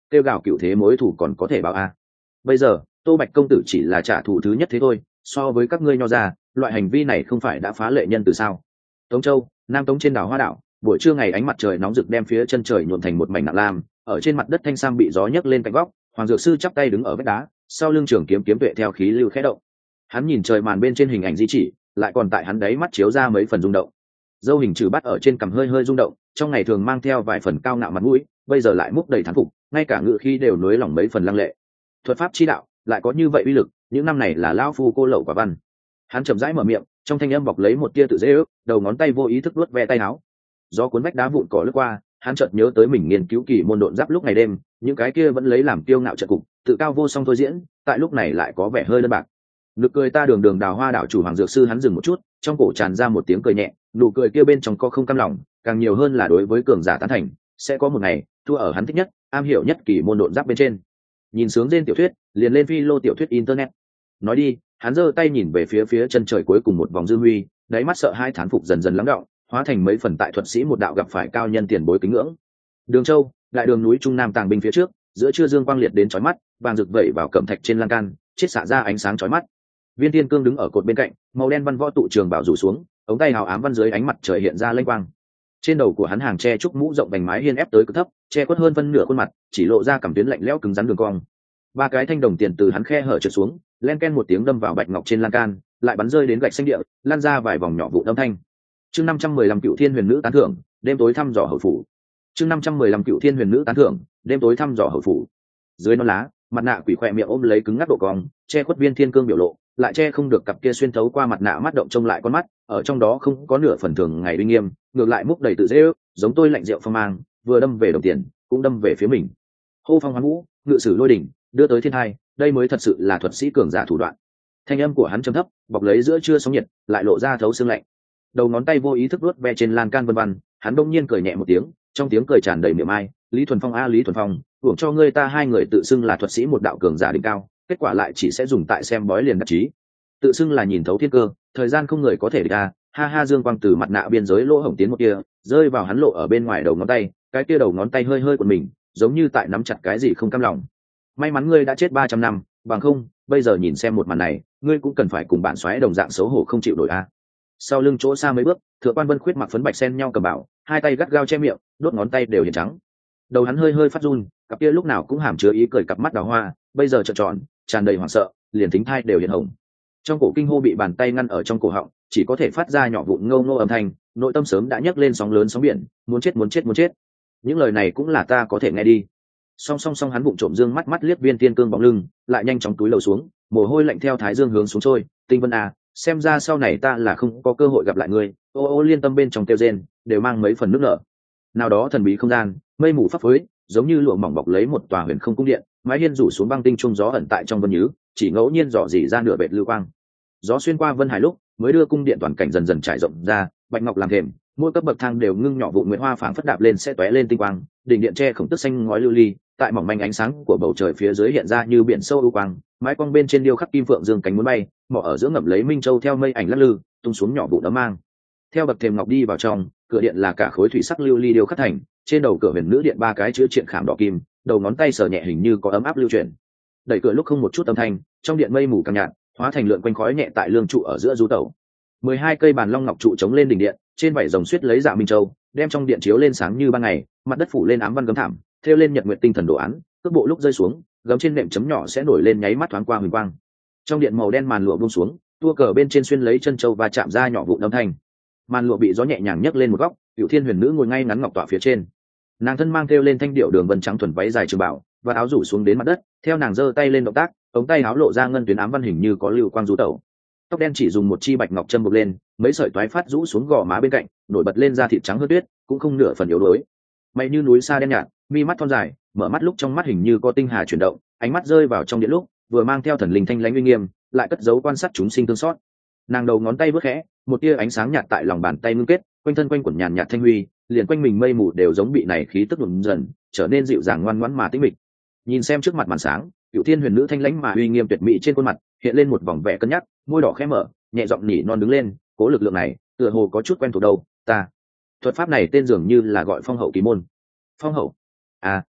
kêu gào cựu thế mối thủ còn có thể báo a. Bây giờ Tô Bạch công tử chỉ là trả thù thứ nhất thế thôi, so với các ngươi nho ra, loại hành vi này không phải đã phá lệ nhân từ sao? Tống Châu, Nam Tống trên đảo Hoa đảo, buổi trưa ngày ánh mặt trời nóng rực đem phía chân trời nhuộm thành một mảnh nặng lam, ở trên mặt đất thanh sam bị gió nhấc lên cạnh góc, Hoàng Dược Sư chắp tay đứng ở vách đá, sau lưng trường kiếm kiếm tuệ theo khí lưu khẽ động. Hắn nhìn trời màn bên trên hình ảnh di chỉ, lại còn tại hắn đáy mắt chiếu ra mấy phần rung động. Dâu hình trừ bắt ở trên cằm hơi hơi rung động, trong ngày thường mang theo vài phần cao ngạo mặt mũi, bây giờ lại múc đầy thán phục, ngay cả ngự khi đều nối lòng mấy phần lăng lệ. Thuật pháp chi đạo lại có như vậy uy lực, những năm này là lão phu cô lậu quả văn. Hắn chậm rãi mở miệng, trong thanh âm bọc lấy một tia tự dễ ước, đầu ngón tay vô ý thức vuốt ve tay áo. Gió cuốn vách đá vụn cỏ lướt qua, hắn chợt nhớ tới mình nghiên cứu kỳ môn độn giáp lúc ngày đêm, những cái kia vẫn lấy làm kiêu ngạo trận cục, tự cao vô song thôi diễn, tại lúc này lại có vẻ hơi đơn bạc. Nực cười ta đường đường đào hoa đảo chủ Hoàng Dược Sư hắn dừng một chút, trong cổ tràn ra một tiếng cười nhẹ, nụ cười kia bên trong có không cam lòng, càng nhiều hơn là đối với cường giả tán thành, sẽ có một ngày thua ở hắn thích nhất, am hiểu nhất kỳ môn độn giáp bên trên. Nhìn sướng trên tiểu thuyết, liền lên phi lô tiểu thuyết internet. Nói đi, hắn giơ tay nhìn về phía phía chân trời cuối cùng một vòng dư huy, đáy mắt sợ hai thán phục dần dần lắng đọng, hóa thành mấy phần tại thuật sĩ một đạo gặp phải cao nhân tiền bối kính ngưỡng. Đường Châu, đại đường núi Trung Nam tàng binh phía trước, giữa trưa dương quang liệt đến chói mắt, vàng rực vẩy vào cẩm thạch trên lan can, chiết xạ ra ánh sáng chói mắt. Viên Tiên Cương đứng ở cột bên cạnh, màu đen văn võ tụ trường bảo rủ xuống, ống tay hào ám văn dưới ánh mặt trời hiện ra lênh quang. Trên đầu của hắn hàng che trúc mũ rộng vành mái hiên ép tới cực thấp, che khuất hơn phân nửa khuôn mặt, chỉ lộ ra cằm tuyến lạnh lẽo cứng rắn đường cong. Ba cái thanh đồng tiền từ hắn khe hở trượt xuống, len ken một tiếng đâm vào bạch ngọc trên lan can, lại bắn rơi đến gạch xanh địa, lan ra vài vòng nhỏ vụ âm thanh. Chương năm trăm mười lăm Cựu Thiên Huyền Nữ tán thưởng, đêm tối thăm dò hậu phủ. Chương năm trăm mười lăm Cựu Thiên Huyền Nữ tán thưởng, đêm tối thăm dò hậu phủ. Dưới non lá, mặt nạ quỷ khỏe miệng ôm lấy cứng ngắc độ cong, che khuất Viên Thiên Cương biểu lộ, lại che không được cặp kia xuyên thấu qua mặt nạ mắt động trông lại con mắt, ở trong đó không có nửa phần thường ngày uy nghiêm, ngược lại múc đầy tự dễ ước, giống tôi lạnh rượu phong mang, vừa đâm về đồng tiền, cũng đâm về phía mình. Hô phong hoán vũ, ngự sử lôi đỉnh, đưa tới thiên hai, đây mới thật sự là thuật sĩ cường giả thủ đoạn. Thanh âm của hắn trầm thấp, bọc lấy giữa trưa sóng nhiệt, lại lộ ra thấu xương lạnh. Đầu ngón tay vô ý thức vuốt ve trên lan can vân vân, hắn đông nhiên cười nhẹ một tiếng, trong tiếng cười tràn đầy miệng ai, Lý Thuần Phong a Lý Thuần Phong, hưởng cho ngươi ta hai người tự xưng là thuật sĩ một đạo cường giả đỉnh cao, kết quả lại chỉ sẽ dùng tại xem bói liền đắc chí. Tự xưng là nhìn thấu thiên cơ, thời gian không người có thể địch a, ha ha dương quang từ mặt nạ biên giới lỗ hổng tiến một kia, rơi vào hắn lộ ở bên ngoài đầu ngón tay, cái kia đầu ngón tay hơi hơi của mình, giống như tại nắm chặt cái gì không cam lòng. May mắn ngươi đã chết ba trăm năm, bằng không, bây giờ nhìn xem một màn này, ngươi cũng cần phải cùng bạn xoáy đồng dạng xấu hổ không chịu nổi a. Sau lưng chỗ xa mấy bước, Thượng quan Vân Khuyết mặc phấn bạch sen nhau cầm bảo, hai tay gắt gao che miệng, đốt ngón tay đều hiển trắng. Đầu hắn hơi hơi phát run, cặp kia lúc nào cũng hàm chứa ý cười cặp mắt đào hoa, bây giờ trợn tròn, tràn đầy hoảng sợ, liền thính thai đều hiện hồng. Trong cổ kinh hô bị bàn tay ngăn ở trong cổ họng, chỉ có thể phát ra nhỏ vụn ngâu ngô âm thanh, nội tâm sớm đã nhấc lên sóng lớn sóng biển, muốn chết muốn chết muốn chết. Những lời này cũng là ta có thể nghe đi. Song song song hắn bụng trộm dương mắt mắt liếc Viên Tiên Cương bóng lưng, lại nhanh chóng túi lầu xuống, mồ hôi lạnh theo thái dương hướng xuống trôi. Tinh Vân à, xem ra sau này ta là không có cơ hội gặp lại ngươi. Ô ô liên tâm bên trong tiêu rên, đều mang mấy phần nước nở. Nào đó thần bí không gian, mây mù phấp phới, giống như lụa mỏng bọc lấy một tòa huyền không cung điện, mái hiên rủ xuống băng tinh trung gió ẩn tại trong vân nhứ, chỉ ngẫu nhiên dò dỉ ra nửa vệt lưu quang. Gió xuyên qua vân hải lúc, mới đưa cung điện toàn cảnh dần dần trải rộng ra, bạch ngọc làm thềm, mỗi cấp bậc thang đều ngưng nhỏ vụn nguyệt hoa phảng phất đạp lên sẽ tóe lên tinh quang, đỉnh điện tre khổng tức xanh ngói lưu ly, tại mỏng manh ánh sáng của bầu trời phía dưới hiện ra như biển sâu ưu quang, mái quang bên trên điêu khắc kim phượng dương cánh muốn bay, mỏ ở giữa ngậm lấy minh châu theo mây ảnh lắc lư, tung xuống nhỏ vụn ấm mang. Theo bậc thềm ngọc đi vào trong, cửa điện là cả khối thủy sắc lưu ly điêu khắc thành, trên đầu cửa huyền nữ điện ba cái chữ triện khảm đỏ kim, đầu ngón tay sờ nhẹ hình như có ấm áp lưu chuyển. Đẩy cửa lúc không một chút âm thanh, trong điện mây mù càng nhạt, hóa thành lượn quanh khói nhẹ tại lương trụ ở giữa du tẩu. Mười hai cây bàn long ngọc trụ chống lên đỉnh điện, trên vảy rồng suýt lấy dạ minh châu, đem trong điện chiếu lên sáng như ban ngày, mặt đất phủ lên ám văn gấm thảm, thêu lên nhật nguyện tinh thần đồ án, cước bộ lúc rơi xuống, gấm trên nệm chấm nhỏ sẽ nổi lên nháy mắt thoáng qua huỳnh quang. Trong điện màu đen màn lụa buông xuống, tua cờ bên trên xuyên lấy chân châu và chạm ra nhỏ vụn âm thanh. Màn lụa bị gió nhẹ nhàng nhấc lên một góc, Cửu Thiên Huyền Nữ ngồi ngay ngắn ngọc tọa phía trên. Nàng thân mang thêu lên thanh điệu đường vân trắng thuần váy dài trường bảo, và áo rủ xuống đến mặt đất, theo nàng giơ tay lên động tác, ống tay áo lộ ra ngân tuyến ám văn hình như có lưu quang du tẩu. Tóc đen chỉ dùng một chi bạch ngọc châm buộc lên, mấy sợi toái phát rũ xuống gò má bên cạnh, nổi bật lên da thịt trắng hơn tuyết, cũng không nửa phần yếu đuối. Mày như núi xa đen nhạt, mi mắt thon dài, mở mắt lúc trong mắt hình như có tinh hà chuyển động, ánh mắt rơi vào trong điện lúc, vừa mang theo thần linh thanh lãnh uy nghiêm, lại cất giấu quan sát chúng sinh thương xót. Nàng đầu ngón tay bước khẽ, một tia ánh sáng nhạt tại lòng bàn tay ngưng kết, quanh thân quanh quẩn nhàn nhạt thanh huy, liền quanh mình mây mù đều giống bị này khí tức nhuộm dần, trở nên dịu dàng ngoan ngoãn mà tĩnh mịch. Nhìn xem trước mặt màn sáng, Cửu Thiên Huyền Nữ thanh lãnh mà uy nghiêm tuyệt mỹ trên khuôn mặt hiện lên một vòng vẻ cân nhắc, môi đỏ khẽ mở, nhẹ giọng nỉ non đứng lên, cố lực lượng này tựa hồ có chút quen thuộc đâu, ta thuật pháp này tên dường như là gọi phong hậu kỳ môn. Phong hậu? À,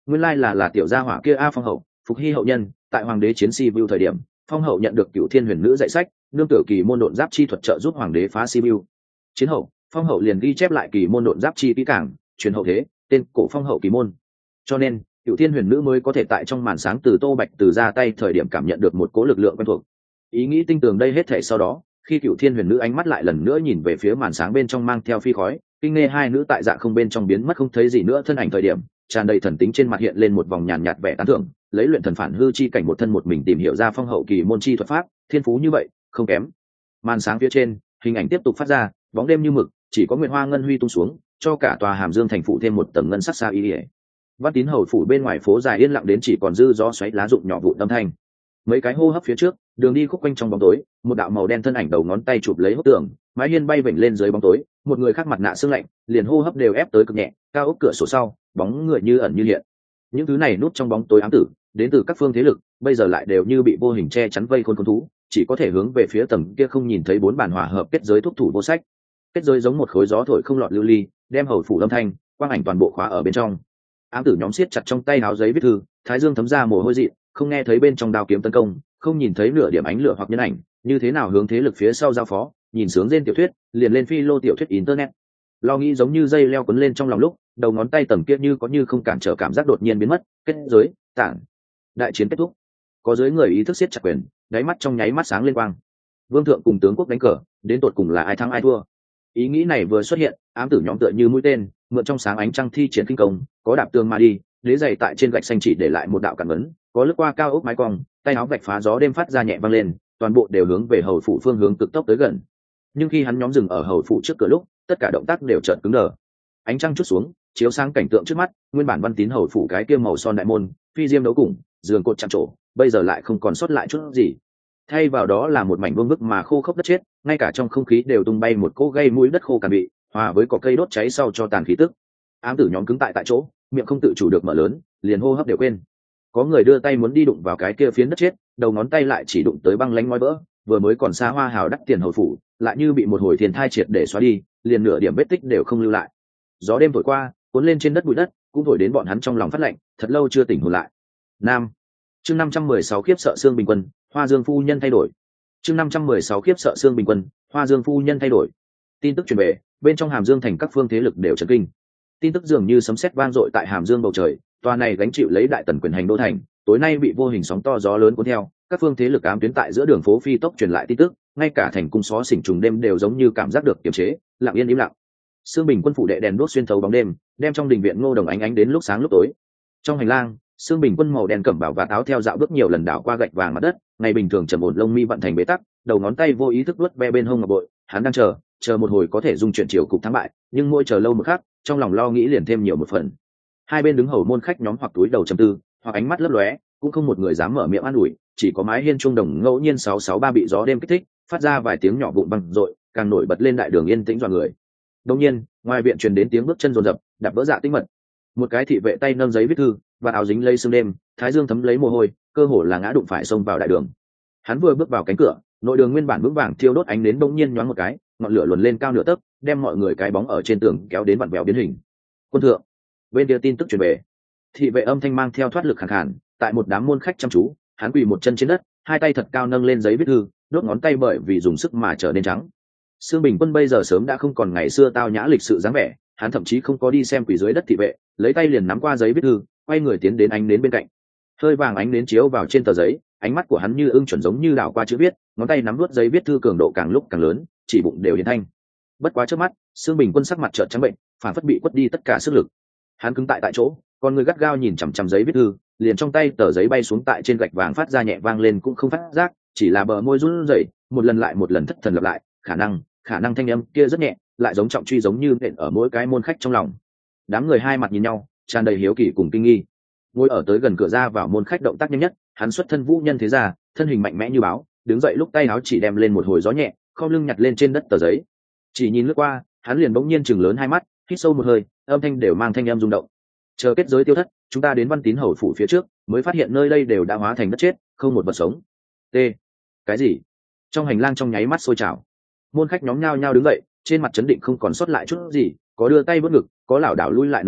nguyên lai là là tiểu gia hỏa kia a Phong hậu, Phục Hy hậu nhân, tại hoàng đế chiến Sibiu thời điểm, Phong hậu nhận được Cửu Thiên Huyền Nữ dạy sách, nương tựa kỳ môn độn giáp chi thuật trợ giúp hoàng đế phá Sibiu. Chiến hậu, Phong hậu liền ghi chép lại kỳ môn độn giáp chi kỹ càng, truyền hậu thế, tên cổ Phong hậu kỳ môn. Cho nên, Cửu Thiên Huyền Nữ mới có thể tại trong màn sáng từ Tô Bạch từ ra tay thời điểm cảm nhận được một cỗ lực lượng quen thuộc. Ý nghĩ tinh tường đây hết thảy sau đó, khi Cửu Thiên Huyền Nữ ánh mắt lại lần nữa nhìn về phía màn sáng bên trong mang theo phi khói, kinh nghe hai nữ tại dạ không bên trong biến mất không thấy gì nữa thân ảnh thời điểm, tràn đầy thần tính trên mặt hiện lên một vòng nhàn nhạt vẻ tán thưởng, lấy luyện thần phản hư chi cảnh một thân một mình tìm hiểu ra phong hậu kỳ môn chi thuật pháp, thiên phú như vậy, không kém. Màn sáng phía trên, hình ảnh tiếp tục phát ra, bóng đêm như mực, chỉ có nguyệt hoa ngân huy tung xuống, cho cả tòa Hàm Dương thành phủ thêm một tầng ngân sắc xa y. Văn Tín hầu phủ bên ngoài phố dài yên lặng đến chỉ còn dư gió xoáy lá rụng nhỏ vụn âm thanh. Mấy cái hô hấp phía trước, đường đi khúc quanh trong bóng tối, một đạo màu đen thân ảnh đầu ngón tay chụp lấy hốc tường, mái hiên bay vểnh lên dưới bóng tối, một người khác mặt nạ sương lạnh, liền hô hấp đều ép tới cực nhẹ, cao ốc cửa sổ sau, bóng người như ẩn như hiện. Những thứ này núp trong bóng tối ám tử, đến từ các phương thế lực, bây giờ lại đều như bị vô hình che chắn vây khôn khôn thú, chỉ có thể hướng về phía tầng kia không nhìn thấy bốn bản hỏa hợp kết giới thuốc thủ vô sách. Kết giới giống một khối gió thổi không lọt lưu ly, đem hầu phủ âm thanh, quang ảnh toàn bộ khóa ở bên trong. Ám tử nhóm siết chặt trong tay áo giấy viết thư, thái dương thấm ra mồ hôi dị, không nghe thấy bên trong đao kiếm tấn công, không nhìn thấy nửa điểm ánh lửa hoặc nhân ảnh, như thế nào hướng thế lực phía sau giao phó, nhìn sướng trên tiểu thuyết, liền lên phi lô tiểu thuyết internet. Lo nghĩ giống như dây leo quấn lên trong lòng lúc, đầu ngón tay tầm kia như có như không cản trở cảm giác đột nhiên biến mất, kết giới, tản. Đại chiến kết thúc. Có dưới người ý thức siết chặt quyền, đáy mắt trong nháy mắt sáng lên quang. Vương thượng cùng tướng quốc đánh cờ, đến tột cùng là ai thắng ai thua. Ý nghĩ này vừa xuất hiện, ám tử nhóm tựa như mũi tên, mượn trong sáng ánh trăng thi triển kinh công, có đạp tường mà đi, đế giày tại trên gạch xanh chỉ để lại một đạo cản vấn, có lướt qua cao ốc mái cong, tay áo vạch phá gió đêm phát ra nhẹ vang lên, toàn bộ đều hướng về hầu phủ phương hướng cực tốc tới gần. Nhưng khi hắn nhóm dừng ở hầu phủ trước cửa lúc, tất cả động tác đều chợt cứng đờ. Ánh trăng chút xuống, chiếu sáng cảnh tượng trước mắt, nguyên bản Văn Tín hầu phủ cái kia màu son đại môn, phi diêm đấu cùng, giường cột chạm trổ, bây giờ lại không còn sót lại chút gì. Thay vào đó là một mảnh vương vức mà khô khốc đất chết, ngay cả trong không khí đều tung bay một cỗ gây mũi đất khô cằn bị, hòa với cỏ cây đốt cháy sau cho tàn khí tức. Ám tử nhóm cứng tại tại chỗ, miệng không tự chủ được mở lớn, liền hô hấp đều quên. Có người đưa tay muốn đi đụng vào cái kia phiến đất chết, đầu ngón tay lại chỉ đụng tới băng lánh ngói vỡ, vừa mới còn xa hoa hào đắt tiền hầu phủ, lại như bị một hồi thiên thai triệt để xóa đi, liền nửa điểm vết tích đều không lưu lại. Gió đêm thổi qua, cuốn lên trên đất bụi đất, cũng thổi đến bọn hắn trong lòng phát lạnh, thật lâu chưa tỉnh hồn lại. Nam, chương năm trăm mười sáu khiếp sợ xương bình quân, Hoa Dương phu nhân thay đổi. Chương năm trăm mười sáu khiếp sợ xương bình quân, Hoa Dương phu nhân thay đổi. Tin tức truyền về, bên trong Hàm Dương thành các phương thế lực đều chấn kinh. Tin tức dường như sấm sét vang dội tại Hàm Dương bầu trời, tòa này gánh chịu lấy đại tần quyền hành đô thành, tối nay bị vô hình sóng to gió lớn cuốn theo, các phương thế lực ám tuyến tại giữa đường phố phi tốc truyền lại tin tức, ngay cả thành cung xó xỉnh trùng đêm đều giống như cảm giác được kiềm chế, lặng yên im lặng. Sương Bình quân phủ đệ đèn đuốc xuyên thấu bóng đêm, đem trong đình viện ngô đồng ánh ánh đến lúc sáng lúc tối. Trong hành lang, Sương Bình quân màu đen cẩm bảo và áo theo dạo bước nhiều lần đảo qua gạch vàng mặt đất, ngày bình thường trầm ổn lông mi vận thành bế tắc, đầu ngón tay vô ý thức vuốt ve bên hông ngọc bội, hắn đang chờ, chờ một hồi có thể dung chuyển chiều cục thắng bại, nhưng mỗi chờ lâu một khắc, trong lòng lo nghĩ liền thêm nhiều một phần. Hai bên đứng hầu môn khách nhóm hoặc túi đầu trầm tư, hoặc ánh mắt lấp lóe, cũng không một người dám mở miệng an ủi, chỉ có mái hiên trung đồng ngẫu nhiên sáu sáu ba bị gió đêm kích thích, phát ra vài tiếng nhỏ vụn vang dội, càng nổi bật lên đại đường yên tĩnh dọa người. Đột nhiên, ngoài viện truyền đến tiếng bước chân rồn rập, đạp vỡ dạ tĩnh mật. Một cái thị vệ tay nâng giấy viết thư, và áo dính lây sương đêm, thái dương thấm lấy mồ hôi, cơ hồ là ngã đụng phải xông vào đại đường. Hắn vừa bước vào cánh cửa, nội đường nguyên bản vững vàng thiêu đốt ánh đến bỗng nhiên nhoáng một cái, ngọn lửa luồn lên cao nửa tấc, đem mọi người cái bóng ở trên tường kéo đến vặn vẹo biến hình. Quân thượng, bên kia tin tức truyền về. Thị vệ âm thanh mang theo thoát lực khàn khàn, tại một đám môn khách chăm chú, hắn quỳ một chân trên đất, hai tay thật cao nâng lên giấy viết thư, đốt ngón tay bởi vì dùng sức mà trở nên trắng. Sương Bình quân bây giờ sớm đã không còn ngày xưa tao nhã lịch sự dáng vẻ, hắn thậm chí không có đi xem quỳ dưới đất thị vệ, lấy tay liền nắm qua giấy viết thư, quay người tiến đến ánh nến bên cạnh. Hơi vàng ánh nến chiếu vào trên tờ giấy, ánh mắt của hắn như ưng chuẩn giống như đảo qua chữ viết, ngón tay nắm nuốt giấy viết thư cường độ càng lúc càng lớn, chỉ bụng đều hiển thanh. Bất quá trước mắt, Sương Bình quân sắc mặt trợn trắng bệnh, phản phất bị quất đi tất cả sức lực. Hắn cứng tại tại chỗ, con người gắt gao nhìn chằm chằm giấy viết thư, liền trong tay tờ giấy bay xuống tại trên gạch vàng phát ra nhẹ vang lên cũng không phát giác, chỉ là bờ môi run rẩy, một lần lại một lần thất thần lặp lại, khả năng, khả năng thanh âm kia rất nhẹ, lại giống trọng truy giống như nện ở mỗi cái môn khách trong lòng. Đám người hai mặt nhìn nhau, tràn đầy hiếu kỳ cùng kinh nghi. Ngồi ở tới gần cửa ra vào môn khách động tác nhanh nhất, hắn xuất thân vũ nhân thế gia, thân hình mạnh mẽ như báo, đứng dậy lúc tay áo chỉ đem lên một hồi gió nhẹ, khom lưng nhặt lên trên đất tờ giấy. Chỉ nhìn lướt qua, hắn liền bỗng nhiên chừng lớn hai mắt, hít sâu một hơi, âm thanh đều mang thanh âm rung động. Chờ kết giới tiêu thất, chúng ta đến Văn Tín hầu phủ phía trước, mới phát hiện nơi đây đều đã hóa thành đất chết, không một vật sống. T. Cái gì? Trong hành lang trong nháy mắt sôi trào. Môn khách nhóm nhao nhao đứng dậy, trên mặt chấn định không còn sót lại chút gì, có đưa tay vớt ngực, có lảo đảo lui lại nửa bước,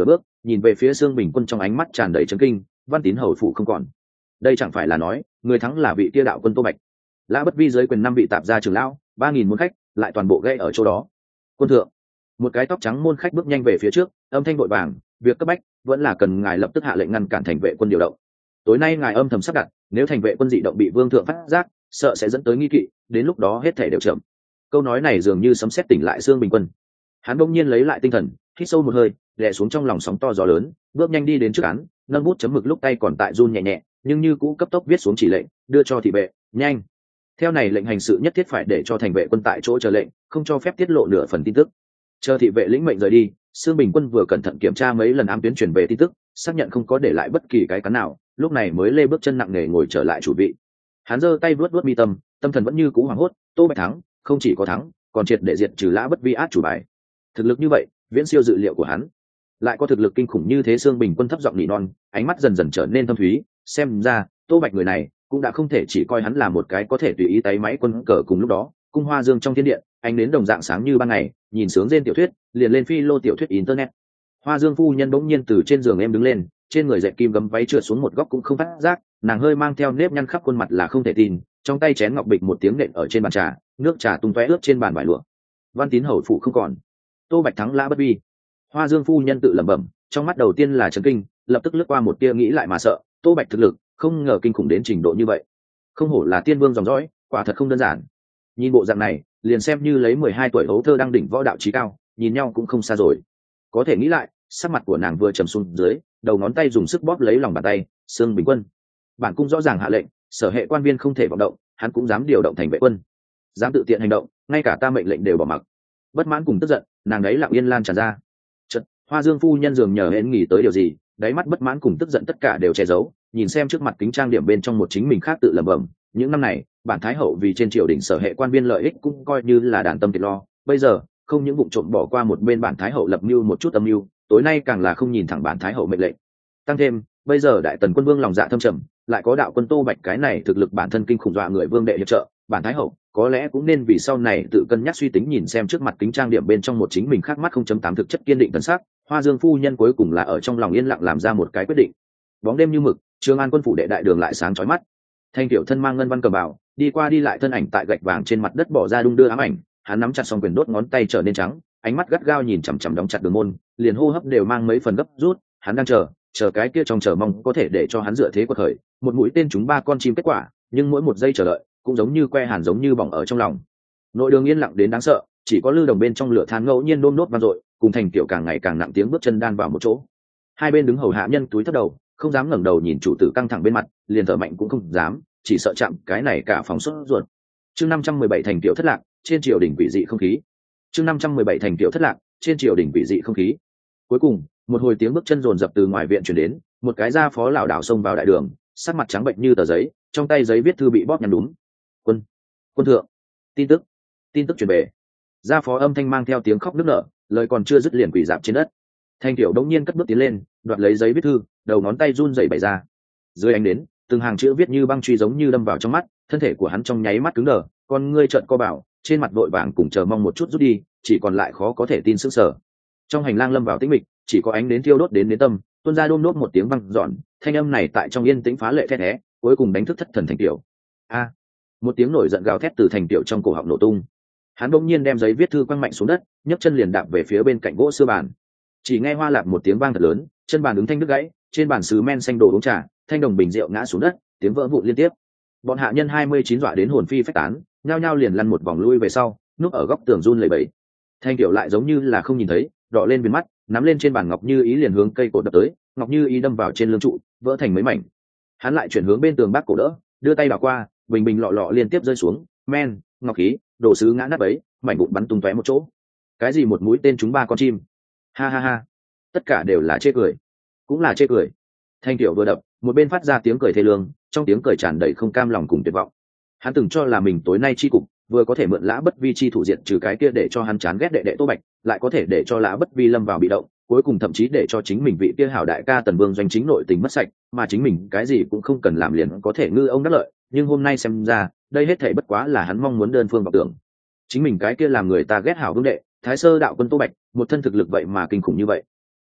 nhìn về phía xương bình quân trong ánh mắt tràn đầy chấn kinh. Văn Tín hầu phủ không còn, đây chẳng phải là nói người thắng là vị kia đạo quân Tô Bạch? Lã Bất Vi dưới quyền năm vị tạp gia trưởng lão, ba nghìn môn khách lại toàn bộ gây ở chỗ đó. Quân thượng, một cái tóc trắng môn khách bước nhanh về phía trước, âm thanh vội vàng, việc cấp bách vẫn là cần ngài lập tức hạ lệnh ngăn cản thành vệ quân điều động. Tối nay ngài âm thầm sắp đặt, nếu thành vệ quân dị động bị vương thượng phát giác, sợ sẽ dẫn tới nghi kỵ, đến lúc đó hết thể đều chậm. Câu nói này dường như sấm sét tỉnh lại xương bình quân. Hắn bỗng nhiên lấy lại tinh thần, hít sâu một hơi, đè xuống trong lòng sóng to gió lớn, bước nhanh đi đến trước án, nâng bút chấm mực lúc tay còn tại run nhẹ nhẹ, nhưng như cũ cấp tốc viết xuống chỉ lệnh, đưa cho thị vệ, nhanh. Theo này lệnh hành sự nhất thiết phải để cho thành vệ quân tại chỗ chờ lệnh, không cho phép tiết lộ nửa phần tin tức. Chờ thị vệ lĩnh mệnh rời đi, Sương Bình Quân vừa cẩn thận kiểm tra mấy lần ám tuyến truyền về tin tức, xác nhận không có để lại bất kỳ cái cắn nào, lúc này mới lê bước chân nặng nề ngồi trở lại chủ vị. Hắn giơ tay vuốt vuốt mi tâm, tâm thần vẫn như cũ hoảng hốt. Tô Bạch thắng, không chỉ có thắng, còn triệt để diệt trừ Lã Bất Vi át chủ bài. Thực lực như vậy, viễn siêu dự liệu của hắn. Lại có thực lực kinh khủng như thế, Sương Bình Quân thấp giọng nỉ non, ánh mắt dần dần trở nên thâm thúy. Xem ra, Tô Bạch người này cũng đã không thể chỉ coi hắn là một cái có thể tùy ý tay máy quân cờ. Cùng lúc đó, cung hoa dương trong thiên điện, ánh đến đồng dạng sáng như ban ngày, nhìn sướng rên tiểu thuyết, liền lên phi lô tiểu thuyết internet. Hoa Dương phu nhân bỗng nhiên từ trên giường em đứng lên, trên người dệt kim gấm váy trượt xuống một góc cũng không phát giác, nàng hơi mang theo nếp nhăn khắp khuôn mặt là không thể tin, trong tay chén ngọc bịch một tiếng nện ở trên bàn trà, nước trà tung tóe ướt trên bàn vải lụa. Văn Tín hầu phủ không còn, Tô Bạch thắng Lã Bất Vi. Hoa Dương phu nhân tự lẩm bẩm, trong mắt đầu tiên là chấn kinh, lập tức lướt qua một tia nghĩ lại mà sợ. Tô Bạch thực lực không ngờ kinh khủng đến trình độ như vậy, không hổ là tiên vương dòng dõi, quả thật không đơn giản. Nhìn bộ dạng này, liền xem như lấy mười hai tuổi ấu thơ đang đỉnh võ đạo trí cao, nhìn nhau cũng không xa rồi. Có thể nghĩ lại, sắc mặt của nàng vừa trầm xuống dưới, đầu ngón tay dùng sức bóp lấy lòng bàn tay. Sương Bình Quân, bản cung rõ ràng hạ lệnh, sở hệ quan viên không thể vọng động, hắn cũng dám điều động thành vệ quân, dám tự tiện hành động, ngay cả ta mệnh lệnh đều bỏ mặc. Bất mãn cùng tức giận, nàng đấy lặng yên lan tràn ra. Chợt, Hoa Dương phu nhân dường nhờ hến nghĩ tới điều gì, đáy mắt bất mãn cùng tức giận tất cả đều che giấu, nhìn xem trước mặt kính trang điểm bên trong một chính mình khác tự lẩm bẩm, những năm này bản thái hậu vì trên triều đình sở hệ quan viên lợi ích cũng coi như là đàn tâm kiệt lo, bây giờ không những vụ trộm bỏ qua một bên bản thái hậu lập mưu một chút âm mưu, tối nay càng là không nhìn thẳng bản thái hậu mệnh lệnh. Tăng thêm bây giờ đại tần quân vương lòng dạ thâm trầm, lại có đạo quân Tô Bạch cái này thực lực bản thân kinh khủng dọa người vương đệ hiệp trợ, bản thái hậu có lẽ cũng nên vì sau này tự cân nhắc suy tính. Nhìn xem trước mặt kính trang điểm bên trong một chính mình khác mắt không chấm tám thực chất kiên định thần sắc, Hoa Dương phu nhân cuối cùng là ở trong lòng yên lặng làm ra một cái quyết định. Bóng đêm như mực, Trường An quân phủ đệ đại đường lại sáng chói mắt. Thanh tiểu thân mang ngân văn cầm bào, đi qua đi lại thân ảnh tại gạch vàng trên mặt đất bỏ ra đung đưa ám ảnh, hắn nắm chặt song quyền đốt ngón tay trở nên trắng, ánh mắt gắt gao nhìn chằm chằm đóng chặt đường môn, liền hô hấp đều mang mấy phần gấp rút. Hắn đang chờ, chờ cái kia trong chờ mong có thể để cho hắn dựa thế quật khởi, một mũi tên trúng ba con chim kết quả, nhưng mỗi một giây chờ đợi cũng giống như que hàn, giống như bỏng ở trong lòng. Nội đường yên lặng đến đáng sợ, chỉ có lư đồng bên trong lửa than ngẫu nhiên nôm nốt vang dội, cùng thành tiểu càng ngày càng nặng tiếng bước chân đan vào một chỗ. Hai bên đứng hầu hạ nhân túi thấp đầu, không dám ngẩng đầu nhìn chủ tử căng thẳng bên mặt, liền thở mạnh cũng không dám, chỉ sợ chạm cái này cả phòng sốt ruột. Chương năm trăm mười bảy thành tiểu thất lạc, trên triều đình quỷ dị không khí. Chương năm trăm mười bảy thành tiểu thất lạc, trên triều đình quỷ dị không khí. Cuối cùng, một hồi tiếng bước chân rồn rập từ ngoài viện truyền đến, một cái gia phó lảo đảo xông vào đại đường, sắc mặt trắng bệnh như tờ giấy, trong tay giấy viết thư bị bóp nhăn đúng. Quân, quân thượng, tin tức, tin tức truyền về. Gia phó âm thanh mang theo tiếng khóc nức nở, lời còn chưa dứt liền quỳ rạp trên đất. Thanh tiểu đống nhiên cất bước tiến lên, đoạt lấy giấy viết thư, đầu ngón tay run rẩy bày ra. Dưới ánh đến, từng hàng chữ viết như băng truy giống như đâm vào trong mắt, thân thể của hắn trong nháy mắt cứng đờ, con ngươi trợn co bảo, trên mặt vội vàng cùng chờ mong một chút rút đi, chỉ còn lại khó có thể tin sững sờ. Trong hành lang lâm vào tĩnh mịch, chỉ có ánh đến thiêu đốt đến đến tâm, tuôn ra đôm đốt một tiếng vang dọn, thanh âm này tại trong yên tĩnh phá lệ thét thé, cuối cùng đánh thức thất thần Thành Tiểu. A! Một tiếng nổi giận gào thét từ Thành Tiểu trong cổ họng nổ tung. Hắn bỗng nhiên đem giấy viết thư quăng mạnh xuống đất, nhấc chân liền đạp về phía bên cạnh gỗ xưa bàn. Chỉ nghe hoa lạp một tiếng vang thật lớn, chân bàn ứng thanh đứt gãy, trên bàn sứ men xanh đồ uống trà, thanh đồng bình rượu ngã xuống đất, tiếng vỡ vụn liên tiếp. Bọn hạ nhân hai mươi chín dọa đến hồn phi phách tán, nhao nhao liền lăn một vòng lui về sau, núp ở góc tường run lẩy bẩy. Thanh Tiểu lại giống như là không nhìn thấy, đỏ lên viền mắt, nắm lên trên bàn ngọc như ý liền hướng cây cột đập tới, ngọc như ý đâm vào trên lưng trụ, vỡ thành mấy mảnh. Hắn lại chuyển hướng bên tường bác cổ đỡ, đưa tay đảo qua, bình bình lọ lọ liên tiếp rơi xuống, men, ngọc khí, đồ sứ ngã nát bấy, mảnh vụn bắn tung tóe một chỗ. Cái gì một mũi tên trúng ba con chim? Ha ha ha, tất cả đều là chê cười, cũng là chê cười. Thanh Tiểu vừa đập, một bên phát ra tiếng cười thê lương, trong tiếng cười tràn đầy không cam lòng cùng tuyệt vọng. Hắn từng cho là mình tối nay chi cục vừa có thể mượn Lã Bất Vi chi thủ diện trừ cái kia để cho hắn chán ghét đệ đệ Tô Bạch, lại có thể để cho Lã Bất Vi lâm vào bị động, cuối cùng thậm chí để cho chính mình vị kia hảo đại ca Tần Vương doanh chính nội tình mất sạch, mà chính mình cái gì cũng không cần làm liền có thể ngư ông đắc lợi. Nhưng hôm nay xem ra, đây hết thảy bất quá là hắn mong muốn đơn phương vọng tưởng. Chính mình cái kia làm người ta ghét hảo vương đệ, Thái Sơ đạo quân Tô Bạch, một thân thực lực vậy mà kinh khủng như vậy.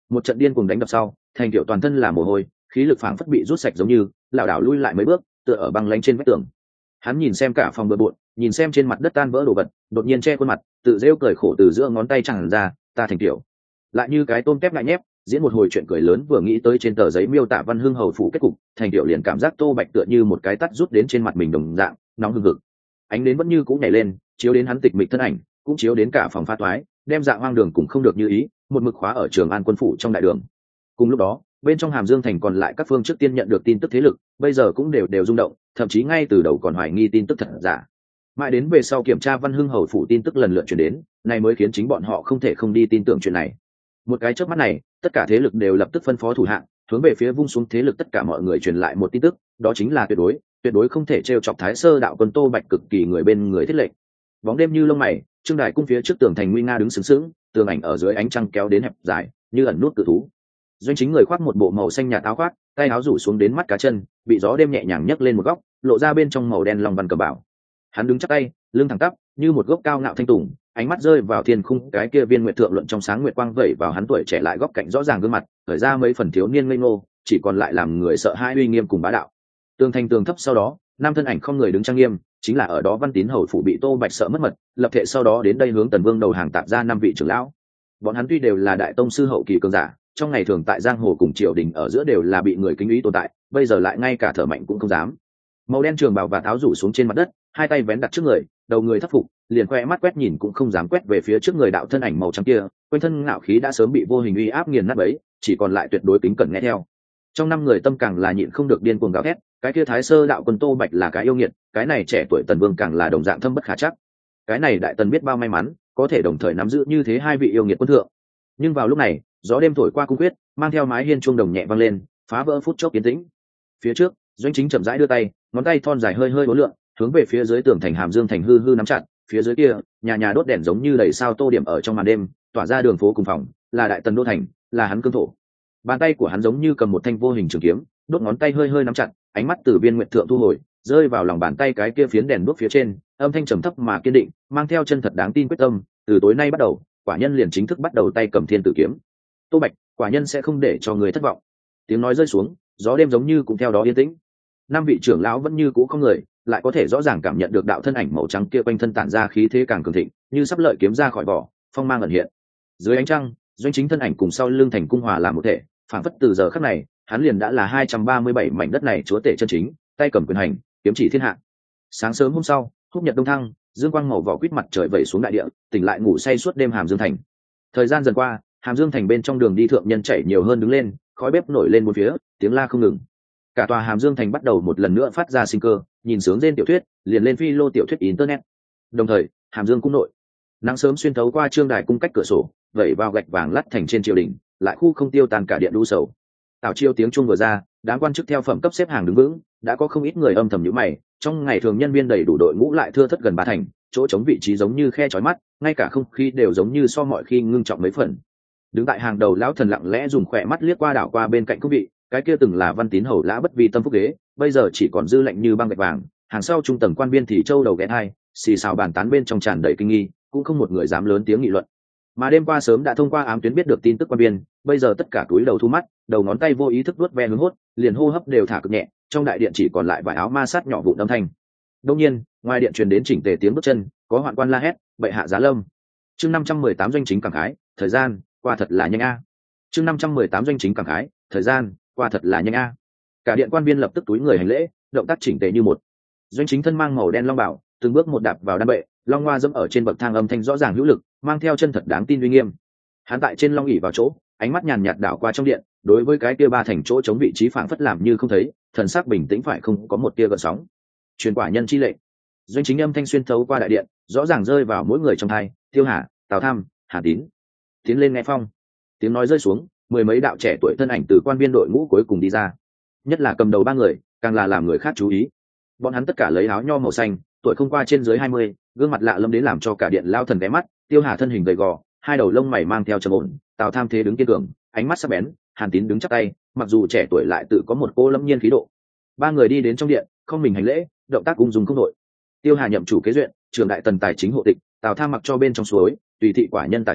Một trận điên cuồng đánh đập sau, Thành Tiểu toàn thân là mồ hôi, khí lực phảng phất bị rút sạch giống như, lảo đảo lui lại mấy bước, tựa ở băng lánh trên vách tường. Hắn nhìn xem cả phòng bừa bộn, nhìn xem trên mặt đất tan vỡ đồ vật, đột nhiên che khuôn mặt, tự rêu cười khổ từ giữa ngón tay tràn ra, ta Thành Tiểu. Lại như cái tôm tép ngại nhép, diễn một hồi chuyện cười lớn vừa nghĩ tới trên tờ giấy miêu tả Văn Hưng hầu phủ kết cục, Thành Tiểu liền cảm giác Tô Bạch tựa như một cái tát rút đến trên mặt mình đồng dạng, nóng hừng hực. Ánh đến vẫn như cũng nhảy lên, chiếu đến hắn tịch mịch thân ảnh, cũng chiếu đến cả phòng pha toái, đem Dạ Hoang Đường cũng không được như ý, một mực khóa ở Trường An quân phủ trong đại đường. Cùng lúc đó, bên trong Hàm Dương thành còn lại các phương trước tiên nhận được tin tức thế lực, bây giờ cũng đều đều rung động, thậm chí ngay từ đầu còn hoài nghi tin tức thật giả. Mãi đến về sau kiểm tra Văn Hưng hầu phủ tin tức lần lượt truyền đến, này mới khiến chính bọn họ không thể không đi tin tưởng chuyện này. Một cái chớp mắt này, tất cả thế lực đều lập tức phân phó thủ hạ, hướng về phía vung xuống thế lực tất cả mọi người truyền lại một tin tức, đó chính là tuyệt đối, tuyệt đối không thể trêu chọc Thái Sơ đạo quân Tô Bạch cực kỳ người bên người thiết lệnh. Bóng đêm như lông mày, Trương Đại cung phía trước tường thành nguy nga đứng sướng sướng, tường ảnh ở dưới ánh trăng kéo đến hẹp dài, như ẩn nút cự thú. Doanh Chính người khoác một bộ màu xanh nhạt áo khoác, tay áo rủ xuống đến mắt cá chân, bị gió đêm nhẹ nhàng nhấc lên một góc, lộ ra bên trong màu đen long văn cờ bảo. Hắn đứng chắp tay, lưng thẳng tắp, như một gốc cao ngạo thanh tùng, ánh mắt rơi vào thiên khung, cái kia viên nguyệt thượng luận trong sáng nguyệt quang vẩy vào hắn tuổi trẻ lại góc cạnh rõ ràng gương mặt, khởi ra mấy phần thiếu niên ngây ngô, chỉ còn lại làm người sợ hãi uy nghiêm cùng bá đạo. Tường thành tường thấp sau đó, nam thân ảnh không người đứng trang nghiêm, chính là ở đó Văn Tín hầu phủ bị Tô Bạch sợ mất mật, lập thể sau đó đến đây hướng Tần Vương đầu hàng tạp ra năm vị trưởng lão. Bọn hắn tuy đều là đại tông sư hậu kỳ cường giả, trong ngày thường tại giang hồ cùng triều đình ở giữa đều là bị người kính ý tồn tại, bây giờ lại ngay cả thở mạnh cũng không dám. Màu đen trường bào và tháo rủ xuống trên mặt đất, hai tay vén đặt trước người, đầu người thấp phục, liền khoe mắt quét nhìn cũng không dám quét về phía trước người đạo thân ảnh màu trắng kia, quanh thân ngạo khí đã sớm bị vô hình uy áp nghiền nát bấy, chỉ còn lại tuyệt đối kính cẩn nghe theo. Trong năm người tâm càng là nhịn không được điên cuồng gào thét, cái kia Thái Sơ đạo quân Tô Bạch là cái yêu nghiệt, cái này trẻ tuổi Tần Vương càng là đồng dạng thâm bất khả chắc. Cái này đại tần biết bao may mắn, có thể đồng thời nắm giữ như thế hai vị yêu nghiệt quân thượng. Nhưng vào lúc này, gió đêm thổi qua cung quyết, mang theo mái hiên chuông đồng nhẹ vang lên, phá vỡ phút chốc yên tĩnh. Phía trước, Doanh Chính chậm rãi đưa tay, ngón tay thon dài hơi hơi uốn lượn, hướng về phía dưới tường thành Hàm Dương thành hư hư nắm chặt, phía dưới kia, nhà nhà đốt đèn giống như đầy sao tô điểm ở trong màn đêm, tỏa ra đường phố cùng phòng, là đại tần đô thành, là hắn cương thổ. Bàn tay của hắn giống như cầm một thanh vô hình trường kiếm, đốt ngón tay hơi hơi nắm chặt, ánh mắt từ viên nguyệt thượng thu hồi, rơi vào lòng bàn tay cái kia phiến đèn đuốc phía trên, âm thanh trầm thấp mà kiên định, mang theo chân thật đáng tin quyết tâm, từ tối nay bắt đầu, quả nhân liền chính thức bắt đầu tay cầm thiên tử kiếm. Tô Bạch, quả nhân sẽ không để cho người thất vọng. Tiếng nói rơi xuống, gió đêm giống như cũng theo đó yên tĩnh. Năm vị trưởng lão vẫn như cũ không người, lại có thể rõ ràng cảm nhận được đạo thân ảnh màu trắng kia quanh thân tản ra khí thế càng cường thịnh, như sắp lợi kiếm ra khỏi vỏ, phong mang ẩn hiện. Dưới ánh trăng, Doanh Chính thân ảnh cùng sau lưng thành cung hòa làm một thể, phản phất từ giờ khắc này, hắn liền đã là hai trăm ba mươi bảy mảnh đất này chúa tể chân chính, tay cầm quyền hành, kiếm chỉ thiên hạ. Sáng sớm hôm sau, húc nhật đông thăng, dương quang màu vỏ quýt mặt trời vẩy xuống đại địa, tỉnh lại ngủ say suốt đêm Hàm Dương thành. Thời gian dần qua, Hàm Dương thành bên trong đường đi thượng nhân chảy nhiều hơn đứng lên, khói bếp nổi lên bốn phía, tiếng la không ngừng. Cả tòa Hàm Dương thành bắt đầu một lần nữa phát ra sinh cơ, nhìn sướng trên tiểu thuyết, liền lên phi lô tiểu thuyết internet. Đồng thời, Hàm Dương cung nội, nắng sớm xuyên thấu qua trương đài cung cách cửa sổ, vẩy vào gạch vàng lắt thành trên triều đình, lại khu không tiêu tan cả điện đu sầu. Tào chiêu tiếng chuông vừa ra, đám quan chức theo phẩm cấp xếp hàng đứng vững, đã có không ít người âm thầm nhíu mày, trong ngày thường nhân viên đầy đủ đội ngũ lại thưa thớt gần ba thành, chỗ trống vị trí giống như khe chói mắt, ngay cả không khí đều giống như so mọi khi ngưng trọng mấy phần. Đứng tại hàng đầu lão thần lặng lẽ dùng khỏe mắt liếc qua đảo qua bên cạnh cung vị, cái kia từng là Văn Tín hầu lã bất vi tâm phúc ghế, bây giờ chỉ còn dư lạnh như băng gạch vàng, hàng sau trung tầng quan viên thì châu đầu ghé hai, xì xào bàn tán bên trong tràn đầy kinh nghi, cũng không một người dám lớn tiếng nghị luận. Mà đêm qua sớm đã thông qua ám tuyến biết được tin tức quan viên, bây giờ tất cả túi đầu thu mắt, đầu ngón tay vô ý thức vuốt ve hướng hốt, liền hô hấp đều thả cực nhẹ, trong đại điện chỉ còn lại vài áo ma sát nhỏ vụn âm thanh. Đương nhiên, ngoài điện truyền đến chỉnh tề tiếng bước chân, có hoạn quan la hét, bệ hạ giá lâm. Chương năm trăm mười tám Doanh Chính cảm khái, thời gian qua thật là nhanh a. Chương năm trăm mười tám Doanh Chính cảm khái, thời gian qua thật là nhanh a. Cả điện quan viên lập tức túi người hành lễ, động tác chỉnh tề như một. Doanh Chính thân mang màu đen long bảo, từng bước một đạp vào đan bệ, long hoa dẫm ở trên bậc thang, âm thanh rõ ràng hữu lực, mang theo chân thật đáng tin uy nghiêm. Hắn tại trên long ỷ vào chỗ, ánh mắt nhàn nhạt đảo qua trong điện, đối với cái kia ba thành chỗ chống vị trí phảng phất làm như không thấy, thần sắc bình tĩnh phải không có một tia gợn sóng. Truyền quả nhân chi lệnh. Doanh Chính âm thanh xuyên thấu qua đại điện, rõ ràng rơi vào mỗi người trong tai, Tiêu Hà, Tào Tham, Hà Tín. Tiến lên nghe phong. Tiếng nói rơi xuống, mười mấy đạo trẻ tuổi thân ảnh từ quan viên đội ngũ cuối cùng đi ra. Nhất là cầm đầu ba người, càng là làm người khác chú ý. Bọn hắn tất cả lấy áo nho màu xanh, tuổi không qua trên dưới hai mươi, gương mặt lạ lẫm đến làm cho cả điện lao thần ghé mắt. Tiêu Hà thân hình gầy gò, hai đầu lông mày mang theo trầm ổn, Tào Tham thế đứng kiên cường, ánh mắt sắc bén, Hàn Tín đứng chắp tay, mặc dù trẻ tuổi lại tự có một cô lâm nhiên khí độ. Ba người đi đến trong điện, không mình hành lễ, động tác ung dung không đội. Tiêu Hà nhậm chủ kế duyện, trưởng đại tần tài chính hộ tịch, Tào Tham mặc cho bên trong suối, tùy thị quả nhân tả hữu,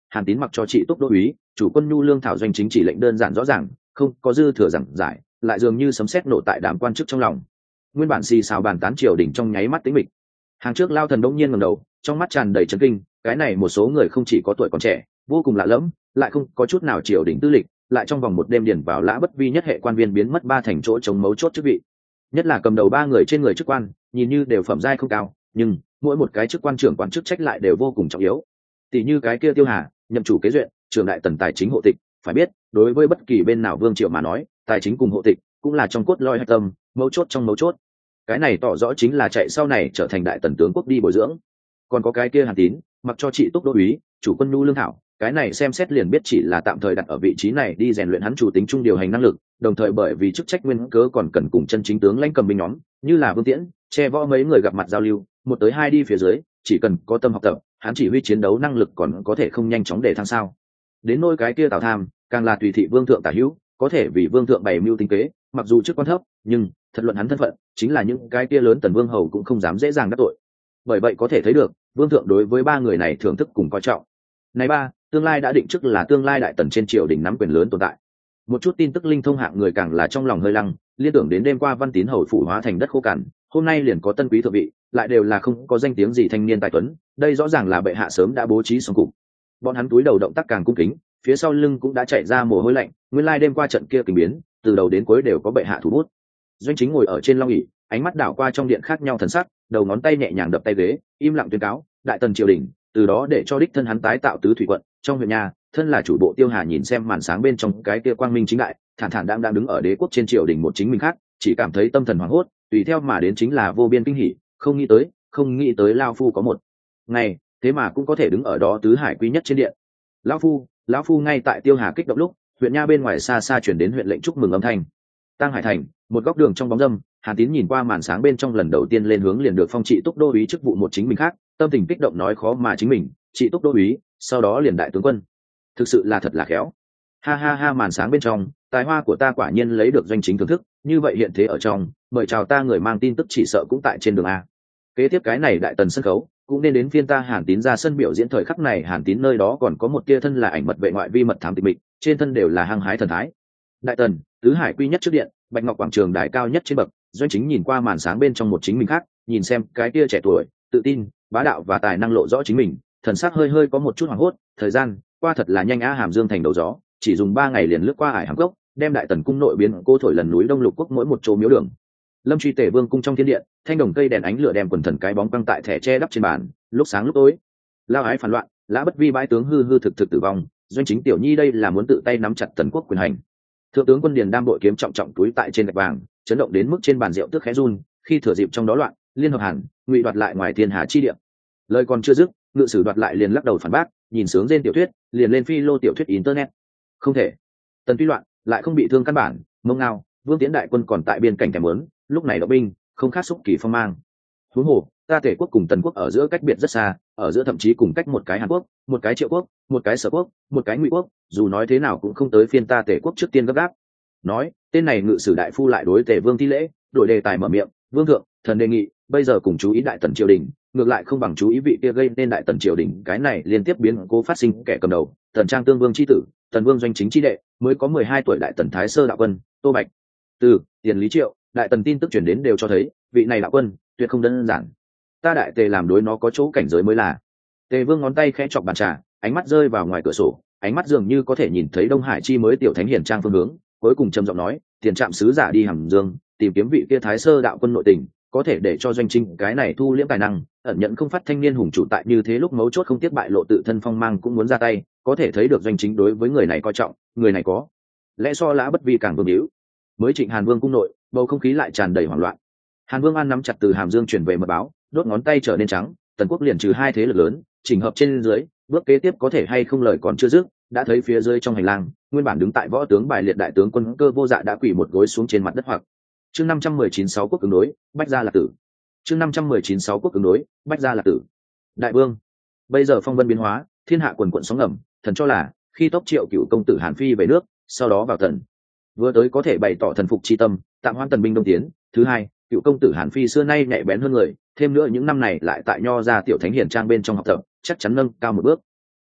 Hàn Tín mặc cho trị túc đô úy chủ quân nhu lương thảo doanh chính chỉ lệnh đơn giản rõ ràng, không có dư thừa giảng giải, lại dường như sấm sét nổ tại đám quan chức trong lòng. Nguyên bản xì xào bàn tán triều đình trong nháy mắt tĩnh mịch. Hàng trước lao thần đông nhiên ngẩng đầu, trong mắt tràn đầy chấn kinh, cái này một số người không chỉ có tuổi còn trẻ, vô cùng lạ lẫm, lại không có chút nào triều đình tư lịch, lại trong vòng một đêm điển vào lã bất vi nhất hệ quan viên biến mất ba thành chỗ chống mấu chốt chức vị. Nhất là cầm đầu ba người trên người chức quan, nhìn như đều phẩm giai không cao, nhưng mỗi một cái chức quan trưởng quản chức trách lại đều vô cùng trọng yếu. Tỷ như cái kia Tiêu Hà, nhậm chủ kế duyện, trưởng đại tần tài chính hộ tịch, phải biết, đối với bất kỳ bên nào vương triều mà nói, tài chính cùng hộ tịch cũng là trong cốt lõi hạch tâm, mấu chốt trong mấu chốt. Cái này tỏ rõ chính là chạy sau này trở thành đại tần tướng quốc đi bồi dưỡng. Còn có cái kia Hàn Tín, mặc cho trị túc đô úy chủ quân nhu lương thảo, cái này xem xét liền biết chỉ là tạm thời đặt ở vị trí này đi rèn luyện hắn chủ tính trung điều hành năng lực, đồng thời bởi vì chức trách nguyên cớ còn cần cùng chân chính tướng lãnh cầm binh nhóm, như là Vương Tiễn, che võ mấy người gặp mặt giao lưu, một tới hai đi phía dưới, chỉ cần có tâm học tập, hắn chỉ huy chiến đấu năng lực còn có thể không nhanh chóng để thăng sao. Đến nôi cái kia Tào Tham, càng là tùy thị vương thượng tả hữu, có thể vì vương thượng bày mưu tính kế, mặc dù chức quan thấp, nhưng thật luận hắn thân phận, chính là những cái kia lớn tần vương hầu cũng không dám dễ dàng đắc tội. Bởi vậy có thể thấy được, vương thượng đối với ba người này thưởng thức cùng coi trọng. Này ba, tương lai đã định trước là tương lai đại tần trên triều đình nắm quyền lớn tồn tại. Một chút tin tức linh thông hạng người càng là trong lòng hơi lăng, liên tưởng đến đêm qua Văn Tín hầu phủ hóa thành đất khô cằn, hôm nay liền có tân quý thượng vị, lại đều là không có danh tiếng gì thanh niên tài tuấn, đây rõ ràng là bệ hạ sớm đã bố trí xong cục. Bọn hắn túi đầu động tác càng cung kính, phía sau lưng cũng đã chạy ra mồ hôi lạnh, nguyên lai đêm qua trận kia kinh biến, từ đầu đến cuối đều có bệ hạ thủ bút. Doanh Chính ngồi ở trên long ỷ, ánh mắt đảo qua trong điện khác nhau thần sắc, đầu ngón tay nhẹ nhàng đập tay ghế, im lặng tuyên cáo, đại tần triều đình, từ đó để cho đích thân hắn tái tạo tứ thủy quận, trong huyện nhà, thân là chủ bộ Tiêu Hà nhìn xem màn sáng bên trong cái kia quang minh chính đại, thản thản đang đang đứng ở đế quốc trên triều đình một chính mình khác, chỉ cảm thấy tâm thần hoảng hốt, tùy theo mà đến chính là vô biên kinh hỉ, không nghĩ tới, không nghĩ tới lao phu có một ngày, thế mà cũng có thể đứng ở đó tứ hải quý nhất trên điện. Lão phu, lão phu ngay tại Tiêu Hà kích động lúc, huyện nha bên ngoài xa xa chuyển đến huyện lệnh chúc mừng âm thanh. Tăng Hải thành, một góc đường trong bóng râm, Hàn Tín nhìn qua màn sáng bên trong lần đầu tiên lên hướng liền được phong trị túc đô úy chức vụ một chính mình khác, tâm tình kích động nói khó mà chính mình, trị túc đô úy, sau đó liền đại tướng quân. Thực sự là thật là khéo. Ha ha ha, màn sáng bên trong, tài hoa của ta quả nhiên lấy được Doanh Chính thưởng thức, như vậy hiện thế ở trong, mời chào ta người mang tin tức chỉ sợ cũng tại trên đường a. Kế tiếp cái này đại tần sân khấu, cũng nên đến phiên ta Hàn Tín ra sân biểu diễn. Thời khắc này Hàn Tín nơi đó còn có một tia thân là ảnh mật vệ ngoại vi mật thám tịch mịch, trên thân đều là hăng hái thần thái. Đại tần, tứ hải quy nhất trước điện, Bạch Ngọc quảng trường đài cao nhất trên bậc, Doanh Chính nhìn qua màn sáng bên trong một chính mình khác, nhìn xem cái tia trẻ tuổi, tự tin, bá đạo và tài năng lộ rõ chính mình, thần sắc hơi hơi có một chút hoảng hốt. Thời gian qua thật là nhanh á, Hàm Dương thành đầu gió, chỉ dùng ba ngày liền lướt qua Hải Hàm Cốc, đem đại tần cung nội biến cô thổi lần núi Đông Lục quốc mỗi một chỗ miếu đường. Lâm truy tể vương cung trong thiên điện, thanh đồng cây đèn ánh lửa đem quần thần cái bóng căng tại thẻ che đắp trên bàn, lúc sáng lúc tối. Lao ái phản loạn, lã bất vi bãi tướng hư hư thực thực tử vong, Doanh Chính tiểu nhi đây là muốn tự tay nắm chặt tần quốc quyền hành. Thượng tướng quân Điền Đam đội kiếm trọng trọng túi tại trên gạch vàng, chấn động đến mức trên bàn rượu tức khẽ run, khi thừa dịp trong đó loạn, liên hợp Hàn, Ngụy đoạt lại ngoài thiên hà chi địa. Lời còn chưa dứt, ngự sử đoạt lại liền lắc đầu phản bác, nhìn sướng trên tiểu thuyết, liền lên phi lô tiểu thuyết internet. Không thể. Tần Phi loạn, lại không bị thương căn bản, mông ngao, Vương Tiễn đại quân còn tại biên cảnh kèm muốn, lúc này động binh, không khác xúc kỳ phong mang. Huống hồ, ta Tề quốc cùng Tần quốc ở giữa cách biệt rất xa, ở giữa thậm chí cùng cách một cái Hàn Quốc, một cái Triệu quốc, một cái Sở quốc, một cái Ngụy quốc, dù nói thế nào cũng không tới phiên ta Tề quốc trước tiên gấp gáp. Nói, tên này ngự sử đại phu lại đối Tề Vương thi lễ, đổi đề tài mở miệng, "Vương thượng, thần đề nghị, bây giờ cùng chú ý đại tần triều đình, ngược lại không bằng chú ý vị kia gây nên đại tần triều đình cái này liên tiếp biến cố phát sinh kẻ cầm đầu, Tần Trang Tương Vương chi tử, Tần Vương Doanh Chính chi đệ, mới có mười hai tuổi đại tần thái sơ đạo quân, Tô Bạch. Từ Tiền Lý Triệu, đại tần tin tức truyền đến đều cho thấy, vị này đạo quân tuyệt không đơn giản. Ta đại Tề làm đối nó có chỗ cảnh giới mới là." Tề Vương ngón tay khẽ chọc bàn trà, ánh mắt rơi vào ngoài cửa sổ, ánh mắt dường như có thể nhìn thấy Đông Hải chi mới tiểu thánh hiển trang phương hướng, cuối cùng trầm giọng nói, "Tiền trạm sứ giả đi Hàm Dương, tìm kiếm vị kia thái sơ đạo quân nội tình, có thể để cho Doanh Chính cái này thu liễm tài năng, ẩn nhận không phát thanh niên hùng chủ tại như thế lúc mấu chốt không tiếc bại lộ tự thân phong mang cũng muốn ra tay, có thể thấy được Doanh Chính đối với người này coi trọng, người này có lẽ so lã bất vi càng vương hữu." Mới Trịnh Hàn Vương cung nội, bầu không khí lại tràn đầy hoảng loạn. Hàn Vương An nắm chặt từ Hàm Dương truyền về mật báo, đốt ngón tay trở nên trắng, Tần quốc liền trừ hai thế lực lớn, chỉnh hợp trên dưới, bước kế tiếp có thể hay không lời còn chưa dứt, đã thấy phía dưới trong hành lang, nguyên bản đứng tại võ tướng bài liệt đại tướng quân Cơ Vô Dạ đã quỳ một gối xuống trên mặt đất hoặc. Chương năm trăm mười chín sáu quốc ứng đối, bách gia là tử. Chương năm trăm mười chín sáu quốc ứng đối, bách gia là tử. Đại vương, bây giờ phong vân biến hóa, thiên hạ quần quận sóng ngầm, thần cho là khi tốc triệu cựu công tử Hàn Phi về nước, sau đó vào tần. Vừa tới có thể bày tỏ thần phục chi tâm, tạm hoãn tần binh đông tiến. Thứ hai, cựu công tử Hàn Phi xưa nay nhạy bén hơn người, thêm nữa những năm này lại tại nho ra tiểu thánh hiển trang bên trong học tập, chắc chắn nâng cao một bước.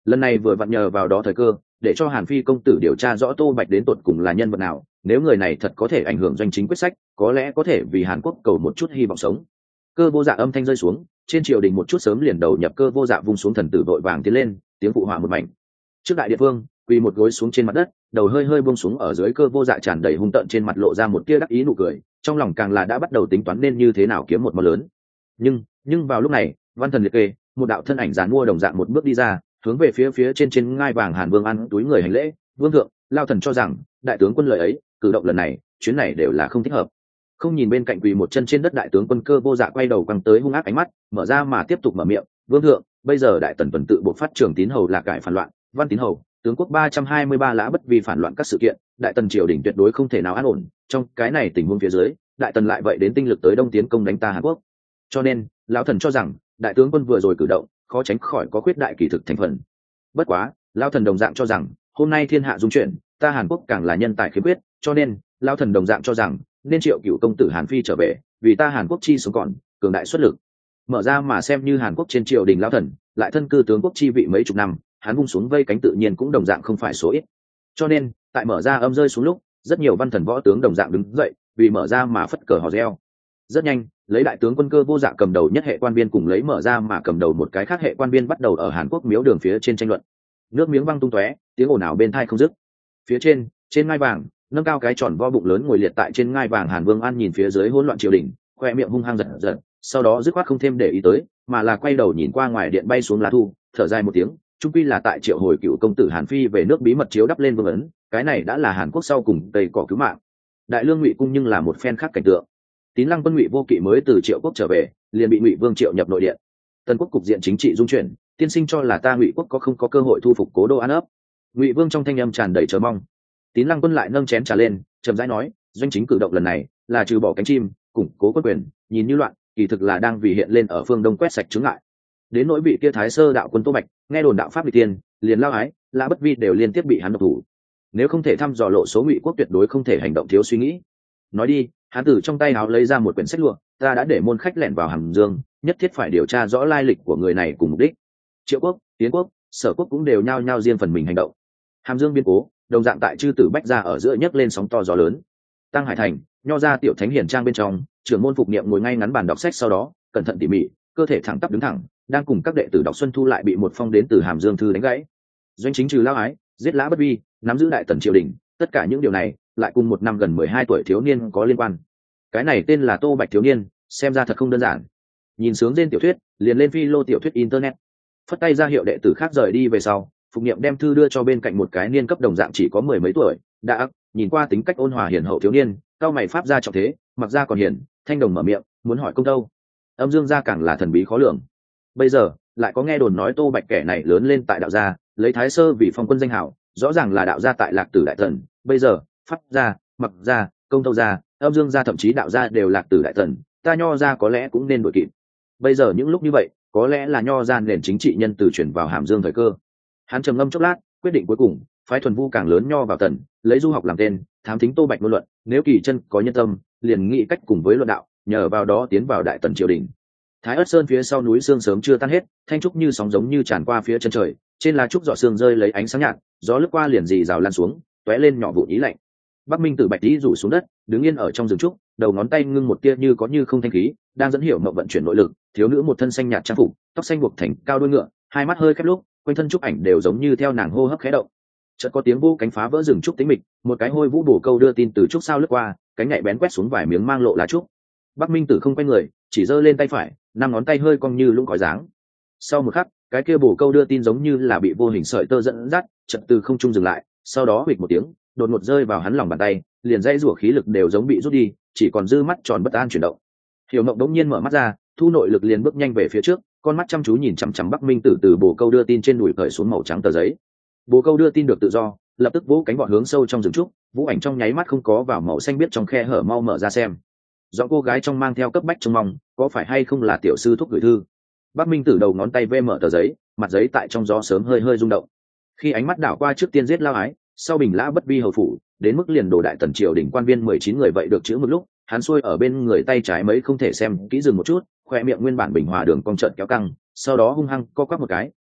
lần này vừa vặn nhờ vào đó thời cơ để cho Hàn Phi công tử điều tra rõ Tô Bạch đến tột cùng là nhân vật nào, nếu người này thật có thể ảnh hưởng doanh chính quyết sách, có lẽ có thể vì Hàn Quốc cầu một chút hy vọng sống. Cơ Vô Dạ âm thanh rơi xuống, trên triều đình một chút sớm liền đầu nhập Cơ Vô Dạ vung xuống thần tử vội vàng tiến lên, tiếng phụ họa một mảnh. Trước đại địa vương, quỳ một gối xuống trên mặt đất, đầu hơi hơi buông xuống ở dưới Cơ Vô Dạ tràn đầy hung tợn trên mặt lộ ra một tia đắc ý nụ cười, trong lòng càng là đã bắt đầu tính toán nên như thế nào kiếm một món lớn. Nhưng, nhưng vào lúc này, văn thần liệt kê, một đạo thân ảnh giàn mua đồng dạng một bước đi ra, hướng về phía phía trên trên ngai vàng Hàn Vương ăn túi người hành lễ, "Vương thượng, lao thần cho rằng, đại tướng quân lời ấy, cử động lần này, chuyến này đều là không thích hợp." Không nhìn bên cạnh quỳ một chân trên đất đại tướng quân Cơ Vô Dạ quay đầu quăng tới hung ác ánh mắt, mở ra mà tiếp tục mở miệng, "Vương thượng, bây giờ đại tần tuần tự buộc phát Trường Tín hầu là cải phản loạn, Văn Tín hầu, tướng quốc ba trăm hai mươi ba lã bất vi phản loạn các sự kiện, đại tần triều đình tuyệt đối không thể nào an ổn, trong cái này tình huống phía dưới, đại tần lại vậy đến tinh lực tới đông tiến công đánh ta Hàn Quốc. Cho nên, lão thần cho rằng, đại tướng quân vừa rồi cử động, khó tránh khỏi có khuyết đại kỳ thực thành phần. Bất quá, lão thần đồng dạng cho rằng, hôm nay thiên hạ dung chuyển, ta Hàn Quốc càng là nhân tài khiếm khuyết, cho nên, lão thần đồng dạng cho rằng, nên triệu cựu công tử Hàn Phi trở về, vì ta Hàn Quốc chi sống còn, cường đại xuất lực." Mở ra mà xem như Hàn Quốc trên triều đình lão thần, lại thân cư tướng quốc chi vị mấy chục năm, hắn vung xuống vây cánh tự nhiên cũng đồng dạng không phải số ít. Cho nên, tại mở ra âm rơi xuống lúc, rất nhiều văn thần võ tướng đồng dạng đứng dậy, vì mở ra mà phất cờ hò reo. Rất nhanh, lấy đại tướng quân Cơ Vô Dạ cầm đầu nhất hệ quan viên cùng lấy mở ra mà cầm đầu một cái khác hệ quan viên bắt đầu ở Hàn Quốc miếu đường phía trên tranh luận. Nước miếng văng tung tóe, tiếng ồn ào bên tai không dứt. Phía trên, trên ngai vàng, nâng cao cái tròn vo bụng lớn ngồi liệt tại trên ngai vàng Hàn Vương An nhìn phía dưới hỗn loạn triều đình, khoe miệng hung hăng giật giật, sau đó dứt khoát không thêm để ý tới, mà là quay đầu nhìn qua ngoài điện bay xuống lá thu, thở dài một tiếng, chung quy là tại triệu hồi cựu công tử Hàn Phi về nước bí mật chiếu đắp lên vương ấn, cái này đã là Hàn Quốc sau cùng tây cỏ cứu mạng. Đại lương Ngụy cung nhưng là một phen khác cảnh tượng. Tín Lăng quân Ngụy Vô Kỵ mới từ Triệu quốc trở về, liền bị Ngụy Vương triệu nhập nội điện. Tần quốc cục diện chính trị dung chuyển, tiên sinh cho là ta Ngụy quốc có không có cơ hội thu phục cố đô An ấp. Ngụy Vương trong thanh âm tràn đầy chờ mong. Tín Lăng quân lại nâng chén trà lên, chậm rãi nói, doanh chính cử động lần này là trừ bỏ cánh chim, củng cố quân quyền, nhìn như loạn, kỳ thực là đang vì hiện lên ở phương đông quét sạch chướng ngại. Đến nỗi vị kia Thái Sơ đạo quân Tô Bạch, nghe đồn đạo pháp bị tiên, liền lao ái, Lã Bất Vi đều liên tiếp bị hắn độc thủ. Nếu không thể thăm dò lộ số Ngụy quốc tuyệt đối không thể hành động thiếu suy nghĩ. Nói đi, hắn từ trong tay áo lấy ra một quyển sách lụa, ta đã để môn khách lẻn vào Hàm Dương, nhất thiết phải điều tra rõ lai lịch của người này cùng mục đích. Triệu quốc, Tiến quốc, Sở quốc cũng đều nhao nhao riêng phần mình hành động. Hàm Dương biên cố, đồng dạng tại chư tử bách gia ở giữa nhấc lên sóng to gió lớn. Tăng Hải thành, nho ra tiểu thánh hiển trang bên trong, trưởng môn Phục Niệm ngồi ngay ngắn bàn đọc sách, sau đó cẩn thận tỉ mỉ, cơ thể thẳng tắp đứng thẳng, đang cùng các đệ tử đọc Xuân Thu lại bị một phong đến từ Hàm Dương thư đánh gãy. Doanh chính trừ lao ái, giết Lã Bất Vi, nắm giữ đại tần triều đình, tất cả những điều này lại cùng một năm gần mười hai tuổi thiếu niên có liên quan. Cái này tên là Tô Bạch thiếu niên, xem ra thật không đơn giản. Nhìn sướng trên tiểu thuyết, liền lên phi lô tiểu thuyết internet. Phất tay ra hiệu đệ tử khác rời đi về sau, Phục Niệm đem thư đưa cho bên cạnh một cái niên cấp đồng dạng chỉ có mười mấy tuổi, đã nhìn qua tính cách ôn hòa hiền hậu thiếu niên, cao mày pháp ra trọng thế, mặc ra còn hiền, thanh đồng mở miệng, muốn hỏi công đâu. Âm Dương gia càng là thần bí khó lường. Bây giờ lại có nghe đồn nói Tô Bạch kẻ này lớn lên tại đạo gia, lấy Thái Sơ vì phong quân danh hảo, rõ ràng là đạo gia tại Lạc Tử đại thần. Bây giờ pháp gia, mặc gia, công tâu gia, Âm Dương gia thậm chí đạo gia đều Lạc Tử đại thần, ta nho gia có lẽ cũng nên đổi kịp. Bây giờ những lúc như vậy, có lẽ là nho gia nền chính trị nhân từ chuyển vào Hàm Dương thời cơ. Hắn trầm ngâm chốc lát, quyết định cuối cùng phái thuần vu càng lớn nho vào tần, lấy du học làm tên, thám thính Tô Bạch ngôn luận, nếu Kỳ chân có nhân tâm, liền nghĩ cách cùng với luận đạo, nhờ vào đó tiến vào đại tần triều đình. Thái Ất Sơn phía sau núi sương sớm chưa tan hết, thanh trúc như sóng giống như tràn qua phía chân trời, trên lá trúc giọt sương rơi lấy ánh sáng nhạt, gió lướt qua liền rì rào lan xuống, tóe lên nhỏ vụn ý lạnh. Bắc Minh Tử Bạch tí rủ xuống đất, đứng yên ở trong rừng trúc, đầu ngón tay ngưng một tia như có như không thanh khí, đang dẫn hiểu mộng vận chuyển nội lực. Thiếu nữ một thân xanh nhạt trang phục, tóc xanh buộc thành cao đuôi ngựa, hai mắt hơi khép lúc, quanh thân trúc ảnh đều giống như theo nàng hô hấp khẽ động. Chợt có tiếng vô cánh phá vỡ rừng trúc tĩnh mịch, một cái hôi vũ bổ câu đưa tin từ trúc sao lướt qua, cánh nhạy bén quét xuống vài miếng mang lộ lá trúc. Bắc Minh Tử không quay người, chỉ giơ lên tay phải, năm ngón tay hơi cong như lũng còi dáng. Sau một khắc, cái kia bổ câu đưa tin giống như là bị vô hình sợi tơ dẫn dắt, chợt từ không trung dừng lại, sau đó huỵch một tiếng, đột ngột rơi vào hắn lòng bàn tay, liền dãy rủa khí lực đều giống bị rút đi, chỉ còn dư mắt tròn bất an chuyển động. Hiểu Mộng đống nhiên mở mắt ra, thu nội lực liền bước nhanh về phía trước, con mắt chăm chú nhìn chằm chằm Bắc Minh Tử từ bổ câu đưa tin trên đùi cởi xuống màu trắng tờ giấy. Bổ câu đưa tin được tự do, lập tức vỗ cánh vọt hướng sâu trong rừng trúc, vũ ảnh trong nháy mắt không có vào màu xanh biết trong khe hở mau mở ra xem. Giọng cô gái trong mang theo cấp bách trông mong, có phải hay không là tiểu sư thúc gửi thư. Bắc Minh Tử đầu ngón tay vê mở tờ giấy, mặt giấy tại trong gió sớm hơi hơi rung động. Khi ánh mắt đảo qua trước tiên giết lao ái, sau bình Lã Bất Vi hầu phủ, đến mức liền đồ đại tần triều đỉnh quan viên mười chín người vậy được chữ một lúc, hắn xuôi ở bên người tay trái mấy không thể xem kỹ dừng một chút, khoe miệng nguyên bản bình hòa đường cong trợn kéo căng, sau đó hung hăng co quắp một cái,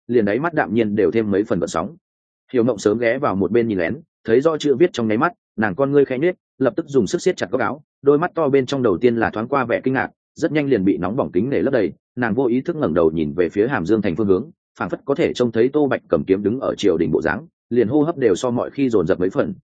liền đáy mắt đạm nhiên đều thêm mấy phần vận sóng. Hiểu Mộng sớm ghé vào một bên nhìn lén, thấy do chữ viết trong nháy mắt, nàng con ngươi khẽ nhếch, lập tức dùng sức siết chặt góc áo, đôi mắt to bên trong đầu tiên là thoáng qua vẻ kinh ngạc, rất nhanh liền bị nóng bỏng kính nể lấp đầy. Nàng vô ý thức ngẩng đầu nhìn về phía Hàm Dương thành phương hướng, phảng phất có thể trông thấy Tô Bạch cầm kiếm đứng ở triều đình bộ dáng, liền hô hấp đều so mọi khi dồn dập mấy phần,